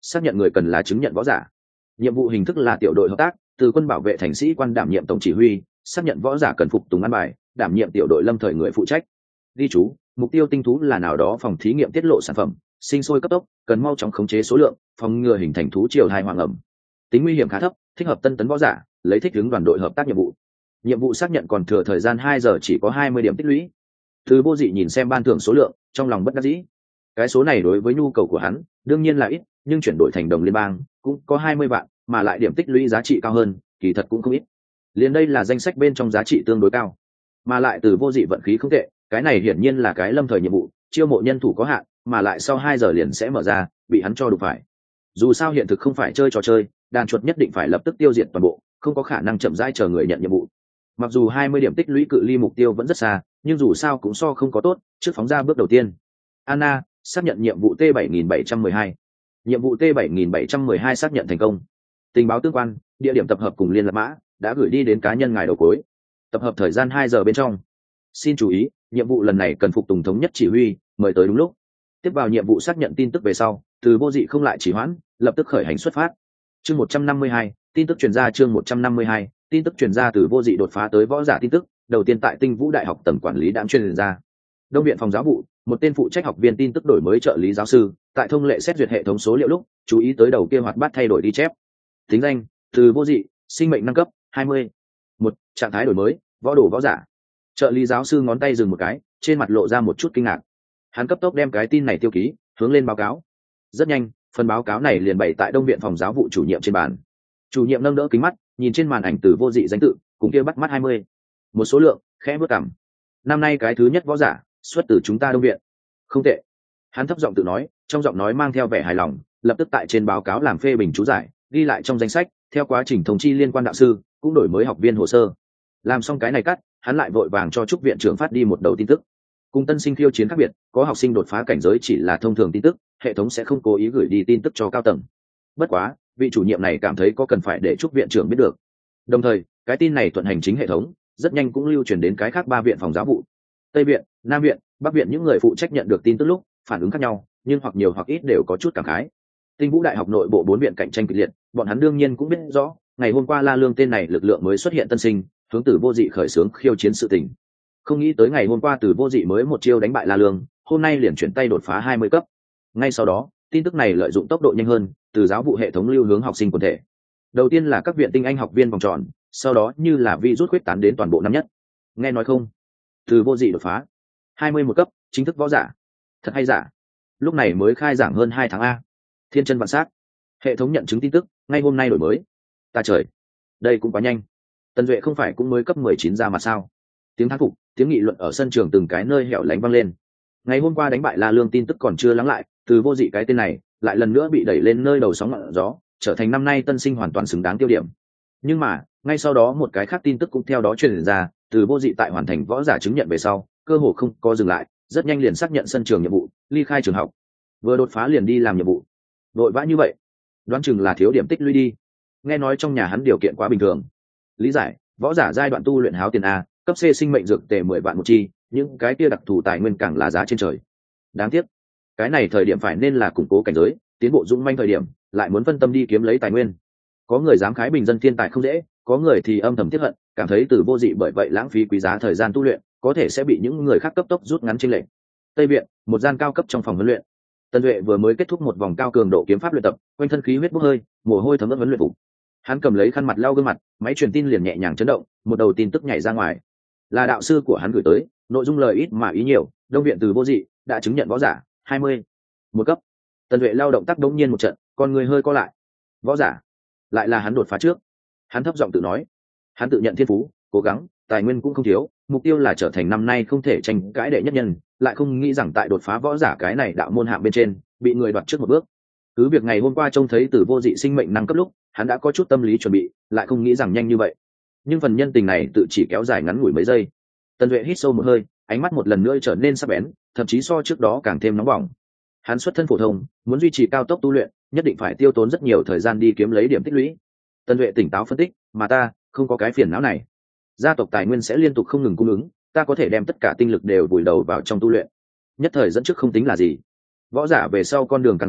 xác nhận người cần là chứng nhận võ giả. Nhiệm vụ hình thức là tiểu đội hợp tác, từ quân bảo vệ thành sĩ quan đảm nhiệm tổng chỉ huy, xác nhận võ giả cần phục tùng ăn bài, đảm nhiệm tiểu đội lâm thời người phụ trách. Ghi chú, mục tiêu tinh thú là nào đó phòng thí nghiệm tiết lộ sản phẩm, sinh sôi cấp tốc, cần mau chóng khống chế số lượng, phòng ngừa hình thành thú triều hai hoàng ẩm. Tính nguy hiểm khá thấp, thích hợp tân tấn võ giả, lấy thích ứng đoàn đội hợp tác nhiệm vụ. Nhiệm vụ xác nhận còn thừa thời gian hai giờ, chỉ có hai mươi điểm tích lũy. Từ Vô Dị nhìn xem ban thưởng số lượng, trong lòng bất đắc dĩ. Cái số này đối với nhu cầu của hắn, đương nhiên là ít, nhưng chuyển đổi thành đồng liên bang, cũng có hai mươi vạn, mà lại điểm tích lũy giá trị cao hơn, kỳ thật cũng không ít. Liền đây là danh sách bên trong giá trị tương đối cao, mà lại Từ Vô Dị vận khí không tệ, cái này hiển nhiên là cái lâm thời nhiệm vụ, chiêu mộ nhân thủ có hạn, mà lại sau hai giờ liền sẽ mở ra, bị hắn cho đụng phải. Dù sao hiện thực không phải chơi trò chơi, đàn chuột nhất định phải lập tức tiêu diệt toàn bộ, không có khả năng chậm rãi chờ người nhận nhiệm vụ. Mặc dù hai mươi điểm tích lũy cự ly mục tiêu vẫn rất xa, nhưng dù sao cũng so không có tốt, trước phóng ra bước đầu tiên. Anna, xác nhận nhiệm vụ T bảy nghìn bảy trăm mười hai. Nhiệm vụ T bảy nghìn bảy trăm mười hai xác nhận thành công. Tình báo tương quan, địa điểm tập hợp cùng liên lạc mã đã gửi đi đến cá nhân ngài đầu cuối. Tập hợp thời gian hai giờ bên trong. Xin chú ý, nhiệm vụ lần này cần phục tùng thống nhất chỉ huy, mời tới đúng lúc. Tiếp vào nhiệm vụ xác nhận tin tức về sau, Từ Vô Dị không lại trì hoãn, lập tức khởi hành xuất phát. Chương một trăm năm mươi hai, tin tức truyền ra. Chương một trăm năm mươi hai, tin tức truyền ra. Từ Vô Dị đột phá tới võ giả tin tức, đầu tiên tại Tinh Vũ Đại học tầng quản lý đạm truyền ra. Đông viện phòng giáo vụ, một tên phụ trách học viên tin tức đổi mới trợ lý giáo sư, tại thông lệ xét duyệt hệ thống số liệu lúc, chú ý tới đầu kia hoạt bát thay đổi đi chép. Tính danh: Từ Vô Dị, sinh mệnh nâng cấp hai mươi. Một, trạng thái đổi mới: võ đồ võ giả. Trợ lý giáo sư ngón tay dừng một cái, trên mặt lộ ra một chút kinh ngạc. Hắn cấp tốc đem cái tin này tiêu ký, hướng lên báo cáo. Rất nhanh, phần báo cáo này liền bày tại Đông viện phòng giáo vụ chủ nhiệm trên bàn. Chủ nhiệm nâng đỡ kính mắt, nhìn trên màn ảnh Từ Vô Dị danh tự, cùng kia bắt mắt hai mươi. Một số lượng, khẽ bước cằm. Năm nay cái thứ nhất võ giả, xuất từ chúng ta Đông viện. Không tệ. Hắn thấp giọng tự nói, trong giọng nói mang theo vẻ hài lòng, lập tức tại trên báo cáo làm phê bình chú giải, ghi lại trong danh sách, theo quá trình thông chi liên quan đạo sư, cũng đổi mới học viên hồ sơ. Làm xong cái này cắt, hắn lại vội vàng cho Trúc viện trưởng phát đi một đầu tin tức. Cùng tân sinh khiêu chiến khác biệt, có học sinh đột phá cảnh giới chỉ là thông thường tin tức, hệ thống sẽ không cố ý gửi đi tin tức cho cao tầng. Bất quá, vị chủ nhiệm này cảm thấy có cần phải để Trúc viện trưởng biết được. Đồng thời, cái tin này thuận hành chính hệ thống, rất nhanh cũng lưu truyền đến cái khác ba viện phòng giáo vụ. Tây viện, Nam viện, Bắc viện những người phụ trách nhận được tin tức lúc, phản ứng khác nhau, nhưng hoặc nhiều hoặc ít đều có chút cảm khái. Tinh Vũ Đại học nội bộ bốn viện cạnh tranh kịch liệt, bọn hắn đương nhiên cũng biết rõ, ngày hôm qua La Lương tên này lực lượng mới xuất hiện tân sinh, hướng Từ Vô Dị khởi xướng khiêu chiến sự tình. Không nghĩ tới ngày hôm qua Từ Vô Dị mới một chiêu đánh bại La Lương, hôm nay liền chuyển tay đột phá hai mươi cấp. Ngay sau đó, tin tức này lợi dụng tốc độ nhanh hơn, từ giáo vụ hệ thống lưu hướng học sinh quần thể. Đầu tiên là các viện tinh anh học viên vòng tròn, sau đó như là virus khuyết tán đến toàn bộ năm nhất. Nghe nói không? Từ Vô Dị đột phá hai mươi một cấp, chính thức võ giả. Thật hay giả? Lúc này mới khai giảng hơn hai tháng a. Thiên chân vạn sát. Hệ thống nhận chứng tin tức, ngay hôm nay đổi mới. Ta trời, đây cũng quá nhanh. Tần Duệ không phải cũng mới cấp mười chín ra mà sao? Tiếng thán phục, tiếng nghị luận ở sân trường từng cái nơi hẻo lánh vang lên. Ngày hôm qua đánh bại La Lương tin tức còn chưa lắng lại, Từ Vô Dị cái tên này lại lần nữa bị đẩy lên nơi đầu sóng ngọn gió, trở thành năm nay tân sinh hoàn toàn xứng đáng tiêu điểm. Nhưng mà, ngay sau đó một cái khác tin tức cũng theo đó truyền ra, Từ Vô Dị tại hoàn thành võ giả chứng nhận về sau, cơ hồ không có dừng lại, rất nhanh liền xác nhận sân trường nhiệm vụ, ly khai trường học. Vừa đột phá liền đi làm nhiệm vụ. Vội vã như vậy, đoán chừng là thiếu điểm tích lũy đi. Nghe nói trong nhà hắn điều kiện quá bình thường. Lý giải, võ giả giai đoạn tu luyện háo tiền a, cấp C sinh mệnh dược tề mười vạn một chi, những cái kia đặc thù tài nguyên càng là giá trên trời. Đáng tiếc, cái này thời điểm phải nên là củng cố cảnh giới, tiến bộ dũng manh thời điểm, lại muốn phân tâm đi kiếm lấy tài nguyên. Có người dám khái bình dân thiên tài không dễ, có người thì âm thầm tiếc hận, cảm thấy Từ Vô Dị bởi vậy lãng phí quý giá thời gian tu luyện, có thể sẽ bị những người khác cấp tốc rút ngắn chênh lệch. Tây viện, một gian cao cấp trong phòng huấn luyện. Tần Duệ vừa mới kết thúc một vòng cao cường độ kiếm pháp luyện tập, quanh thân khí huyết bốc hơi, mồ hôi thấm ướt huấn luyện phục. Hắn cầm lấy khăn mặt lau gương mặt, máy truyền tin liền nhẹ nhàng chấn động, một đầu tin tức nhảy ra ngoài. Là đạo sư của hắn gửi tới, nội dung lời ít mà ý nhiều, Đông viện Từ Vô Dị đã chứng nhận võ giả hai mươi, một cấp. Tần Duệ lao động tác đống nhiên một trận, con người hơi co lại. Võ giả, lại là hắn đột phá trước. Hắn thấp giọng tự nói, hắn tự nhận thiên phú, cố gắng, tài nguyên cũng không thiếu, mục tiêu là trở thành năm nay không thể tranh cãi đệ nhất nhân, lại không nghĩ rằng tại đột phá võ giả cái này đạo môn hạng bên trên, bị người đoạt trước một bước. Cứ việc ngày hôm qua trông thấy Từ Vô Dị sinh mệnh năng cấp lúc, hắn đã có chút tâm lý chuẩn bị, lại không nghĩ rằng nhanh như vậy. Nhưng phần nhân tình này tự chỉ kéo dài ngắn ngủi mấy giây. Tần Duệ hít sâu một hơi, ánh mắt một lần nữa trở nên sắc bén, thậm chí so trước đó càng thêm nóng bỏng. Hắn xuất thân phổ thông, muốn duy trì cao tốc tu luyện, nhất định phải tiêu tốn rất nhiều thời gian đi kiếm lấy điểm tích lũy. Tần Duệ tỉnh táo phân tích, mà ta không có cái phiền não này. Gia tộc tài nguyên sẽ liên tục không ngừng cung ứng, ta có thể đem tất cả tinh lực đều vùi đầu vào trong tu luyện. Nhất thời dẫn trước không tính là gì. Võ giả về sau con đường càng dài,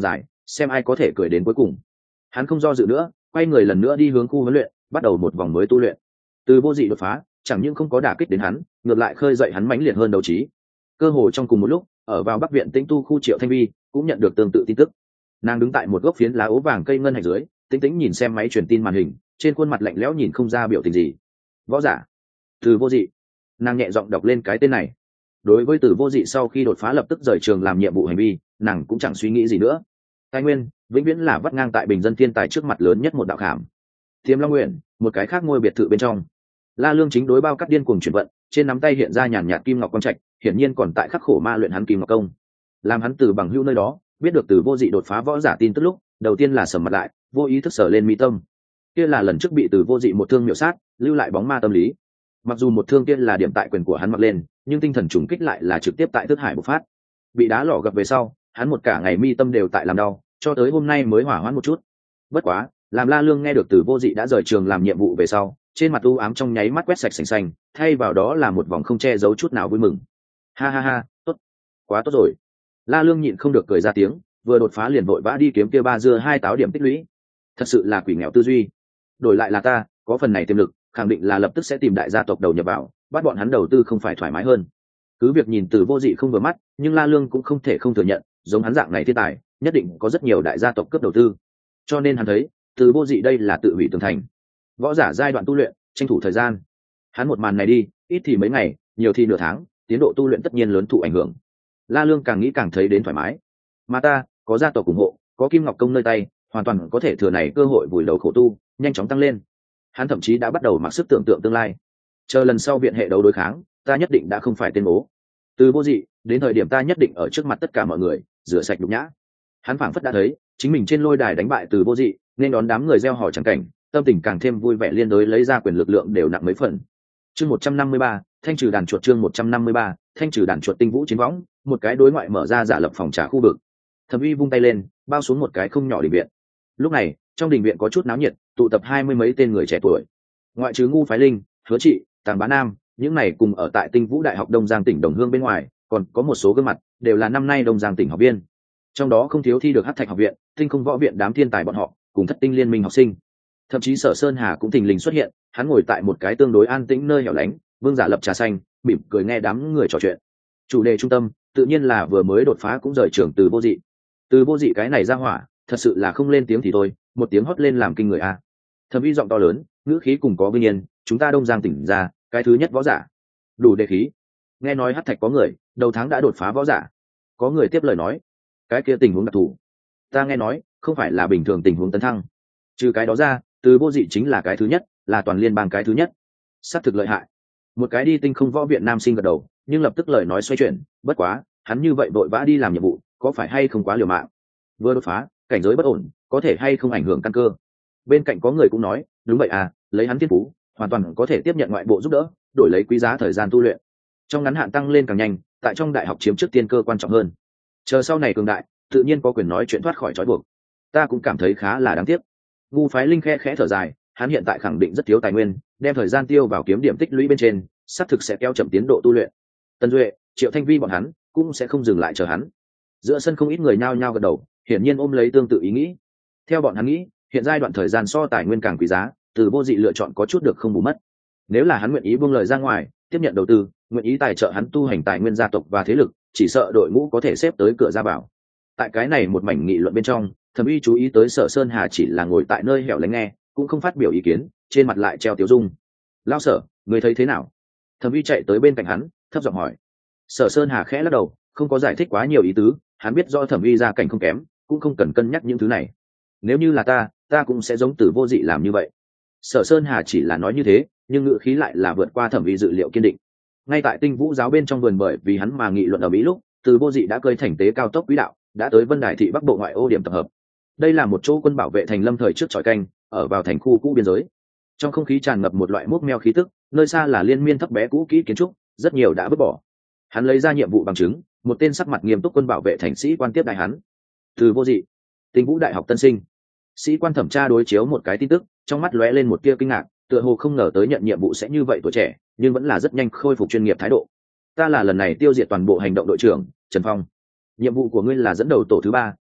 xem ai có thể cười đến cuối cùng. Hắn không do dự nữa, quay người lần nữa đi hướng khu huấn luyện, bắt đầu một vòng mới tu luyện. Từ vô dị đột phá chẳng những không có đả kích đến hắn, ngược lại khơi dậy hắn mãnh liệt hơn đấu trí. Cơ hồ trong cùng một lúc, ở vào Bắc viện Tĩnh tu khu Triệu Thanh Vi cũng nhận được tương tự tin tức. Nàng đứng tại một gốc phiến lá ố vàng cây ngân hạch dưới, tĩnh tĩnh nhìn xem máy truyền tin màn hình, trên khuôn mặt lạnh lẽo nhìn không ra biểu tình gì. Võ giả Từ vô dị. Nàng nhẹ giọng đọc lên cái tên này. Đối với Từ vô dị sau khi đột phá lập tức rời trường làm nhiệm vụ hành vi, nàng cũng chẳng suy nghĩ gì nữa. Tài nguyên vĩnh viễn là vắt ngang tại bình dân thiên tài trước mặt lớn nhất một đạo khảm. Tiềm Long Nguyện, một cái khác ngôi biệt thự bên trong, La Lương chính đối bao cắt điên cuồng chuyển vận, trên nắm tay hiện ra nhàn nhạt kim ngọc quang trạch, hiển nhiên còn tại khắc khổ ma luyện hắn kim ngọc công. Làm hắn từ bằng hữu nơi đó biết được Từ vô dị đột phá võ giả tin tức lúc, đầu tiên là sầm mặt lại, vô ý thức sở lên mi tâm. Kia là lần trước bị Từ vô dị một thương miểu sát, lưu lại bóng ma tâm lý. Mặc dù một thương kia là điểm tại quyền của hắn mặc lên, nhưng tinh thần trùng kích lại là trực tiếp tại thức hải bộc phát. Bị đá lỏ gặp về sau, hắn một cả ngày mi tâm đều tại làm đau, cho tới hôm nay mới hỏa hoãn một chút. Bất quá, làm La Lương nghe được Từ vô dị đã rời trường làm nhiệm vụ về sau, trên mặt u ám trong nháy mắt quét sạch sành xanh, thay vào đó là một vòng không che giấu chút nào vui mừng. Ha ha ha, tốt, quá tốt rồi. La Lương nhịn không được cười ra tiếng, vừa đột phá liền vội vã đi kiếm kia ba dưa hai táo điểm tích lũy. Thật sự là quỷ nghèo tư duy. Đổi lại là ta, có phần này tiềm lực, khẳng định là lập tức sẽ tìm đại gia tộc đầu nhập vào, bắt bọn hắn đầu tư không phải thoải mái hơn. Cứ việc nhìn Từ vô dị không vừa mắt, nhưng La Lương cũng không thể không thừa nhận, giống hắn dạng này thiên tài, nhất định có rất nhiều đại gia tộc cướp đầu tư. Cho nên hắn thấy, Từ vô dị đây là tự hủy tường thành. Võ giả giai đoạn tu luyện, tranh thủ thời gian. Hắn một màn này đi, ít thì mấy ngày, nhiều thì nửa tháng, tiến độ tu luyện tất nhiên lớn thụ ảnh hưởng. La Lương càng nghĩ càng thấy đến thoải mái. Mà ta, có gia tộc ủng hộ, có kim ngọc công nơi tay, hoàn toàn có thể thừa này cơ hội vùi đầu khổ tu, nhanh chóng tăng lên. Hắn thậm chí đã bắt đầu mặc sức tưởng tượng tương lai. Chờ lần sau viện hệ đấu đối kháng, ta nhất định đã không phải tên bố. Từ vô dị, đến thời điểm ta nhất định ở trước mặt tất cả mọi người, rửa sạch nhục nhã. Hắn phảng phất đã thấy, chính mình trên lôi đài đánh bại Từ vô dị, nên đón đám người reo hò chẳng cảnh, tâm tình càng thêm vui vẻ, liên đối lấy ra quyền lực lượng đều nặng mấy phần. Chương một trăm năm mươi ba, thanh trừ đàn chuột. Chương một trăm năm mươi ba, thanh trừ đàn chuột. Tinh vũ chiến võng, một cái đối ngoại mở ra giả lập phòng trà khu vực. Thẩm Uy vung tay lên, bao xuống một cái không nhỏ đình viện. Lúc này, trong đình viện có chút náo nhiệt, tụ tập hai mươi mấy tên người trẻ tuổi. Ngoại trừ Ngu Phái Linh, Hứa Trị, Tàng Bá Nam, những này cùng ở tại Tinh Vũ Đại học Đông Giang tỉnh đồng hương bên ngoài, còn có một số gương mặt đều là năm nay Đông Giang tỉnh học viên. Trong đó không thiếu thi được Hắc Thạch học viện, Tinh Không võ viện đám thiên tài bọn họ, cùng Thất Tinh liên minh học sinh. Thậm chí Sở Sơn Hà cũng thình lình xuất hiện, hắn ngồi tại một cái tương đối an tĩnh nơi hẻo lánh, vương giả lập trà xanh, mỉm cười nghe đám người trò chuyện. Chủ đề trung tâm tự nhiên là vừa mới đột phá cũng rời trường Từ vô dị. Từ vô dị cái này ra hỏa, thật sự là không lên tiếng thì thôi, một tiếng hót lên làm kinh người a. Thẩm Uy giọng to lớn, ngữ khí cùng có vinh yên, chúng ta Đông Giang tỉnh ra, cái thứ nhất võ giả. Đủ đề khí. Nghe nói Hắc Thạch có người, đầu tháng đã đột phá võ giả. Có người tiếp lời nói, cái kia tình huống đặc thù. Ta nghe nói, không phải là bình thường tình huống tấn thăng. Trừ cái đó ra, Từ vô dị chính là cái thứ nhất, là toàn liên bang cái thứ nhất. Sát thực lợi hại. Một cái đi Tinh Không võ viện nam sinh gật đầu, nhưng lập tức lời nói xoay chuyển, bất quá, hắn như vậy vội vã đi làm nhiệm vụ, có phải hay không quá liều mạng? Vừa đột phá, cảnh giới bất ổn, có thể hay không ảnh hưởng căn cơ? Bên cạnh có người cũng nói, đúng vậy à, lấy hắn thiên phú, hoàn toàn có thể tiếp nhận ngoại bộ giúp đỡ, đổi lấy quý giá thời gian tu luyện. Trong ngắn hạn tăng lên càng nhanh, tại trong đại học chiếm trước tiên cơ quan trọng hơn. Chờ sau này cường đại, tự nhiên có quyền nói chuyện thoát khỏi trói buộc. Ta cũng cảm thấy khá là đáng tiếc. Ngu Phái Linh khe khẽ thở dài, hắn hiện tại khẳng định rất thiếu tài nguyên, đem thời gian tiêu vào kiếm điểm tích lũy bên trên, xác thực sẽ kéo chậm tiến độ tu luyện. Tần Duệ, Triệu Thanh Vi bọn hắn cũng sẽ không dừng lại chờ hắn. Giữa sân không ít người nhao nhao gật đầu, hiển nhiên ôm lấy tương tự ý nghĩ. Theo bọn hắn nghĩ, hiện giai đoạn thời gian so tài nguyên càng quý giá, Từ vô dị lựa chọn có chút được không bù mất. Nếu là hắn nguyện ý buông lời ra ngoài, tiếp nhận đầu tư, nguyện ý tài trợ hắn tu hành tài nguyên gia tộc và thế lực, chỉ sợ đội ngũ có thể xếp tới cửa ra vào. Tại cái này một mảnh nghị luận bên trong, Thẩm Uy chú ý tới Sở Sơn Hà chỉ là ngồi tại nơi hẻo lánh nghe, cũng không phát biểu ý kiến, trên mặt lại treo tiêu dung. Lao Sở, người thấy thế nào? Thẩm Uy chạy tới bên cạnh hắn, thấp giọng hỏi. Sở Sơn Hà khẽ lắc đầu, không có giải thích quá nhiều ý tứ, hắn biết do Thẩm Uy gia cảnh không kém, cũng không cần cân nhắc những thứ này. Nếu như là ta, ta cũng sẽ giống Từ vô dị làm như vậy. Sở Sơn Hà chỉ là nói như thế, nhưng ngữ khí lại là vượt qua Thẩm Uy dự liệu kiên định. Ngay tại Tinh Vũ giáo bên trong vườn, bởi vì hắn mà nghị luận ở mỹ lúc, Từ vô dị đã cơi thành tế cao tốc quỹ đạo, đã tới Vân Đài thị Bắc Bộ ngoại ô điểm tập hợp. Đây là một chỗ quân bảo vệ thành lâm thời trước tròi canh, ở vào thành khu cũ biên giới. Trong không khí tràn ngập một loại mốc meo khí tức, nơi xa là liên miên thấp bé cũ kỹ kiến trúc, rất nhiều đã vứt bỏ. Hắn lấy ra nhiệm vụ bằng chứng, một tên sắc mặt nghiêm túc quân bảo vệ thành sĩ quan tiếp đại hắn. Từ vô dị, Tinh Vũ đại học tân sinh. Sĩ quan thẩm tra đối chiếu một cái tin tức, trong mắt lóe lên một tia kinh ngạc, tựa hồ không ngờ tới nhận nhiệm vụ sẽ như vậy tuổi trẻ, nhưng vẫn là rất nhanh khôi phục chuyên nghiệp thái độ. Ta là lần này tiêu diệt toàn bộ hành động đội trưởng Trần Phong. Nhiệm vụ của ngươi là dẫn đầu tổ thứ ba,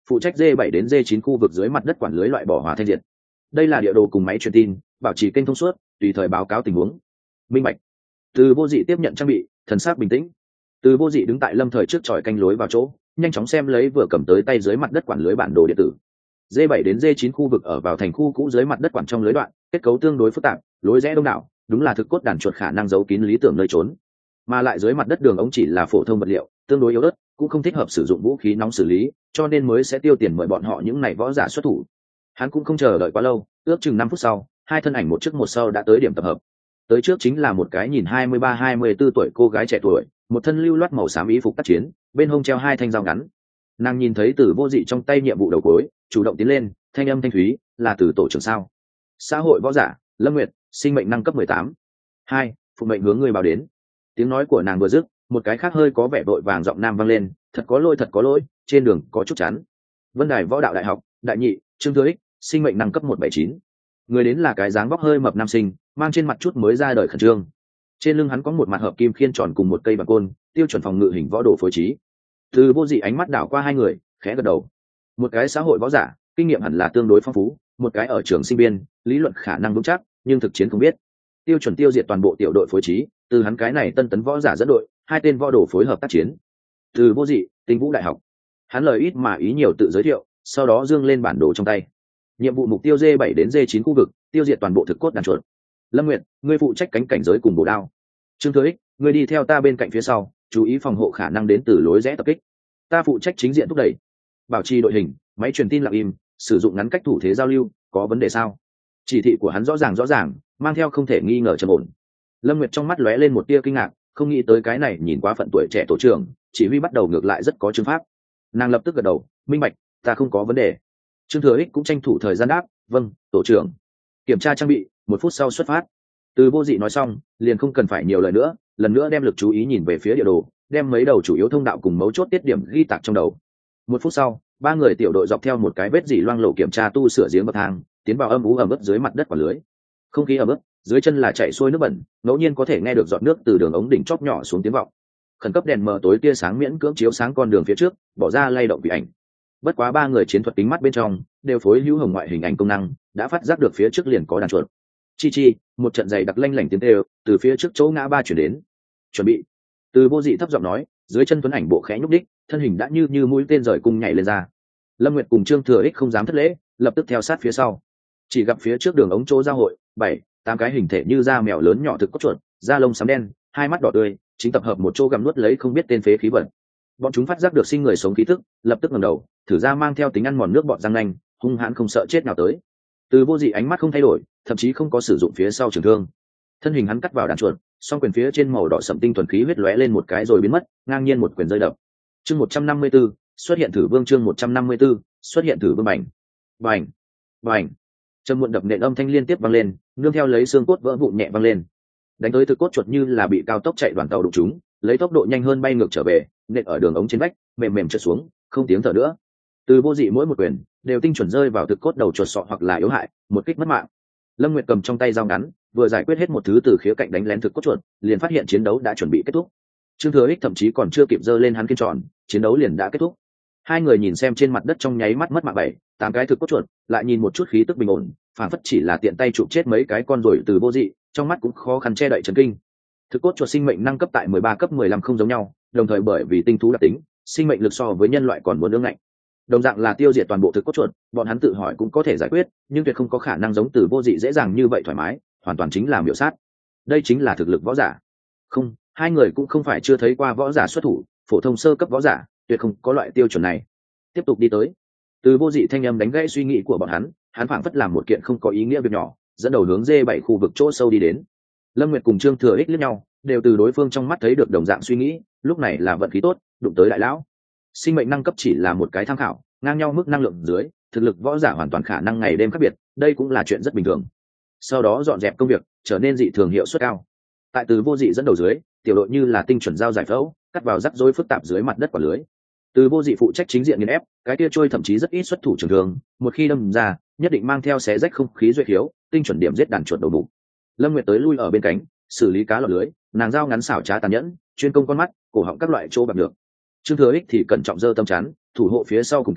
phụ trách D bảy đến D chín khu vực dưới mặt đất quản lưới loại bỏ hỏa thanh diệt. Đây là địa đồ cùng máy truyền tin, bảo trì kênh thông suốt, tùy thời báo cáo tình huống. Minh bạch. Từ Vô Dị tiếp nhận trang bị, thần sắc bình tĩnh. Từ Vô Dị đứng tại lâm thời trước chòi canh lối vào chỗ, nhanh chóng xem lấy vừa cầm tới tay dưới mặt đất quản lưới bản đồ điện tử. D bảy đến D chín khu vực ở vào thành khu cũ dưới mặt đất quản trong lưới đoạn, kết cấu tương đối phức tạp, lối rẽ đông đảo, đúng là thực cốt đàn chuột khả năng giấu kín lý tưởng nơi trốn. Mà lại dưới mặt đất đường ống chỉ là phổ thông vật liệu, tương đối yếu ớt, cũng không thích hợp sử dụng vũ khí nóng xử lý, cho nên mới sẽ tiêu tiền mời bọn họ những này võ giả xuất thủ. Hắn cũng không chờ đợi quá lâu, ước chừng năm phút sau, hai thân ảnh một trước một sau đã tới điểm tập hợp. Tới trước chính là một cái nhìn hai mươi ba hai mươi bốn tuổi cô gái trẻ tuổi, một thân lưu loát màu xám y phục tác chiến, bên hông treo hai thanh dao ngắn. Nàng nhìn thấy Từ Vô Dị trong tay nhiệm vụ đầu cuối, chủ động tiến lên, thanh âm thanh thúy, là Từ tổ trưởng sao? Xã hội võ giả, Lâm Nguyệt, sinh mệnh năng cấp mười tám. Hai, phụ mệnh hướng người báo đến. Tiếng nói của nàng vừa dứt, một cái khác hơi có vẻ vội vàng giọng nam vang lên, thật có lỗi thật có lỗi, trên đường có chút chắn. Vân Đài Võ Đạo Đại học, đại nhị, Trương Thừa Ích, sinh mệnh năng cấp một bảy chín. Người đến là cái dáng vóc hơi mập nam sinh, mang trên mặt chút mới ra đời khẩn trương. Trên lưng hắn có một mặt hợp kim khiên tròn cùng một cây bằng côn, tiêu chuẩn phòng ngự hình võ đồ phối trí. Từ Vô Dị ánh mắt đảo qua hai người, khẽ gật đầu. Một cái xã hội võ giả, kinh nghiệm hẳn là tương đối phong phú, một cái ở trường sinh viên, lý luận khả năng vững chắc, nhưng thực chiến không biết. Tiêu chuẩn tiêu diệt toàn bộ tiểu đội phối trí, từ hắn cái này tân tấn võ giả dẫn đội, hai tên võ đồ phối hợp tác chiến. Từ Vô Dị, Tinh Vũ Đại học. Hắn lời ít mà ý nhiều tự giới thiệu, sau đó dương lên bản đồ trong tay. Nhiệm vụ mục tiêu D bảy đến D chín khu vực, tiêu diệt toàn bộ thực cốt đàn chuột. Lâm Nguyệt, ngươi phụ trách cánh cảnh giới cùng bổ đao. Trương Thừa Ích, ngươi đi theo ta bên cạnh phía sau, chú ý phòng hộ khả năng đến từ lối rẽ tập kích. Ta phụ trách chính diện thúc đẩy, bảo trì đội hình, máy truyền tin lặng im, sử dụng ngắn cách thủ thế giao lưu, có vấn đề sao? Chỉ thị của hắn rõ ràng rõ ràng, mang theo không thể nghi ngờ trầm ổn. Lâm Nguyệt trong mắt lóe lên một tia kinh ngạc, không nghĩ tới cái này nhìn quá phận tuổi trẻ tổ trưởng, chỉ huy bắt đầu ngược lại rất có chương pháp. Nàng lập tức gật đầu, minh bạch, ta không có vấn đề. Trương Thừa Ích cũng tranh thủ thời gian đáp, vâng, tổ trưởng. Kiểm tra trang bị, một phút sau xuất phát. Từ Vô Dị nói xong, liền không cần phải nhiều lời nữa, lần nữa đem lực chú ý nhìn về phía địa đồ, đem mấy đầu chủ yếu thông đạo cùng mấu chốt tiết điểm ghi tạc trong đầu. Một phút sau, ba người tiểu đội dọc theo một cái vết dỉ loang lổ kiểm tra tu sửa giếng bậc thang, tiến vào âm u ẩm ướt dưới mặt đất quả lưới. Không khí ẩm ướt, dưới chân là chảy xuôi nước bẩn, ngẫu nhiên có thể nghe được giọt nước từ đường ống đỉnh chóp nhỏ xuống tiếng vọng. Khẩn cấp đèn mờ tối tia sáng miễn cưỡng chiếu sáng con đường phía trước, bỏ ra lay động vị ảnh. Bất quá ba người chiến thuật kính mắt bên trong đều phối hữu hồng ngoại hình ảnh công năng, đã phát giác được phía trước liền có đàn chuột. Chi chi, một trận giày đặc lanh lảnh tiếng kêu từ phía trước chỗ ngã ba chuyển đến. Chuẩn bị. Từ Vô Dị thấp giọng nói, dưới chân tuấn ảnh bộ khẽ nhúc đích, thân hình đã như như mũi tên rời cung nhảy lên ra. Lâm Nguyệt cùng Trương Thừa Ích không dám thất lễ, lập tức theo sát phía sau. Chỉ gặp phía trước đường ống chỗ giao hội, bảy, tám cái hình thể như da mèo lớn nhỏ thực cốt chuột, da lông xám đen, hai mắt đỏ tươi, chính tập hợp một chỗ gặm nuốt lấy không biết tên phế khí vật. Bọn chúng phát giác được sinh người sống khí tức, lập tức ngẩng đầu, thử ra mang theo tính ăn mòn nước bọt răng nanh, hung hãn không sợ chết nào tới. Từ Vô Dị ánh mắt không thay đổi, thậm chí không có sử dụng phía sau trường thương. Thân hình hắn cắt vào đàn chuột, song quyền phía trên màu đỏ sẫm tinh thuần khí huyết lóe lên một cái rồi biến mất, ngang nhiên một quyền rơi đập. Chương một trăm năm mươi 154, xuất hiện thử vương chương một trăm năm mươi 154, xuất hiện thử vương bành. Bành. Bành. Trầm muộn đập nện âm thanh liên tiếp vang lên, nương theo lấy xương cốt vỡ vụn nhẹ vang lên. Đánh tới thực cốt chuột như là bị cao tốc chạy đoàn tàu đụng chúng, lấy tốc độ nhanh hơn bay ngược trở về, nện ở đường ống trên vách, mềm mềm trượt xuống, không tiếng thở nữa. Từ Vô Dị mỗi một quyền đều tinh chuẩn rơi vào thực cốt đầu chuột sọ hoặc là yếu hại, một kích mất mạng. Lâm Nguyệt cầm trong tay dao ngắn, vừa giải quyết hết một thứ từ khía cạnh đánh lén thực cốt chuột, liền phát hiện chiến đấu đã chuẩn bị kết thúc. Trương Thừa Ích thậm chí còn chưa kịp giơ lên hắn kiên tròn, chiến đấu liền đã kết thúc. Hai người nhìn xem trên mặt đất trong nháy mắt mất mạng bảy, tám cái thực cốt chuột, lại nhìn một chút khí tức bình ổn, phản phất chỉ là tiện tay chụp chết mấy cái con rồi. Từ Vô Dị, trong mắt cũng khó khăn che đậy chấn kinh. Thực cốt chuột sinh mệnh năng cấp tại mười ba cấp mười lăm không giống nhau, đồng thời bởi vì tinh thú đặc tính, sinh mệnh lực so với nhân loại còn muốn ương ngạnh. Đồng dạng là tiêu diệt toàn bộ thực cốt chuột, bọn hắn tự hỏi cũng có thể giải quyết, nhưng tuyệt không có khả năng giống Từ Vô Dị dễ dàng như vậy thoải mái, hoàn toàn chính là miểu sát. Đây chính là thực lực võ giả. Không, hai người cũng không phải chưa thấy qua võ giả xuất thủ, phổ thông sơ cấp võ giả, tuyệt không có loại tiêu chuẩn này. Tiếp tục đi tới. Từ Vô Dị thanh âm đánh gãy suy nghĩ của bọn hắn, hắn phảng phất làm một kiện không có ý nghĩa việc nhỏ, dẫn đầu hướng D bảy khu vực chỗ sâu đi đến. Lâm Nguyệt cùng Trương Thừa Ích liếc nhau, đều từ đối phương trong mắt thấy được đồng dạng suy nghĩ, lúc này là vận khí tốt, đụng tới đại lão. Sinh mệnh năng cấp chỉ là một cái tham khảo, ngang nhau mức năng lượng dưới, thực lực võ giả hoàn toàn khả năng ngày đêm khác biệt, đây cũng là chuyện rất bình thường. Sau đó dọn dẹp công việc, trở nên dị thường hiệu suất cao. Tại Từ Vô Dị dẫn đầu dưới, tiểu đội như là tinh chuẩn giao giải phẫu, cắt vào rắc rối phức tạp dưới mặt đất quả lưới. Từ Vô Dị phụ trách chính diện nghiền ép, cái kia trôi thậm chí rất ít xuất thủ trường thường, một khi đâm ra, nhất định mang theo xé rách không khí duy khiếu, tinh chuẩn điểm giết đàn chuột đầu bụng. Lâm Nguyệt tới lui ở bên cánh, xử lý cá lọt lưới, nàng dao ngắn xảo trá tàn nhẫn, chuyên công con mắt, cổ họng các loại chỗ bạc được. Trương Thừa Ích thì cẩn trọng dơ tâm chắn, thủ hộ phía sau cùng cánh,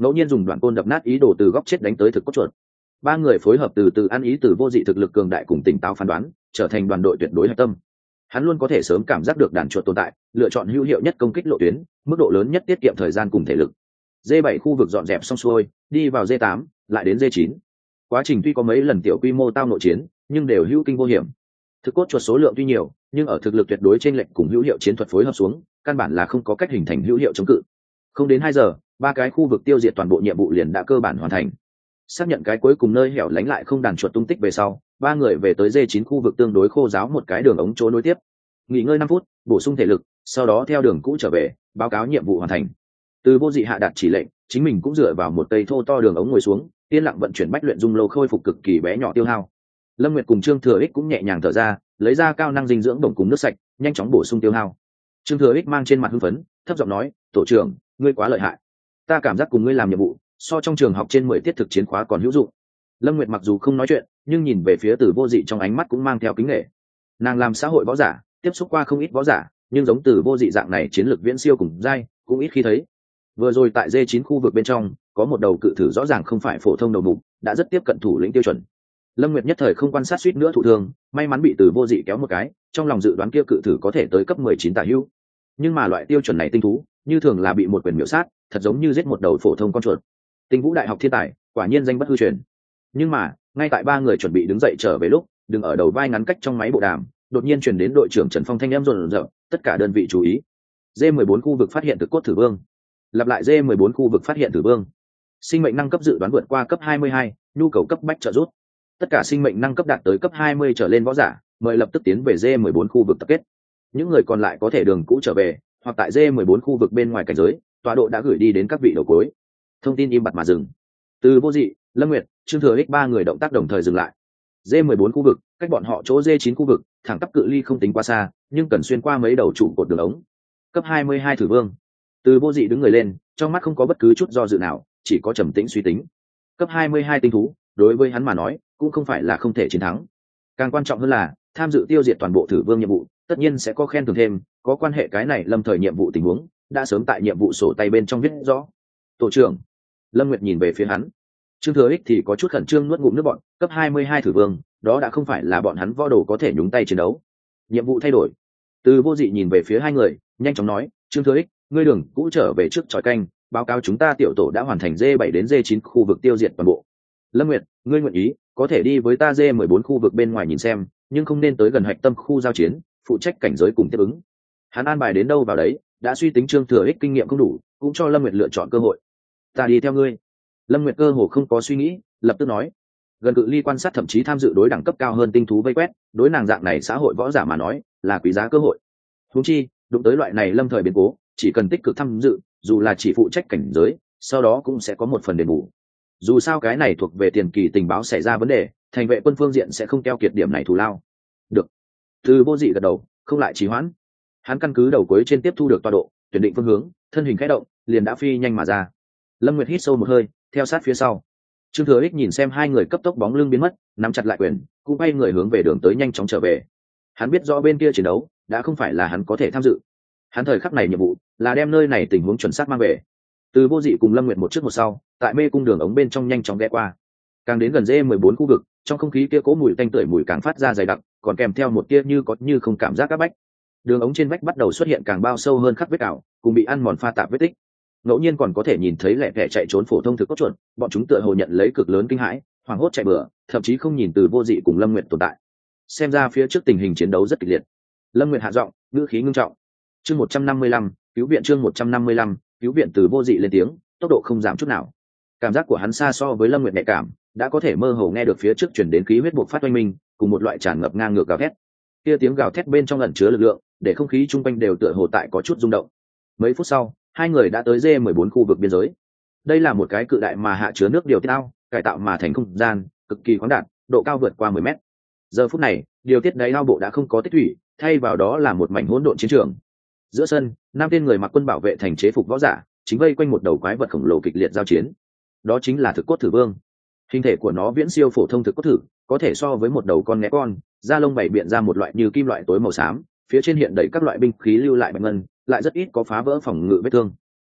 ngẫu nhiên dùng đoạn côn đập nát ý đồ từ góc chết đánh tới thực cốt chuột. Ba người phối hợp từ từ ăn ý từ vô dị thực lực cường đại cùng tỉnh táo phán đoán, trở thành đoàn đội tuyệt đối hạch tâm. Hắn luôn có thể sớm cảm giác được đàn chuột tồn tại, lựa chọn hữu hiệu nhất công kích lộ tuyến, mức độ lớn nhất tiết kiệm thời gian cùng thể lực. D bảy khu vực dọn dẹp xong xuôi, đi vào D tám, lại đến D chín. Quá trình tuy có mấy lần tiểu quy mô tao nội chiến, nhưng đều hữu kinh vô hiểm. Thực cốt chuột số lượng tuy nhiều, nhưng ở thực lực tuyệt đối trên lệnh cùng hữu hiệu chiến thuật phối hợp xuống, căn bản là không có cách hình thành hữu hiệu chống cự. Không đến hai giờ, ba cái khu vực tiêu diệt toàn bộ nhiệm vụ liền đã cơ bản hoàn thành. Xác nhận cái cuối cùng nơi hẻo lánh lại không đàn chuột tung tích về sau, ba người về tới D chín khu vực tương đối khô giáo một cái đường ống chỗ nối tiếp. Nghỉ ngơi năm phút, bổ sung thể lực, sau đó theo đường cũ trở về, báo cáo nhiệm vụ hoàn thành. Từ vô dị hạ đạt chỉ lệnh, chính mình cũng dựa vào một cây thô to đường ống ngồi xuống, yên lặng vận chuyển bách luyện dung lâu khôi phục cực kỳ bé nhỏ tiêu hao. Lâm Nguyệt cùng Trương Thừa Ích cũng nhẹ nhàng thở ra, lấy ra cao năng dinh dưỡng đồng cùng nước sạch, nhanh chóng bổ sung tiêu hao. Trương Thừa Ích mang trên mặt hưng phấn, thấp giọng nói, "Tổ trưởng, ngươi quá lợi hại. Ta cảm giác cùng ngươi làm nhiệm vụ, so trong trường học trên mười tiết thực chiến khóa còn hữu dụng." Lâm Nguyệt mặc dù không nói chuyện, nhưng nhìn về phía Từ vô dị trong ánh mắt cũng mang theo kính nể. Nàng làm xã hội võ giả, tiếp xúc qua không ít võ giả, nhưng giống Từ vô dị dạng này chiến lược viễn siêu cùng giai, cũng ít khi thấy. Vừa rồi tại D chín khu vực bên trong, có một đầu cự thử rõ ràng không phải phổ thông đầu mục, đã rất tiếp cận thủ lĩnh tiêu chuẩn. Lâm Nguyệt nhất thời không quan sát suýt nữa thụ thương, may mắn bị Từ vô dị kéo một cái, trong lòng dự đoán kia cự thử có thể tới cấp mười chín tả hữu. Nhưng mà loại tiêu chuẩn này tinh thú, như thường là bị một quyền miểu sát, thật giống như giết một đầu phổ thông con chuột. Tinh Vũ đại học thiên tài, quả nhiên danh bất hư truyền. Nhưng mà, ngay tại ba người chuẩn bị đứng dậy trở về lúc, đứng ở đầu vai ngắn cách trong máy bộ đàm, đột nhiên truyền đến đội trưởng Trần Phong thanh em rộn rợn, tất cả đơn vị chú ý. D mười bốn khu vực phát hiện thực cốt thử vương. Lặp lại D mười bốn khu vực phát hiện thử vương. Sinh mệnh năng cấp dự đoán vượt qua cấp hai mươi hai, nhu cầu cấp bách trợ giúp. Tất cả sinh mệnh năng cấp đạt tới cấp hai mươi trở lên võ giả, mời lập tức tiến về D mười bốn khu vực tập kết. Những người còn lại có thể đường cũ trở về, hoặc tại D mười bốn khu vực bên ngoài cảnh giới, tọa độ đã gửi đi đến các vị đầu cuối. Thông tin im bặt mà dừng. Từ vô dị, Lâm Nguyệt, Trương Thừa Ích ba người động tác đồng thời dừng lại. D mười bốn khu vực, cách bọn họ chỗ D chín khu vực, thẳng tắp cự ly không tính quá xa, nhưng cần xuyên qua mấy đầu trụ cột đường ống. Cấp hai mươi hai thử vương. Từ vô dị đứng người lên, trong mắt không có bất cứ chút do dự nào, chỉ có trầm tĩnh suy tính. Cấp hai mươi hai tinh thú, đối với hắn mà nói, cũng không phải là không thể chiến thắng. Càng quan trọng hơn là, tham dự tiêu diệt toàn bộ thử vương nhiệm vụ, tất nhiên sẽ có khen thưởng thêm, có quan hệ cái này lâm thời nhiệm vụ tình huống, đã sớm tại nhiệm vụ sổ tay bên trong viết rõ. Tổ trưởng. Lâm Nguyệt nhìn về phía hắn. Trương Thừa Ích thì có chút khẩn trương nuốt ngụm nước bọt, cấp hai mươi hai thử vương, đó đã không phải là bọn hắn võ đồ có thể nhúng tay chiến đấu. Nhiệm vụ thay đổi. Từ vô dị nhìn về phía hai người, nhanh chóng nói, Trương Thừa Ích, ngươi đường cũ trở về trước tròi canh, báo cáo chúng ta tiểu tổ đã hoàn thành D bảy đến D chín khu vực tiêu diệt toàn bộ. Lâm Nguyệt, ngươi nguyện ý, có thể đi với ta D mười bốn khu vực bên ngoài nhìn xem, nhưng không nên tới gần hạch tâm khu giao chiến, phụ trách cảnh giới cùng tiếp ứng. Hắn an bài đến đâu vào đấy, đã suy tính Trương Thừa Ích kinh nghiệm không đủ, cũng cho Lâm Nguyệt lựa chọn cơ hội. Ta đi theo ngươi. Lâm Nguyệt cơ hồ không có suy nghĩ, lập tức nói. Gần cự ly quan sát thậm chí tham dự đối đẳng cấp cao hơn tinh thú vây quét, đối nàng dạng này xã hội võ giả mà nói, là quý giá cơ hội. Huống chi, đụng tới loại này lâm thời biến cố, chỉ cần tích cực tham dự, dù là chỉ phụ trách cảnh giới, sau đó cũng sẽ có một phần đền bù. Dù sao cái này thuộc về tiền kỳ tình báo xảy ra vấn đề, thành vệ quân phương diện sẽ không keo kiệt điểm này thù lao. Được. Từ vô dị gật đầu, không lại trì hoãn. Hắn căn cứ đầu cuối trên tiếp thu được tọa độ, tuyển định phương hướng, thân hình khẽ động, liền đã phi nhanh mà ra. Lâm Nguyệt hít sâu một hơi, theo sát phía sau. Trương Thừa Ích nhìn xem hai người cấp tốc bóng lưng biến mất, nắm chặt lại quyền, cũng bay người hướng về đường tới nhanh chóng trở về. Hắn biết rõ bên kia chiến đấu đã không phải là hắn có thể tham dự. Hắn thời khắc này nhiệm vụ là đem nơi này tình huống chuẩn xác mang về. Từ vô dị cùng Lâm Nguyệt một trước một sau, tại mê cung đường ống bên trong nhanh chóng ghé qua. Càng đến gần D mười bốn khu vực, trong không khí kia cố mùi tanh tưởi mùi càng phát ra dày đặc, còn kèm theo một tia như có như không cảm giác các bách. Đường ống trên vách bắt đầu xuất hiện càng bao sâu hơn khắc vết ảo, cùng bị ăn mòn pha tạp vết tích. Ngẫu nhiên còn có thể nhìn thấy lẻ tẻ chạy trốn phổ thông thực cốt chuột, bọn chúng tựa hồ nhận lấy cực lớn kinh hãi, hoảng hốt chạy bừa, thậm chí không nhìn Từ vô dị cùng Lâm Nguyệt tồn tại. Xem ra phía trước tình hình chiến đấu rất kịch liệt. Lâm Nguyệt hạ giọng, ngữ khí ngưng trọng. Chương một trăm năm mươi lăm, cứu viện chương một trăm năm mươi lăm, cứu viện. Từ vô dị lên tiếng, tốc độ không giảm chút nào. Cảm giác của hắn xa so với Lâm Nguyệt nhạy cảm, đã có thể mơ hồ nghe được phía trước truyền đến khí huyết buộc phát oanh minh, cùng một loại tràn ngập ngang ngược gào thét. Kia tiếng gào thét bên trong ẩn chứa lực lượng, để không khí chung quanh đều tựa hồ tại có chút rung động. Mấy phút sau, hai người đã tới D mười bốn khu vực biên giới. Đây là một cái cự đại mà hạ chứa nước điều tiết ao, cải tạo mà thành không gian, cực kỳ khoáng đạt, độ cao vượt qua mười mét. Giờ phút này, điều tiết đáy ao bộ đã không có tích thủy, thay vào đó là một mảnh hỗn độn chiến trường. Giữa sân, năm tên người mặc quân bảo vệ thành chế phục võ giả, chính vây quanh một đầu quái vật khổng lồ kịch liệt giao chiến. Đó chính là thực cốt thử vương. Hình thể của nó viễn siêu phổ thông thực cốt thử, có thể so với một đầu con nghé con, da lông bảy biện ra một loại như kim loại tối màu xám, phía trên hiện đầy các loại binh khí lưu lại bạch ngân, lại rất ít có phá vỡ phòng ngự vết thương.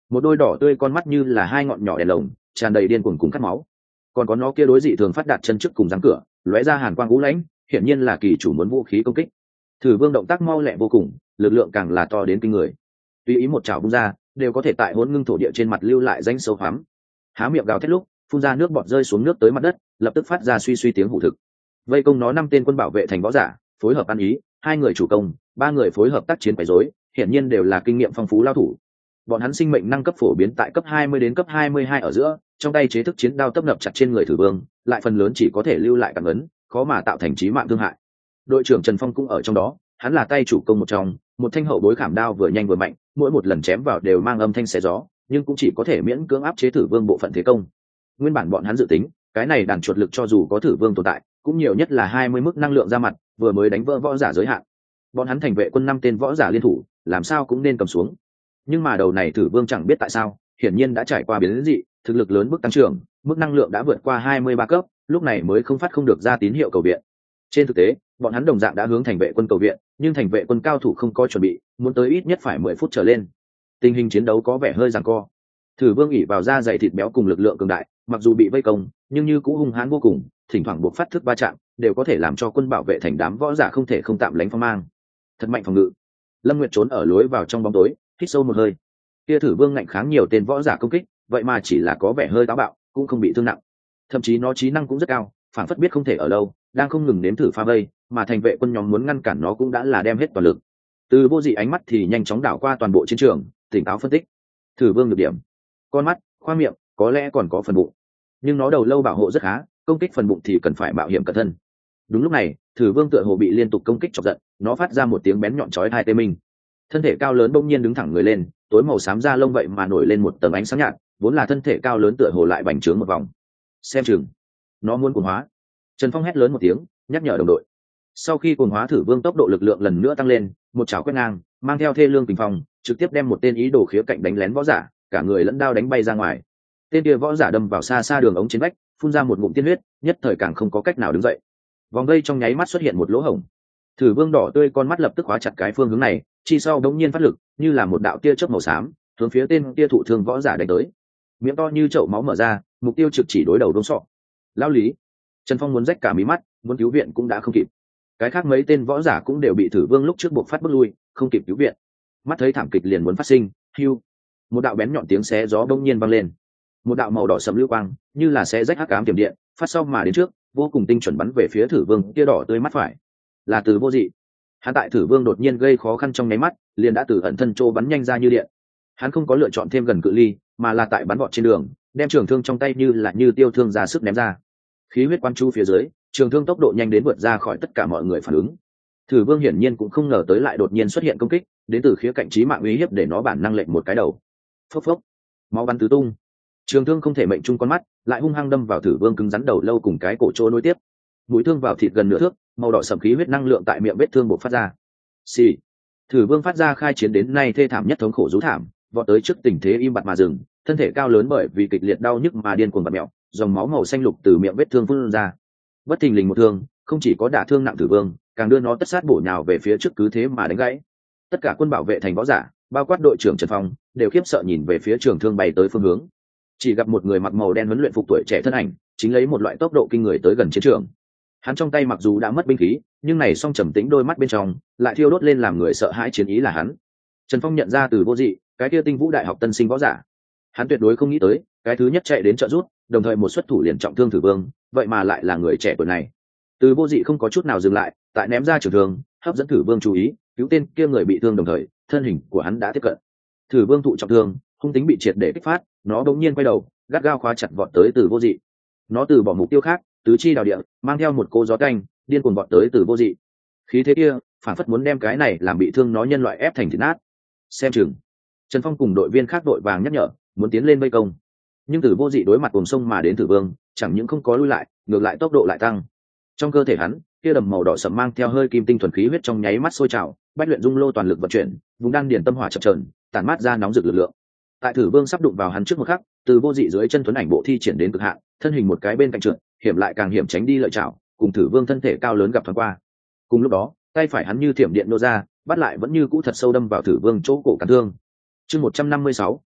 một đôi đỏ tươi con mắt như là hai ngọn nhỏ đèn lồng, tràn đầy điên cuồng cùng cắt máu. Còn có nó kia đối dị thường phát đạt chân trước cùng răng cửa, lóe ra hàn quang u lãnh, hiển nhiên là kỳ chủ muốn vũ khí công kích. Thử Vương động tác mau lẹ vô cùng, lực lượng càng là to đến kinh người. Tùy ý một chảo bung ra, đều có thể tại hỗn ngưng thổ địa trên mặt lưu lại danh sâu hoắm. Há miệng gào thét lúc, phun ra nước bọt rơi xuống nước tới mặt đất, lập tức phát ra suy suy tiếng hủ thực. Vây công nó năm tên quân bảo vệ thành võ giả, phối hợp ăn ý, hai người chủ công, ba người phối hợp tác chiến quấy rối, hiển nhiên đều là kinh nghiệm phong phú lao thủ. Bọn hắn sinh mệnh năng cấp phổ biến tại cấp hai mươi đến cấp hai mươi hai ở giữa, trong tay chế thức chiến đao tấp nập chặt trên người Thử Vương, lại phần lớn chỉ có thể lưu lại cảm ấn, khó mà tạo thành chí mạng thương hại. Đội trưởng Trần Phong cũng ở trong đó, hắn là tay chủ công một trong, một thanh hậu bối khảm đao vừa nhanh vừa mạnh, mỗi một lần chém vào đều mang âm thanh xé gió, nhưng cũng chỉ có thể miễn cưỡng áp chế Thử Vương bộ phận thế công. Nguyên bản bọn hắn dự tính, cái này đàn chuột lực cho dù có Thử Vương tồn tại, cũng nhiều nhất là hai mươi mức năng lượng ra mặt, vừa mới đánh vỡ võ giả giới hạn. Bọn hắn thành vệ quân năm tên võ giả liên thủ, làm sao cũng nên cầm xuống. Nhưng mà đầu này Thử Vương chẳng biết tại sao, hiển nhiên đã trải qua biến dị, thực lực lớn mức tăng trưởng, mức năng lượng đã vượt qua hai mươi ba cấp, lúc này mới không phát không được ra tín hiệu cầu viện. Trên thực tế, bọn hắn đồng dạng đã hướng thành vệ quân cầu viện, nhưng thành vệ quân cao thủ không có chuẩn bị, muốn tới ít nhất phải mười phút trở lên. Tình hình chiến đấu có vẻ hơi giằng co. Thử Vương ỉ vào da dày thịt béo cùng lực lượng cường đại, mặc dù bị vây công, nhưng như cũ hung hãn vô cùng, thỉnh thoảng buộc phát thức va chạm, đều có thể làm cho quân bảo vệ thành đám võ giả không thể không tạm lánh phong mang. Thật mạnh phòng ngự. Lâm Nguyệt trốn ở lối vào trong bóng tối, hít sâu một hơi. Kia Thử Vương ngạnh kháng nhiều tên võ giả công kích, vậy mà chỉ là có vẻ hơi táo bạo, cũng không bị thương nặng. Thậm chí nó trí năng cũng rất cao, phản phất biết không thể ở lâu, đang không ngừng nếm thử phá vây, mà thành vệ quân nhóm muốn ngăn cản nó cũng đã là đem hết toàn lực. Từ Vô Dị ánh mắt thì nhanh chóng đảo qua toàn bộ chiến trường, tỉnh táo phân tích. Thử Vương được điểm, con mắt, khoang miệng, có lẽ còn có phần bụng, nhưng nó đầu lâu bảo hộ rất khá, công kích phần bụng thì cần phải mạo hiểm cẩn thân. Đúng lúc này, Thử Vương tựa hồ bị liên tục công kích chọc giận, nó phát ra một tiếng bén nhọn chói tai tê minh. Thân thể cao lớn bỗng nhiên đứng thẳng người lên, tối màu xám da lông vậy mà nổi lên một tầng ánh sáng nhạt, vốn là thân thể cao lớn tựa hồ lại bành trướng một vòng. Xem chừng, nó muốn cuồng hóa. Trần Phong hét lớn một tiếng, nhắc nhở đồng đội. Sau khi cuồng hóa, Thử Vương tốc độ lực lượng lần nữa tăng lên, một chảo quét ngang, mang theo thê lương tình phong, trực tiếp đem một tên ý đồ khía cạnh đánh lén võ giả, cả người lẫn đao đánh bay ra ngoài. Tên kia võ giả đâm vào xa xa đường ống trên vách, phun ra một ngụm tiên huyết, nhất thời càng không có cách nào đứng dậy. Vòng vây trong nháy mắt xuất hiện một lỗ hổng. Thử Vương đỏ tươi con mắt lập tức khóa chặt cái phương hướng này, chi sau đống nhiên phát lực, như là một đạo tia chớp màu xám, hướng phía tên kia thụ thương võ giả đánh tới. Miệng to như chậu máu mở ra, mục tiêu trực chỉ đối đầu đống sọ. Lao lý. Trần Phong muốn rách cả mí mắt, muốn cứu viện cũng đã không kịp. Cái khác mấy tên võ giả cũng đều bị Thử Vương lúc trước buộc phát bước lui, không kịp cứu viện. Mắt thấy thảm kịch liền muốn phát sinh, hưu. Một đạo bén nhọn tiếng xé gió bỗng nhiên vang lên. Một đạo màu đỏ sẫm lưu quang, như là xé rách hắc ám tiềm điện, phát sau mà đến trước, vô cùng tinh chuẩn bắn về phía Thử Vương kia đỏ tươi mắt phải. Là Từ Vô Dị. Hắn tại Thử Vương đột nhiên gây khó khăn trong nháy mắt, liền đã từ ẩn thân trô bắn nhanh ra như điện. Hắn không có lựa chọn thêm gần cự ly, mà là tại bắn vọt trên đường, đem trường thương trong tay như là như tiêu thương ra sức ném ra. Khí huyết quán chu phía dưới, trường thương tốc độ nhanh đến vượt ra khỏi tất cả mọi người phản ứng. Thử Vương hiển nhiên cũng không ngờ tới lại đột nhiên xuất hiện công kích, đến từ khía cạnh chí mạng uy hiếp để nó bản năng lệnh một cái đầu. Phốc phốc, máu bắn tứ tung. Trường thương không thể mệnh trung con mắt, lại hung hăng đâm vào Thử Vương cứng rắn đầu lâu cùng cái cổ trô nối tiếp. Mũi thương vào thịt gần nửa thước, màu đỏ sẫm khí huyết năng lượng tại miệng vết thương bộc phát ra. Xì. Thử Vương phát ra khai chiến đến nay thê thảm nhất thống khổ rú thảm, vọt tới trước tình thế im bặt mà dừng, thân thể cao lớn bởi vì kịch liệt đau nhức mà điên cuồng bật mẹo, dòng máu màu xanh lục từ miệng vết thương phun ra. Bất thình lình một thương, không chỉ có đả thương nặng Thử Vương, càng đưa nó tất sát bổ nhào về phía trước cứ thế mà đánh gãy. Tất cả quân bảo vệ thành võ giả, bao quát đội trưởng Trần Phong, đều khiếp sợ nhìn về phía trường thương bay tới phương hướng. Chỉ gặp một người mặc màu đen huấn luyện phục tuổi trẻ thân ảnh, chính lấy một loại tốc độ kinh người tới gần chiến trường. Hắn trong tay mặc dù đã mất binh khí, nhưng này song trầm tĩnh đôi mắt bên trong lại thiêu đốt lên làm người sợ hãi chiến ý là hắn. Trần Phong nhận ra Từ Vô Dị, cái kia Tinh Vũ Đại học tân sinh võ giả. Hắn tuyệt đối không nghĩ tới, cái thứ nhất chạy đến trợ giúp, đồng thời một xuất thủ liền trọng thương Thử Vương, vậy mà lại là người trẻ tuổi này. Từ Vô Dị không có chút nào dừng lại, tại ném ra trường thương, hấp dẫn Thử Vương chú ý, cứu tên kia người bị thương đồng thời, thân hình của hắn đã tiếp cận. Thử Vương thụ trọng thương, hung tính bị triệt để kích phát, nó đột nhiên quay đầu, gắt gao khóa chặt vọt tới Từ Vô Dị. Nó từ bỏ mục tiêu khác, tứ chi đào địa, mang theo một cô gió canh, điên cuồng vọt tới Từ Vô Dị. Khí thế kia, phản phất muốn đem cái này làm bị thương nó nhân loại ép thành thịt nát. Xem chừng. Trần Phong cùng đội viên khác đội vàng nhắc nhở, muốn tiến lên vây công. Nhưng Từ Vô Dị đối mặt cùng sông mà đến Tử Vương, chẳng những không có lui lại, ngược lại tốc độ lại tăng. Trong cơ thể hắn, kia đầm màu đỏ sẫm mang theo hơi kim tinh thuần khí huyết trong nháy mắt sôi trào, bách luyện dung lô toàn lực vận chuyển, vùng đan điền tâm hỏa chập chờn, tản mát ra nóng rực lực lượng. Tại Tử Vương sắp đụng vào hắn trước một khắc, Từ Vô Dị dưới chân thuần ảnh bộ thi triển đến cực hạn, thân hình một cái bên cạnh trượt, hiểm lại càng hiểm tránh đi lợi chảo, cùng Tử Vương thân thể cao lớn gặp thoáng qua. Cùng lúc đó, tay phải hắn như thiểm điện nô ra, bắt lại vẫn như cũ thật sâu đâm vào Tử Vương chỗ cổ cản thương. Chương một trăm năm mươi sáu,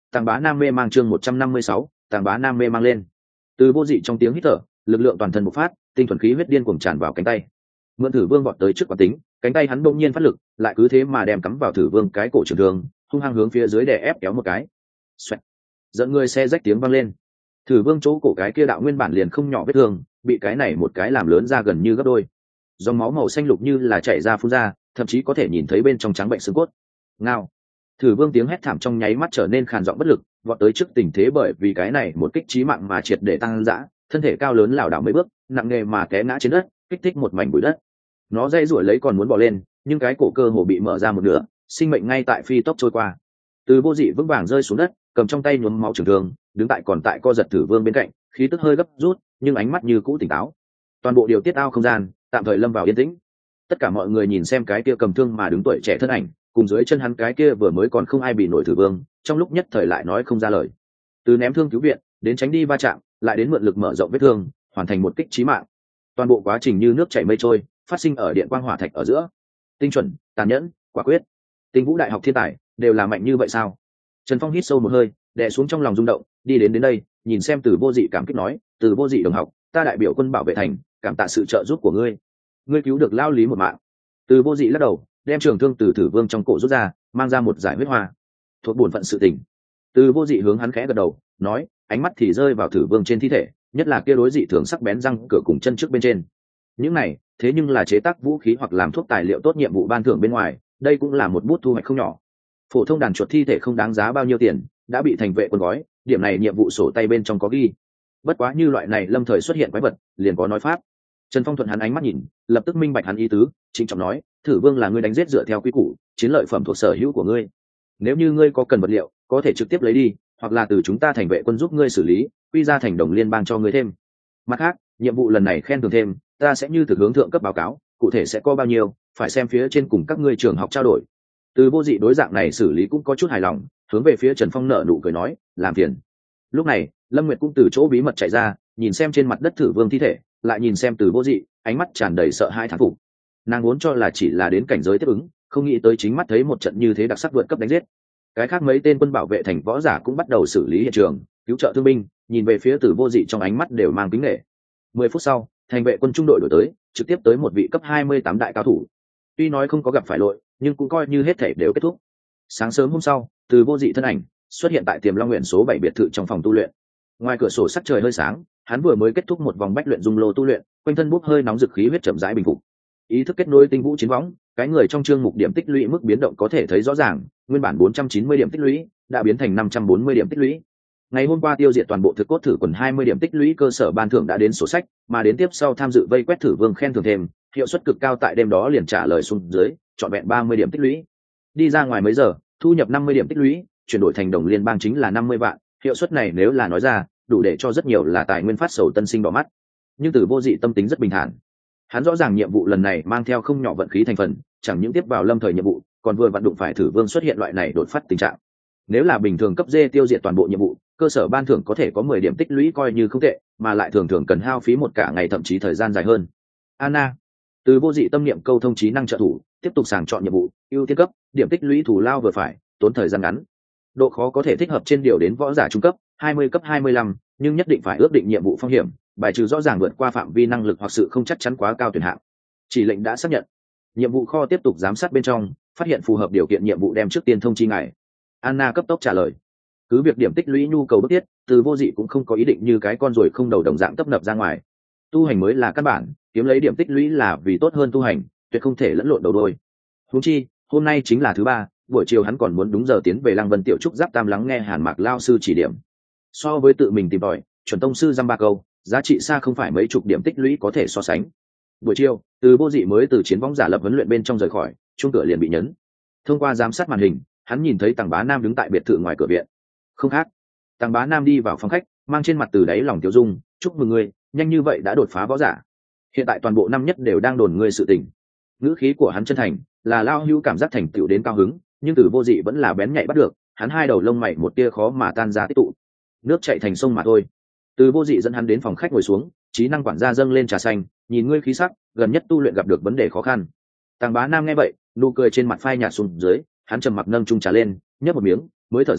Tàng Bá Nam mê mang chương một trăm năm mươi sáu, Tàng Bá Nam mê mang lên. Từ Vô Dị trong tiếng hít thở, lực lượng toàn thân bộc phát, tinh thuần khí huyết điên cuồng tràn vào cánh tay. Mượn Thử Vương vọt tới trước quán tính, cánh tay hắn bỗng nhiên phát lực, lại cứ thế mà đem cắm vào Thử Vương cái cổ trường thương, hung hăng hướng phía dưới đè ép kéo một cái. Xoẹt. Dẫn người xe rách tiếng vang lên. Thử Vương chỗ cổ cái kia đạo nguyên bản liền không nhỏ vết thương, bị cái này một cái làm lớn ra gần như gấp đôi. Dòng máu màu xanh lục như là chảy ra phun ra, thậm chí có thể nhìn thấy bên trong trắng bệnh xương cốt. Ngao. Thử Vương tiếng hét thảm trong nháy mắt trở nên khàn giọng bất lực, vọt tới trước tình thế bởi vì cái này một kích chí mạng mà triệt để tăng dã, thân thể cao lớn lảo đảo mấy bước, nặng nề mà té ngã trên đất, kích thích một mảnh bụi đất. Nó dây rủi lấy còn muốn bò lên, nhưng cái cổ cơ hồ bị mở ra một nửa, sinh mệnh ngay tại phi tốc trôi qua. Từ Vô Dị vững vàng rơi xuống đất, cầm trong tay nhuốm máu trường thương, đứng tại còn tại co giật Thử Vương bên cạnh, khí tức hơi gấp rút, nhưng ánh mắt như cũ tỉnh táo. Toàn bộ điều tiết ao không gian tạm thời lâm vào yên tĩnh. Tất cả mọi người nhìn xem cái kia cầm thương mà đứng tuổi trẻ thân ảnh, cùng dưới chân hắn cái kia vừa mới còn không ai bị nổi Thử Vương, trong lúc nhất thời lại nói không ra lời. Từ ném thương cứu viện, đến tránh đi va chạm, lại đến mượn lực mở rộng vết thương, hoàn thành một kích chí mạng. Toàn bộ quá trình như nước chảy mây trôi, phát sinh ở điện quang hỏa thạch ở giữa. Tinh chuẩn, tàn nhẫn, quả quyết. Tinh Vũ đại học thiên tài đều là mạnh như vậy sao? Trần Phong hít sâu một hơi, đè xuống trong lòng rung động, đi đến đến đây, nhìn xem Từ Vô Dị cảm kích nói, Từ Vô Dị đồng học, ta đại biểu quân bảo vệ thành, cảm tạ sự trợ giúp của ngươi. Ngươi cứu được lao lý một mạng. Từ Vô Dị lắc đầu, đem trường thương từ Thử Vương trong cổ rút ra, mang ra một giải huyết hoa. Thuộc bổn phận sự tình. Từ Vô Dị hướng hắn khẽ gật đầu, nói, ánh mắt thì rơi vào Thử Vương trên thi thể, nhất là kia đối dị thường sắc bén răng cửa cùng chân trước bên trên. Những này, thế nhưng là chế tác vũ khí hoặc làm thuốc tài liệu tốt nhiệm vụ ban thưởng bên ngoài, đây cũng là một bút thu hoạch không nhỏ. Phổ thông đàn chuột thi thể không đáng giá bao nhiêu tiền, đã bị thành vệ quân gói, điểm này nhiệm vụ sổ tay bên trong có ghi. Bất quá như loại này lâm thời xuất hiện quái vật, liền có nói pháp. Trần Phong thuận hắn ánh mắt nhìn, lập tức minh bạch hắn ý tứ, chính trọng nói, Thử Vương là ngươi đánh giết dựa theo quy củ, chiến lợi phẩm thuộc sở hữu của ngươi. Nếu như ngươi có cần vật liệu, có thể trực tiếp lấy đi, hoặc là từ chúng ta thành vệ quân giúp ngươi xử lý, quy ra thành đồng liên bang cho ngươi thêm. Mặt khác, nhiệm vụ lần này khen thưởng thêm, ta sẽ như thực hướng thượng cấp báo cáo, cụ thể sẽ có bao nhiêu, phải xem phía trên cùng các ngươi trường học trao đổi. Từ Vô Dị đối dạng này xử lý cũng có chút hài lòng, hướng về phía Trần Phong nở nụ cười nói, làm phiền. Lúc này, Lâm Nguyệt cũng từ chỗ bí mật chạy ra, nhìn xem trên mặt đất Thử Vương thi thể, lại nhìn xem Từ Vô Dị, ánh mắt tràn đầy sợ hãi thán phục. Nàng muốn cho là chỉ là đến cảnh giới tiếp ứng, không nghĩ tới chính mắt thấy một trận như thế đặc sắc vượt cấp đánh giết. Cái khác mấy tên quân bảo vệ thành võ giả cũng bắt đầu xử lý hiện trường, cứu trợ thương binh, nhìn về phía Từ Vô Dị trong ánh mắt đều mang kính nể. Mười phút sau, thành vệ quân trung đội đổi tới, trực tiếp tới một vị cấp hai mươi tám đại cao thủ. Tuy nói không có gặp phải lội, nhưng cũng coi như hết thảy đều kết thúc. Sáng sớm hôm sau, Từ Vô Dị thân ảnh xuất hiện tại Tiềm Long Nguyện số bảy biệt thự trong phòng tu luyện. Ngoài cửa sổ sắc trời hơi sáng, hắn vừa mới kết thúc một vòng bách luyện dung lô tu luyện, quanh thân bốc hơi nóng dực khí huyết chậm rãi bình phục. Ý thức kết nối tinh vũ chiến võng, cái người trong chương mục điểm tích lũy mức biến động có thể thấy rõ ràng, nguyên bản bốn trăm chín mươi điểm tích lũy đã biến thành năm trăm bốn mươi điểm tích lũy. Ngày hôm qua tiêu diệt toàn bộ thực cốt thử quần hai mươi điểm tích lũy cơ sở ban thưởng đã đến sổ sách, mà đến tiếp sau tham dự vây quét thử vương khen thưởng thêm, hiệu suất cực cao tại đêm đó liền trả lời xuống dưới, chọn vẹn ba mươi điểm tích lũy. Đi ra ngoài mấy giờ, thu nhập năm mươi điểm tích lũy, chuyển đổi thành đồng liên bang chính là năm mươi vạn, hiệu suất này nếu là nói ra, đủ để cho rất nhiều là tài nguyên phát sầu tân sinh đỏ mắt. Nhưng Từ Vô Dị tâm tính rất bình thản. Hắn rõ ràng nhiệm vụ lần này mang theo không nhỏ vận khí thành phần, chẳng những tiếp vào lâm thời nhiệm vụ, còn vừa vận đụng phải thử vương xuất hiện loại này đột phát tình trạng. Nếu là bình thường cấp D tiêu diệt toàn bộ nhiệm vụ, cơ sở ban thưởng có thể có mười điểm tích lũy coi như không tệ, mà lại thường thường cần hao phí một cả ngày thậm chí thời gian dài hơn. Anna, Từ Vô Dị tâm niệm câu thông trí năng trợ thủ, tiếp tục sàng chọn nhiệm vụ, ưu tiên cấp, điểm tích lũy thủ lao vừa phải, tốn thời gian ngắn. Độ khó có thể thích hợp trên điều đến võ giả trung cấp, hai mươi cấp hai mươi lăm, nhưng nhất định phải ước định nhiệm vụ phong hiểm, bài trừ rõ ràng vượt qua phạm vi năng lực hoặc sự không chắc chắn quá cao tuyển hạng. Chỉ lệnh đã xác nhận. Nhiệm vụ kho tiếp tục giám sát bên trong, phát hiện phù hợp điều kiện nhiệm vụ đem trước tiên thông chi ngài. Anna cấp tốc trả lời. Cứ việc điểm tích lũy nhu cầu bức thiết, Từ Vô Dị cũng không có ý định như cái con ruồi không đầu đồng dạng tấp nập ra ngoài. Tu hành mới là căn bản, kiếm lấy điểm tích lũy là vì tốt hơn tu hành, tuyệt không thể lẫn lộn đầu đôi. Huống chi, hôm nay chính là thứ ba, buổi chiều hắn còn muốn đúng giờ tiến về Lăng Vân tiểu trúc giáp tam lắng nghe Hàn Mạc lao sư chỉ điểm. So với tự mình tìm tòi, chuẩn tông sư dăm ba câu, giá trị xa không phải mấy chục điểm tích lũy có thể so sánh. Buổi chiều, Từ Vô Dị mới từ chiến võng giả lập huấn luyện bên trong rời khỏi, chuông cửa liền bị nhấn. Thông qua giám sát màn hình, hắn nhìn thấy Tằng Bá Nam đứng tại biệt thự ngoài cửa viện. Không khác, Tằng Bá Nam đi vào phòng khách, mang trên mặt từ đáy lòng tiêu dung, chúc mừng ngươi, nhanh như vậy đã đột phá võ giả. Hiện tại toàn bộ năm nhất đều đang đồn ngươi sự tình. Ngữ khí của hắn chân thành, là lao hưu cảm giác thành tựu đến cao hứng, nhưng Từ Vô Dị vẫn là bén nhạy bắt được, hắn hai đầu lông mày một tia khó mà tan ra tích tụ. Nước chảy thành sông mà thôi. Từ Vô Dị dẫn hắn đến phòng khách ngồi xuống, trí năng quản gia dâng lên trà xanh, nhìn ngươi khí sắc, gần nhất tu luyện gặp được vấn đề khó khăn. Tằng Bá Nam nghe vậy, nụ cười trên mặt phai nhạt xuống dưới, hắn trầm mặc nâng chung trà lên, nhấp một miếng, mới thở dài,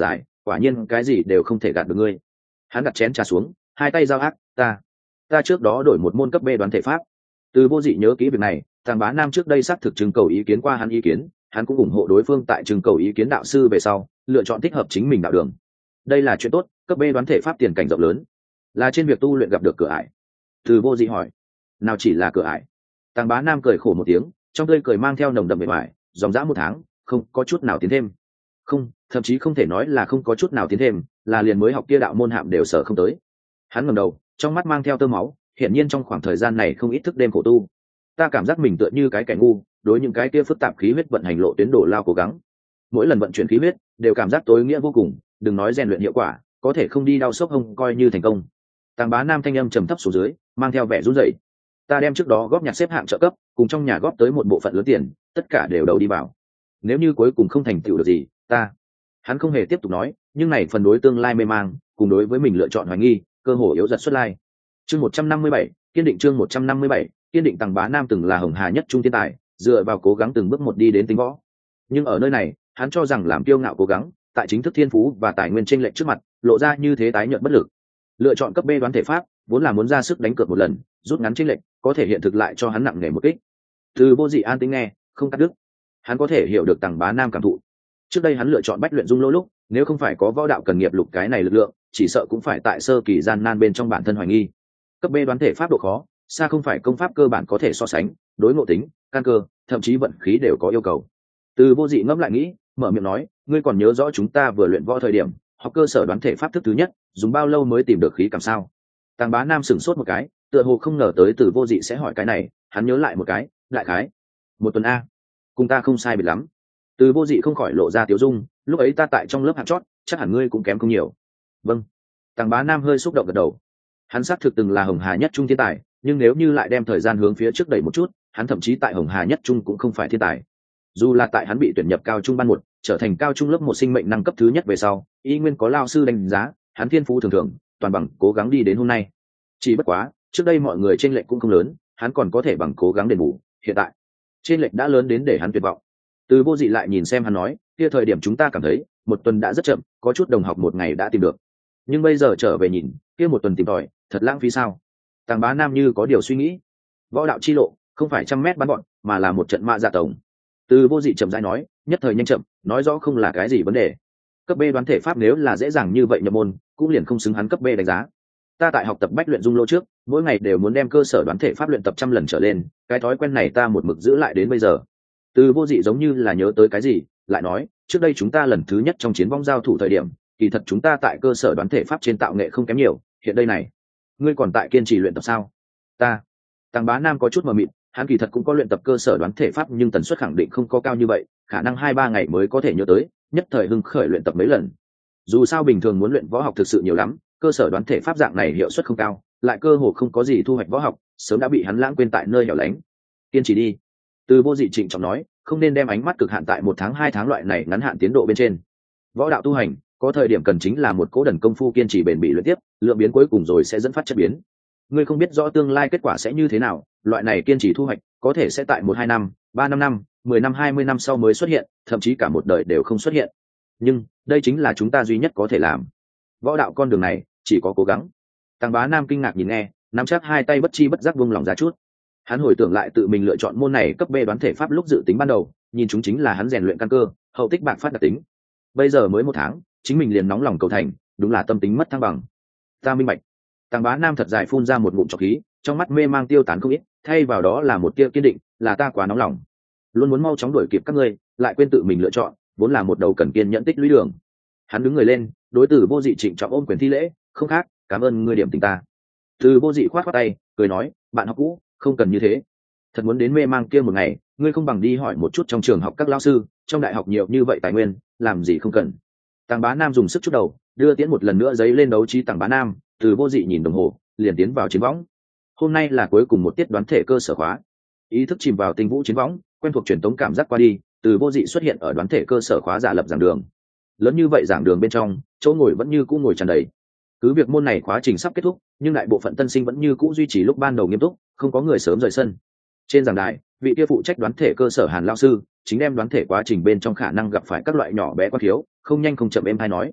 quả nhiên cái gì đều không thể gạt được ngươi. Hắn đặt chén trà xuống, hai tay giao ác, ta ta trước đó đổi một môn cấp B đoán thể pháp. Từ Vô Dị nhớ kỹ việc này, Tàng Bá Nam trước đây xác thực trưng cầu ý kiến qua hắn ý kiến, hắn cũng ủng hộ đối phương tại trưng cầu ý kiến đạo sư về sau lựa chọn thích hợp chính mình đạo đường. Đây là chuyện tốt, cấp B đoán thể pháp tiền cảnh rộng lớn, là trên việc tu luyện gặp được cửa ải. Từ Vô Dị hỏi, nào chỉ là cửa ải? Tàng Bá Nam cười khổ một tiếng, trong tươi cười mang theo nồng đậm bề ngoài, dòng dã một tháng không có chút nào tiến thêm. Không, thậm chí không thể nói là không có chút nào tiến thêm, là liền mới học kia đạo môn hạm đều sợ không tới. Hắn ngẩng đầu, trong mắt mang theo tơ máu, hiển nhiên trong khoảng thời gian này không ít thức đêm khổ tu. Ta cảm giác mình tựa như cái kẻ ngu, đối những cái kia phức tạp khí huyết vận hành lộ tuyến đổ lao cố gắng. Mỗi lần vận chuyển khí huyết, đều cảm giác tối nghĩa vô cùng, đừng nói rèn luyện hiệu quả, có thể không đi đau sốc hông coi như thành công. Tàng Bá Nam thanh âm trầm thấp xuống dưới, mang theo vẻ run rẩy. Ta đem trước đó góp nhặt xếp hạng trợ cấp, cùng trong nhà góp tới một bộ phận lớn tiền, tất cả đều đầu đi vào. Nếu như cuối cùng không thành tựu được gì, ta. Hắn không hề tiếp tục nói, nhưng này phần đối tương lai mê mang, cùng đối với mình lựa chọn hoài nghi, cơ hội yếu giật xuất lai. Chương một trăm năm mươi bảy, kiên định chương một trăm năm mươi bảy, kiên định. Tàng Bá Nam từng là hồng hà nhất trung thiên tài, dựa vào cố gắng từng bước một đi đến tính võ. Nhưng ở nơi này, hắn cho rằng làm kiêu ngạo cố gắng, tại chính thức thiên phú và tài nguyên chênh lệch trước mặt, lộ ra như thế tái nhợt bất lực. Lựa chọn cấp B đoán thể pháp, vốn là muốn ra sức đánh cược một lần, rút ngắn chênh lệch, có thể hiện thực lại cho hắn nặng nề một kích. Từ Vô Dị an tĩnh nghe, không cắt đứt. Hắn có thể hiểu được Tàng Bá Nam cảm thụ. Trước đây hắn lựa chọn bách luyện dung lô lúc, nếu không phải có võ đạo cần nghiệp lục cái này lực lượng, chỉ sợ cũng phải tại sơ kỳ gian nan bên trong bản thân hoài nghi. Cấp B đoán thể pháp độ khó, xa không phải công pháp cơ bản có thể so sánh, đối ngộ tính, căn cơ, thậm chí vận khí đều có yêu cầu. Từ Vô Dị ngẫm lại nghĩ, mở miệng nói, ngươi còn nhớ rõ chúng ta vừa luyện võ thời điểm, học cơ sở đoán thể pháp thức thứ nhất, dùng bao lâu mới tìm được khí cảm sao? Tàng Bá Nam sửng sốt một cái, tựa hồ không ngờ tới Từ Vô Dị sẽ hỏi cái này, hắn nhớ lại một cái, đại khái, một tuần a, cùng ta không sai biệt lắm. Từ Vô Dị không khỏi lộ ra tiếu dung, lúc ấy ta tại trong lớp hạt chót, chắc hẳn ngươi cũng kém không nhiều. Vâng. Tàng Bá Nam hơi xúc động gật đầu. Hắn xác thực từng là hồng hà nhất trung thiên tài, nhưng nếu như lại đem thời gian hướng phía trước đẩy một chút, hắn thậm chí tại hồng hà nhất trung cũng không phải thiên tài. Dù là tại hắn bị tuyển nhập cao trung ban một, trở thành cao trung lớp một sinh mệnh năng cấp thứ nhất về sau, y nguyên có lao sư đánh giá, hắn thiên phú thường thường, toàn bằng cố gắng đi đến hôm nay. Chỉ bất quá, trước đây mọi người chênh lệch cũng không lớn, hắn còn có thể bằng cố gắng đền bù, hiện tại, chênh lệch đã lớn đến để hắn tuyệt vọng. Từ Vô Dị lại nhìn xem hắn nói, kia thời điểm chúng ta cảm thấy, một tuần đã rất chậm, có chút đồng học một ngày đã tìm được. Nhưng bây giờ trở về nhìn, kia một tuần tìm tòi, thật lãng phí sao? Tàng Bá Nam như có điều suy nghĩ. Võ đạo chi lộ, không phải trăm mét bắn gọn, mà là một trận mạ dạ tổng. Từ Vô Dị chậm rãi nói, nhất thời nhanh chậm, nói rõ không là cái gì vấn đề. Cấp B đoán thể pháp nếu là dễ dàng như vậy nhập môn, cũng liền không xứng hắn cấp B đánh giá. Ta tại học tập bách luyện dung lô trước, mỗi ngày đều muốn đem cơ sở đoán thể pháp luyện tập trăm lần trở lên, cái thói quen này ta một mực giữ lại đến bây giờ. Từ Vô Dị giống như là nhớ tới cái gì, lại nói, trước đây chúng ta lần thứ nhất trong chiến vong giao thủ thời điểm, kỳ thật chúng ta tại cơ sở đoán thể pháp trên tạo nghệ không kém nhiều, hiện đây này, ngươi còn tại kiên trì luyện tập sao? Ta. Tàng Bá Nam có chút mờ mịt, hắn kỳ thật cũng có luyện tập cơ sở đoán thể pháp nhưng tần suất khẳng định không có cao như vậy, khả năng hai ba ngày mới có thể nhớ tới, nhất thời hưng khởi luyện tập mấy lần. Dù sao bình thường muốn luyện võ học thực sự nhiều lắm, cơ sở đoán thể pháp dạng này hiệu suất không cao, lại cơ hồ không có gì thu hoạch võ học, sớm đã bị hắn lãng quên tại nơi hẻo lánh. Kiên trì đi. Từ Vô Dị trịnh trọng nói, không nên đem ánh mắt cực hạn tại một tháng hai tháng loại này ngắn hạn tiến độ bên trên. Võ đạo tu hành, có thời điểm cần chính là một cố đần công phu kiên trì bền bỉ luyện tiếp, lượng biến cuối cùng rồi sẽ dẫn phát chất biến. Ngươi không biết rõ tương lai kết quả sẽ như thế nào, loại này kiên trì thu hoạch, có thể sẽ tại một hai năm, ba năm năm, mười năm hai mươi năm sau mới xuất hiện, thậm chí cả một đời đều không xuất hiện. Nhưng, đây chính là chúng ta duy nhất có thể làm. Võ đạo con đường này, chỉ có cố gắng. Tàng Bá Nam kinh ngạc nhìn nghe, nắm chắc hai tay bất chi bất giác buông lòng ra chút. Hắn hồi tưởng lại tự mình lựa chọn môn này cấp B đoán thể pháp lúc dự tính ban đầu, nhìn chúng chính là hắn rèn luyện căn cơ, hậu tích bạc phát đặc tính. Bây giờ mới một tháng, chính mình liền nóng lòng cầu thành, đúng là tâm tính mất thăng bằng. Ta minh bạch. Tàng Bá Nam thật dài phun ra một ngụm trọc khí, trong mắt mê mang tiêu tán không ít, thay vào đó là một tia kiên định, là ta quá nóng lòng, luôn muốn mau chóng đuổi kịp các ngươi, lại quên tự mình lựa chọn, vốn là một đầu cần kiên nhẫn tích lũy đường. Hắn đứng người lên, đối Từ Vô Dị trịnh trọng ôm quyền thi lễ, không khác, cảm ơn ngươi điểm tình ta. Từ Vô Dị khoát khoát tay, cười nói, bạn học cũ, không cần như thế. Thật muốn đến mê mang kia một ngày, ngươi không bằng đi hỏi một chút trong trường học các lão sư, trong đại học nhiều như vậy tài nguyên, làm gì không cần. Tàng Bá Nam dùng sức chút đầu, đưa tiễn một lần nữa giấy lên đấu trí. Tàng Bá Nam, Từ Vô Dị nhìn đồng hồ, liền tiến vào chiến võng. Hôm nay là cuối cùng một tiết đoán thể cơ sở khóa. Ý thức chìm vào tinh vũ chiến võng, quen thuộc truyền tống cảm giác qua đi, Từ Vô Dị xuất hiện ở đoán thể cơ sở khóa giả lập giảng đường. Lớn như vậy giảng đường bên trong, chỗ ngồi vẫn như cũ ngồi tràn đầy. Cứ việc môn này khóa trình sắp kết thúc, nhưng đại bộ phận tân sinh vẫn như cũ duy trì lúc ban đầu nghiêm túc, không có người sớm rời sân. Trên giảng đài, vị kia phụ trách đoán thể cơ sở Hàn lão sư chính đem đoán thể quá trình bên trong khả năng gặp phải các loại nhỏ bé quá thiếu, không nhanh không chậm êm hay nói.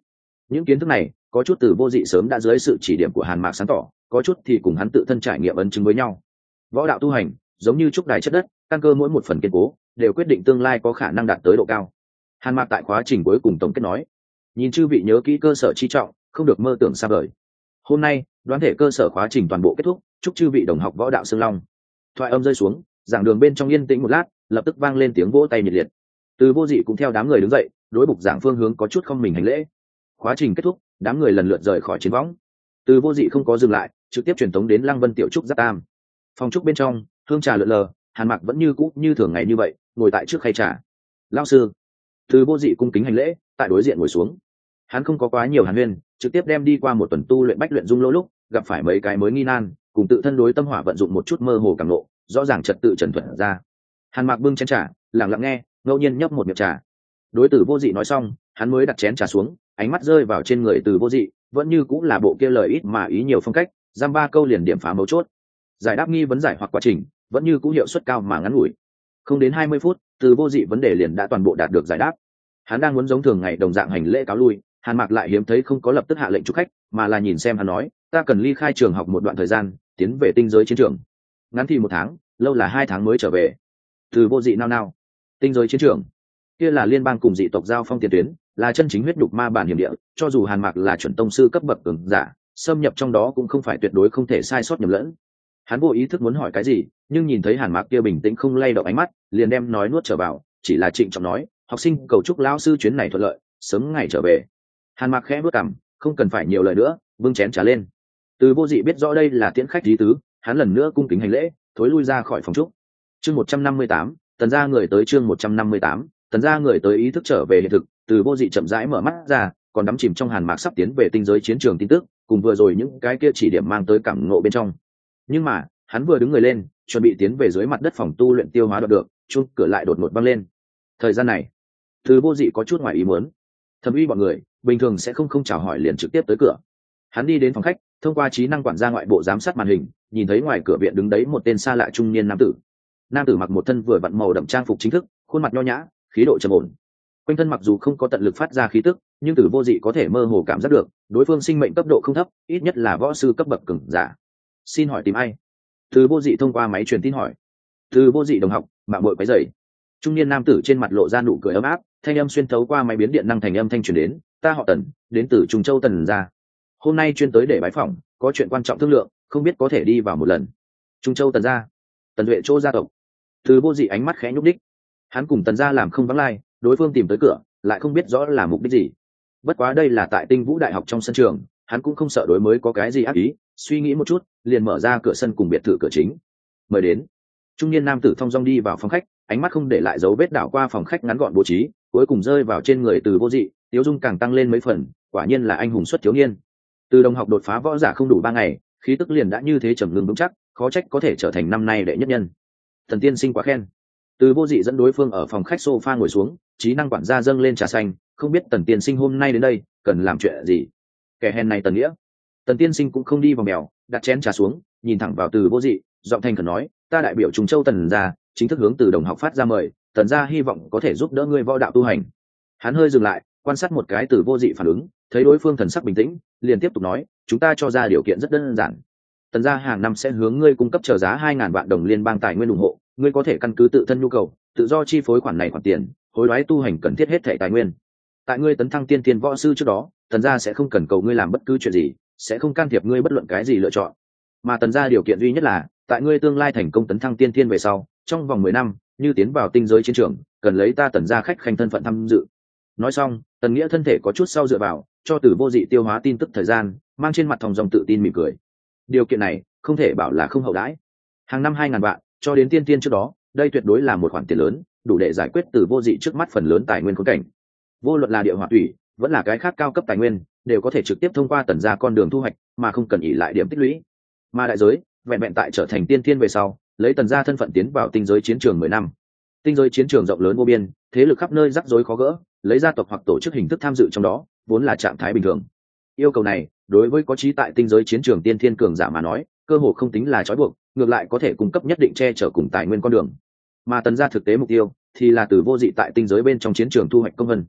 Những kiến thức này có chút từ vô dị sớm đã dưới sự chỉ điểm của Hàn Mạc sáng tỏ, có chút thì cùng hắn tự thân trải nghiệm ấn chứng với nhau. Võ đạo tu hành giống như trúc đài chất đất, căn cơ mỗi một phần kiên cố đều quyết định tương lai có khả năng đạt tới độ cao. Hàn Mạc tại khóa trình cuối cùng tổng kết nói: nhìn chư vị nhớ kỹ cơ sở chi trọng, không được mơ tưởng xa vời. Hôm nay đoán thể cơ sở khóa trình toàn bộ kết thúc, chúc chư vị đồng học võ đạo xương long. Thoại âm rơi xuống, giảng đường bên trong yên tĩnh một lát, lập tức vang lên tiếng vỗ tay nhiệt liệt. Từ vô dị cũng theo đám người đứng dậy, đối bục giảng phương hướng có chút không mình hành lễ. Khóa trình kết thúc, đám người lần lượt rời khỏi chiến võng. Từ vô dị không có dừng lại, trực tiếp truyền tống đến Lăng Vân tiểu trúc giáp tam. Phòng trúc bên trong, hương trà lượn lờ, Hàn Mạc vẫn như cũ như thường ngày như vậy, ngồi tại trước khay trà. Lão sư. Từ vô dị cung kính hành lễ, tại đối diện ngồi xuống. Hắn không có quá nhiều hàn huyên, trực tiếp đem đi qua một tuần tu luyện bách luyện dung lô lúc gặp phải mấy cái mới nghi nan, cùng tự thân đối tâm hỏa vận dụng một chút mơ hồ cảm lộ, rõ ràng trật tự trần thuận ra. Hàn Mạc bưng chén trà, lặng lặng nghe, ngẫu nhiên nhấp một miệng trà. Đối Tử vô dị nói xong, hắn mới đặt chén trà xuống, ánh mắt rơi vào trên người Tử vô dị, vẫn như cũng là bộ kia lời ít mà ý nhiều phong cách, giam ba câu liền điểm phá mấu chốt. Giải đáp nghi vấn giải hoặc quá trình, vẫn như cũ hiệu suất cao mà ngắn ngủi. Không đến hai mươi phút, Tử vô dị vấn đề liền đã toàn bộ đạt được giải đáp. Hắn đang muốn giống thường ngày đồng dạng hành lễ cáo lui, Hàn Mạc lại hiếm thấy không có lập tức hạ lệnh chúc khách, mà là nhìn xem hắn nói: ta cần ly khai trường học một đoạn thời gian, tiến về tinh giới chiến trường. Ngắn thì một tháng, lâu là hai tháng mới trở về. Từ vô dị nao nao. Tinh giới chiến trường kia là liên bang cùng dị tộc giao phong tiền tuyến, là chân chính huyết nhục ma bản hiểm địa, cho dù Hàn Mạc là chuẩn tông sư cấp bậc cường giả, xâm nhập trong đó cũng không phải tuyệt đối không thể sai sót nhầm lẫn. Hắn vô ý thức muốn hỏi cái gì, nhưng nhìn thấy Hàn Mạc kia bình tĩnh không lay động ánh mắt, liền đem nói nuốt trở vào, chỉ là trịnh trọng nói: học sinh cầu chúc lão sư chuyến này thuận lợi, sớm ngày trở về. Hàn Mạc khẽ bước cằm, không cần phải nhiều lời nữa, bưng chén trà lên. Từ vô dị biết rõ đây là tiễn khách lý tứ, hắn lần nữa cung kính hành lễ, thối lui ra khỏi phòng trúc. Chương một trăm năm mươi tám, tần gia người tới. Chương một trăm năm mươi tám, tần gia người tới. Ý thức trở về hiện thực, Từ vô dị chậm rãi mở mắt ra, còn đắm chìm trong Hàn Mạc sắp tiến về tinh giới chiến trường tin tức, cùng vừa rồi những cái kia chỉ điểm mang tới cảm ngộ bên trong. Nhưng mà, hắn vừa đứng người lên, chuẩn bị tiến về dưới mặt đất phòng tu luyện tiêu hóa đoạt được, chuông cửa lại đột ngột vang lên. Thời gian này, Từ vô dị có chút ngoài ý muốn. Thẩm uy bọn người bình thường sẽ không không chào hỏi liền trực tiếp tới cửa. Hắn đi đến phòng khách, thông qua trí năng quản gia ngoại bộ giám sát màn hình, nhìn thấy ngoài cửa viện đứng đấy một tên xa lạ trung niên nam tử. Nam tử mặc một thân vừa vặn màu đậm trang phục chính thức, khuôn mặt nho nhã, khí độ trầm ổn. Quanh thân mặc dù không có tận lực phát ra khí tức, nhưng Từ vô dị có thể mơ hồ cảm giác được, đối phương sinh mệnh cấp độ không thấp, ít nhất là võ sư cấp bậc cường giả. Xin hỏi tìm ai? Từ vô dị thông qua máy truyền tin hỏi. Từ vô dị đồng học, mạng bội quấy rầy. Trung niên nam tử trên mặt lộ ra nụ cười ấm áp, thanh âm xuyên thấu qua máy biến điện năng thành âm thanh truyền đến: ta họ Tần, đến từ Trùng Châu Tần gia. Hôm nay chuyên tới để bái phỏng, có chuyện quan trọng thương lượng, không biết có thể đi vào một lần. Trung Châu Tần gia, Tần Duệ Chỗ gia tộc. Từ vô dị ánh mắt khẽ nhúc đích. Hắn cùng Tần gia làm không vắng lai, đối phương tìm tới cửa, lại không biết rõ là mục đích gì. Bất quá đây là tại Tinh Vũ Đại học trong sân trường, hắn cũng không sợ đối mới có cái gì ác ý, suy nghĩ một chút, liền mở ra cửa sân cùng biệt thự cửa chính. Mời đến. Trung niên nam tử thong dong đi vào phòng khách, ánh mắt không để lại dấu vết đảo qua phòng khách ngắn gọn bố trí, cuối cùng rơi vào trên người Từ vô dị, tiếu dung càng tăng lên mấy phần, quả nhiên là anh hùng xuất thiếu niên. Từ đồng học đột phá võ giả không đủ ba ngày, khí tức liền đã như thế trầm ngưng vững chắc, khó trách có thể trở thành năm nay đệ nhất nhân. Thần tiên sinh quá khen. Từ vô dị dẫn đối phương ở phòng khách sofa ngồi xuống, trí năng quản gia dâng lên trà xanh, không biết Tần tiên sinh hôm nay đến đây cần làm chuyện gì. Kẻ hèn này Tần nghĩa. Tần tiên sinh cũng không đi vào mèo, đặt chén trà xuống, nhìn thẳng vào Từ vô dị, giọng thành khẩn nói: ta đại biểu Trùng Châu Tần gia, chính thức hướng Từ đồng học phát ra mời, Tần gia hy vọng có thể giúp đỡ ngươi võ đạo tu hành. Hắn hơi dừng lại, quan sát một cái Từ vô dị phản ứng, thấy đối phương thần sắc bình tĩnh, liền tiếp tục nói: chúng ta cho ra điều kiện rất đơn giản. Tần gia hàng năm sẽ hướng ngươi cung cấp trở giá hai ngàn vạn đồng liên bang tài nguyên ủng hộ, ngươi có thể căn cứ tự thân nhu cầu, tự do chi phối khoản này khoản tiền, hối đoái tu hành cần thiết hết thảy tài nguyên. Tại ngươi tấn thăng tiên tiên võ sư trước đó, Tần gia sẽ không cần cầu ngươi làm bất cứ chuyện gì, sẽ không can thiệp ngươi bất luận cái gì lựa chọn. Mà Tần gia điều kiện duy nhất là, tại ngươi tương lai thành công tấn thăng tiên tiên về sau, trong vòng mười năm, như tiến vào tinh giới chiến trường, cần lấy ta Tần gia khách khanh thân phận tham dự. Nói xong, Tần nghĩa thân thể có chút sau dựa vào, cho Từ vô dị tiêu hóa tin tức thời gian, mang trên mặt thòng dòng tự tin mỉm cười. Điều kiện này không thể bảo là không hậu đãi. Hàng năm hai ngàn vạn, cho đến tiên tiên trước đó, đây tuyệt đối là một khoản tiền lớn, đủ để giải quyết Từ vô dị trước mắt phần lớn tài nguyên khốn cảnh. Vô luận là địa hỏa thủy, vẫn là cái khác cao cấp tài nguyên, đều có thể trực tiếp thông qua Tần gia con đường thu hoạch, mà không cần ỷ lại điểm tích lũy. Mà đại giới, vẹn vẹn tại trở thành tiên tiên về sau, lấy Tần gia thân phận tiến vào tinh giới chiến trường mười năm. Tinh giới chiến trường rộng lớn vô biên, thế lực khắp nơi rắc rối khó gỡ, lấy gia tộc hoặc tổ chức hình thức tham dự trong đó, vốn là trạng thái bình thường. Yêu cầu này, đối với có trí tại tinh giới chiến trường tiên thiên cường giả mà nói, cơ hồ không tính là trói buộc, ngược lại có thể cung cấp nhất định che chở cùng tài nguyên con đường. Mà Tần gia thực tế mục tiêu thì là Từ vô dị tại tinh giới bên trong chiến trường thu hoạch công vân.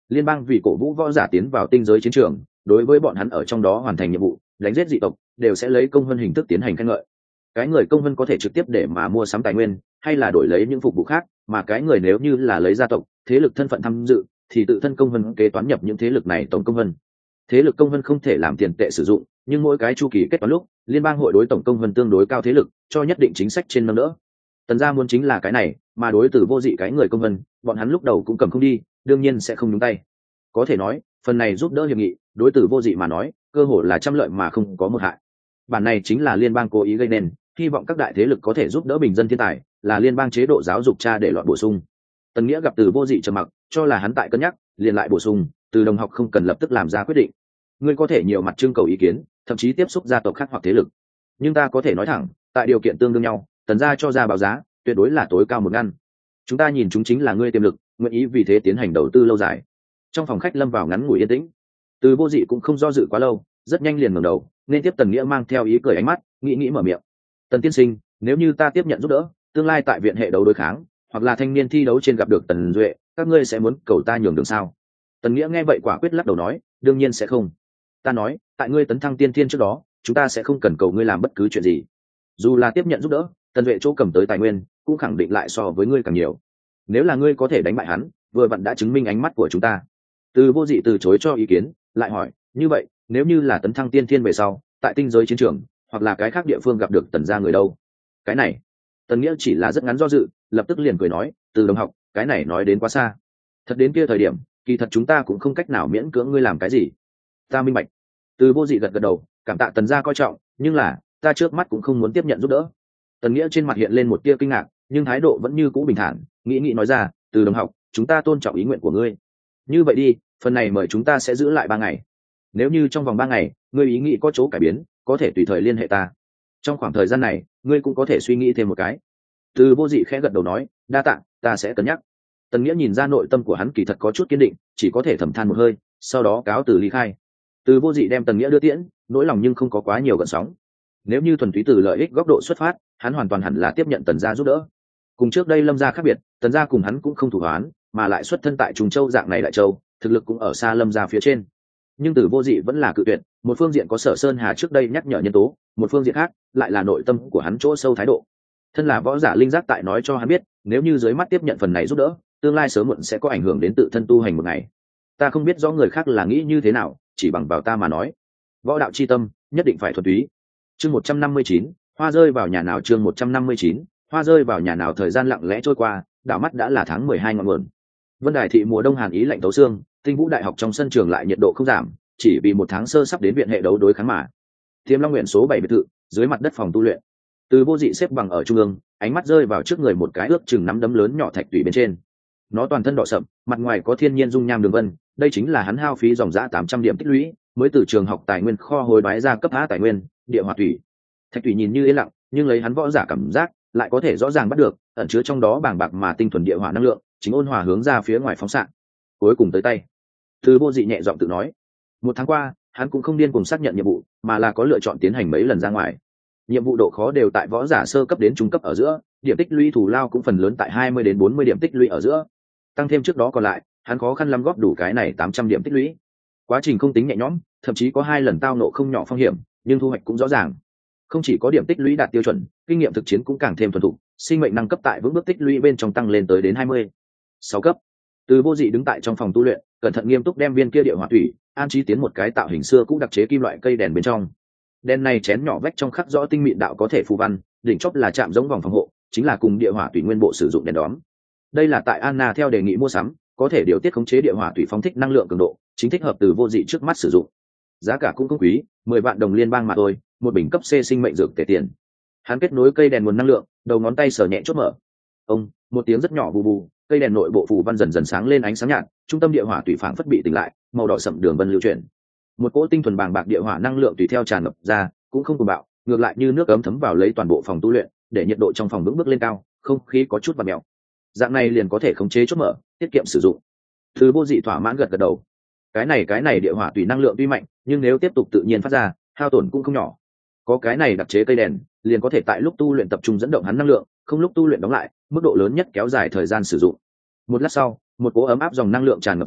liên bang vì cổ vũ võ giả tiến vào tinh giới chiến trường, đối với bọn hắn ở trong đó hoàn thành nhiệm vụ đánh giết dị tộc đều sẽ lấy công vân hình thức tiến hành khen ngợi. Cái người công vân có thể trực tiếp để mà mua sắm tài nguyên, hay là đổi lấy những phục vụ khác, mà cái người nếu như là lấy gia tộc thế lực thân phận tham dự thì tự thân công vân kế toán nhập những thế lực này tổng công vân. Thế lực công vân không thể làm tiền tệ sử dụng, nhưng mỗi cái chu kỳ kết toán lúc liên bang hội đối tổng công vân tương đối cao thế lực cho nhất định chính sách trên nâng đỡ. Tần gia muốn chính là cái này, mà đối từ vô dị cái người công vân bọn hắn lúc đầu cũng cầm không đi, đương nhiên sẽ không nhúng tay. Có thể nói phần này giúp đỡ hiệp nghị đối từ vô dị mà nói cơ hội là trăm lợi mà không có một hại. Bản này chính là liên bang cố ý gây nên, hy vọng các đại thế lực có thể giúp đỡ bình dân thiên tài, là liên bang chế độ giáo dục cha để loạn bổ sung. Tần Nghĩa gặp từ vô dị trầm mặc, cho là hắn tại cân nhắc, liền lại bổ sung, từ đồng học không cần lập tức làm ra quyết định, ngươi có thể nhiều mặt trưng cầu ý kiến, thậm chí tiếp xúc gia tộc khác hoặc thế lực, nhưng ta có thể nói thẳng, tại điều kiện tương đương nhau, Tần gia cho ra báo giá tuyệt đối là tối cao một ngăn. Chúng ta nhìn chúng chính là ngươi tiềm lực, nguyện ý vì thế tiến hành đầu tư lâu dài. Trong phòng khách lâm vào ngắn ngủi yên tĩnh, từ vô dị cũng không do dự quá lâu, rất nhanh liền ngẩng đầu nên tiếp Tần Nghĩa mang theo ý cười ánh mắt, nghĩ nghĩ mở miệng. Tần tiên sinh, nếu như ta tiếp nhận giúp đỡ, tương lai tại viện hệ đấu đối kháng hoặc là thanh niên thi đấu trên gặp được Tần Duệ, các ngươi sẽ muốn cầu ta nhường đường sao? Tần Nghĩa nghe vậy quả quyết lắc đầu nói, đương nhiên sẽ không. Ta nói, tại ngươi tấn thăng tiên thiên trước đó, chúng ta sẽ không cần cầu ngươi làm bất cứ chuyện gì. Dù là tiếp nhận giúp đỡ, Tần Duệ chỗ cầm tới tài nguyên cũng khẳng định lại so với ngươi càng nhiều. Nếu là ngươi có thể đánh bại hắn, vừa vặn đã chứng minh ánh mắt của chúng ta. Từ vô dị từ chối cho ý kiến, lại hỏi, như vậy nếu như là tấn thăng tiên thiên về sau, tại tinh giới chiến trường hoặc là cái khác địa phương gặp được Tần gia người đâu? Cái này Tần Nghĩa chỉ là rất ngắn do dự, lập tức liền cười nói, từ đồng học, cái này nói đến quá xa. Thật đến kia thời điểm, kỳ thật chúng ta cũng không cách nào miễn cưỡng ngươi làm cái gì. Ta minh bạch. Từ vô dị gật gật đầu, cảm tạ Tần gia coi trọng, nhưng là ta trước mắt cũng không muốn tiếp nhận giúp đỡ. Tần Nghĩa trên mặt hiện lên một tia kinh ngạc, nhưng thái độ vẫn như cũ bình thản, nghĩ nghĩ nói ra, từ đồng học, chúng ta tôn trọng ý nguyện của ngươi. Như vậy đi, phần này mời chúng ta sẽ giữ lại ba ngày. Nếu như trong vòng ba ngày ngươi ý nghĩ có chỗ cải biến, có thể tùy thời liên hệ ta. Trong khoảng thời gian này ngươi cũng có thể suy nghĩ thêm một cái. Từ vô dị khẽ gật đầu nói, đa tạ, ta sẽ cân nhắc. Tần Nghĩa nhìn ra nội tâm của hắn kỳ thật có chút kiên định, chỉ có thể thầm than một hơi, sau đó cáo từ ly khai. Từ vô dị đem Tần Nghĩa đưa tiễn, nỗi lòng nhưng không có quá nhiều gợn sóng. Nếu như thuần túy từ lợi ích góc độ xuất phát, hắn hoàn toàn hẳn là tiếp nhận Tần gia giúp đỡ. Cùng trước đây Lâm gia khác biệt, Tần gia cùng hắn cũng không thủ hoán, mà lại xuất thân tại Trùng Châu dạng này đại châu, thực lực cũng ở xa Lâm gia phía trên. Nhưng Từ vô dị vẫn là cự tuyệt, một phương diện có Sở Sơn Hà trước đây nhắc nhở nhân tố, một phương diện khác lại là nội tâm của hắn chỗ sâu thái độ. Thân là võ giả linh giác tại nói cho hắn biết, nếu như dưới mắt tiếp nhận phần này giúp đỡ, tương lai sớm muộn sẽ có ảnh hưởng đến tự thân tu hành một ngày. Ta không biết rõ người khác là nghĩ như thế nào, chỉ bằng vào ta mà nói, võ đạo chi tâm nhất định phải thuần túy. Chương một trăm năm mươi chín, hoa rơi vào nhà nào? Chương một trăm năm mươi chín, hoa rơi vào nhà nào? Thời gian lặng lẽ trôi qua, đảo mắt đã là tháng mười hai ngọn nguồn. Vân Đài thị mùa đông hàn ý lạnh tấu xương, Tinh Vũ Đại học trong sân trường lại nhiệt độ không giảm, chỉ vì một tháng sơ sắp đến viện hệ đấu đối kháng mà. Tiềm Long Nguyện số bảy biệt thự, dưới mặt đất phòng tu luyện. Từ vô dị xếp bằng ở trung ương, ánh mắt rơi vào trước người một cái ước chừng nắm đấm lớn nhỏ thạch tủy bên trên. Nó toàn thân đỏ sậm, mặt ngoài có thiên nhiên dung nham đường vân, đây chính là hắn hao phí dòng dã tám trăm điểm tích lũy, mới từ trường học tài nguyên kho hồi đoái ra cấp A tài nguyên, địa hỏa thủy. Thạch tủy nhìn như yên lặng, nhưng lấy hắn võ giả cảm giác, lại có thể rõ ràng bắt được, ẩn chứa trong đó bàng bạc mà tinh thuần địa hỏa năng lượng, chính ôn hòa hướng ra phía ngoài phóng xạ. Cuối cùng tới tay. Từ vô dị nhẹ giọng tự nói, một tháng qua, hắn cũng không điên cùng xác nhận nhiệm vụ, mà là có lựa chọn tiến hành mấy lần ra ngoài. Nhiệm vụ độ khó đều tại võ giả sơ cấp đến trung cấp ở giữa, điểm tích lũy thủ lao cũng phần lớn tại hai mươi đến bốn mươi điểm tích lũy ở giữa. Tăng thêm trước đó còn lại, hắn khó khăn lắm góp đủ cái này tám trăm điểm tích lũy. Quá trình không tính nhẹ nhõm, thậm chí có hai lần tao nộ không nhỏ phong hiểm, nhưng thu hoạch cũng rõ ràng. Không chỉ có điểm tích lũy đạt tiêu chuẩn, kinh nghiệm thực chiến cũng càng thêm thuần thục, sinh mệnh năng cấp tại vững bước tích lũy bên trong tăng lên tới đến hai mươi sáu cấp. Từ vô dị đứng tại trong phòng tu luyện, cẩn thận nghiêm túc đem viên kia địa hỏa thủy an trí tiến một cái tạo hình xưa cũng đặc chế kim loại cây đèn bên trong. Đèn này chén nhỏ vách trong khắc rõ tinh mịn đạo có thể phù văn, đỉnh chóp là chạm giống vòng phòng hộ, chính là cùng địa hỏa thủy nguyên bộ sử dụng đèn đóm. Đây là tại Anna theo đề nghị mua sắm, có thể điều tiết khống chế địa hỏa thủy phóng thích năng lượng cường độ, chính thích hợp từ vô dị trước mắt sử dụng. Giá cả cũng không quý, mười vạn đồng liên bang mà thôi, một bình cấp C sinh mệnh dược tệ tiền. Hắn kết nối cây đèn nguồn năng lượng, đầu ngón tay sờ nhẹ chốt mở. Ông, một tiếng rất nhỏ bù bù, cây đèn nội bộ phù văn dần dần sáng lên ánh sáng nhạt, trung tâm địa hỏa thủy phảng phất bị tỉnh lại, màu đỏ sậm đường vân lưu chuyển. Một cỗ tinh thuần bàng bạc địa hỏa năng lượng tùy theo tràn ngập ra, cũng không cuồng bạo, ngược lại như nước ấm thấm vào lấy toàn bộ phòng tu luyện, để nhiệt độ trong phòng vững bước lên cao, không khí có chút vặn mèo. Dạng này liền có thể khống chế chốt mở, tiết kiệm sử dụng. Thứ vô dị thỏa mãn gật gật đầu. Cái này cái này địa hỏa tùy năng lượng tuy mạnh, nhưng nếu tiếp tục tự nhiên phát ra, hao tổn cũng không nhỏ. Có cái này đặc chế cây đèn, liền có thể tại lúc tu luyện tập trung dẫn động hắn năng lượng, không lúc tu luyện đóng lại, mức độ lớn nhất kéo dài thời gian sử dụng. Một lát sau, một cỗ ấm áp dòng năng lượng tràn ngập ra,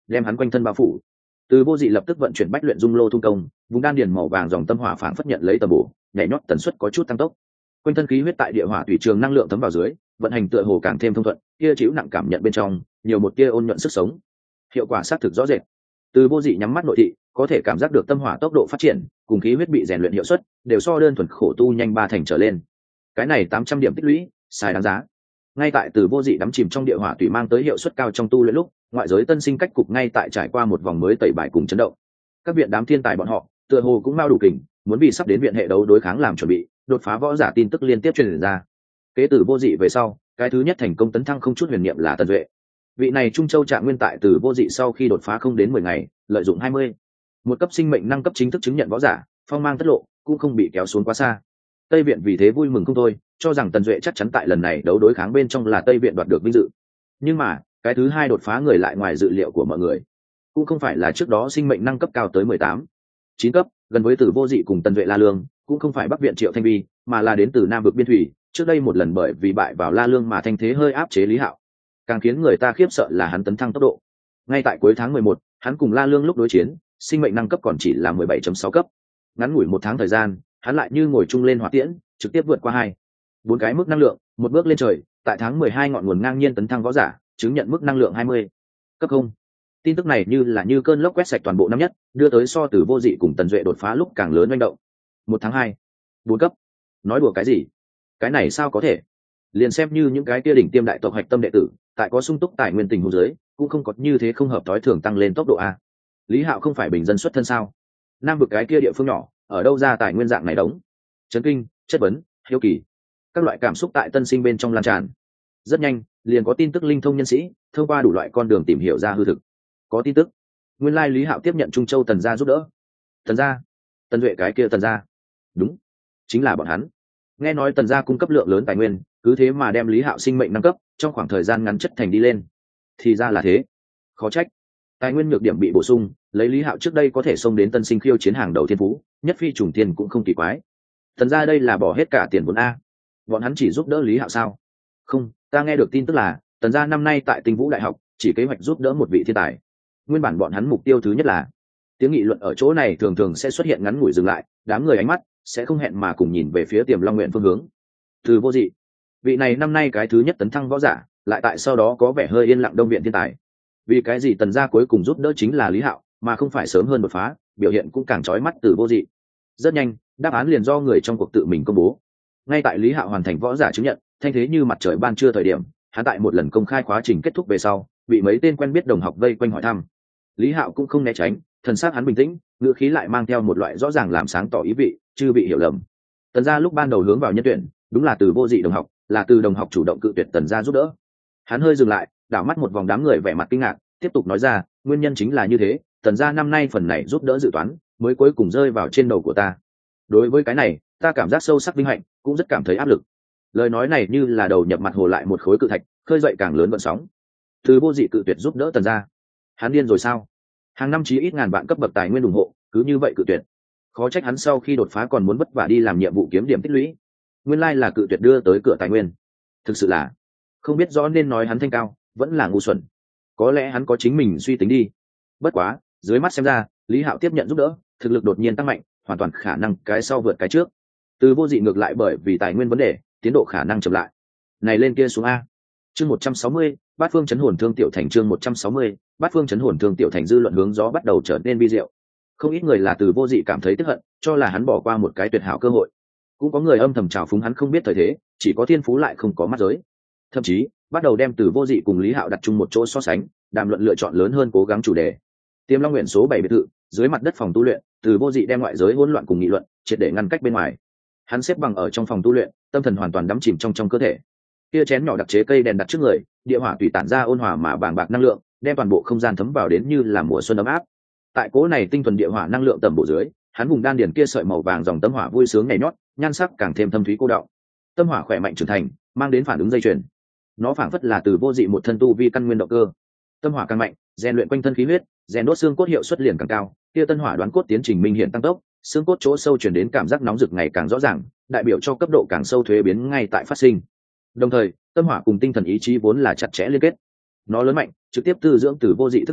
đem hắn quanh thân bao phủ. Từ Vô Dị lập tức vận chuyển bách luyện dung lô thung công, vùng đan điền màu vàng dòng tâm hỏa phảng phất nhận lấy tầm bổ, nhảy nhót tần suất có chút tăng tốc. Quanh thân khí huyết tại địa hỏa thủy trường năng lượng thấm vào dưới, vận hành tựa hồ càng thêm thông thuận, kia chịu nặng cảm nhận bên trong, nhiều một tia ôn nhuận sức sống. Hiệu quả xác thực rõ rệt. Từ Vô Dị nhắm mắt nội thị, có thể cảm giác được tâm hỏa tốc độ phát triển, cùng khí huyết bị rèn luyện hiệu suất, đều so đơn thuần khổ tu nhanh ba thành trở lên. Cái này tám trăm điểm tích lũy, xài đáng giá. Ngay tại Từ Vô Dị đắm chìm trong địa hỏa tùy mang tới hiệu suất cao trong tu luyện lúc, ngoại giới tân sinh cách cục ngay tại trải qua một vòng mới tẩy bài cùng chấn động. Các viện đám thiên tài bọn họ, tựa hồ cũng mau đủ kình, muốn vì sắp đến viện hệ đấu đối kháng làm chuẩn bị, đột phá võ giả tin tức liên tiếp truyền ra. Kế Từ Vô Dị về sau, cái thứ nhất thành công tấn thăng không chút huyền niệm là Tần Duệ. Vị này Trung Châu Trạng Nguyên tại Từ Vô Dị sau khi đột phá không đến mười ngày, lợi dụng hai mươi một cấp sinh mệnh năng cấp chính thức chứng nhận võ giả, phong mang tất lộ, cũng không bị kéo xuống quá xa. Tây viện vì thế vui mừng không thôi, cho rằng Tần Duệ chắc chắn tại lần này đấu đối kháng bên trong là Tây viện đoạt được vinh dự. Nhưng mà, cái thứ hai đột phá người lại ngoài dự liệu của mọi người, cũng không phải là trước đó sinh mệnh năng cấp cao tới mười tám chín cấp, gần với Từ Vô Dị cùng Tần Duệ La Lương, cũng không phải Bắc viện Triệu Thanh Vi, mà là đến từ Nam vực biên thủy, trước đây một lần bởi vì bại vào La Lương mà thanh thế hơi áp chế Lý Hạo. Càng khiến người ta khiếp sợ là hắn tấn thăng tốc độ. Ngay tại cuối tháng mười một, hắn cùng La Lương lúc đối chiến, sinh mệnh năng cấp còn chỉ là mười bảy chấm sáu cấp. Ngắn ngủi một tháng thời gian, hắn lại như ngồi chung lên hỏa tiễn, trực tiếp vượt qua hai bốn cái mức năng lượng, một bước lên trời, tại tháng mười hai ngọn nguồn ngang nhiên tấn thăng võ giả, chứng nhận mức năng lượng hai mươi cấp không. Tin tức này như là như cơn lốc quét sạch toàn bộ năm nhất, đưa tới so Từ Vô Dị cùng Tần Duệ đột phá lúc càng lớn manh động. Một tháng hai, bốn cấp. Nói đùa cái gì? Cái này sao có thể? Liền xem như những cái kia đỉnh tiêm đại tộc hạch tâm đệ tử, tại có sung túc tài nguyên tình huống dưới, cũng không có như thế không hợp tối thường tăng lên tốc độ a. Lý Hạo không phải bình dân xuất thân sao? Nam vực cái kia địa phương nhỏ, ở đâu ra tài nguyên dạng này đống? Chấn kinh, chất vấn, hiếu kỳ, các loại cảm xúc tại tân sinh bên trong lan tràn. Rất nhanh, liền có tin tức linh thông nhân sĩ thông qua đủ loại con đường tìm hiểu ra hư thực. Có tin tức, nguyên lai Lý Hạo tiếp nhận Trung Châu Tần gia giúp đỡ. Tần gia? Tần Duệ cái kia Tần gia? Đúng, chính là bọn hắn. Nghe nói Tần gia cung cấp lượng lớn tài nguyên, cứ thế mà đem Lý Hạo sinh mệnh nâng cấp, trong khoảng thời gian ngắn chất thành đi lên. Thì ra là thế, khó trách. Tài nguyên nhược điểm bị bổ sung, lấy Lý Hạo trước đây có thể xông đến tân sinh khiêu chiến hàng đầu thiên phú, nhất phi trùng thiên cũng không kỳ quái. Tần gia đây là bỏ hết cả tiền vốn a. Bọn hắn chỉ giúp đỡ Lý Hạo sao? Không, ta nghe được tin tức là Tần gia năm nay tại Tinh Vũ Đại học chỉ kế hoạch giúp đỡ một vị thiên tài. Nguyên bản bọn hắn mục tiêu thứ nhất là, tiếng nghị luận ở chỗ này thường thường sẽ xuất hiện ngắn ngủi dừng lại, đám người ánh mắt sẽ không hẹn mà cùng nhìn về phía Tiềm Long Nguyện phương hướng. Từ Vô Dị, vị này năm nay cái thứ nhất tấn thăng võ giả, lại tại sau đó có vẻ hơi yên lặng đông viện thiên tài. Vì cái gì Tần gia cuối cùng giúp đỡ chính là Lý Hạo, mà không phải sớm hơn đột phá, biểu hiện cũng càng chói mắt Từ Vô Dị. Rất nhanh, đáp án liền do người trong cuộc tự mình công bố. Ngay tại Lý Hạo hoàn thành võ giả chứng nhận, thanh thế như mặt trời ban trưa thời điểm, hắn tại một lần công khai khóa trình kết thúc về sau, bị mấy tên quen biết đồng học vây quanh hỏi thăm. Lý Hạo cũng không né tránh, thần sắc hắn bình tĩnh, ngữ khí lại mang theo một loại rõ ràng làm sáng tỏ ý vị, chưa bị hiểu lầm. Tần gia lúc ban đầu hướng vào nhân tuyển, đúng là Từ Vô Dị đồng học, là từ đồng học chủ động cự tuyệt Tần gia giúp đỡ. Hắn hơi dừng lại, đảo mắt một vòng đám người vẻ mặt kinh ngạc, tiếp tục nói ra, nguyên nhân chính là như thế, Tần gia năm nay phần này giúp đỡ dự toán, mới cuối cùng rơi vào trên đầu của ta. Đối với cái này, ta cảm giác sâu sắc vinh hạnh, cũng rất cảm thấy áp lực. Lời nói này như là đầu nhập mặt hồ lại một khối cự thạch, khơi dậy càng lớn vận sóng. Từ Vô Dị cự tuyệt giúp đỡ Tần gia, hắn điên rồi sao? Hàng năm chí ít ngàn vạn cấp bậc tài nguyên ủng hộ, cứ như vậy cự tuyệt. Khó trách hắn sau khi đột phá còn muốn vất vả đi làm nhiệm vụ kiếm điểm tích lũy. Nguyên lai là cự tuyệt đưa tới cửa tài nguyên. Thực sự là không biết rõ nên nói hắn thanh cao, vẫn là ngu xuẩn. Có lẽ hắn có chính mình suy tính đi. Bất quá, dưới mắt xem ra, Lý Hạo tiếp nhận giúp đỡ, thực lực đột nhiên tăng mạnh, hoàn toàn khả năng cái sau vượt cái trước. Từ Vô Dị ngược lại bởi vì tài nguyên vấn đề, tiến độ khả năng chậm lại. Này lên kia xuống a. Chương một trăm sáu mươi, Bát Phương Chấn Hồn Thương Tiểu Thành chương một trăm sáu mươi, Bát Phương Chấn Hồn Thương Tiểu Thành dư luận hướng gió bắt đầu trở nên vi diệu. Không ít người là Từ Vô Dị cảm thấy tức hận, cho là hắn bỏ qua một cái tuyệt hảo cơ hội. Cũng có người âm thầm trào phúng hắn không biết thời thế, chỉ có thiên phú lại không có mắt giới. Thậm chí, bắt đầu đem Từ Vô Dị cùng Lý Hạo đặt chung một chỗ so sánh, đàm luận lựa chọn lớn hơn cố gắng chủ đề. Tiềm Long Nguyện số bảy biệt thự, dưới mặt đất phòng tu luyện, Từ Vô Dị đem ngoại giới hỗn loạn cùng nghị luận, triệt để ngăn cách bên ngoài. Hắn xếp bằng ở trong phòng tu luyện, tâm thần hoàn toàn đắm chìm trong trong cơ thể. Kia chén nhỏ đặc chế cây đèn đặt trước người, địa hỏa tùy tản ra ôn hòa mà bàng bạc năng lượng, đem toàn bộ không gian thấm vào đến như là mùa xuân ấm áp. Tại cố này tinh thuần địa hỏa năng lượng tầm bộ dưới, hắn vùng đan điền kia sợi màu vàng dòng tâm hỏa vui sướng nhảy nhót, nhan sắc càng thêm thâm thúy cô đọng. Tâm hỏa khỏe mạnh trưởng thành, mang đến phản ứng dây chuyền. Nó phảng phất là Từ Vô Dị một thân tu vi căn nguyên động cơ. Tâm hỏa càng mạnh, rèn luyện quanh thân khí huyết, rèn đốt xương cốt hiệu suất liền càng cao, kia tân hỏa đoán cốt tiến trình minh hiện tăng tốc, xương cốt chỗ sâu truyền đến cảm giác nóng rực ngày càng rõ ràng, đại biểu cho cấp độ càng sâu thuế biến ngay tại phát sinh. Đồng thời, tâm hỏa cùng tinh thần ý chí vốn là chặt chẽ liên kết. Nó lớn mạnh, trực tiếp tư dưỡng Từ Vô Dị thức hải,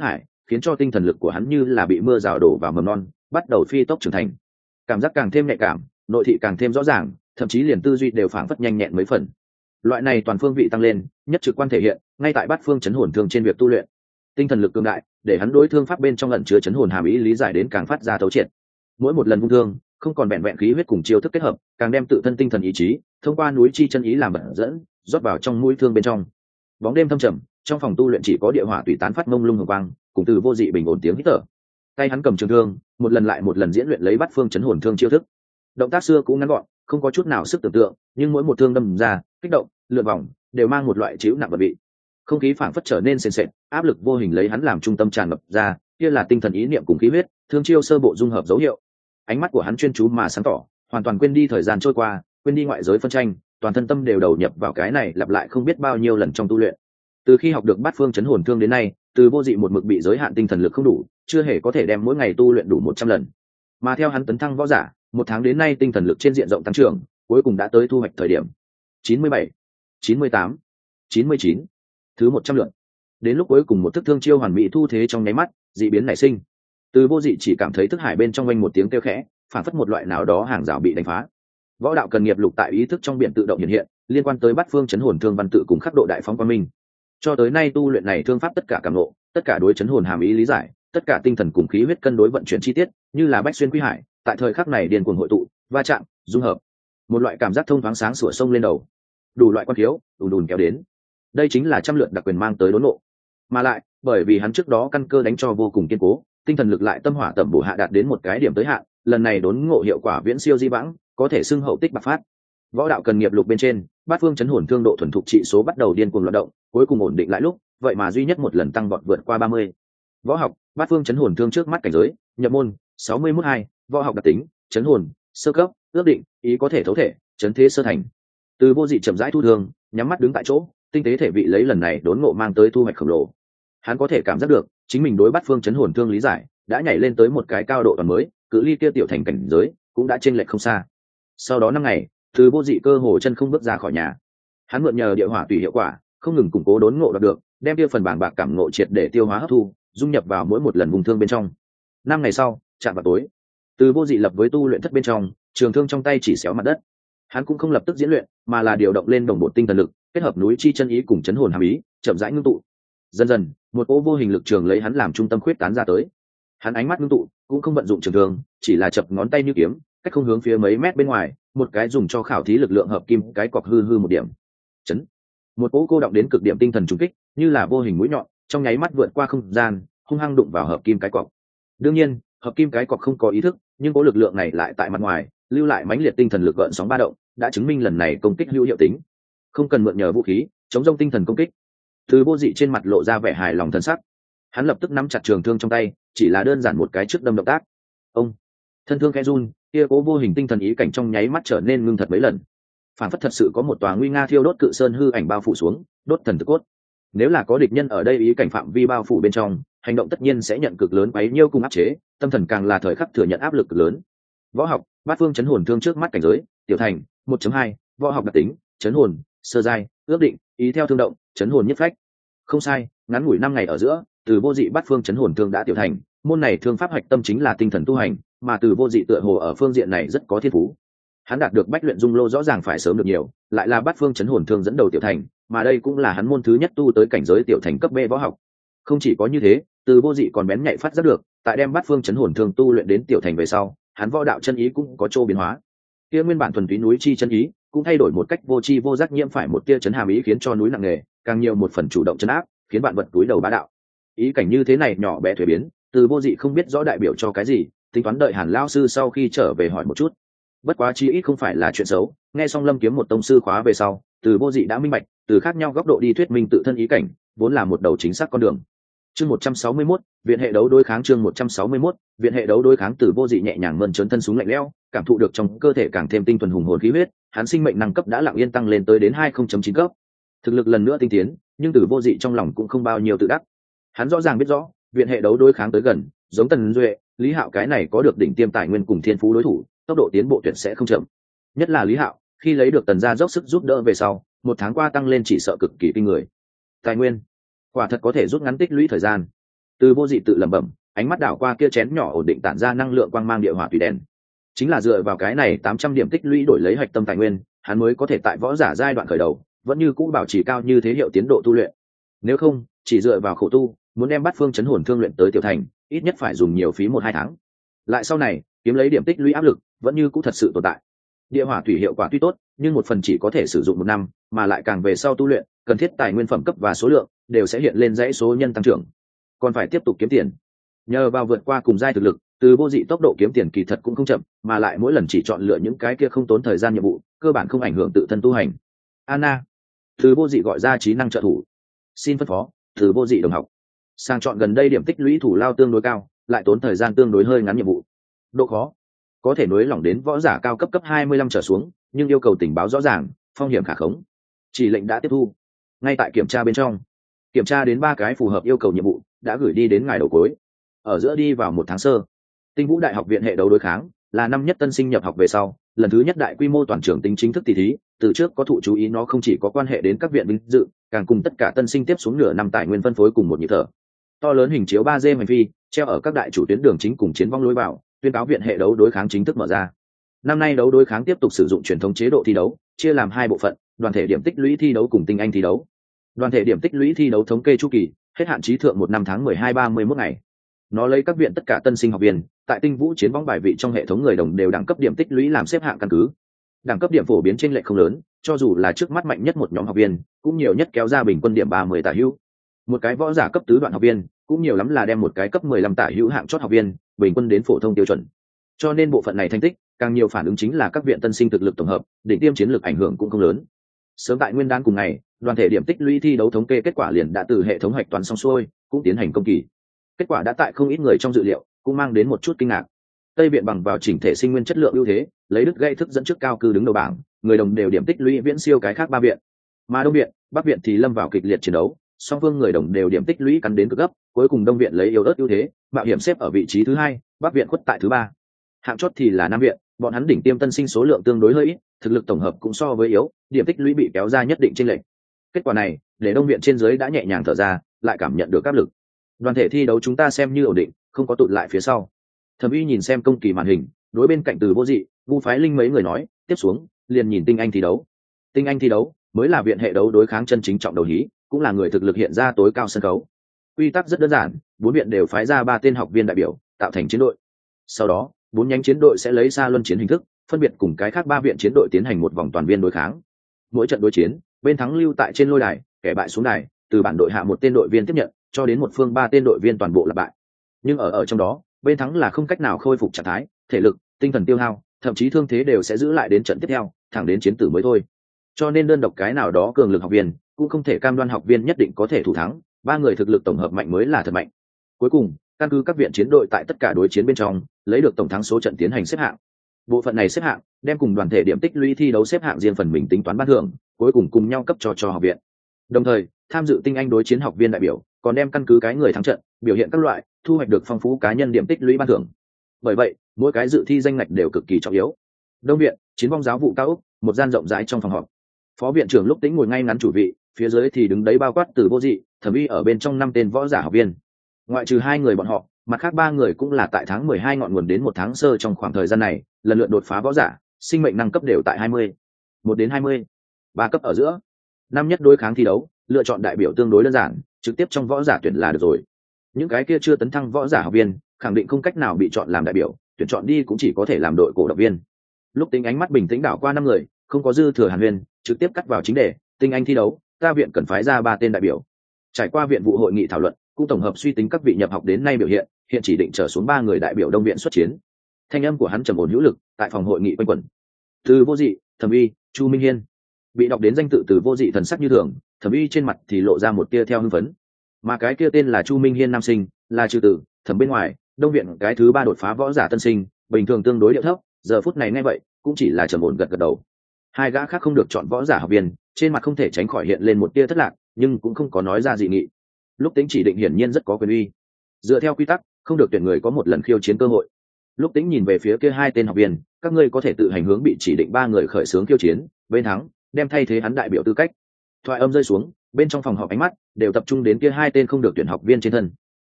khiến cho tinh thần lực của hắn như là bị mưa rào đổ vào mầm non, bắt đầu phi tốc trưởng thành. Cảm giác càng thêm nhạy cảm, nội thị càng thêm rõ ràng, thậm chí liền tư duy đều phảng phất nhanh nhẹn mấy phần. Loại này toàn phương vị tăng lên, nhất trực quan thể hiện ngay tại bát phương chấn hồn thương trên việc tu luyện. Tinh thần lực cường đại, để hắn đối thương pháp bên trong ẩn chứa chấn hồn hàm ý lý giải đến càng phát ra thấu triệt. Mỗi một lần vung thương, không còn vẹn vẹn khí huyết cùng chiêu thức kết hợp, càng đem tự thân tinh thần ý chí thông qua núi chi chân ý làm vận dẫn, rót vào trong mũi thương bên trong. Bóng đêm thâm trầm, trong phòng tu luyện chỉ có địa hỏa tùy tán phát mông lung hồng quang, cùng từ vô dị bình ổn tiếng hít thở. Tay hắn cầm trường thương, một lần lại một lần diễn luyện lấy bát phương chấn hồn thương chiêu thức. Động tác xưa cũng ngắn gọn, không có chút nào sức tưởng tượng, nhưng mỗi một thương đâm ra, kích động, lượn vòng, đều mang một loại chịu nặng vật vị. Không khí phảng phất trở nên sền sệt, áp lực vô hình lấy hắn làm trung tâm tràn ngập ra, kia là tinh thần ý niệm cùng khí huyết, thương chiêu sơ bộ dung hợp dấu hiệu. Ánh mắt của hắn chuyên chú mà sáng tỏ, hoàn toàn quên đi thời gian trôi qua, quên đi ngoại giới phân tranh, toàn thân tâm đều đầu nhập vào cái này lặp lại không biết bao nhiêu lần trong tu luyện. Từ khi học được bát phương chấn hồn thương đến nay, từ vô dị một mực bị giới hạn tinh thần lực không đủ, chưa hề có thể đem mỗi ngày tu luyện đủ một trăm lần. Mà theo hắn tấn thăng võ giả, một tháng đến nay tinh thần lực trên diện rộng tăng trưởng, cuối cùng đã tới thu hoạch thời điểm chín mươi bảy, chín mươi tám, chín mươi chín, thứ một trăm lượt. Đến lúc cuối cùng một thức thương chiêu hoàn mỹ thu thế trong nháy mắt, dị biến nảy sinh. Từ vô dị chỉ cảm thấy thức hải bên trong quanh một tiếng kêu khẽ, phản phất một loại nào đó hàng rào bị đánh phá. Võ đạo cần nghiệp lục tại ý thức trong biển tự động hiện hiện, liên quan tới bát phương chấn hồn thương văn tự cùng khắc độ đại phóng quang minh. Cho tới nay tu luyện này thương pháp tất cả cảm ngộ, tất cả đối chấn hồn hàm ý lý giải, tất cả tinh thần cùng khí huyết cân đối vận chuyển chi tiết, như là bách xuyên quy hải, tại thời khắc này điên cuồng hội tụ, va chạm, dung hợp. Một loại cảm giác thông thoáng sáng sủa sông lên đầu. Đủ loại quan khiếu, đùn đùn kéo đến. Đây chính là trăm lượt đặc quyền mang tới đốn ngộ. Mà lại, bởi vì hắn trước đó căn cơ đánh cho vô cùng kiên cố, tinh thần lực lại tâm hỏa tẩm bổ hạ đạt đến một cái điểm tới hạn, lần này đốn ngộ hiệu quả viễn siêu di vãng, có thể xưng hậu tích bạc phát. Võ đạo cần nghiệp lục bên trên, bát phương chấn hồn thương độ thuần thục trị số bắt đầu điên cuồng loạn động, cuối cùng ổn định lại lúc, vậy mà duy nhất một lần tăng vọt vượt qua ba mươi. Võ học, bát phương chấn hồn thương trước mắt cảnh giới, nhập môn, sáu mươi mốt hai, võ học đặc tính, chấn hồn, sơ cấp, ước định, ý có thể thấu thể, chấn thế sơ thành. Từ vô dị chậm rãi thu thương, nhắm mắt đứng tại chỗ, tinh tế thể vị lấy lần này đốn ngộ mang tới thu hoạch khổng lồ. Hắn có thể cảm giác được, chính mình đối bát phương chấn hồn thương lý giải, đã nhảy lên tới một cái cao độ toàn mới, cự ly kia tiểu thành cảnh giới, cũng đã chênh lệch không xa. Sau đó năm ngày, từ vô dị cơ hồ chân không bước ra khỏi nhà. Hắn mượn nhờ địa hỏa tùy hiệu quả, không ngừng củng cố đốn ngộ đạt được, đem kia phần bảng bạc cảm ngộ triệt để tiêu hóa hấp thu, dung nhập vào mỗi một lần vùng thương bên trong. Năm ngày sau, chạm vào tối, từ vô dị lập với tu luyện thất bên trong, trường thương trong tay chỉ xéo mặt đất. Hắn cũng không lập tức diễn luyện, mà là điều động lên đồng bộ tinh thần lực, kết hợp núi chi chân ý cùng chấn hồn hàm ý, chậm rãi ngưng tụ. Dần dần, một cỗ vô hình lực trường lấy hắn làm trung tâm khuyết tán ra tới. Hắn ánh mắt ngưng tụ, cũng không vận dụng trường thương, chỉ là chập ngón tay như kiếm, cách không hướng phía mấy mét bên ngoài, một cái dùng cho khảo thí lực lượng hợp kim cái cọc hư hư một điểm. Chấn. Một cỗ cô động đến cực điểm tinh thần trùng kích, như là vô hình mũi nhọn, trong nháy mắt vượt qua không gian, hung hăng đụng vào hợp kim cái cọc. Đương nhiên, hợp kim cái cọc không có ý thức, nhưng cỗ lực lượng này lại tại mặt ngoài, lưu lại mãnh liệt tinh thần lực gợn sóng ba động, đã chứng minh lần này công kích hữu hiệu tính. Không cần mượn nhờ vũ khí, chống rông tinh thần công kích. Từ vô dị trên mặt lộ ra vẻ hài lòng thần sắc. Hắn lập tức nắm chặt trường thương trong tay, chỉ là đơn giản một cái trước đâm động tác. Ông, thân thương khẽ run, kia cố vô hình tinh thần ý cảnh trong nháy mắt trở nên ngưng thật mấy lần. Phản phất thật sự có một tòa nguy nga thiêu đốt cự sơn hư ảnh bao phủ xuống, đốt thần thực cốt. Nếu là có địch nhân ở đây ý cảnh phạm vi bao phủ bên trong, hành động tất nhiên sẽ nhận cực lớn quấy nhiêu cùng áp chế, tâm thần càng là thời khắc thừa nhận áp lực cực lớn. Võ học, bát phương chấn hồn thương trước mắt cảnh giới, tiểu thành, một chấm hai, võ học đặc tính, chấn hồn, sơ giai, ước định, ý theo thương động, chấn hồn nhất phách. Không sai, ngắn ngủi năm ngày ở giữa, từ vô dị bát phương chấn hồn thương đã tiểu thành, môn này thương pháp hạch tâm chính là tinh thần tu hành, mà từ vô dị tựa hồ ở phương diện này rất có thiên phú. Hắn đạt được bách luyện dung lô rõ ràng phải sớm được nhiều, lại là bát phương chấn hồn thương dẫn đầu tiểu thành, mà đây cũng là hắn môn thứ nhất tu tới cảnh giới tiểu thành cấp B võ học. Không chỉ có như thế, từ vô dị còn bén nhạy phát giác được, tại đem bát phương chấn hồn thương tu luyện đến tiểu thành về sau, hắn võ đạo chân ý cũng có chỗ biến hóa. Kia nguyên bản thuần túy núi chi chân ý, cũng thay đổi một cách vô chi vô giác nhiễm phải một tia chấn hàm ý khiến cho núi nặng nề, càng nhiều một phần chủ động chấn áp, khiến bạn vật túi đầu bá đạo. Ý cảnh như thế này nhỏ bé thuế biến, từ vô dị không biết rõ đại biểu cho cái gì, tính toán đợi Hàn lão sư sau khi trở về hỏi một chút. Bất quá chi ít không phải là chuyện xấu, nghe xong Lâm Kiếm một tông sư khóa về sau, từ vô dị đã minh bạch, từ khác nhau góc độ đi thuyết minh tự thân ý cảnh, vốn là một đầu chính xác con đường. Chương một trăm sáu mươi mốt, viện hệ đấu đối kháng chương một trăm sáu mươi mốt, viện hệ đấu đối kháng từ vô dị nhẹ nhàng mơn trớn thân súng lạnh lẽo, cảm thụ được trong cơ thể càng thêm tinh thuần hùng hồn khí huyết, hắn sinh mệnh năng cấp đã lặng yên tăng lên tới đến hai mươi chấm chín cấp. Thực lực lần nữa tinh tiến, nhưng từ vô dị trong lòng cũng không bao nhiêu tự đắc. Hắn rõ ràng biết rõ, viện hệ đấu đối kháng tới gần, giống Tần Duệ, Lý Hạo cái này có được đỉnh tiêm tài nguyên cùng thiên phú đối thủ, tốc độ tiến bộ tuyệt sẽ không chậm. Nhất là Lý Hạo, khi lấy được Tần gia dốc sức giúp đỡ về sau, một tháng qua tăng lên chỉ sợ cực kỳ kinh người. Tài nguyên, quả thật có thể rút ngắn tích lũy thời gian. Từ Vô Dị tự lẩm bẩm, ánh mắt đảo qua kia chén nhỏ ổn định tản ra năng lượng quang mang địa hỏa tùy đèn. Chính là dựa vào cái này tám trăm điểm tích lũy đổi lấy hạch tâm tài nguyên, hắn mới có thể tại võ giả giai đoạn khởi đầu vẫn như cũ bảo trì cao như thế hiệu tiến độ tu luyện. Nếu không, chỉ dựa vào khổ tu, muốn đem bát phương chấn hồn thương luyện tới tiểu thành, ít nhất phải dùng nhiều phí một hai tháng. Lại sau này, kiếm lấy điểm tích lũy áp lực, vẫn như cũ thật sự tồn tại. Địa hỏa thủy hiệu quả tuy tốt, nhưng một phần chỉ có thể sử dụng một năm, mà lại càng về sau tu luyện, cần thiết tài nguyên phẩm cấp và số lượng đều sẽ hiện lên dãy số nhân tăng trưởng. Còn phải tiếp tục kiếm tiền. Nhờ vào vượt qua cùng giai thực lực, Từ Vô Dị tốc độ kiếm tiền kỳ thật cũng không chậm, mà lại mỗi lần chỉ chọn lựa những cái kia không tốn thời gian nhiệm vụ, cơ bản không ảnh hưởng tự thân tu hành. Anna, Từ Vô Dị gọi ra trí năng trợ thủ. Xin phân phó, Từ Vô Dị đồng học. Sang chọn gần đây điểm tích lũy thủ lao tương đối cao, lại tốn thời gian tương đối hơi ngắn nhiệm vụ. Độ khó có thể nối lỏng đến võ giả cao cấp cấp hai mươi lăm trở xuống, nhưng yêu cầu tình báo rõ ràng, phong hiểm khả khống. Chỉ lệnh đã tiếp thu. Ngay tại kiểm tra bên trong, kiểm tra đến ba cái phù hợp yêu cầu nhiệm vụ, đã gửi đi đến ngày đầu cuối. Ở giữa đi vào một tháng sơ, Tinh Vũ Đại học viện hệ đấu đối kháng là năm nhất tân sinh nhập học về sau, lần thứ nhất đại quy mô toàn trường tính chính thức tỷ thí, từ trước có thụ chú ý nó không chỉ có quan hệ đến các viện vinh dự, càng cùng tất cả tân sinh tiếp xuống nửa năm tài nguyên phân phối cùng một nhịp thở. To lớn hình chiếu ba D hành phi, treo ở các đại chủ tuyến đường chính cùng chiến vong lối vào, tuyên cáo viện hệ đấu đối kháng chính thức mở ra. Năm nay đấu đối kháng tiếp tục sử dụng truyền thống chế độ thi đấu, chia làm hai bộ phận, đoàn thể điểm tích lũy thi đấu cùng tinh anh thi đấu. Đoàn thể điểm tích lũy thi đấu thống kê chu kỳ, hết hạn chí thượng một năm tháng mười hai ba mươi mốt ngày. Nó lấy các viện tất cả tân sinh học viên, tại Tinh Vũ chiến vong bài vị trong hệ thống người đồng đều đẳng cấp điểm tích lũy làm xếp hạng căn cứ. Đẳng cấp điểm phổ biến trên lệch không lớn, cho dù là trước mắt mạnh nhất một nhóm học viên, cũng nhiều nhất kéo ra bình quân điểm ba mươi tả hữu. Một cái võ giả cấp tứ đoạn học viên, cũng nhiều lắm là đem một cái cấp mười lăm tả hữu hạng chót học viên, bình quân đến phổ thông tiêu chuẩn. Cho nên bộ phận này thành tích, càng nhiều phản ứng chính là các viện tân sinh thực lực tổng hợp, đỉnh tiêm chiến lược ảnh hưởng cũng không lớn. Sớm tại nguyên đán cùng ngày, đoàn thể điểm tích lũy thi đấu thống kê kết quả liền đã từ hệ thống hoạch toán xong xuôi, cũng tiến hành công kỳ. Kết quả đã tại không ít người trong dự liệu, cũng mang đến một chút kinh ngạc. Tây viện bằng vào chỉnh thể sinh nguyên chất lượng ưu thế, lấy đứt gây thức dẫn trước cao cư đứng đầu bảng, người đồng đều điểm tích lũy viễn siêu cái khác ba viện. Mà Đông viện, Bắc viện thì lâm vào kịch liệt chiến đấu, song phương người đồng đều điểm tích lũy cắn đến cực gấp, cuối cùng Đông viện lấy yếu ớt ưu thế, mạo hiểm xếp ở vị trí thứ hai, Bắc viện khuất tại thứ ba. Hạng chót thì là Nam viện, bọn hắn đỉnh tiêm tân sinh số lượng tương đối hơi ít, thực lực tổng hợp cũng so với yếu, điểm tích lũy bị kéo ra nhất định chênh lệch. Kết quả này, để Đông viện trên dưới đã nhẹ nhàng thở ra, lại cảm nhận được áp lực. Đoàn thể thi đấu chúng ta xem như ổn định, không có tụt lại phía sau. Thẩm Uy nhìn xem công kỳ màn hình, đối bên cạnh Từ Vô Dị, Vu Phái Linh mấy người nói, tiếp xuống, liền nhìn tinh anh thi đấu. Tinh anh thi đấu mới là viện hệ đấu đối kháng chân chính trọng đầu hí, cũng là người thực lực hiện ra tối cao sân khấu. Quy tắc rất đơn giản, bốn viện đều phái ra ba tên học viên đại biểu, tạo thành chiến đội. Sau đó, bốn nhánh chiến đội sẽ lấy xa luân chiến hình thức, phân biệt cùng cái khác ba viện chiến đội tiến hành một vòng toàn viên đối kháng. Mỗi trận đối chiến, bên thắng lưu tại trên lôi đài, kẻ bại xuống đài, từ bản đội hạ một tên đội viên tiếp nhận, cho đến một phương ba tên đội viên toàn bộ là bại. Nhưng ở ở trong đó, bên thắng là không cách nào khôi phục trạng thái, thể lực, tinh thần tiêu hao, thậm chí thương thế đều sẽ giữ lại đến trận tiếp theo, thẳng đến chiến tử mới thôi. Cho nên đơn độc cái nào đó cường lực học viên, cũng không thể cam đoan học viên nhất định có thể thủ thắng, ba người thực lực tổng hợp mạnh mới là thật mạnh. Cuối cùng, căn cứ các viện chiến đội tại tất cả đối chiến bên trong, lấy được tổng thắng số trận tiến hành xếp hạng. Bộ phận này xếp hạng, đem cùng đoàn thể điểm tích lũy thi đấu xếp hạng riêng phần mình tính toán ban thưởng, cuối cùng cùng nhau cấp cho cho học viện. Đồng thời, tham dự tinh anh đối chiến học viên đại biểu, còn đem căn cứ cái người thắng trận, biểu hiện các loại, thu hoạch được phong phú cá nhân điểm tích lũy ban thưởng. Bởi vậy, mỗi cái dự thi danh ngạch đều cực kỳ trọng yếu. Đông viện, chiến vong giáo vụ cao ốc, một gian rộng rãi trong phòng họp. Phó viện trưởng Lúc Tĩnh ngồi ngay ngắn chủ vị, phía dưới thì đứng đấy bao quát Từ Vô Dị, Thẩm Uy ở bên trong năm tên võ giả học viên. Ngoại trừ hai người bọn họ, mặt khác ba người cũng là tại tháng mười hai ngọn nguồn đến một tháng sơ trong khoảng thời gian này, lần lượt đột phá võ giả, sinh mệnh năng cấp đều tại hai mươi, một đến hai mươi, ba cấp ở giữa. Năm nhất đối kháng thi đấu, lựa chọn đại biểu tương đối đơn giản, trực tiếp trong võ giả tuyển là được rồi. Những cái kia chưa tấn thăng võ giả học viên, khẳng định không cách nào bị chọn làm đại biểu, tuyển chọn đi cũng chỉ có thể làm đội cổ động viên. Lúc Tính ánh mắt bình tĩnh đảo qua năm người, không có dư thừa hàn huyên, trực tiếp cắt vào chính đề, tinh anh thi đấu, ta viện cần phái ra ba tên đại biểu. Trải qua viện vụ hội nghị thảo luận, cũng tổng hợp suy tính các vị nhập học đến nay biểu hiện, hiện chỉ định trở xuống ba người đại biểu Đông viện xuất chiến. Thanh âm của hắn trầm ổn hữu lực, tại phòng hội nghị quanh quẩn. Từ Vô Dị, Thẩm Uy, Chu Minh Hiên. Bị đọc đến danh tự Từ Vô Dị thần sắc như thường, Thẩm Uy trên mặt thì lộ ra một tia theo hưng phấn. Mà cái kia tên là Chu Minh Hiên nam sinh, là trừ tử, Thẩm bên ngoài, Đông viện cái thứ ba đột phá võ giả tân sinh, bình thường tương đối điệu thấp, giờ phút này nghe vậy, cũng chỉ là trầm ổn gật gật đầu. Hai gã khác không được chọn võ giả học viên, trên mặt không thể tránh khỏi hiện lên một tia thất lạc, nhưng cũng không có nói ra dị nghị. Lúc Tính chỉ định hiển nhiên rất có quyền uy. Dựa theo quy tắc, không được tuyển người có một lần khiêu chiến cơ hội. Lúc Tính nhìn về phía kia hai tên học viên, các ngươi có thể tự hành hướng bị chỉ định ba người khởi xướng khiêu chiến, bên thắng đem thay thế hắn đại biểu tư cách. Thoại âm rơi xuống, bên trong phòng họp ánh mắt đều tập trung đến kia hai tên không được tuyển học viên trên thân.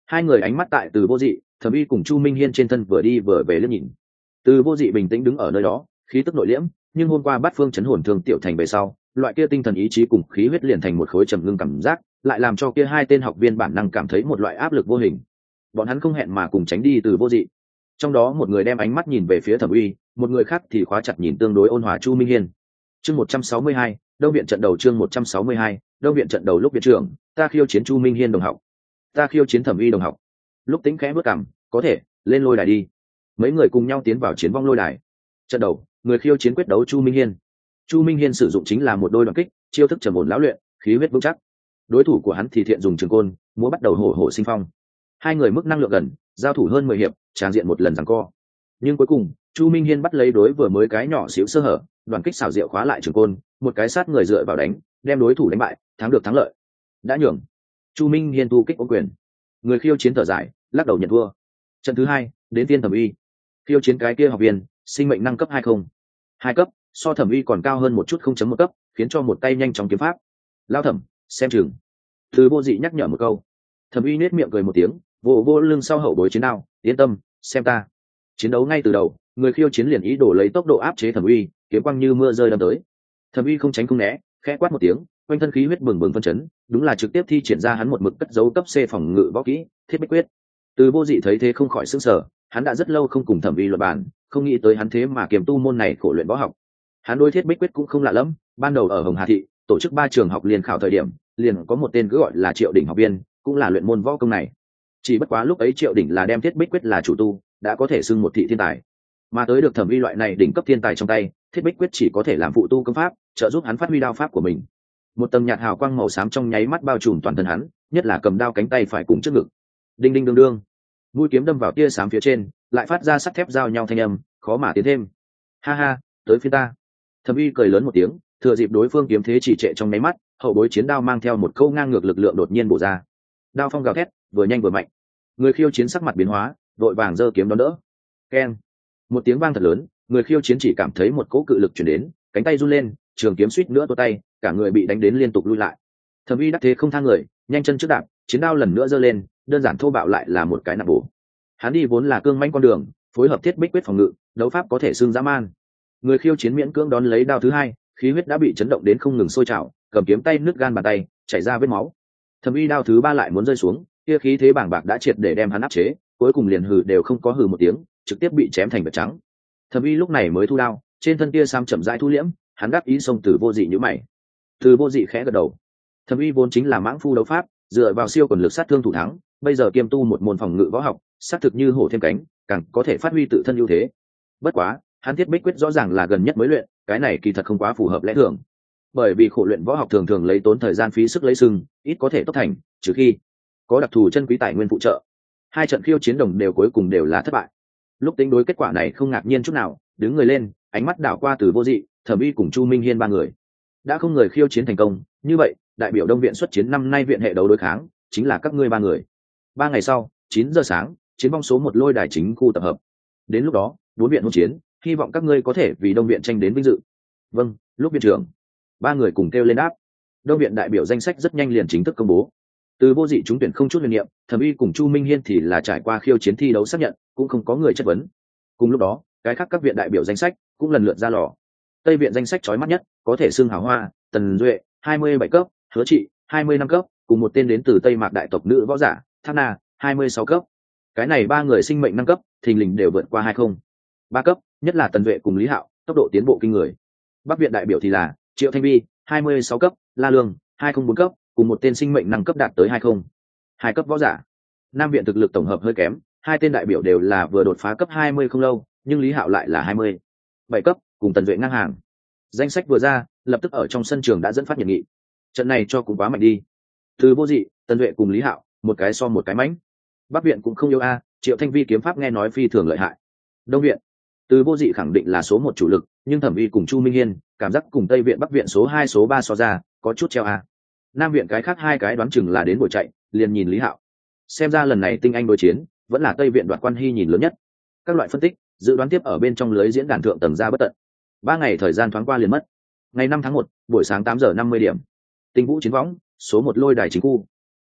Hai người ánh mắt tại Từ Vô Dị, Thẩm Uy cùng Chu Minh Hiên trên thân vừa đi vừa về liếc nhìn. Từ Vô Dị bình tĩnh đứng ở nơi đó, khí tức nội liễm, nhưng hôm qua bắt phương chấn hồn thương tiểu thành về sau, loại kia tinh thần ý chí cùng khí huyết liền thành một khối trầm ngưng cảm giác, lại làm cho kia hai tên học viên bản năng cảm thấy một loại áp lực vô hình. Bọn hắn không hẹn mà cùng tránh đi Từ Vô Dị. Trong đó một người đem ánh mắt nhìn về phía Thẩm Uy, một người khác thì khóa chặt nhìn tương đối ôn hòa Chu Minh Hiên. Chương một trăm sáu mươi hai, Đông viện trận đầu chương một trăm sáu mươi hai, Đông viện trận đầu lúc viện trưởng, ta khiêu chiến Chu Minh Hiên đồng học. Ta khiêu chiến Thẩm Uy đồng học. Lúc tính khẽ bước cằm, có thể, lên lôi đài đi. Mấy người cùng nhau tiến vào chiến vong lôi đài. Trận đầu, người khiêu chiến quyết đấu Chu Minh Hiên. Chu Minh Hiên sử dụng chính là một đôi đoạn kích, chiêu thức trầm ổn lão luyện, khí huyết vững chắc. Đối thủ của hắn thì thiện dùng trường côn, múa bắt đầu hổ hổ sinh phong. Hai người mức năng lượng gần, giao thủ hơn mười hiệp, tràng diện một lần giằng co. Nhưng cuối cùng, Chu Minh Hiên bắt lấy đối vừa mới cái nhỏ xíu sơ hở, đoàn kích xảo diệu khóa lại trường côn, một cái sát người dựa vào đánh, đem đối thủ đánh bại, thắng được thắng lợi. Đã nhường. Chu Minh Hiên thu kích ổn quyền. Người khiêu chiến thở dài, lắc đầu nhận thua. Trận thứ hai, đến tiên Thẩm Uy. Khiêu chiến cái kia học viên, sinh mệnh năng cấp hai không. Hai cấp, so Thẩm Uy còn cao hơn một chút không chấm một cấp, khiến cho một tay nhanh chóng kiếm pháp. Lao Thẩm, xem chừng. Từ Vô Dị nhắc nhở một câu. Thẩm Uy nết miệng cười một tiếng, vỗ vỗ lưng sau hậu bối chiến đao, yên tâm, xem ta. Chiến đấu ngay từ đầu, người khiêu chiến liền ý đồ lấy tốc độ áp chế Thẩm Uy, kiếm quang như mưa rơi đâm tới. Thẩm Uy không tránh không né, khẽ quát một tiếng, quanh thân khí huyết bừng bừng phân chấn, đúng là trực tiếp thi triển ra hắn một mực cất giấu cấp C phòng ngự võ kỹ, Thiết Bích Quyết. Từ Vô Dị thấy thế không khỏi sửng sở, hắn đã rất lâu không cùng Thẩm Uy luận bàn, không nghĩ tới hắn thế mà kiềm tu môn này khổ luyện võ học. Hắn đối Thiết Bích Quyết cũng không lạ lắm, ban đầu ở Hồng Hà thị, tổ chức ba trường học liên khảo thời điểm, liền có một tên cứ gọi là Triệu Đỉnh học viên, cũng là luyện môn võ công này. Chỉ bất quá lúc ấy Triệu Đỉnh là đem Thiết Bích Quyết là chủ tu, đã có thể xưng một thị thiên tài. Mà tới được Thẩm Uy loại này đỉnh cấp thiên tài trong tay, Thiết Bích Quyết chỉ có thể làm phụ tu công pháp, trợ giúp hắn phát huy đao pháp của mình. Một tầng nhạt hào quang màu xám trong nháy mắt bao trùm toàn thân hắn, nhất là cầm đao cánh tay phải cùng trước ngực. Đinh đinh đương đương, mũi kiếm đâm vào tia xám phía trên, lại phát ra sắt thép giao nhau thanh âm, khó mà tiến thêm. Ha ha, tới phiên ta. Thẩm Uy cười lớn một tiếng, thừa dịp đối phương kiếm thế chỉ trệ trong nháy mắt, hậu bối chiến đao mang theo một câu ngang ngược lực lượng đột nhiên bổ ra. Đao phong gào thét, vừa nhanh vừa mạnh. Người khiêu chiến sắc mặt biến hóa, vội vàng giơ kiếm đón đỡ. Keng, một tiếng vang thật lớn, người khiêu chiến chỉ cảm thấy một cỗ cự lực truyền đến, cánh tay run lên, trường kiếm suýt nữa tuột tay, cả người bị đánh đến liên tục lui lại. Thẩm Uy đắc thế không thang người, nhanh chân trước đạp, chiến đao lần nữa giơ lên, đơn giản thô bạo lại là một cái nặng bổ. Hắn đi vốn là cương mãnh con đường, phối hợp Thiết Bích Quyết phòng ngự, đấu pháp có thể xương dã man. Người khiêu chiến miễn cưỡng đón lấy đao thứ hai, khí huyết đã bị chấn động đến không ngừng sôi trào, cầm kiếm tay nứt gan bàn tay, chảy ra vết máu. Thẩm Uy đao thứ ba lại muốn rơi xuống, kia khí thế bàng bạc đã triệt để đem hắn áp chế, cuối cùng liền hừ đều không có hừ một tiếng, trực tiếp bị chém thành vật trắng. Thẩm Uy lúc này mới thu đao, trên thân kia sam chậm rãi thu liễm, hắn đáp ý xông Từ Vô Dị nhíu mày. Từ Vô Dị khẽ gật đầu. Thẩm Uy vốn chính là mãng phu đấu pháp, dựa vào siêu quần lực sát thương thủ thắng, bây giờ kiêm tu một môn phòng ngự võ học, sát thực như hổ thêm cánh, càng có thể phát huy tự thân ưu thế. Bất quá, hắn Thiết Bích Quyết rõ ràng là gần nhất mới luyện, cái này kỳ thật không quá phù hợp lẽ thường. Bởi vì khổ luyện võ học thường thường lấy tốn thời gian phí sức lấy sừng, ít có thể tốc thành, trừ khi có đặc thù chân quý tài nguyên phụ trợ. Hai trận khiêu chiến đồng đều cuối cùng đều là thất bại. Lúc tính đối kết quả này không ngạc nhiên chút nào, đứng người lên, ánh mắt đảo qua Từ Vô Dị, Thẩm Uy cùng Chu Minh Hiên ba người. Đã không người khiêu chiến thành công, như vậy, đại biểu Đông viện xuất chiến năm nay viện hệ đấu đối kháng, chính là các ngươi ba người. Ba ngày sau, chín giờ sáng, chiến vong số một lôi đài chính khu tập hợp. Đến lúc đó, bốn viện hôn chiến, hy vọng các ngươi có thể vì Đông viện tranh đến vinh dự. Vâng, lúc viện trưởng. Ba người cùng kêu lên đáp. Đông viện đại biểu danh sách rất nhanh liền chính thức công bố. Từ Vô Dị trúng tuyển không chút huyền niệm, Thẩm Uy cùng Chu Minh Hiên thì là trải qua khiêu chiến thi đấu xác nhận, cũng không có người chất vấn. Cùng lúc đó, cái khác các viện đại biểu danh sách cũng lần lượt ra lò. Tây viện danh sách chói mắt nhất, có thể xưng hào hoa, Tần Duệ, hai mươi bảy cấp, Hứa Trị, hai mươi năm cấp, cùng một tên đến từ Tây Mạc đại tộc nữ võ giả, Thác Na, hai mươi sáu cấp. Cái này ba người sinh mệnh năm cấp, thình lình đều vượt qua hai không. Ba cấp, nhất là Tần Duệ cùng Lý Hạo, tốc độ tiến bộ kinh người. Bắc viện đại biểu thì là Triệu Thanh Vi, hai mươi sáu cấp, La Lương, hai không bốn cấp, cùng một tên sinh mệnh năng cấp đạt tới hai không. Hai cấp võ giả. Nam viện thực lực tổng hợp hơi kém, hai tên đại biểu đều là vừa đột phá cấp hai mươi không lâu, nhưng Lý Hạo lại là hai mươi bảy cấp, cùng Tần Duệ ngang hàng. Danh sách vừa ra, lập tức ở trong sân trường đã dẫn phát nhiệt nghị. Trận này cho cũng quá mạnh đi. Từ Vô Dị, Tần Duệ cùng Lý Hạo, một cái so một cái mãnh. Bắc viện cũng không yếu a, Triệu Thanh Vi kiếm pháp nghe nói phi thường lợi hại. Đông viện, Từ Vô Dị khẳng định là số một chủ lực, nhưng Thẩm Uy cùng Chu Minh Hiên, cảm giác cùng Tây viện Bắc viện số hai số ba so ra, có chút treo a. Nam viện cái khác hai cái đoán chừng là đến buổi chạy, liền nhìn Lý Hạo. Xem ra lần này tinh anh đối chiến, vẫn là Tây viện đoạt quan hy nhìn lớn nhất. Các loại phân tích, dự đoán tiếp ở bên trong lưới diễn đàn thượng tầng ra bất tận. Ba ngày thời gian thoáng qua liền mất. Ngày năm tháng một, buổi sáng tám giờ năm mươi điểm. Tinh vũ chiến võng, số một lôi đài chính khu.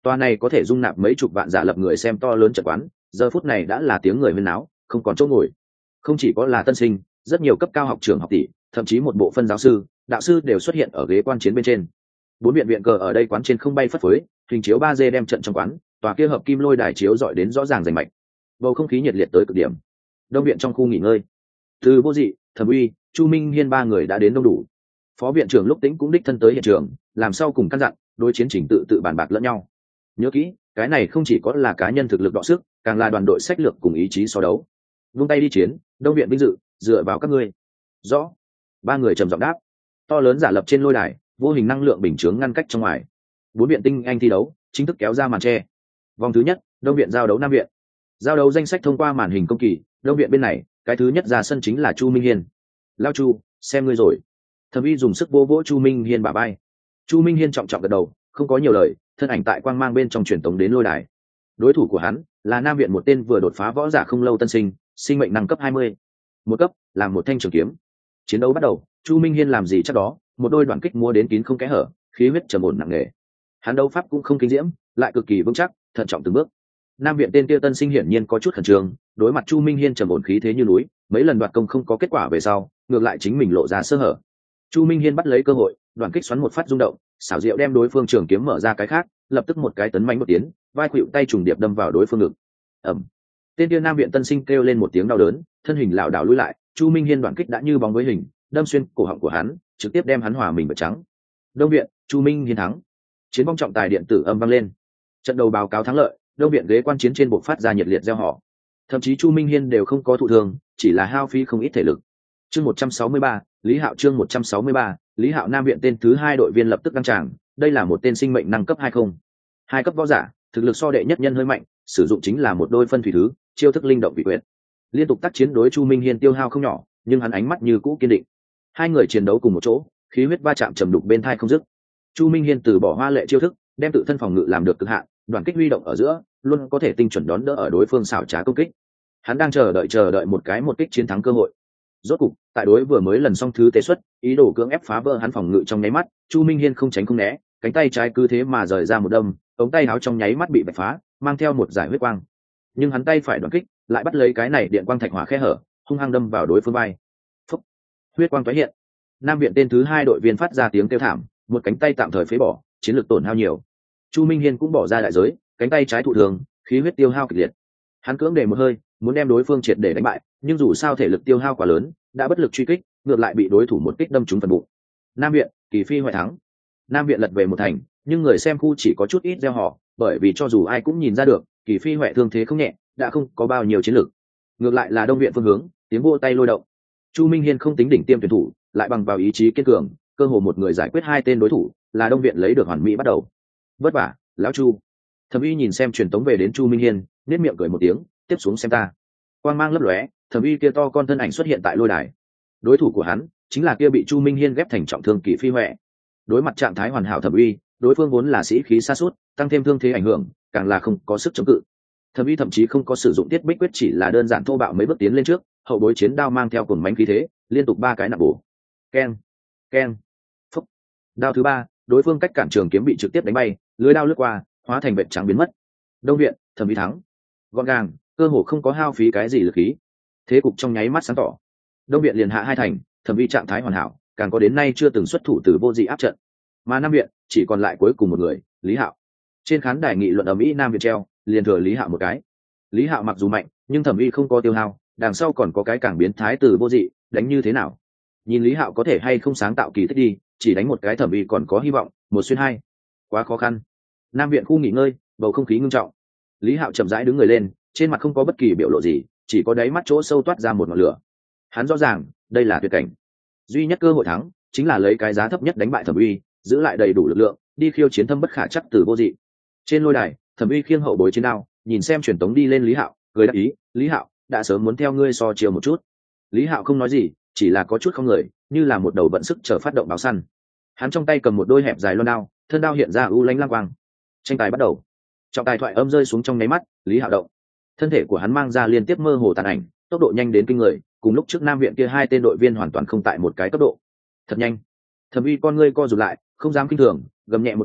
Toa này có thể dung nạp mấy chục vạn giả lập người xem to lớn trận quán, giờ phút này đã là tiếng người huyên náo, không còn chỗ ngồi. Không chỉ có là tân sinh, rất nhiều cấp cao học trường học tỷ, thậm chí một bộ phân giáo sư, đạo sư đều xuất hiện ở ghế quan chiến bên trên. Bốn viện viện cờ ở đây quán trên không bay phất phới, hình chiếu ba D đem trận trong quán, tòa kia hợp kim lôi đài chiếu dọi đến rõ ràng rành mạch. Bầu không khí nhiệt liệt tới cực điểm. Đông viện trong khu nghỉ ngơi, từ Vô Dị, Thẩm Uy, Chu Minh Hiên ba người đã đến đông đủ. Phó viện trưởng Lúc Tĩnh cũng đích thân tới hiện trường, làm sau cùng căn dặn, đối chiến trình tự tự bàn bạc lẫn nhau. Nhớ kỹ, cái này không chỉ có là cá nhân thực lực đọ sức, càng là đoàn đội sách lược cùng ý chí so đấu. Vung tay đi chiến, đông viện vinh dự, dựa vào các ngươi. Rõ. Ba người trầm giọng đáp. To lớn giả lập trên lôi đài, vô hình năng lượng bình chướng ngăn cách trong ngoài. Bốn viện tinh anh thi đấu chính thức kéo ra màn che. Vòng thứ nhất, đông viện giao đấu nam viện. Giao đấu danh sách thông qua màn hình công kỳ, đông viện bên này, cái thứ nhất ra sân chính là Chu Minh Hiên. Lao Chu, xem ngươi rồi. Thẩm Uy dùng sức vô vỗ Chu Minh Hiên bả vai. Chu Minh Hiên trọng trọng gật đầu, không có nhiều lời, thân ảnh tại quang mang bên trong truyền tống đến lôi đài. Đối thủ của hắn là nam viện một tên vừa đột phá võ giả không lâu tân sinh, sinh mệnh năng cấp hai mươi. Một cấp, làm một thanh trường kiếm. Chiến đấu bắt đầu, Chu Minh Hiên làm gì chắc đó, một đôi đoạn kích mua đến kín không kẽ hở, khí huyết trầm ổn nặng nề. Hắn đấu pháp cũng không kinh diễm, lại cực kỳ vững chắc, thận trọng từng bước. Nam viện tên kia tân sinh hiển nhiên có chút khẩn trương, đối mặt Chu Minh Hiên trầm ổn khí thế như núi, mấy lần đoạt công không có kết quả về sau, ngược lại chính mình lộ ra sơ hở. Chu Minh Hiên bắt lấy cơ hội, đoạn kích xoắn một phát rung động, xảo diệu đem đối phương trường kiếm mở ra cái khác, lập tức một cái tấn mãnh một tiến, vai khuỵu tay trùng điệp đâm vào đối phương ngực. Ầm. Tên kia nam viện tân sinh kêu lên một tiếng đau đớn, thân hình lảo đảo lùi lại, Chu Minh Hiên đoạn kích đã như bóng với hình, đâm xuyên cổ họng của hắn, trực tiếp đem hắn hòa mình bật trắng. Đông viện, Chu Minh Hiên thắng. Chiến bóng trọng tài điện tử âm vang lên. Trận đầu báo cáo thắng lợi, đông viện ghế quan chiến trên buộc phát ra nhiệt liệt reo hò. Thậm chí Chu Minh Hiên đều không có thụ thương, chỉ là hao phí không ít thể lực. Chương một trăm sáu mươi ba, Lý Hạo chương một trăm sáu mươi ba, Lý Hạo nam viện tên thứ hai đội viên lập tức đăng tràng, đây là một tên sinh mệnh năng cấp hai mươi. Hai cấp võ giả, thực lực so đệ nhất nhân hơi mạnh, sử dụng chính là một đôi phân thủy thứ, chiêu thức linh động vị quyệt. Liên tục tác chiến đối Chu Minh Hiên tiêu hao không nhỏ, nhưng hắn ánh mắt như cũ kiên định. Hai người chiến đấu cùng một chỗ, khí huyết va chạm trầm đục bên thai không dứt. Chu Minh Hiên từ bỏ hoa lệ chiêu thức, đem tự thân phòng ngự làm được cực hạn, đoàn kích huy động ở giữa, luôn có thể tinh chuẩn đón đỡ ở đối phương xảo trá công kích. Hắn đang chờ đợi chờ đợi một cái một kích chiến thắng cơ hội. Rốt cục, tại đối vừa mới lần xong thứ tế xuất, ý đồ cưỡng ép phá vỡ hắn phòng ngự trong nháy mắt, Chu Minh Hiên không tránh không né, cánh tay trái cứ thế mà rời ra một đâm, ống tay áo trong nháy mắt bị bạch phá, mang theo một giải huyết quang. Nhưng hắn tay phải đoàn kích, lại bắt lấy cái này điện quang thạch hỏa khe hở, hung hăng đâm vào đối phương vai. Phốc. Huyết quang tái hiện. Nam viện tên thứ hai đội viên phát ra tiếng kêu thảm, một cánh tay tạm thời phế bỏ, chiến lược tổn hao nhiều. Chu Minh Hiên cũng bỏ ra đại giới, cánh tay trái thụ thường, khí huyết tiêu hao kịch liệt. Hắn cưỡng để một hơi, muốn đem đối phương triệt để đánh bại, nhưng dù sao thể lực tiêu hao quá lớn, đã bất lực truy kích, ngược lại bị đối thủ một kích đâm trúng phần bụng. Nam viện, Kỳ Phi hoại thắng. Nam viện lật về một thành, nhưng người xem khu chỉ có chút ít gieo họ, bởi vì cho dù ai cũng nhìn ra được, Kỳ Phi hoại thương thế không nhẹ, đã không có bao nhiêu chiến lực. Ngược lại là đông viện phương hướng, tiếng vỗ tay lôi động. Chu Minh Hiên không tính đỉnh tiêm tuyển thủ, lại bằng vào ý chí kiên cường, cơ hồ một người giải quyết hai tên đối thủ, là đông viện lấy được hoàn mỹ bắt đầu. Vất vả, lão Chu. Thẩm Uy nhìn xem truyền tống về đến Chu Minh Hiên, nét miệng cười một tiếng, tiếp xuống xem ta. Quang mang lấp lóe, Thẩm Uy kia to con thân ảnh xuất hiện tại lôi đài. Đối thủ của hắn chính là kia bị Chu Minh Hiên ghép thành trọng thương Kỷ Phi Huệ. Đối mặt trạng thái hoàn hảo Thẩm Uy, đối phương vốn là sĩ khí sa sút, tăng thêm thương thế ảnh hưởng, càng là không có sức chống cự. Thẩm Uy thậm chí không có sử dụng tiết bích quyết, chỉ là đơn giản thô bạo mấy bước tiến lên trước, hậu bối chiến đao mang theo cuồng mãnh khí thế, liên tục ba cái nặng bổ. Keng, keng, phúc. Đao thứ ba, đối phương cách cản trường kiếm bị trực tiếp đánh bay, lưới đao lướt qua, hóa thành vệt trắng biến mất. Đông viện, Thẩm Uy thắng. Gọn gàng, cơ hồ không có hao phí cái gì lực khí. Thế cục trong nháy mắt sáng tỏ. Đông viện liền hạ hai thành, Thẩm Uy trạng thái hoàn hảo, càng có đến nay chưa từng xuất thủ từ Vô Dị áp trận. Mà Nam viện chỉ còn lại cuối cùng một người, Lý Hạo. Trên khán đài nghị luận ở Mỹ Nam viện treo, liền thừa Lý Hạo một cái. Lý Hạo mặc dù mạnh, nhưng Thẩm Uy không có tiêu hao, đằng sau còn có cái càng biến thái từ Vô Dị, đánh như thế nào? Nhìn Lý Hạo có thể hay không sáng tạo kỳ tích đi, chỉ đánh một cái Thẩm Uy còn có hy vọng, một xuyên hai. Quá khó khăn. Nam viện khu nghỉ ngơi, bầu không khí ngưng trọng. Lý Hạo chậm rãi đứng người lên, trên mặt không có bất kỳ biểu lộ gì, chỉ có đáy mắt chỗ sâu toát ra một ngọn lửa. Hắn rõ ràng, đây là tuyệt cảnh. Duy nhất cơ hội thắng, chính là lấy cái giá thấp nhất đánh bại Thẩm Uy, giữ lại đầy đủ lực lượng, đi khiêu chiến thâm bất khả chắc từ Vô Dị. Trên lôi đài, Thẩm Uy khiêng hậu bối chiến đao, nhìn xem truyền tống đi lên Lý Hạo, cười đáp ý, "Lý Hạo, đã sớm muốn theo ngươi so chiều một chút." Lý Hạo không nói gì, chỉ là có chút không người, như là một đầu vận sức chờ phát động báo săn. Hắn trong tay cầm một đôi hẹp dài loan đao, thân đao hiện ra u lánh lang quang. Tranh tài bắt đầu. Trọng tài thoại âm rơi xuống trong nháy mắt, Lý Hạo động. Thân thể của hắn mang ra liên tiếp mơ hồ tàn ảnh, tốc độ nhanh đến kinh người, cùng lúc trước Nam viện kia hai tên đội viên hoàn toàn không tại một cái cấp độ. Thật nhanh. Thẩm Uy con ngươi co rụt lại, không dám kinh thường, gầm nhẹ một tiếng,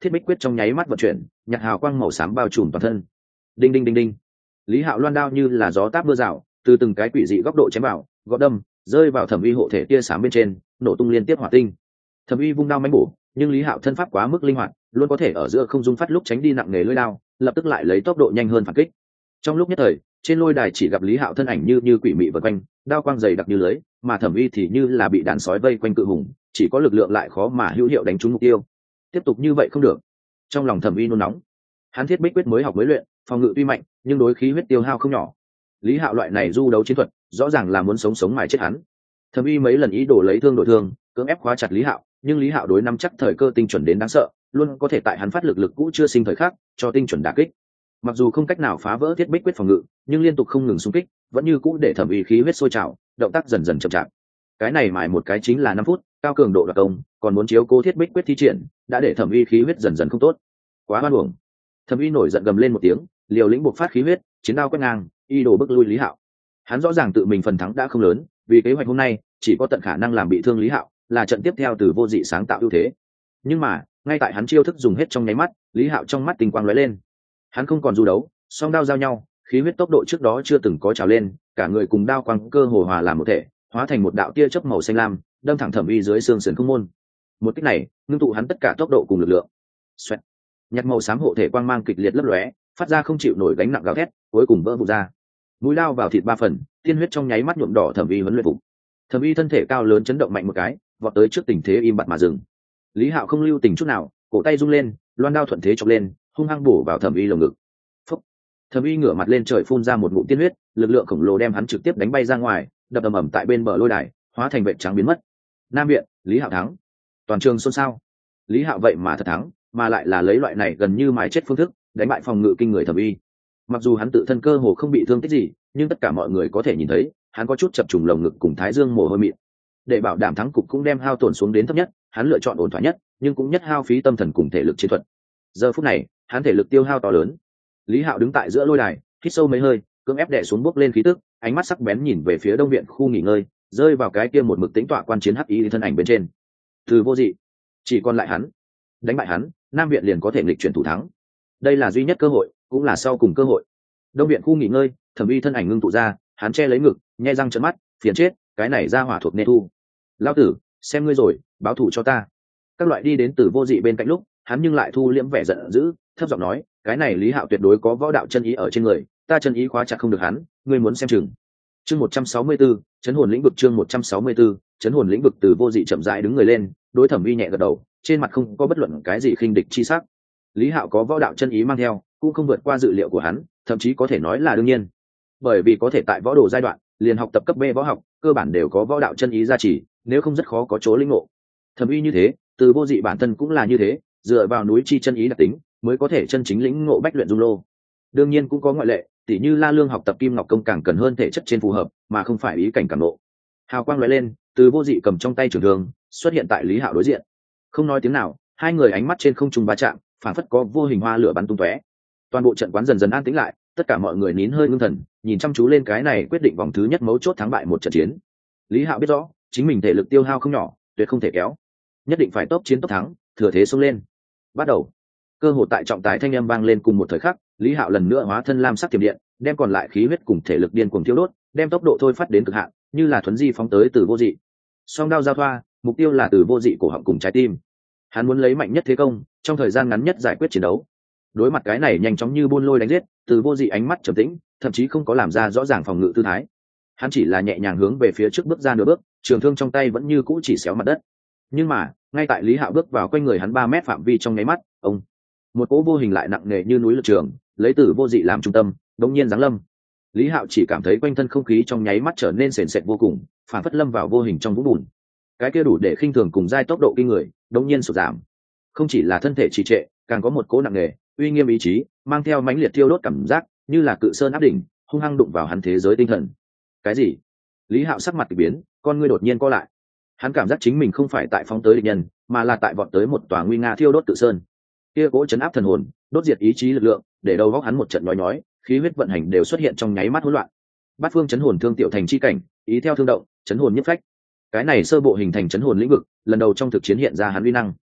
thiết bích quyết trong nháy mắt vận chuyển, nhạt hào quang màu xám bao trùm toàn thân. Đinh đinh đinh đinh. Lý Hạo loan đao như là gió táp mưa rào, từ từng cái quỷ dị góc độ chém vào, gọt đâm, rơi vào Thẩm Uy hộ thể tia sáng bên trên, nổ tung liên tiếp hỏa tinh. Thẩm Uy vung đao mãnh bổ, nhưng Lý Hạo thân pháp quá mức linh hoạt, luôn có thể ở giữa không dung phát lúc tránh đi nặng nề lưỡi đao, lập tức lại lấy tốc độ nhanh hơn phản kích. Trong lúc nhất thời, trên lôi đài chỉ gặp Lý Hạo thân ảnh như như quỷ mị vần quanh, đao quang dày đặc như lưới, mà Thẩm Uy thì như là bị đàn sói vây quanh cự hùng, chỉ có lực lượng lại khó mà hữu hiệu đánh trúng mục tiêu. Tiếp tục như vậy không được. Trong lòng Thẩm Uy nôn nóng. Hắn thiết bích quyết mới học mới luyện, phòng ngự tuy mạnh, nhưng đối khí huyết tiêu hao không nhỏ. Lý Hạo loại này du đấu chiến thuật, rõ ràng là muốn sống sống mài chết hắn. Thẩm Uy mấy lần ý đồ lấy thương đổi thương, cưỡng ép khóa chặt Lý Hạo, nhưng Lý Hạo đối nắm chắc thời cơ tinh chuẩn đến đáng sợ, luôn có thể tại hắn phát lực lực cũ chưa sinh thời khắc, cho tinh chuẩn đả kích. Mặc dù không cách nào phá vỡ thiết bích quyết phòng ngự, nhưng liên tục không ngừng xung kích, vẫn như cũ để Thẩm Uy khí huyết sôi trào, động tác dần dần chậm chạp. Cái này mài một cái chính là năm phút, cao cường độ đặc công, còn muốn chiếu cố thiết bích quyết thi triển, đã để Thẩm Uy khí huyết dần dần không tốt. Quá hoan uổng. Thẩm Uy nổi giận gầm lên một tiếng, liều lĩnh bộc phát khí huyết, chiến đao quét ngang, y đồ bức lui Lý Hạo. Hắn rõ ràng tự mình phần thắng đã không lớn, vì kế hoạch hôm nay chỉ có tận khả năng làm bị thương Lý Hạo, là trận tiếp theo từ vô dị sáng tạo ưu thế. Nhưng mà ngay tại hắn chiêu thức dùng hết trong nháy mắt, Lý Hạo trong mắt tình quang lóe lên. Hắn không còn du đấu, song đao giao nhau, khí huyết tốc độ trước đó chưa từng có trào lên, cả người cùng đao quang cơ hồ hòa làm một thể, hóa thành một đạo tia chớp màu xanh lam, đâm thẳng Thẩm Uy dưới xương sườn không môn. Một kích này ngưng tụ hắn tất cả tốc độ cùng lực lượng. Xoẹt. Nhạt màu xám hộ thể quang mang kịch liệt lấp lóe, phát ra không chịu nổi gánh nặng gào thét, cuối cùng vỡ vụn ra. Mũi lao vào thịt ba phần, tiên huyết trong nháy mắt nhuộm đỏ Thẩm Uy huấn luyện phục. Thẩm Uy thân thể cao lớn chấn động mạnh một cái, vọt tới trước tình thế im bặt mà dừng. Lý Hạo không lưu tình chút nào, cổ tay rung lên, loan đao thuận thế chọc lên, hung hăng bổ vào Thẩm Uy lồng ngực. Phúc. Thẩm Uy ngửa mặt lên trời phun ra một ngụm tiên huyết, lực lượng khổng lồ đem hắn trực tiếp đánh bay ra ngoài, đập ầm ầm tại bên bờ lôi đài, hóa thành vệt trắng biến mất. Nam viện, Lý Hạo thắng. Toàn trường xôn xao. Lý Hạo vậy mà thật thắng, mà lại là lấy loại này gần như mài chết phương thức, đánh bại phòng ngự kinh người Thẩm Uy. Mặc dù hắn tự thân cơ hồ không bị thương tích gì, nhưng tất cả mọi người có thể nhìn thấy, hắn có chút chập trùng lồng ngực cùng thái dương mồ hôi mịn. Để bảo đảm thắng cục cũng đem hao tổn xuống đến thấp nhất, hắn lựa chọn ổn thỏa nhất, nhưng cũng nhất hao phí tâm thần cùng thể lực chiến thuật. Giờ phút này, hắn thể lực tiêu hao to lớn. Lý Hạo đứng tại giữa lôi đài, hít sâu mấy hơi, cưỡng ép đè xuống bước lên khí tức, ánh mắt sắc bén nhìn về phía đông viện khu nghỉ ngơi, rơi vào cái kia một mực tĩnh tọa quan chiến hắc ý thân ảnh bên trên. Từ vô dị, chỉ còn lại hắn. Đánh bại hắn, Nam viện liền có thể nghịch chuyển thủ thắng. Đây là duy nhất cơ hội, cũng là sau cùng cơ hội. Đông viện khu nghỉ ngơi, Thẩm Uy thân ảnh ngưng tụ ra, hắn che lấy ngực, nhe răng trợn mắt, phiền chết, cái này ra hỏa thuộc nê thu. Lão tử, xem ngươi rồi, báo thù cho ta. Các loại đi đến từ vô dị bên cạnh lúc, hắn nhưng lại thu liễm vẻ giận dữ, thấp giọng nói, cái này Lý Hạo tuyệt đối có võ đạo chân ý ở trên người, ta chân ý khóa chặt không được hắn, ngươi muốn xem chừng. Chương một trăm sáu mươi tư, chấn hồn lĩnh vực chương một trăm sáu mươi tư, chấn hồn lĩnh vực từ vô dị chậm rãi đứng người lên, đối Thẩm Uy nhẹ gật đầu, trên mặt không có bất luận cái gì khinh địch chi sắc. Lý Hạo có võ đạo chân ý mang theo, cũng không vượt qua dự liệu của hắn, thậm chí có thể nói là đương nhiên. Bởi vì có thể tại võ đồ giai đoạn, liền học tập cấp B võ học, cơ bản đều có võ đạo chân ý gia trì, nếu không rất khó có chỗ linh ngộ. Thẩm Uy như thế, từ vô dị bản thân cũng là như thế, dựa vào núi chi chân ý đặc tính, mới có thể chân chính lĩnh ngộ bách luyện dung lô. Đương nhiên cũng có ngoại lệ, tỉ như La Lương học tập kim ngọc công càng cần hơn thể chất trên phù hợp, mà không phải ý cảnh cảm ngộ. Hào quang lóe lên, từ vô dị cầm trong tay trường thương, xuất hiện tại Lý Hạo đối diện. Không nói tiếng nào, hai người ánh mắt trên không trung va chạm, phản phất có vô hình hoa lửa bắn tung tóe. Toàn bộ trận quán dần dần an tĩnh lại, tất cả mọi người nín hơi ngưng thần, nhìn chăm chú lên cái này quyết định vòng thứ nhất mấu chốt thắng bại một trận chiến. Lý Hạo biết rõ, chính mình thể lực tiêu hao không nhỏ, tuyệt không thể kéo, nhất định phải tốc chiến tốc thắng, thừa thế xông lên. Bắt đầu. Cơ hội tại trọng tài thanh âm vang lên cùng một thời khắc, Lý Hạo lần nữa hóa thân lam sắc tiềm điện, đem còn lại khí huyết cùng thể lực điên cuồng thiêu đốt, đem tốc độ thôi phát đến cực hạn, như là thuấn di phóng tới từ vô dị. Song đao giao thoa, mục tiêu là từ vô dị cổ họng cùng trái tim. Hắn muốn lấy mạnh nhất thế công, trong thời gian ngắn nhất giải quyết chiến đấu. Đối mặt cái này nhanh chóng như buôn lôi đánh giết, từ vô dị ánh mắt trầm tĩnh, thậm chí không có làm ra rõ ràng phòng ngự tư thái. Hắn chỉ là nhẹ nhàng hướng về phía trước bước ra nửa bước, trường thương trong tay vẫn như cũ chỉ xéo mặt đất. Nhưng mà ngay tại Lý Hạo bước vào quanh người hắn ba mét phạm vi trong nháy mắt, ông một cỗ vô hình lại nặng nề như núi lực trường, lấy từ vô dị làm trung tâm, đống nhiên giáng lâm. Lý Hạo chỉ cảm thấy quanh thân không khí trong nháy mắt trở nên sền sệt vô cùng, phản phất lâm vào vô hình trong vũng bùn. Cái kia đủ để khinh thường cùng giai tốc độ kinh người, đống nhiên sụt giảm. Không chỉ là thân thể trì trệ, càng có một cỗ nặng nề, uy nghiêm ý chí, mang theo mãnh liệt thiêu đốt cảm giác, như là cự sơn áp đỉnh, hung hăng đụng vào hắn thế giới tinh thần. Cái gì? Lý Hạo sắc mặt kỳ biến, con ngươi đột nhiên co lại. Hắn cảm giác chính mình không phải tại phóng tới địch nhân, mà là tại vọt tới một tòa nguy nga thiêu đốt tự sơn. Kia cỗ chấn áp thần hồn, đốt diệt ý chí lực lượng, để đầu óc hắn một trận nhói nhói, khí huyết vận hành đều xuất hiện trong nháy mắt hỗn loạn. Bát phương chấn hồn thương tiểu thành chi cảnh, ý theo thương động, chấn hồn nhất phách. Cái này sơ bộ hình thành chấn hồn lĩnh vực, lần đầu trong thực chiến hiện ra hắn uy năng.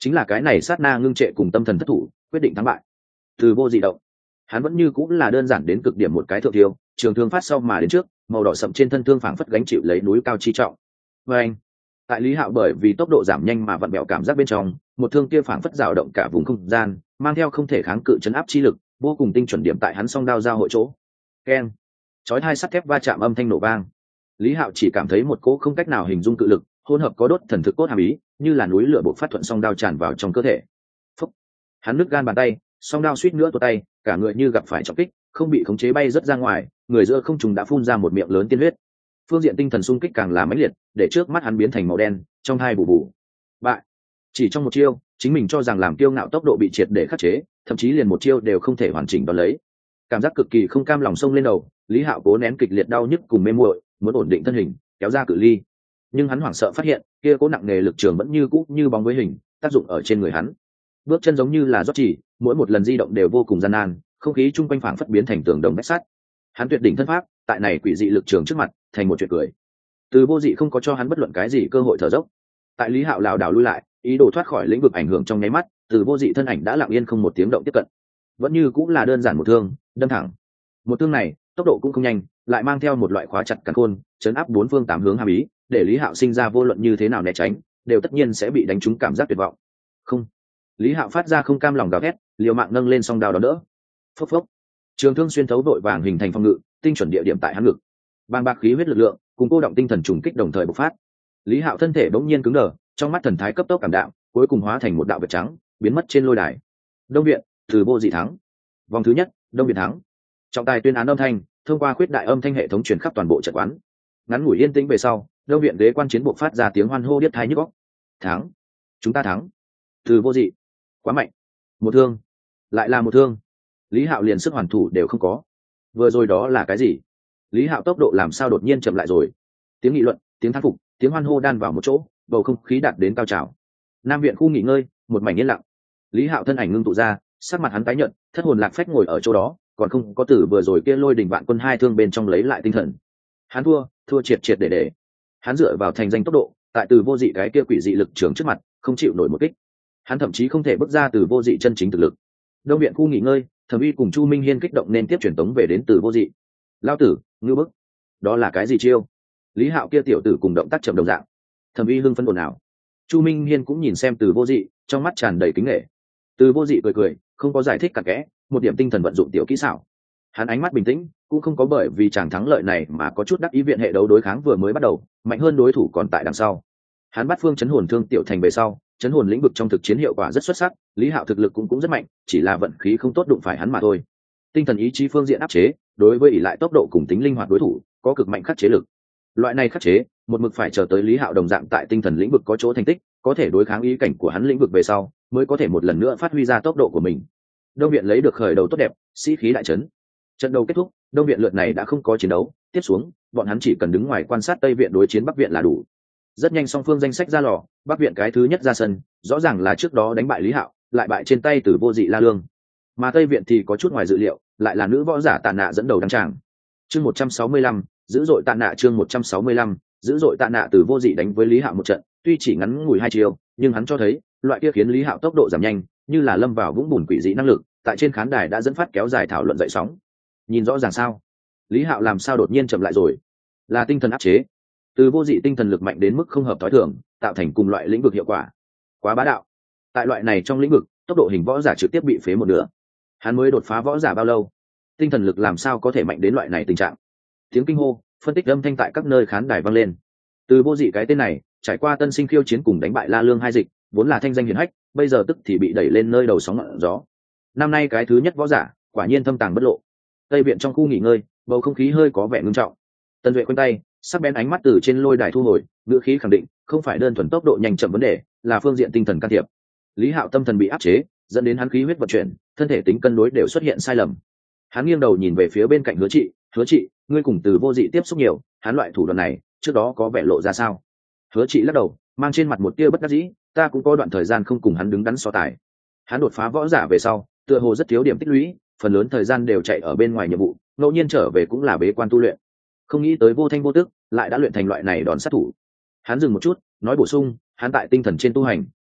chính là cái này sát na ngưng trệ cùng tâm thần thất thủ quyết định thắng bại. Từ vô dị động, hắn vẫn như cũng là đơn giản đến cực điểm một cái thượng tiêu, trường thương phát sau mà đến trước, màu đỏ sậm trên thân thương phảng phất gánh chịu lấy núi cao chi trọng. Và anh, tại Lý Hạo bởi vì tốc độ giảm nhanh mà vặn bẹo cảm giác bên trong, một thương kia phảng phất dao động cả vùng không gian, mang theo không thể kháng cự chấn áp chi lực, vô cùng tinh chuẩn điểm tại hắn song đao giao hội chỗ. Keng, chói hai sắt thép va chạm âm thanh nổ vang. Lý Hạo chỉ cảm thấy một cỗ không cách nào hình dung cự lực, hỗn hợp có đốt thần thực cốt hàm ý, như là núi lửa bộc phát thuận song đao tràn vào trong cơ thể. Phúc, hắn nứt gan bàn tay, song đao suýt nữa tuột tay, cả người như gặp phải trọng kích, không bị khống chế bay rất ra ngoài, người giữa không trùng đã phun ra một miệng lớn tiên huyết. Phương diện tinh thần xung kích càng là mãnh liệt, để trước mắt hắn biến thành màu đen, trong hai bù bù. Bại. Chỉ trong một chiêu, chính mình cho rằng làm kiêu ngạo tốc độ bị triệt để khắc chế, thậm chí liền một chiêu đều không thể hoàn chỉnh đón lấy. Cảm giác cực kỳ không cam lòng xông lên đầu, Lý Hạo cố nén kịch liệt đau nhức cùng mê muội, muốn ổn định thân hình, kéo ra cự ly. Nhưng hắn hoảng sợ phát hiện, kia cố nặng nề lực trường vẫn như cũ như bóng với hình, tác dụng ở trên người hắn. Bước chân giống như là rót chỉ, mỗi một lần di động đều vô cùng gian nan, không khí chung quanh phảng phất biến thành tường đồng vách sắt. Hắn tuyệt đỉnh thân pháp, tại này quỷ dị lực trường trước mặt, thành một chuyện cười. Từ vô dị không có cho hắn bất luận cái gì cơ hội thở dốc. Tại Lý Hạo lảo đảo lui lại, ý đồ thoát khỏi lĩnh vực ảnh hưởng trong nháy mắt, từ vô dị thân ảnh đã lặng yên không một tiếng động tiếp cận. Vẫn như cũng là đơn giản một thương, đâm thẳng. Một thương này, tốc độ cũng không nhanh, lại mang theo một loại khóa chặt càn khôn, chấn áp bốn phương tám hướng hàm ý, để Lý Hạo sinh ra vô luận như thế nào né tránh, đều tất nhiên sẽ bị đánh trúng cảm giác tuyệt vọng. Không. Lý Hạo phát ra không cam lòng gào thét, liều mạng nâng lên song đao đó đỡ. Phốc phốc. Trường thương xuyên thấu vội vàng hình thành phong ngự, tinh chuẩn địa điểm tại hắn ngực. Bàng bạc khí huyết lực lượng, cùng cô động tinh thần trùng kích đồng thời bộc phát. Lý Hạo thân thể bỗng nhiên cứng đờ, trong mắt thần thái cấp tốc cảm đạm, cuối cùng hóa thành một đạo vật trắng, biến mất trên lôi đài. Đông viện, từ vô dị thắng. Vòng thứ nhất, Đông viện thắng. Trọng tài tuyên án âm thanh, thông qua khuyết đại âm thanh hệ thống truyền khắp toàn bộ trận quán. Ngắn ngủi yên tĩnh về sau, Đông viện ghế quan chiến buộc phát ra tiếng hoan hô điếc tai nhức óc. Thắng, chúng ta thắng. Từ vô dị, quá mạnh. Một thương, lại là một thương. Lý Hạo liền sức hoàn thủ đều không có. Vừa rồi đó là cái gì? Lý Hạo tốc độ làm sao đột nhiên chậm lại rồi? Tiếng nghị luận, tiếng thán phục, tiếng hoan hô đan vào một chỗ, bầu không khí đạt đến cao trào. Nam viện khu nghỉ ngơi, một mảnh yên lặng. Lý Hạo thân ảnh ngưng tụ ra, sắc mặt hắn tái nhợt, thất hồn lạc phách ngồi ở chỗ đó, còn không có tử vừa rồi kia lôi đỉnh vạn quân hai thương bên trong lấy lại tinh thần. Hắn thua, thua triệt triệt để để. Hắn dựa vào thành danh tốc độ, tại từ vô dị cái kia quỷ dị lực trường trước mặt, không chịu nổi một kích. Hắn thậm chí không thể bước ra từ vô dị chân chính thực lực. Đông viện khu nghỉ ngơi, Thẩm Uy cùng Chu Minh Hiên kích động nên tiếp truyền tống về đến từ vô dị. Lao tử, ngư bức, đó là cái gì chiêu? Lý Hạo kia tiểu tử cùng động tác chậm đồng dạng. Thẩm Uy hưng phấn ồn ào. Chu Minh Hiên cũng nhìn xem từ vô dị, trong mắt tràn đầy kính nể. Từ vô dị cười cười, không có giải thích cặn kẽ, một điểm tinh thần vận dụng tiểu kỹ xảo. Hắn ánh mắt bình tĩnh, cũng không có bởi vì chàng thắng lợi này mà có chút đắc ý, viện hệ đấu đối kháng vừa mới bắt đầu, mạnh hơn đối thủ còn tại đằng sau. Hắn bắt phương chấn hồn thương tiểu thành về sau, chấn hồn lĩnh vực trong thực chiến hiệu quả rất xuất sắc, Lý Hạo thực lực cũng cũng rất mạnh, chỉ là vận khí không tốt đụng phải hắn mà thôi. Tinh thần ý chí phương diện áp chế, đối với ỷ lại tốc độ cùng tính linh hoạt đối thủ, có cực mạnh khắc chế lực. Loại này khắc chế, một mực phải chờ tới Lý Hạo đồng dạng tại tinh thần lĩnh vực có chỗ thành tích, có thể đối kháng ý cảnh của hắn lĩnh vực về sau, mới có thể một lần nữa phát huy ra tốc độ của mình. Đông viện lấy được khởi đầu tốt đẹp, sĩ khí đại trấn. Trận đấu kết thúc, Đông viện lượt này đã không có chiến đấu, tiếp xuống, bọn hắn chỉ cần đứng ngoài quan sát Tây viện đối chiến Bắc viện là đủ. Rất nhanh song phương danh sách ra lò, Bắc viện cái thứ nhất ra sân, rõ ràng là trước đó đánh bại Lý Hạo, lại bại trên tay từ vô dị La Lương. Mà Tây viện thì có chút ngoài dự liệu, lại là nữ võ giả Tạ Nạ dẫn đầu đăng tràng. Chương một trăm sáu mươi lăm, dữ dội Tạ Nạ chương một trăm sáu mươi lăm, dữ dội Tạ Nạ từ vô dị đánh với Lý Hạo một trận, tuy chỉ ngắn ngủi hai chiều, nhưng hắn cho thấy, loại kia khiến Lý Hạo tốc độ giảm nhanh, như là lâm vào vũng bùn quỷ dị năng lực, tại trên khán đài đã dẫn phát kéo dài thảo luận dậy sóng. Nhìn rõ ràng sao? Lý Hạo làm sao đột nhiên chậm lại rồi? Là tinh thần áp chế. Từ vô dị tinh thần lực mạnh đến mức không hợp thói thường, tạo thành cùng loại lĩnh vực hiệu quả. Quá bá đạo. Tại loại này trong lĩnh vực, tốc độ hình võ giả trực tiếp bị phế một nửa. Hắn mới đột phá võ giả bao lâu? Tinh thần lực làm sao có thể mạnh đến loại này tình trạng? Tiếng kinh hô, phân tích âm thanh tại các nơi khán đài vang lên. Từ vô dị cái tên này, trải qua tân sinh khiêu chiến cùng đánh bại La Lương hai dịch, vốn là thanh danh hiển hách, bây giờ tức thì bị đẩy lên nơi đầu sóng ngọn gió. Năm nay cái thứ nhất võ giả, quả nhiên thâm tàng bất lộ. Tây viện trong khu nghỉ ngơi, bầu không khí hơi có vẻ ngưng trọng. Tân Duệ quanh tay, sắc bén ánh mắt từ trên lôi đài thu hồi, ngữ khí khẳng định, không phải đơn thuần tốc độ nhanh chậm vấn đề, là phương diện tinh thần can thiệp. Lý Hạo tâm thần bị áp chế, dẫn đến hắn khí huyết vận chuyển, thân thể tính cân đối đều xuất hiện sai lầm. Hắn nghiêng đầu nhìn về phía bên cạnh Hứa Trị, "Hứa Trị, ngươi cùng từ vô dị tiếp xúc nhiều, hắn loại thủ đoạn này, trước đó có vẻ lộ ra sao?" Hứa Trị lắc đầu, mang trên mặt một tia bất đắc dĩ, "Ta cũng có đoạn thời gian không cùng hắn đứng đắn so tài. Hắn đột phá võ giả về sau, tựa hồ rất thiếu điểm tích lũy, phần lớn thời gian đều chạy ở bên ngoài nhiệm vụ, ngẫu nhiên trở về cũng là bế quan tu luyện. Không nghĩ tới vô thanh vô tức, lại đã luyện thành loại này đòn sát thủ." Hắn dừng một chút, nói bổ sung, "Hắn tại tinh thần trên tu hành,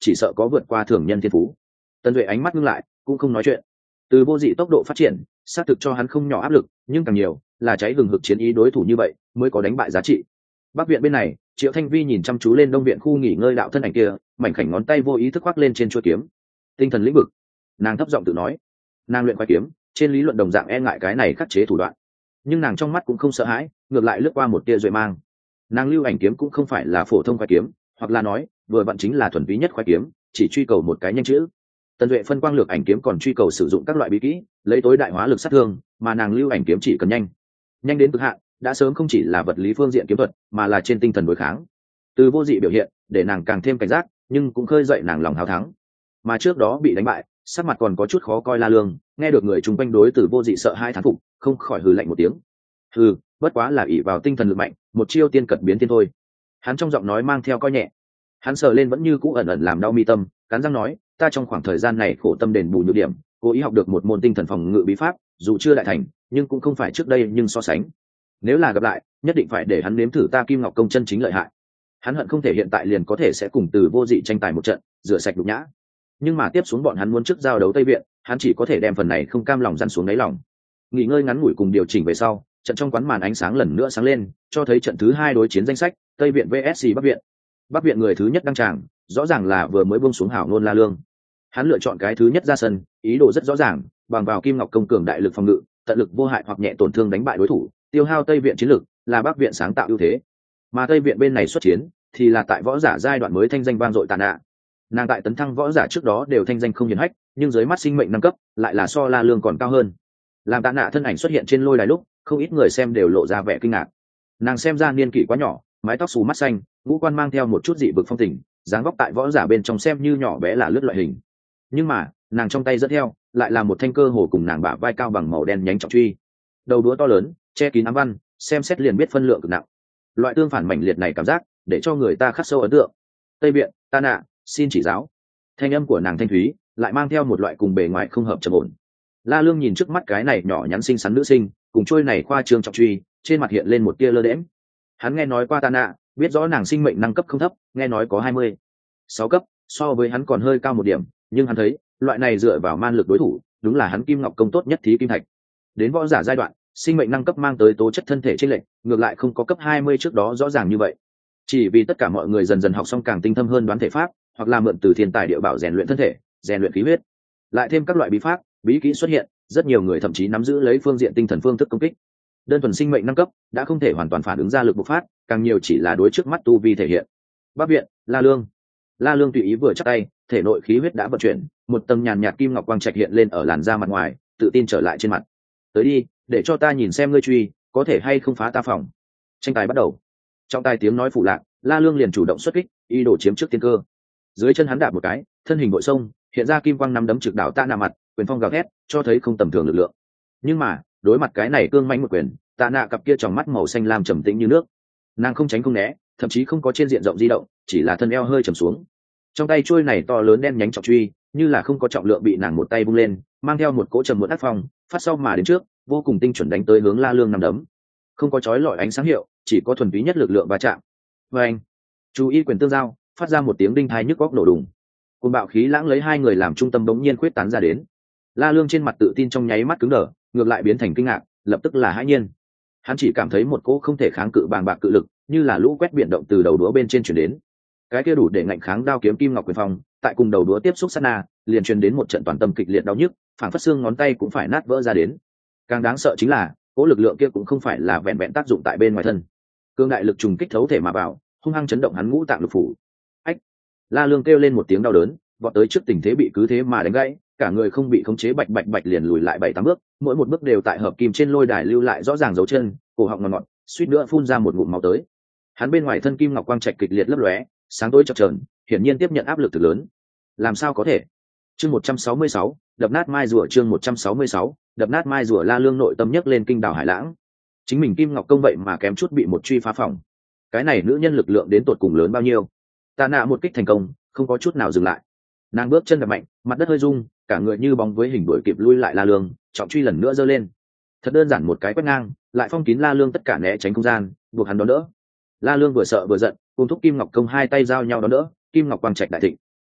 chỉ sợ có vượt qua thường nhân thiên phú. Tần Duệ ánh mắt ngưng lại, cũng không nói chuyện. Từ vô dị tốc độ phát triển xác thực cho hắn không nhỏ áp lực, nhưng càng nhiều là cháy hừng hực chiến ý đối thủ như vậy mới có đánh bại giá trị. Bắc viện bên này, Triệu Thanh Vi nhìn chăm chú lên đông viện khu nghỉ ngơi đạo thân ảnh kia, mảnh khảnh ngón tay vô ý thức khoác lên trên chuôi kiếm. Tinh thần lĩnh vực, nàng thấp giọng tự nói. Nàng luyện khoái kiếm, trên lý luận đồng dạng e ngại cái này khắc chế thủ đoạn, nhưng nàng trong mắt cũng không sợ hãi, ngược lại lướt qua một tia duệ mang. Nàng lưu ảnh kiếm cũng không phải là phổ thông khoái kiếm, hoặc là nói vừa vặn chính là thuần túy nhất khoái kiếm, chỉ truy cầu một cái nhanh chữ. Tần Duệ phân quang lược ảnh kiếm còn truy cầu sử dụng các loại bí kỹ, lấy tối đại hóa lực sát thương, mà nàng lưu ảnh kiếm chỉ cần nhanh, nhanh đến cực hạn, đã sớm không chỉ là vật lý phương diện kiếm thuật, mà là trên tinh thần đối kháng. Từ vô dị biểu hiện, để nàng càng thêm cảnh giác, nhưng cũng khơi dậy nàng lòng hào thắng. Mà trước đó bị đánh bại, sắc mặt còn có chút khó coi La Lương, nghe được người chung quanh đối từ vô dị sợ hai thán phục, không khỏi hừ lạnh một tiếng. Hừ, bất quá là ỷ vào tinh thần lực mạnh, một chiêu tiên cật biến thiên thôi. Hắn trong giọng nói mang theo coi nhẹ. Hắn sờ lên vẫn như cũ ẩn ẩn làm đau mi tâm, cắn răng nói, ta trong khoảng thời gian này khổ tâm đền bù nhược điểm, cố ý học được một môn tinh thần phòng ngự bí pháp, dù chưa đại thành, nhưng cũng không phải trước đây nhưng so sánh. Nếu là gặp lại, nhất định phải để hắn nếm thử ta Kim Ngọc công chân chính lợi hại. Hắn hận không thể hiện tại liền có thể sẽ cùng từ vô dị tranh tài một trận, rửa sạch nhục nhã. Nhưng mà tiếp xuống bọn hắn muốn trước giao đấu Tây Viện, hắn chỉ có thể đem phần này không cam lòng dằn xuống đáy lòng. Nghỉ ngơi ngắn ngủi cùng điều chỉnh về sau, trận trong quán màn ánh sáng lần nữa sáng lên, cho thấy trận thứ hai đối chiến danh sách, Tây Viện vs Bắc Viện. Bắc Viện người thứ nhất đăng tràng, rõ ràng là vừa mới buông xuống hảo nôn La Lương. Hắn lựa chọn cái thứ nhất ra sân, ý đồ rất rõ ràng, bằng vào Kim Ngọc công cường đại lực phòng ngự, tận lực vô hại hoặc nhẹ tổn thương đánh bại đối thủ, tiêu hao Tây Viện chiến lực, là Bắc Viện sáng tạo ưu thế. Mà Tây Viện bên này xuất chiến, thì là tại võ giả giai đoạn mới thanh danh vang dội Tạ Nạ. Nàng tại tấn thăng võ giả trước đó đều thanh danh không hiển hách, nhưng dưới mắt sinh mệnh năm cấp, lại là so La Lương còn cao hơn. Làm Tạ Nạ thân ảnh xuất hiện trên lôi đài lúc, không ít người xem đều lộ ra vẻ kinh ngạc. Nàng xem ra niên kỷ quá nhỏ, mái tóc xù mắt xanh, ngũ quan mang theo một chút dị vực phong tình, dáng vóc tại võ giả bên trong xem như nhỏ bé là lướt loại hình. Nhưng mà, nàng trong tay dẫn theo, lại là một thanh cơ hồ cùng nàng bả vai cao bằng màu đen nhánh trọng truy. Đầu đũa to lớn, che kín ám văn, xem xét liền biết phân lượng cực nặng. Loại tương phản mãnh liệt này cảm giác, để cho người ta khắc sâu ấn tượng. Tây Viện, Tạ Nạ, xin chỉ giáo. Thanh âm của nàng thanh thúy, lại mang theo một loại cùng bề ngoài không hợp trầm ổn. La Lương nhìn trước mắt cái này nhỏ nhắn xinh xắn nữ sinh, cùng trôi này khoa trương trọng truy, trên mặt hiện lên một tia lơ đễm. Hắn nghe nói qua Tạ Nạ, biết rõ nàng sinh mệnh năng cấp không thấp, nghe nói có hai mươi sáu cấp, so với hắn còn hơi cao một điểm, nhưng hắn thấy, loại này dựa vào man lực đối thủ, đúng là hắn Kim Ngọc công tốt nhất thí kim thạch. Đến võ giả giai đoạn, sinh mệnh năng cấp mang tới tố chất thân thể chênh lệch, ngược lại không có cấp hai mươi trước đó rõ ràng như vậy. Chỉ vì tất cả mọi người dần dần học xong càng tinh thâm hơn đoán thể pháp, hoặc là mượn từ thiên tài địa bảo rèn luyện thân thể, rèn luyện khí huyết. Lại thêm các loại bí pháp, bí kỹ xuất hiện, rất nhiều người thậm chí nắm giữ lấy phương diện tinh thần phương thức công kích. Đơn thuần sinh mệnh năm cấp đã không thể hoàn toàn phản ứng ra lực bộc phát, càng nhiều chỉ là đối trước mắt tu vi thể hiện. Bắc Viện, La Lương. La Lương tùy ý vừa chắc tay, thể nội khí huyết đã vận chuyển, một tầng nhàn nhạt kim ngọc quang trạch hiện lên ở làn da mặt ngoài, tự tin trở lại trên mặt. Tới đi, để cho ta nhìn xem ngươi truy có thể hay không phá ta phòng. Tranh tài bắt đầu. Trong tai tiếng nói phụ lạc, La Lương liền chủ động xuất kích, ý đồ chiếm trước tiên cơ. Dưới chân hắn đạp một cái, thân hình bội sông, hiện ra kim quang năm đấm trực đảo Tạ Nạ mặt, quyền phong gào thét, cho thấy không tầm thường lực lượng. Nhưng mà, đối mặt cái này cương mãnh một quyền, Tạ Nạ cặp kia tròng mắt màu xanh lam trầm tĩnh như nước. Nàng không tránh không né, thậm chí không có trên diện rộng di động, chỉ là thân eo hơi trầm xuống. Trong tay chuôi này to lớn đen nhánh trọng truy, như là không có trọng lượng bị nàng một tay vung lên, mang theo một cỗ trầm muộn ác phong, phát sau mà đến trước, vô cùng tinh chuẩn đánh tới hướng La Lương năm đấm. Không có chói lọi ánh sáng hiệu, chỉ có thuần túy nhất lực lượng va chạm. Và anh, chú ý quyền tương giao, phát ra một tiếng đinh tai nhức óc nổ đùng. Cơn bạo khí lãng lấy hai người làm trung tâm bỗng nhiên khuyết tán ra đến. La Lương trên mặt tự tin trong nháy mắt cứng đờ, ngược lại biến thành kinh ngạc, lập tức là hãi nhiên. Hắn chỉ cảm thấy một cỗ không thể kháng cự bàng bạc cự lực, như là lũ quét biển động từ đầu đũa bên trên truyền đến. Cái kia đủ để ngạnh kháng đao kiếm kim ngọc quyền phong, tại cùng đầu đũa tiếp xúc sát na, liền truyền đến một trận toàn tâm kịch liệt đau nhức, phảng phất xương ngón tay cũng phải nát vỡ ra đến. Càng đáng sợ chính là, cỗ lực lượng kia cũng không phải là vẹn vẹn tác dụng tại bên ngoài thân. Cương đại lực trùng kích thấu thể mà vào, hung hăng chấn động hắn ngũ tạng lục phủ. Ách! La Lương kêu lên một tiếng đau đớn, vọt tới trước tình thế bị cứ thế mà đánh gãy, cả người không bị khống chế bạch bạch bạch liền lùi lại bảy tám bước, mỗi một bước đều tại hợp kim trên lôi đài lưu lại rõ ràng dấu chân, cổ họng ngọt ngọt, suýt nữa phun ra một ngụm máu tới. Hắn bên ngoài thân kim ngọc quang trạch kịch liệt lấp lóe, sáng tối chập chờn, hiển nhiên tiếp nhận áp lực thực lớn. Làm sao có thể? Chương một trăm sáu mươi sáu, đập nát mai rùa chương một trăm sáu mươi sáu, đập nát mai rùa La Lương nội tâm nhấc lên kinh đảo hải lãng. Chính mình kim ngọc công vậy mà kém chút bị một truy phá phòng. Cái này nữ nhân lực lượng đến tột cùng lớn bao nhiêu? Tạ Nạ một kích thành công, không có chút nào dừng lại. Nàng bước chân đập mạnh, mặt đất hơi rung, cả người như bóng với hình đuổi kịp lui lại La Lương, trọng truy lần nữa giơ lên. Thật đơn giản một cái quét ngang, lại phong kín La Lương tất cả né tránh không gian, buộc hắn đón đỡ. La Lương vừa sợ vừa giận, cùng thúc kim ngọc công hai tay giao nhau đón đỡ, kim ngọc quang trạch đại thịnh.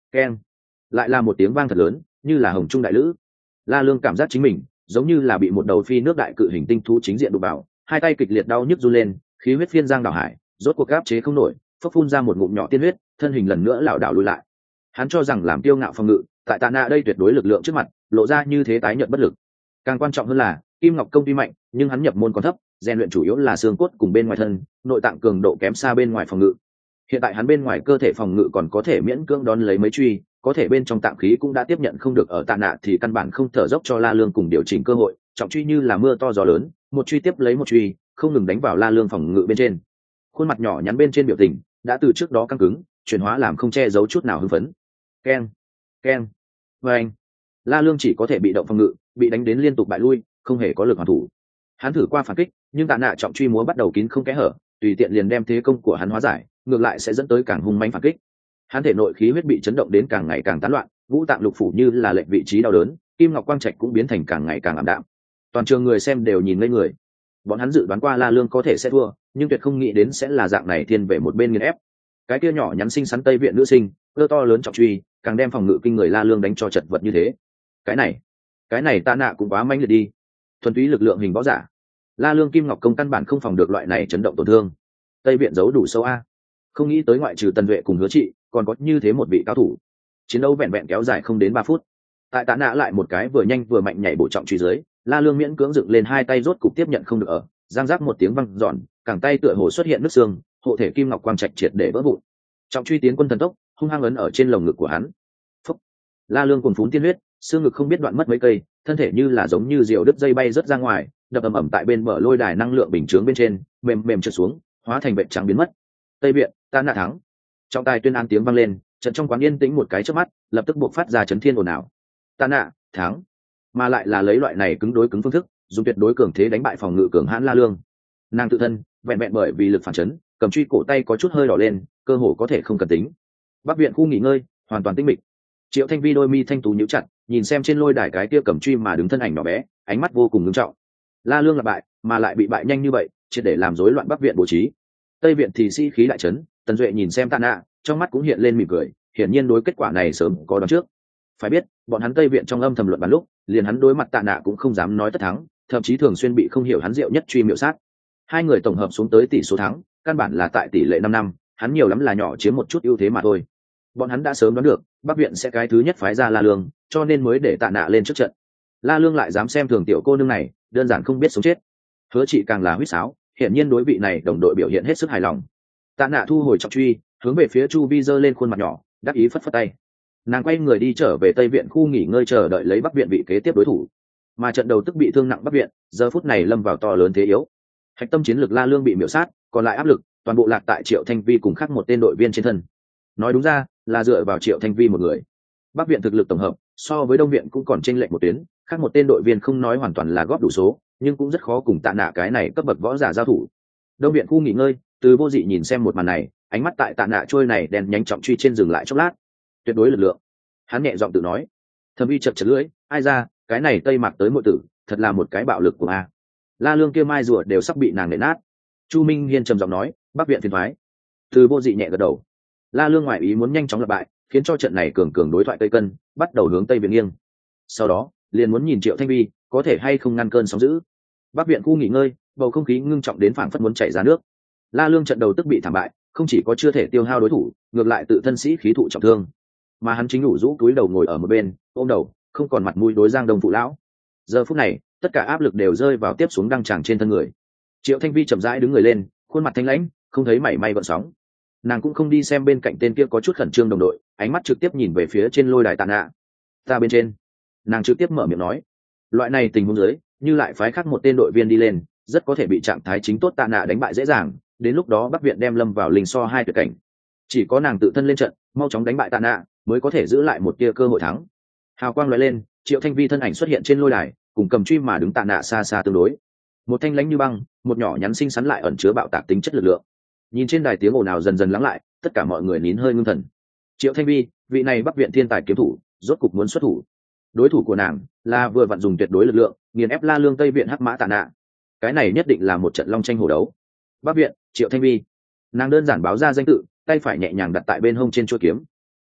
keng, lại là một tiếng vang thật lớn, như là hồng trung đại lữ. La Lương cảm giác chính mình giống như là bị một đầu phi nước đại cự hình tinh thú chính diện đụng vào, hai tay kịch liệt đau nhức run lên, khí huyết phiên giang đảo hải, rốt cuộc áp chế không nổi, phốc phun ra một ngụm nhỏ tiên huyết, thân hình lần nữa lảo đảo lùi lại. Hắn cho rằng làm tiêu ngạo phòng ngự, tại Tạ Nạ đây tuyệt đối lực lượng trước mặt, lộ ra như thế tái nhợt bất lực. Càng quan trọng hơn là, Kim Ngọc công tuy mạnh, nhưng hắn nhập môn còn thấp, rèn luyện chủ yếu là xương cốt cùng bên ngoài thân, nội tạng cường độ kém xa bên ngoài phòng ngự. Hiện tại hắn bên ngoài cơ thể phòng ngự còn có thể miễn cưỡng đón lấy mấy truy, có thể bên trong tạng khí cũng đã tiếp nhận không được ở Tạ Nạ thì căn bản không thở dốc cho La Lương cùng điều chỉnh cơ hội, trọng truy như là mưa to gió lớn, một truy tiếp lấy một truy, không ngừng đánh vào La Lương phòng ngự bên trên. Khuôn mặt nhỏ nhắn bên trên biểu tình đã từ trước đó căng cứng, chuyển hóa làm không che giấu chút nào hưng phấn. Keng, keng, và anh, La Lương chỉ có thể bị động phòng ngự, bị đánh đến liên tục bại lui, không hề có lực hoàn thủ. Hắn thử qua phản kích, nhưng Tạ Nạ trọng truy múa bắt đầu kín không kẽ hở, tùy tiện liền đem thế công của hắn hóa giải, ngược lại sẽ dẫn tới càng hung mãnh phản kích. Hắn thể nội khí huyết bị chấn động đến càng ngày càng tán loạn, ngũ tạng lục phủ như là lệch vị trí đau đớn, kim ngọc quang trạch cũng biến thành càng ngày càng ảm đạm. Toàn trường người xem đều nhìn ngây người. Bọn hắn dự đoán qua La Lương có thể sẽ thua, nhưng tuyệt không nghĩ đến sẽ là dạng này thiên về một bên nghiền ép. Cái kia nhỏ nhắn xinh xắn tây viện nữ sinh, cơ to lớn trọng truy, càng đem phòng ngự kinh người La Lương đánh cho chật vật như thế. Cái này, cái này Tạ Nạ cũng quá mãnh liệt đi. Thuần túy lực lượng hình võ giả. La Lương kim ngọc công căn bản không phòng được loại này chấn động tổn thương. Tây viện giấu đủ sâu a. Không nghĩ tới ngoại trừ Tần Duệ cùng Hứa Trị, còn có như thế một vị cao thủ. Chiến đấu vẹn vẹn kéo dài không đến ba phút. Tại Tạ Nạ lại một cái vừa nhanh vừa mạnh nhảy bộ trọng truy dưới, La Lương miễn cưỡng dựng lên hai tay rốt cục tiếp nhận không được ở, giang giác một tiếng vang giòn, cẳng tay tựa hồ xuất hiện nứt xương, hộ thể kim ngọc quang trạch triệt để vỡ vụn. Trọng truy tiến quân thần tốc, hung hăng ấn ở trên lồng ngực của hắn. Phúc. La Lương cuồn phún tiên huyết, xương ngực không biết đoạn mất mấy cây, thân thể như là giống như diều đứt dây bay rớt ra ngoài, đập ầm ầm tại bên bờ lôi đài năng lượng bình chướng bên trên, mềm mềm trượt xuống, hóa thành vệt trắng biến mất. Tây viện, Tạ Nạ thắng. Trọng tài tuyên án tiếng vang lên, trận trong quán yên tĩnh một cái chớp mắt, lập tức buộc phát ra chấn thiên ồn ào. Tạ Nạ thắng, mà lại là lấy loại này cứng đối cứng phương thức, dùng tuyệt đối cường thế đánh bại phòng ngự cường hãn La Lương. Nàng tự thân vẹn vẹn bởi vì lực phản chấn, cầm truy cổ tay có chút hơi đỏ lên, cơ hồ có thể không cần tính. Bắc viện khu nghỉ ngơi hoàn toàn tĩnh mịch. Triệu Thanh Vi đôi mi thanh tú nhíu chặt, nhìn xem trên lôi đài cái kia cầm truy mà đứng thân ảnh nhỏ bé, ánh mắt vô cùng nghiêm trọng. La Lương là bại, mà lại bị bại nhanh như vậy, triệt để làm rối loạn Bắc viện bố trí. Tây viện thì sĩ khí đại chấn, Tần Duệ nhìn xem Tạ Nạ, trong mắt cũng hiện lên mỉm cười, hiển nhiên đối kết quả này sớm có đoán trước. Phải biết, bọn hắn Tây viện trong âm thầm luận bàn lúc, liền hắn đối mặt Tạ Nạ cũng không dám nói tất thắng, thậm chí thường xuyên bị không hiểu hắn diệu nhất truy miệu sát. Hai người tổng hợp xuống tới tỷ số thắng, căn bản là tại tỷ lệ năm năm, hắn nhiều lắm là nhỏ chiếm một chút ưu thế mà thôi. Bọn hắn đã sớm đoán được, Bắc viện sẽ cái thứ nhất phái ra La Lương, cho nên mới để Tạ Nạ lên trước trận. La Lương lại dám xem thường tiểu cô nương này, đơn giản không biết sống chết. Hứa Trị càng là huýt sáo, hiển nhiên đối vị này đồng đội biểu hiện hết sức hài lòng. Tạ Nạ thu hồi trọng truy, hướng về phía Chu Vi giơ lên khuôn mặt nhỏ, đắc ý phất phất tay. Nàng quay người đi trở về Tây viện khu nghỉ ngơi chờ đợi lấy Bắc viện vị kế tiếp đối thủ. Mà trận đầu tức bị thương nặng Bắc viện, giờ phút này lâm vào to lớn thế yếu. Hạch tâm chiến lược La Lương bị miểu sát, còn lại áp lực toàn bộ lạc tại Triệu Thanh Vi cùng khác một tên đội viên trên thân. Nói đúng ra là dựa vào Triệu Thanh Vi một người. Bắc viện thực lực tổng hợp so với Đông viện cũng còn chênh lệch một tuyến, khác một tên đội viên không nói hoàn toàn là góp đủ số, nhưng cũng rất khó cùng Tạ Nạ cái này cấp bậc võ giả giao thủ. Đông viện khu nghỉ ngơi, Từ Vô Dị nhìn xem một màn này, ánh mắt tại Tạ Nạ trôi này đèn nhanh trọng truy trên dừng lại chốc lát. Tuyệt đối lực lượng. Hắn nhẹ giọng tự nói. Thẩm Uy chật chật lưỡi, ai ra, cái này Tây Mạc tới muội tử, thật là một cái bạo lực của a. La Lương kia mai rùa đều sắp bị nàng nện nát. Chu Minh Hiên trầm giọng nói, Bắc viện phiền thoái. Từ Vô Dị nhẹ gật đầu. La Lương ngoại ý muốn nhanh chóng lập bại, khiến cho trận này cường cường đối thoại tây cân bắt đầu hướng tây viện nghiêng. Sau đó liền muốn nhìn Triệu Thanh Vi có thể hay không ngăn cơn sóng dữ. Bắc viện khu nghỉ ngơi, bầu không khí ngưng trọng đến phảng phất muốn chảy ra nước. La Lương trận đầu tức bị thảm bại, không chỉ có chưa thể tiêu hao đối thủ, ngược lại tự thân sĩ khí thụ trọng thương, mà hắn chính đủ rũ túi đầu ngồi ở một bên, ôm đầu, không còn mặt mũi đối Giang Đông phụ lão. Giờ phút này, tất cả áp lực đều rơi vào tiếp xuống đăng tràng trên thân người. Triệu Thanh Vi chậm rãi đứng người lên, khuôn mặt thanh lãnh, không thấy mảy may gợn sóng. Nàng cũng không đi xem bên cạnh tên kia có chút khẩn trương đồng đội, ánh mắt trực tiếp nhìn về phía trên lôi đài Tạ Nạ. Ta bên trên. Nàng trực tiếp mở miệng nói. Loại này tình huống dưới, như lại phái khác một tên đội viên đi lên, rất có thể bị trạng thái chính tốt Tạ Nạ đánh bại dễ dàng, đến lúc đó Bắc viện đem lâm vào linh so hai tuyệt cảnh. Chỉ có nàng tự thân lên trận, mau chóng đánh bại Tạ Nạ, mới có thể giữ lại một tia cơ hội thắng. Hào quang lóe lên, Triệu Thanh Vi thân ảnh xuất hiện trên lôi đài, cùng cầm truy mà đứng Tạ Nạ xa xa tương đối. Một thanh lãnh như băng, một nhỏ nhắn xinh xắn lại ẩn chứa bạo tạc tính chất lực lượng. Nhìn trên đài tiếng ồn ào dần dần lắng lại, tất cả mọi người nín hơi ngưng thần. Triệu Thanh Vi, vị này Bắc viện thiên tài kiếm thủ, rốt cục muốn xuất thủ. Đối thủ của nàng là vừa vặn dùng tuyệt đối lực lượng nghiền ép La Lương Tây viện hắc mã Tạ Nạ. Cái này nhất định là một trận long tranh hổ đấu. Bắc viện, Triệu Thanh Vi. Nàng đơn giản báo ra danh tự, tay phải nhẹ nhàng đặt tại bên hông trên chuôi kiếm.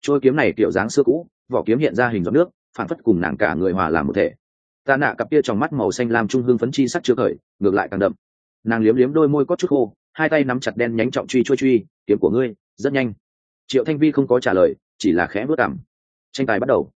trôi kiếm này kiểu dáng xưa cũ, vỏ kiếm hiện ra hình giọt nước, phản phất cùng nàng cả người hòa làm một thể. Tạ nạ cặp kia trong mắt màu xanh lam trung hương phấn chi sắc chưa khởi, ngược lại càng đậm. Nàng liếm liếm đôi môi có chút khô, hai tay nắm chặt đen nhánh trọng truy truy truy, kiếm của ngươi rất nhanh. Triệu Thanh Vi không có trả lời, chỉ là khẽ bước cằm. Tranh tài bắt đầu.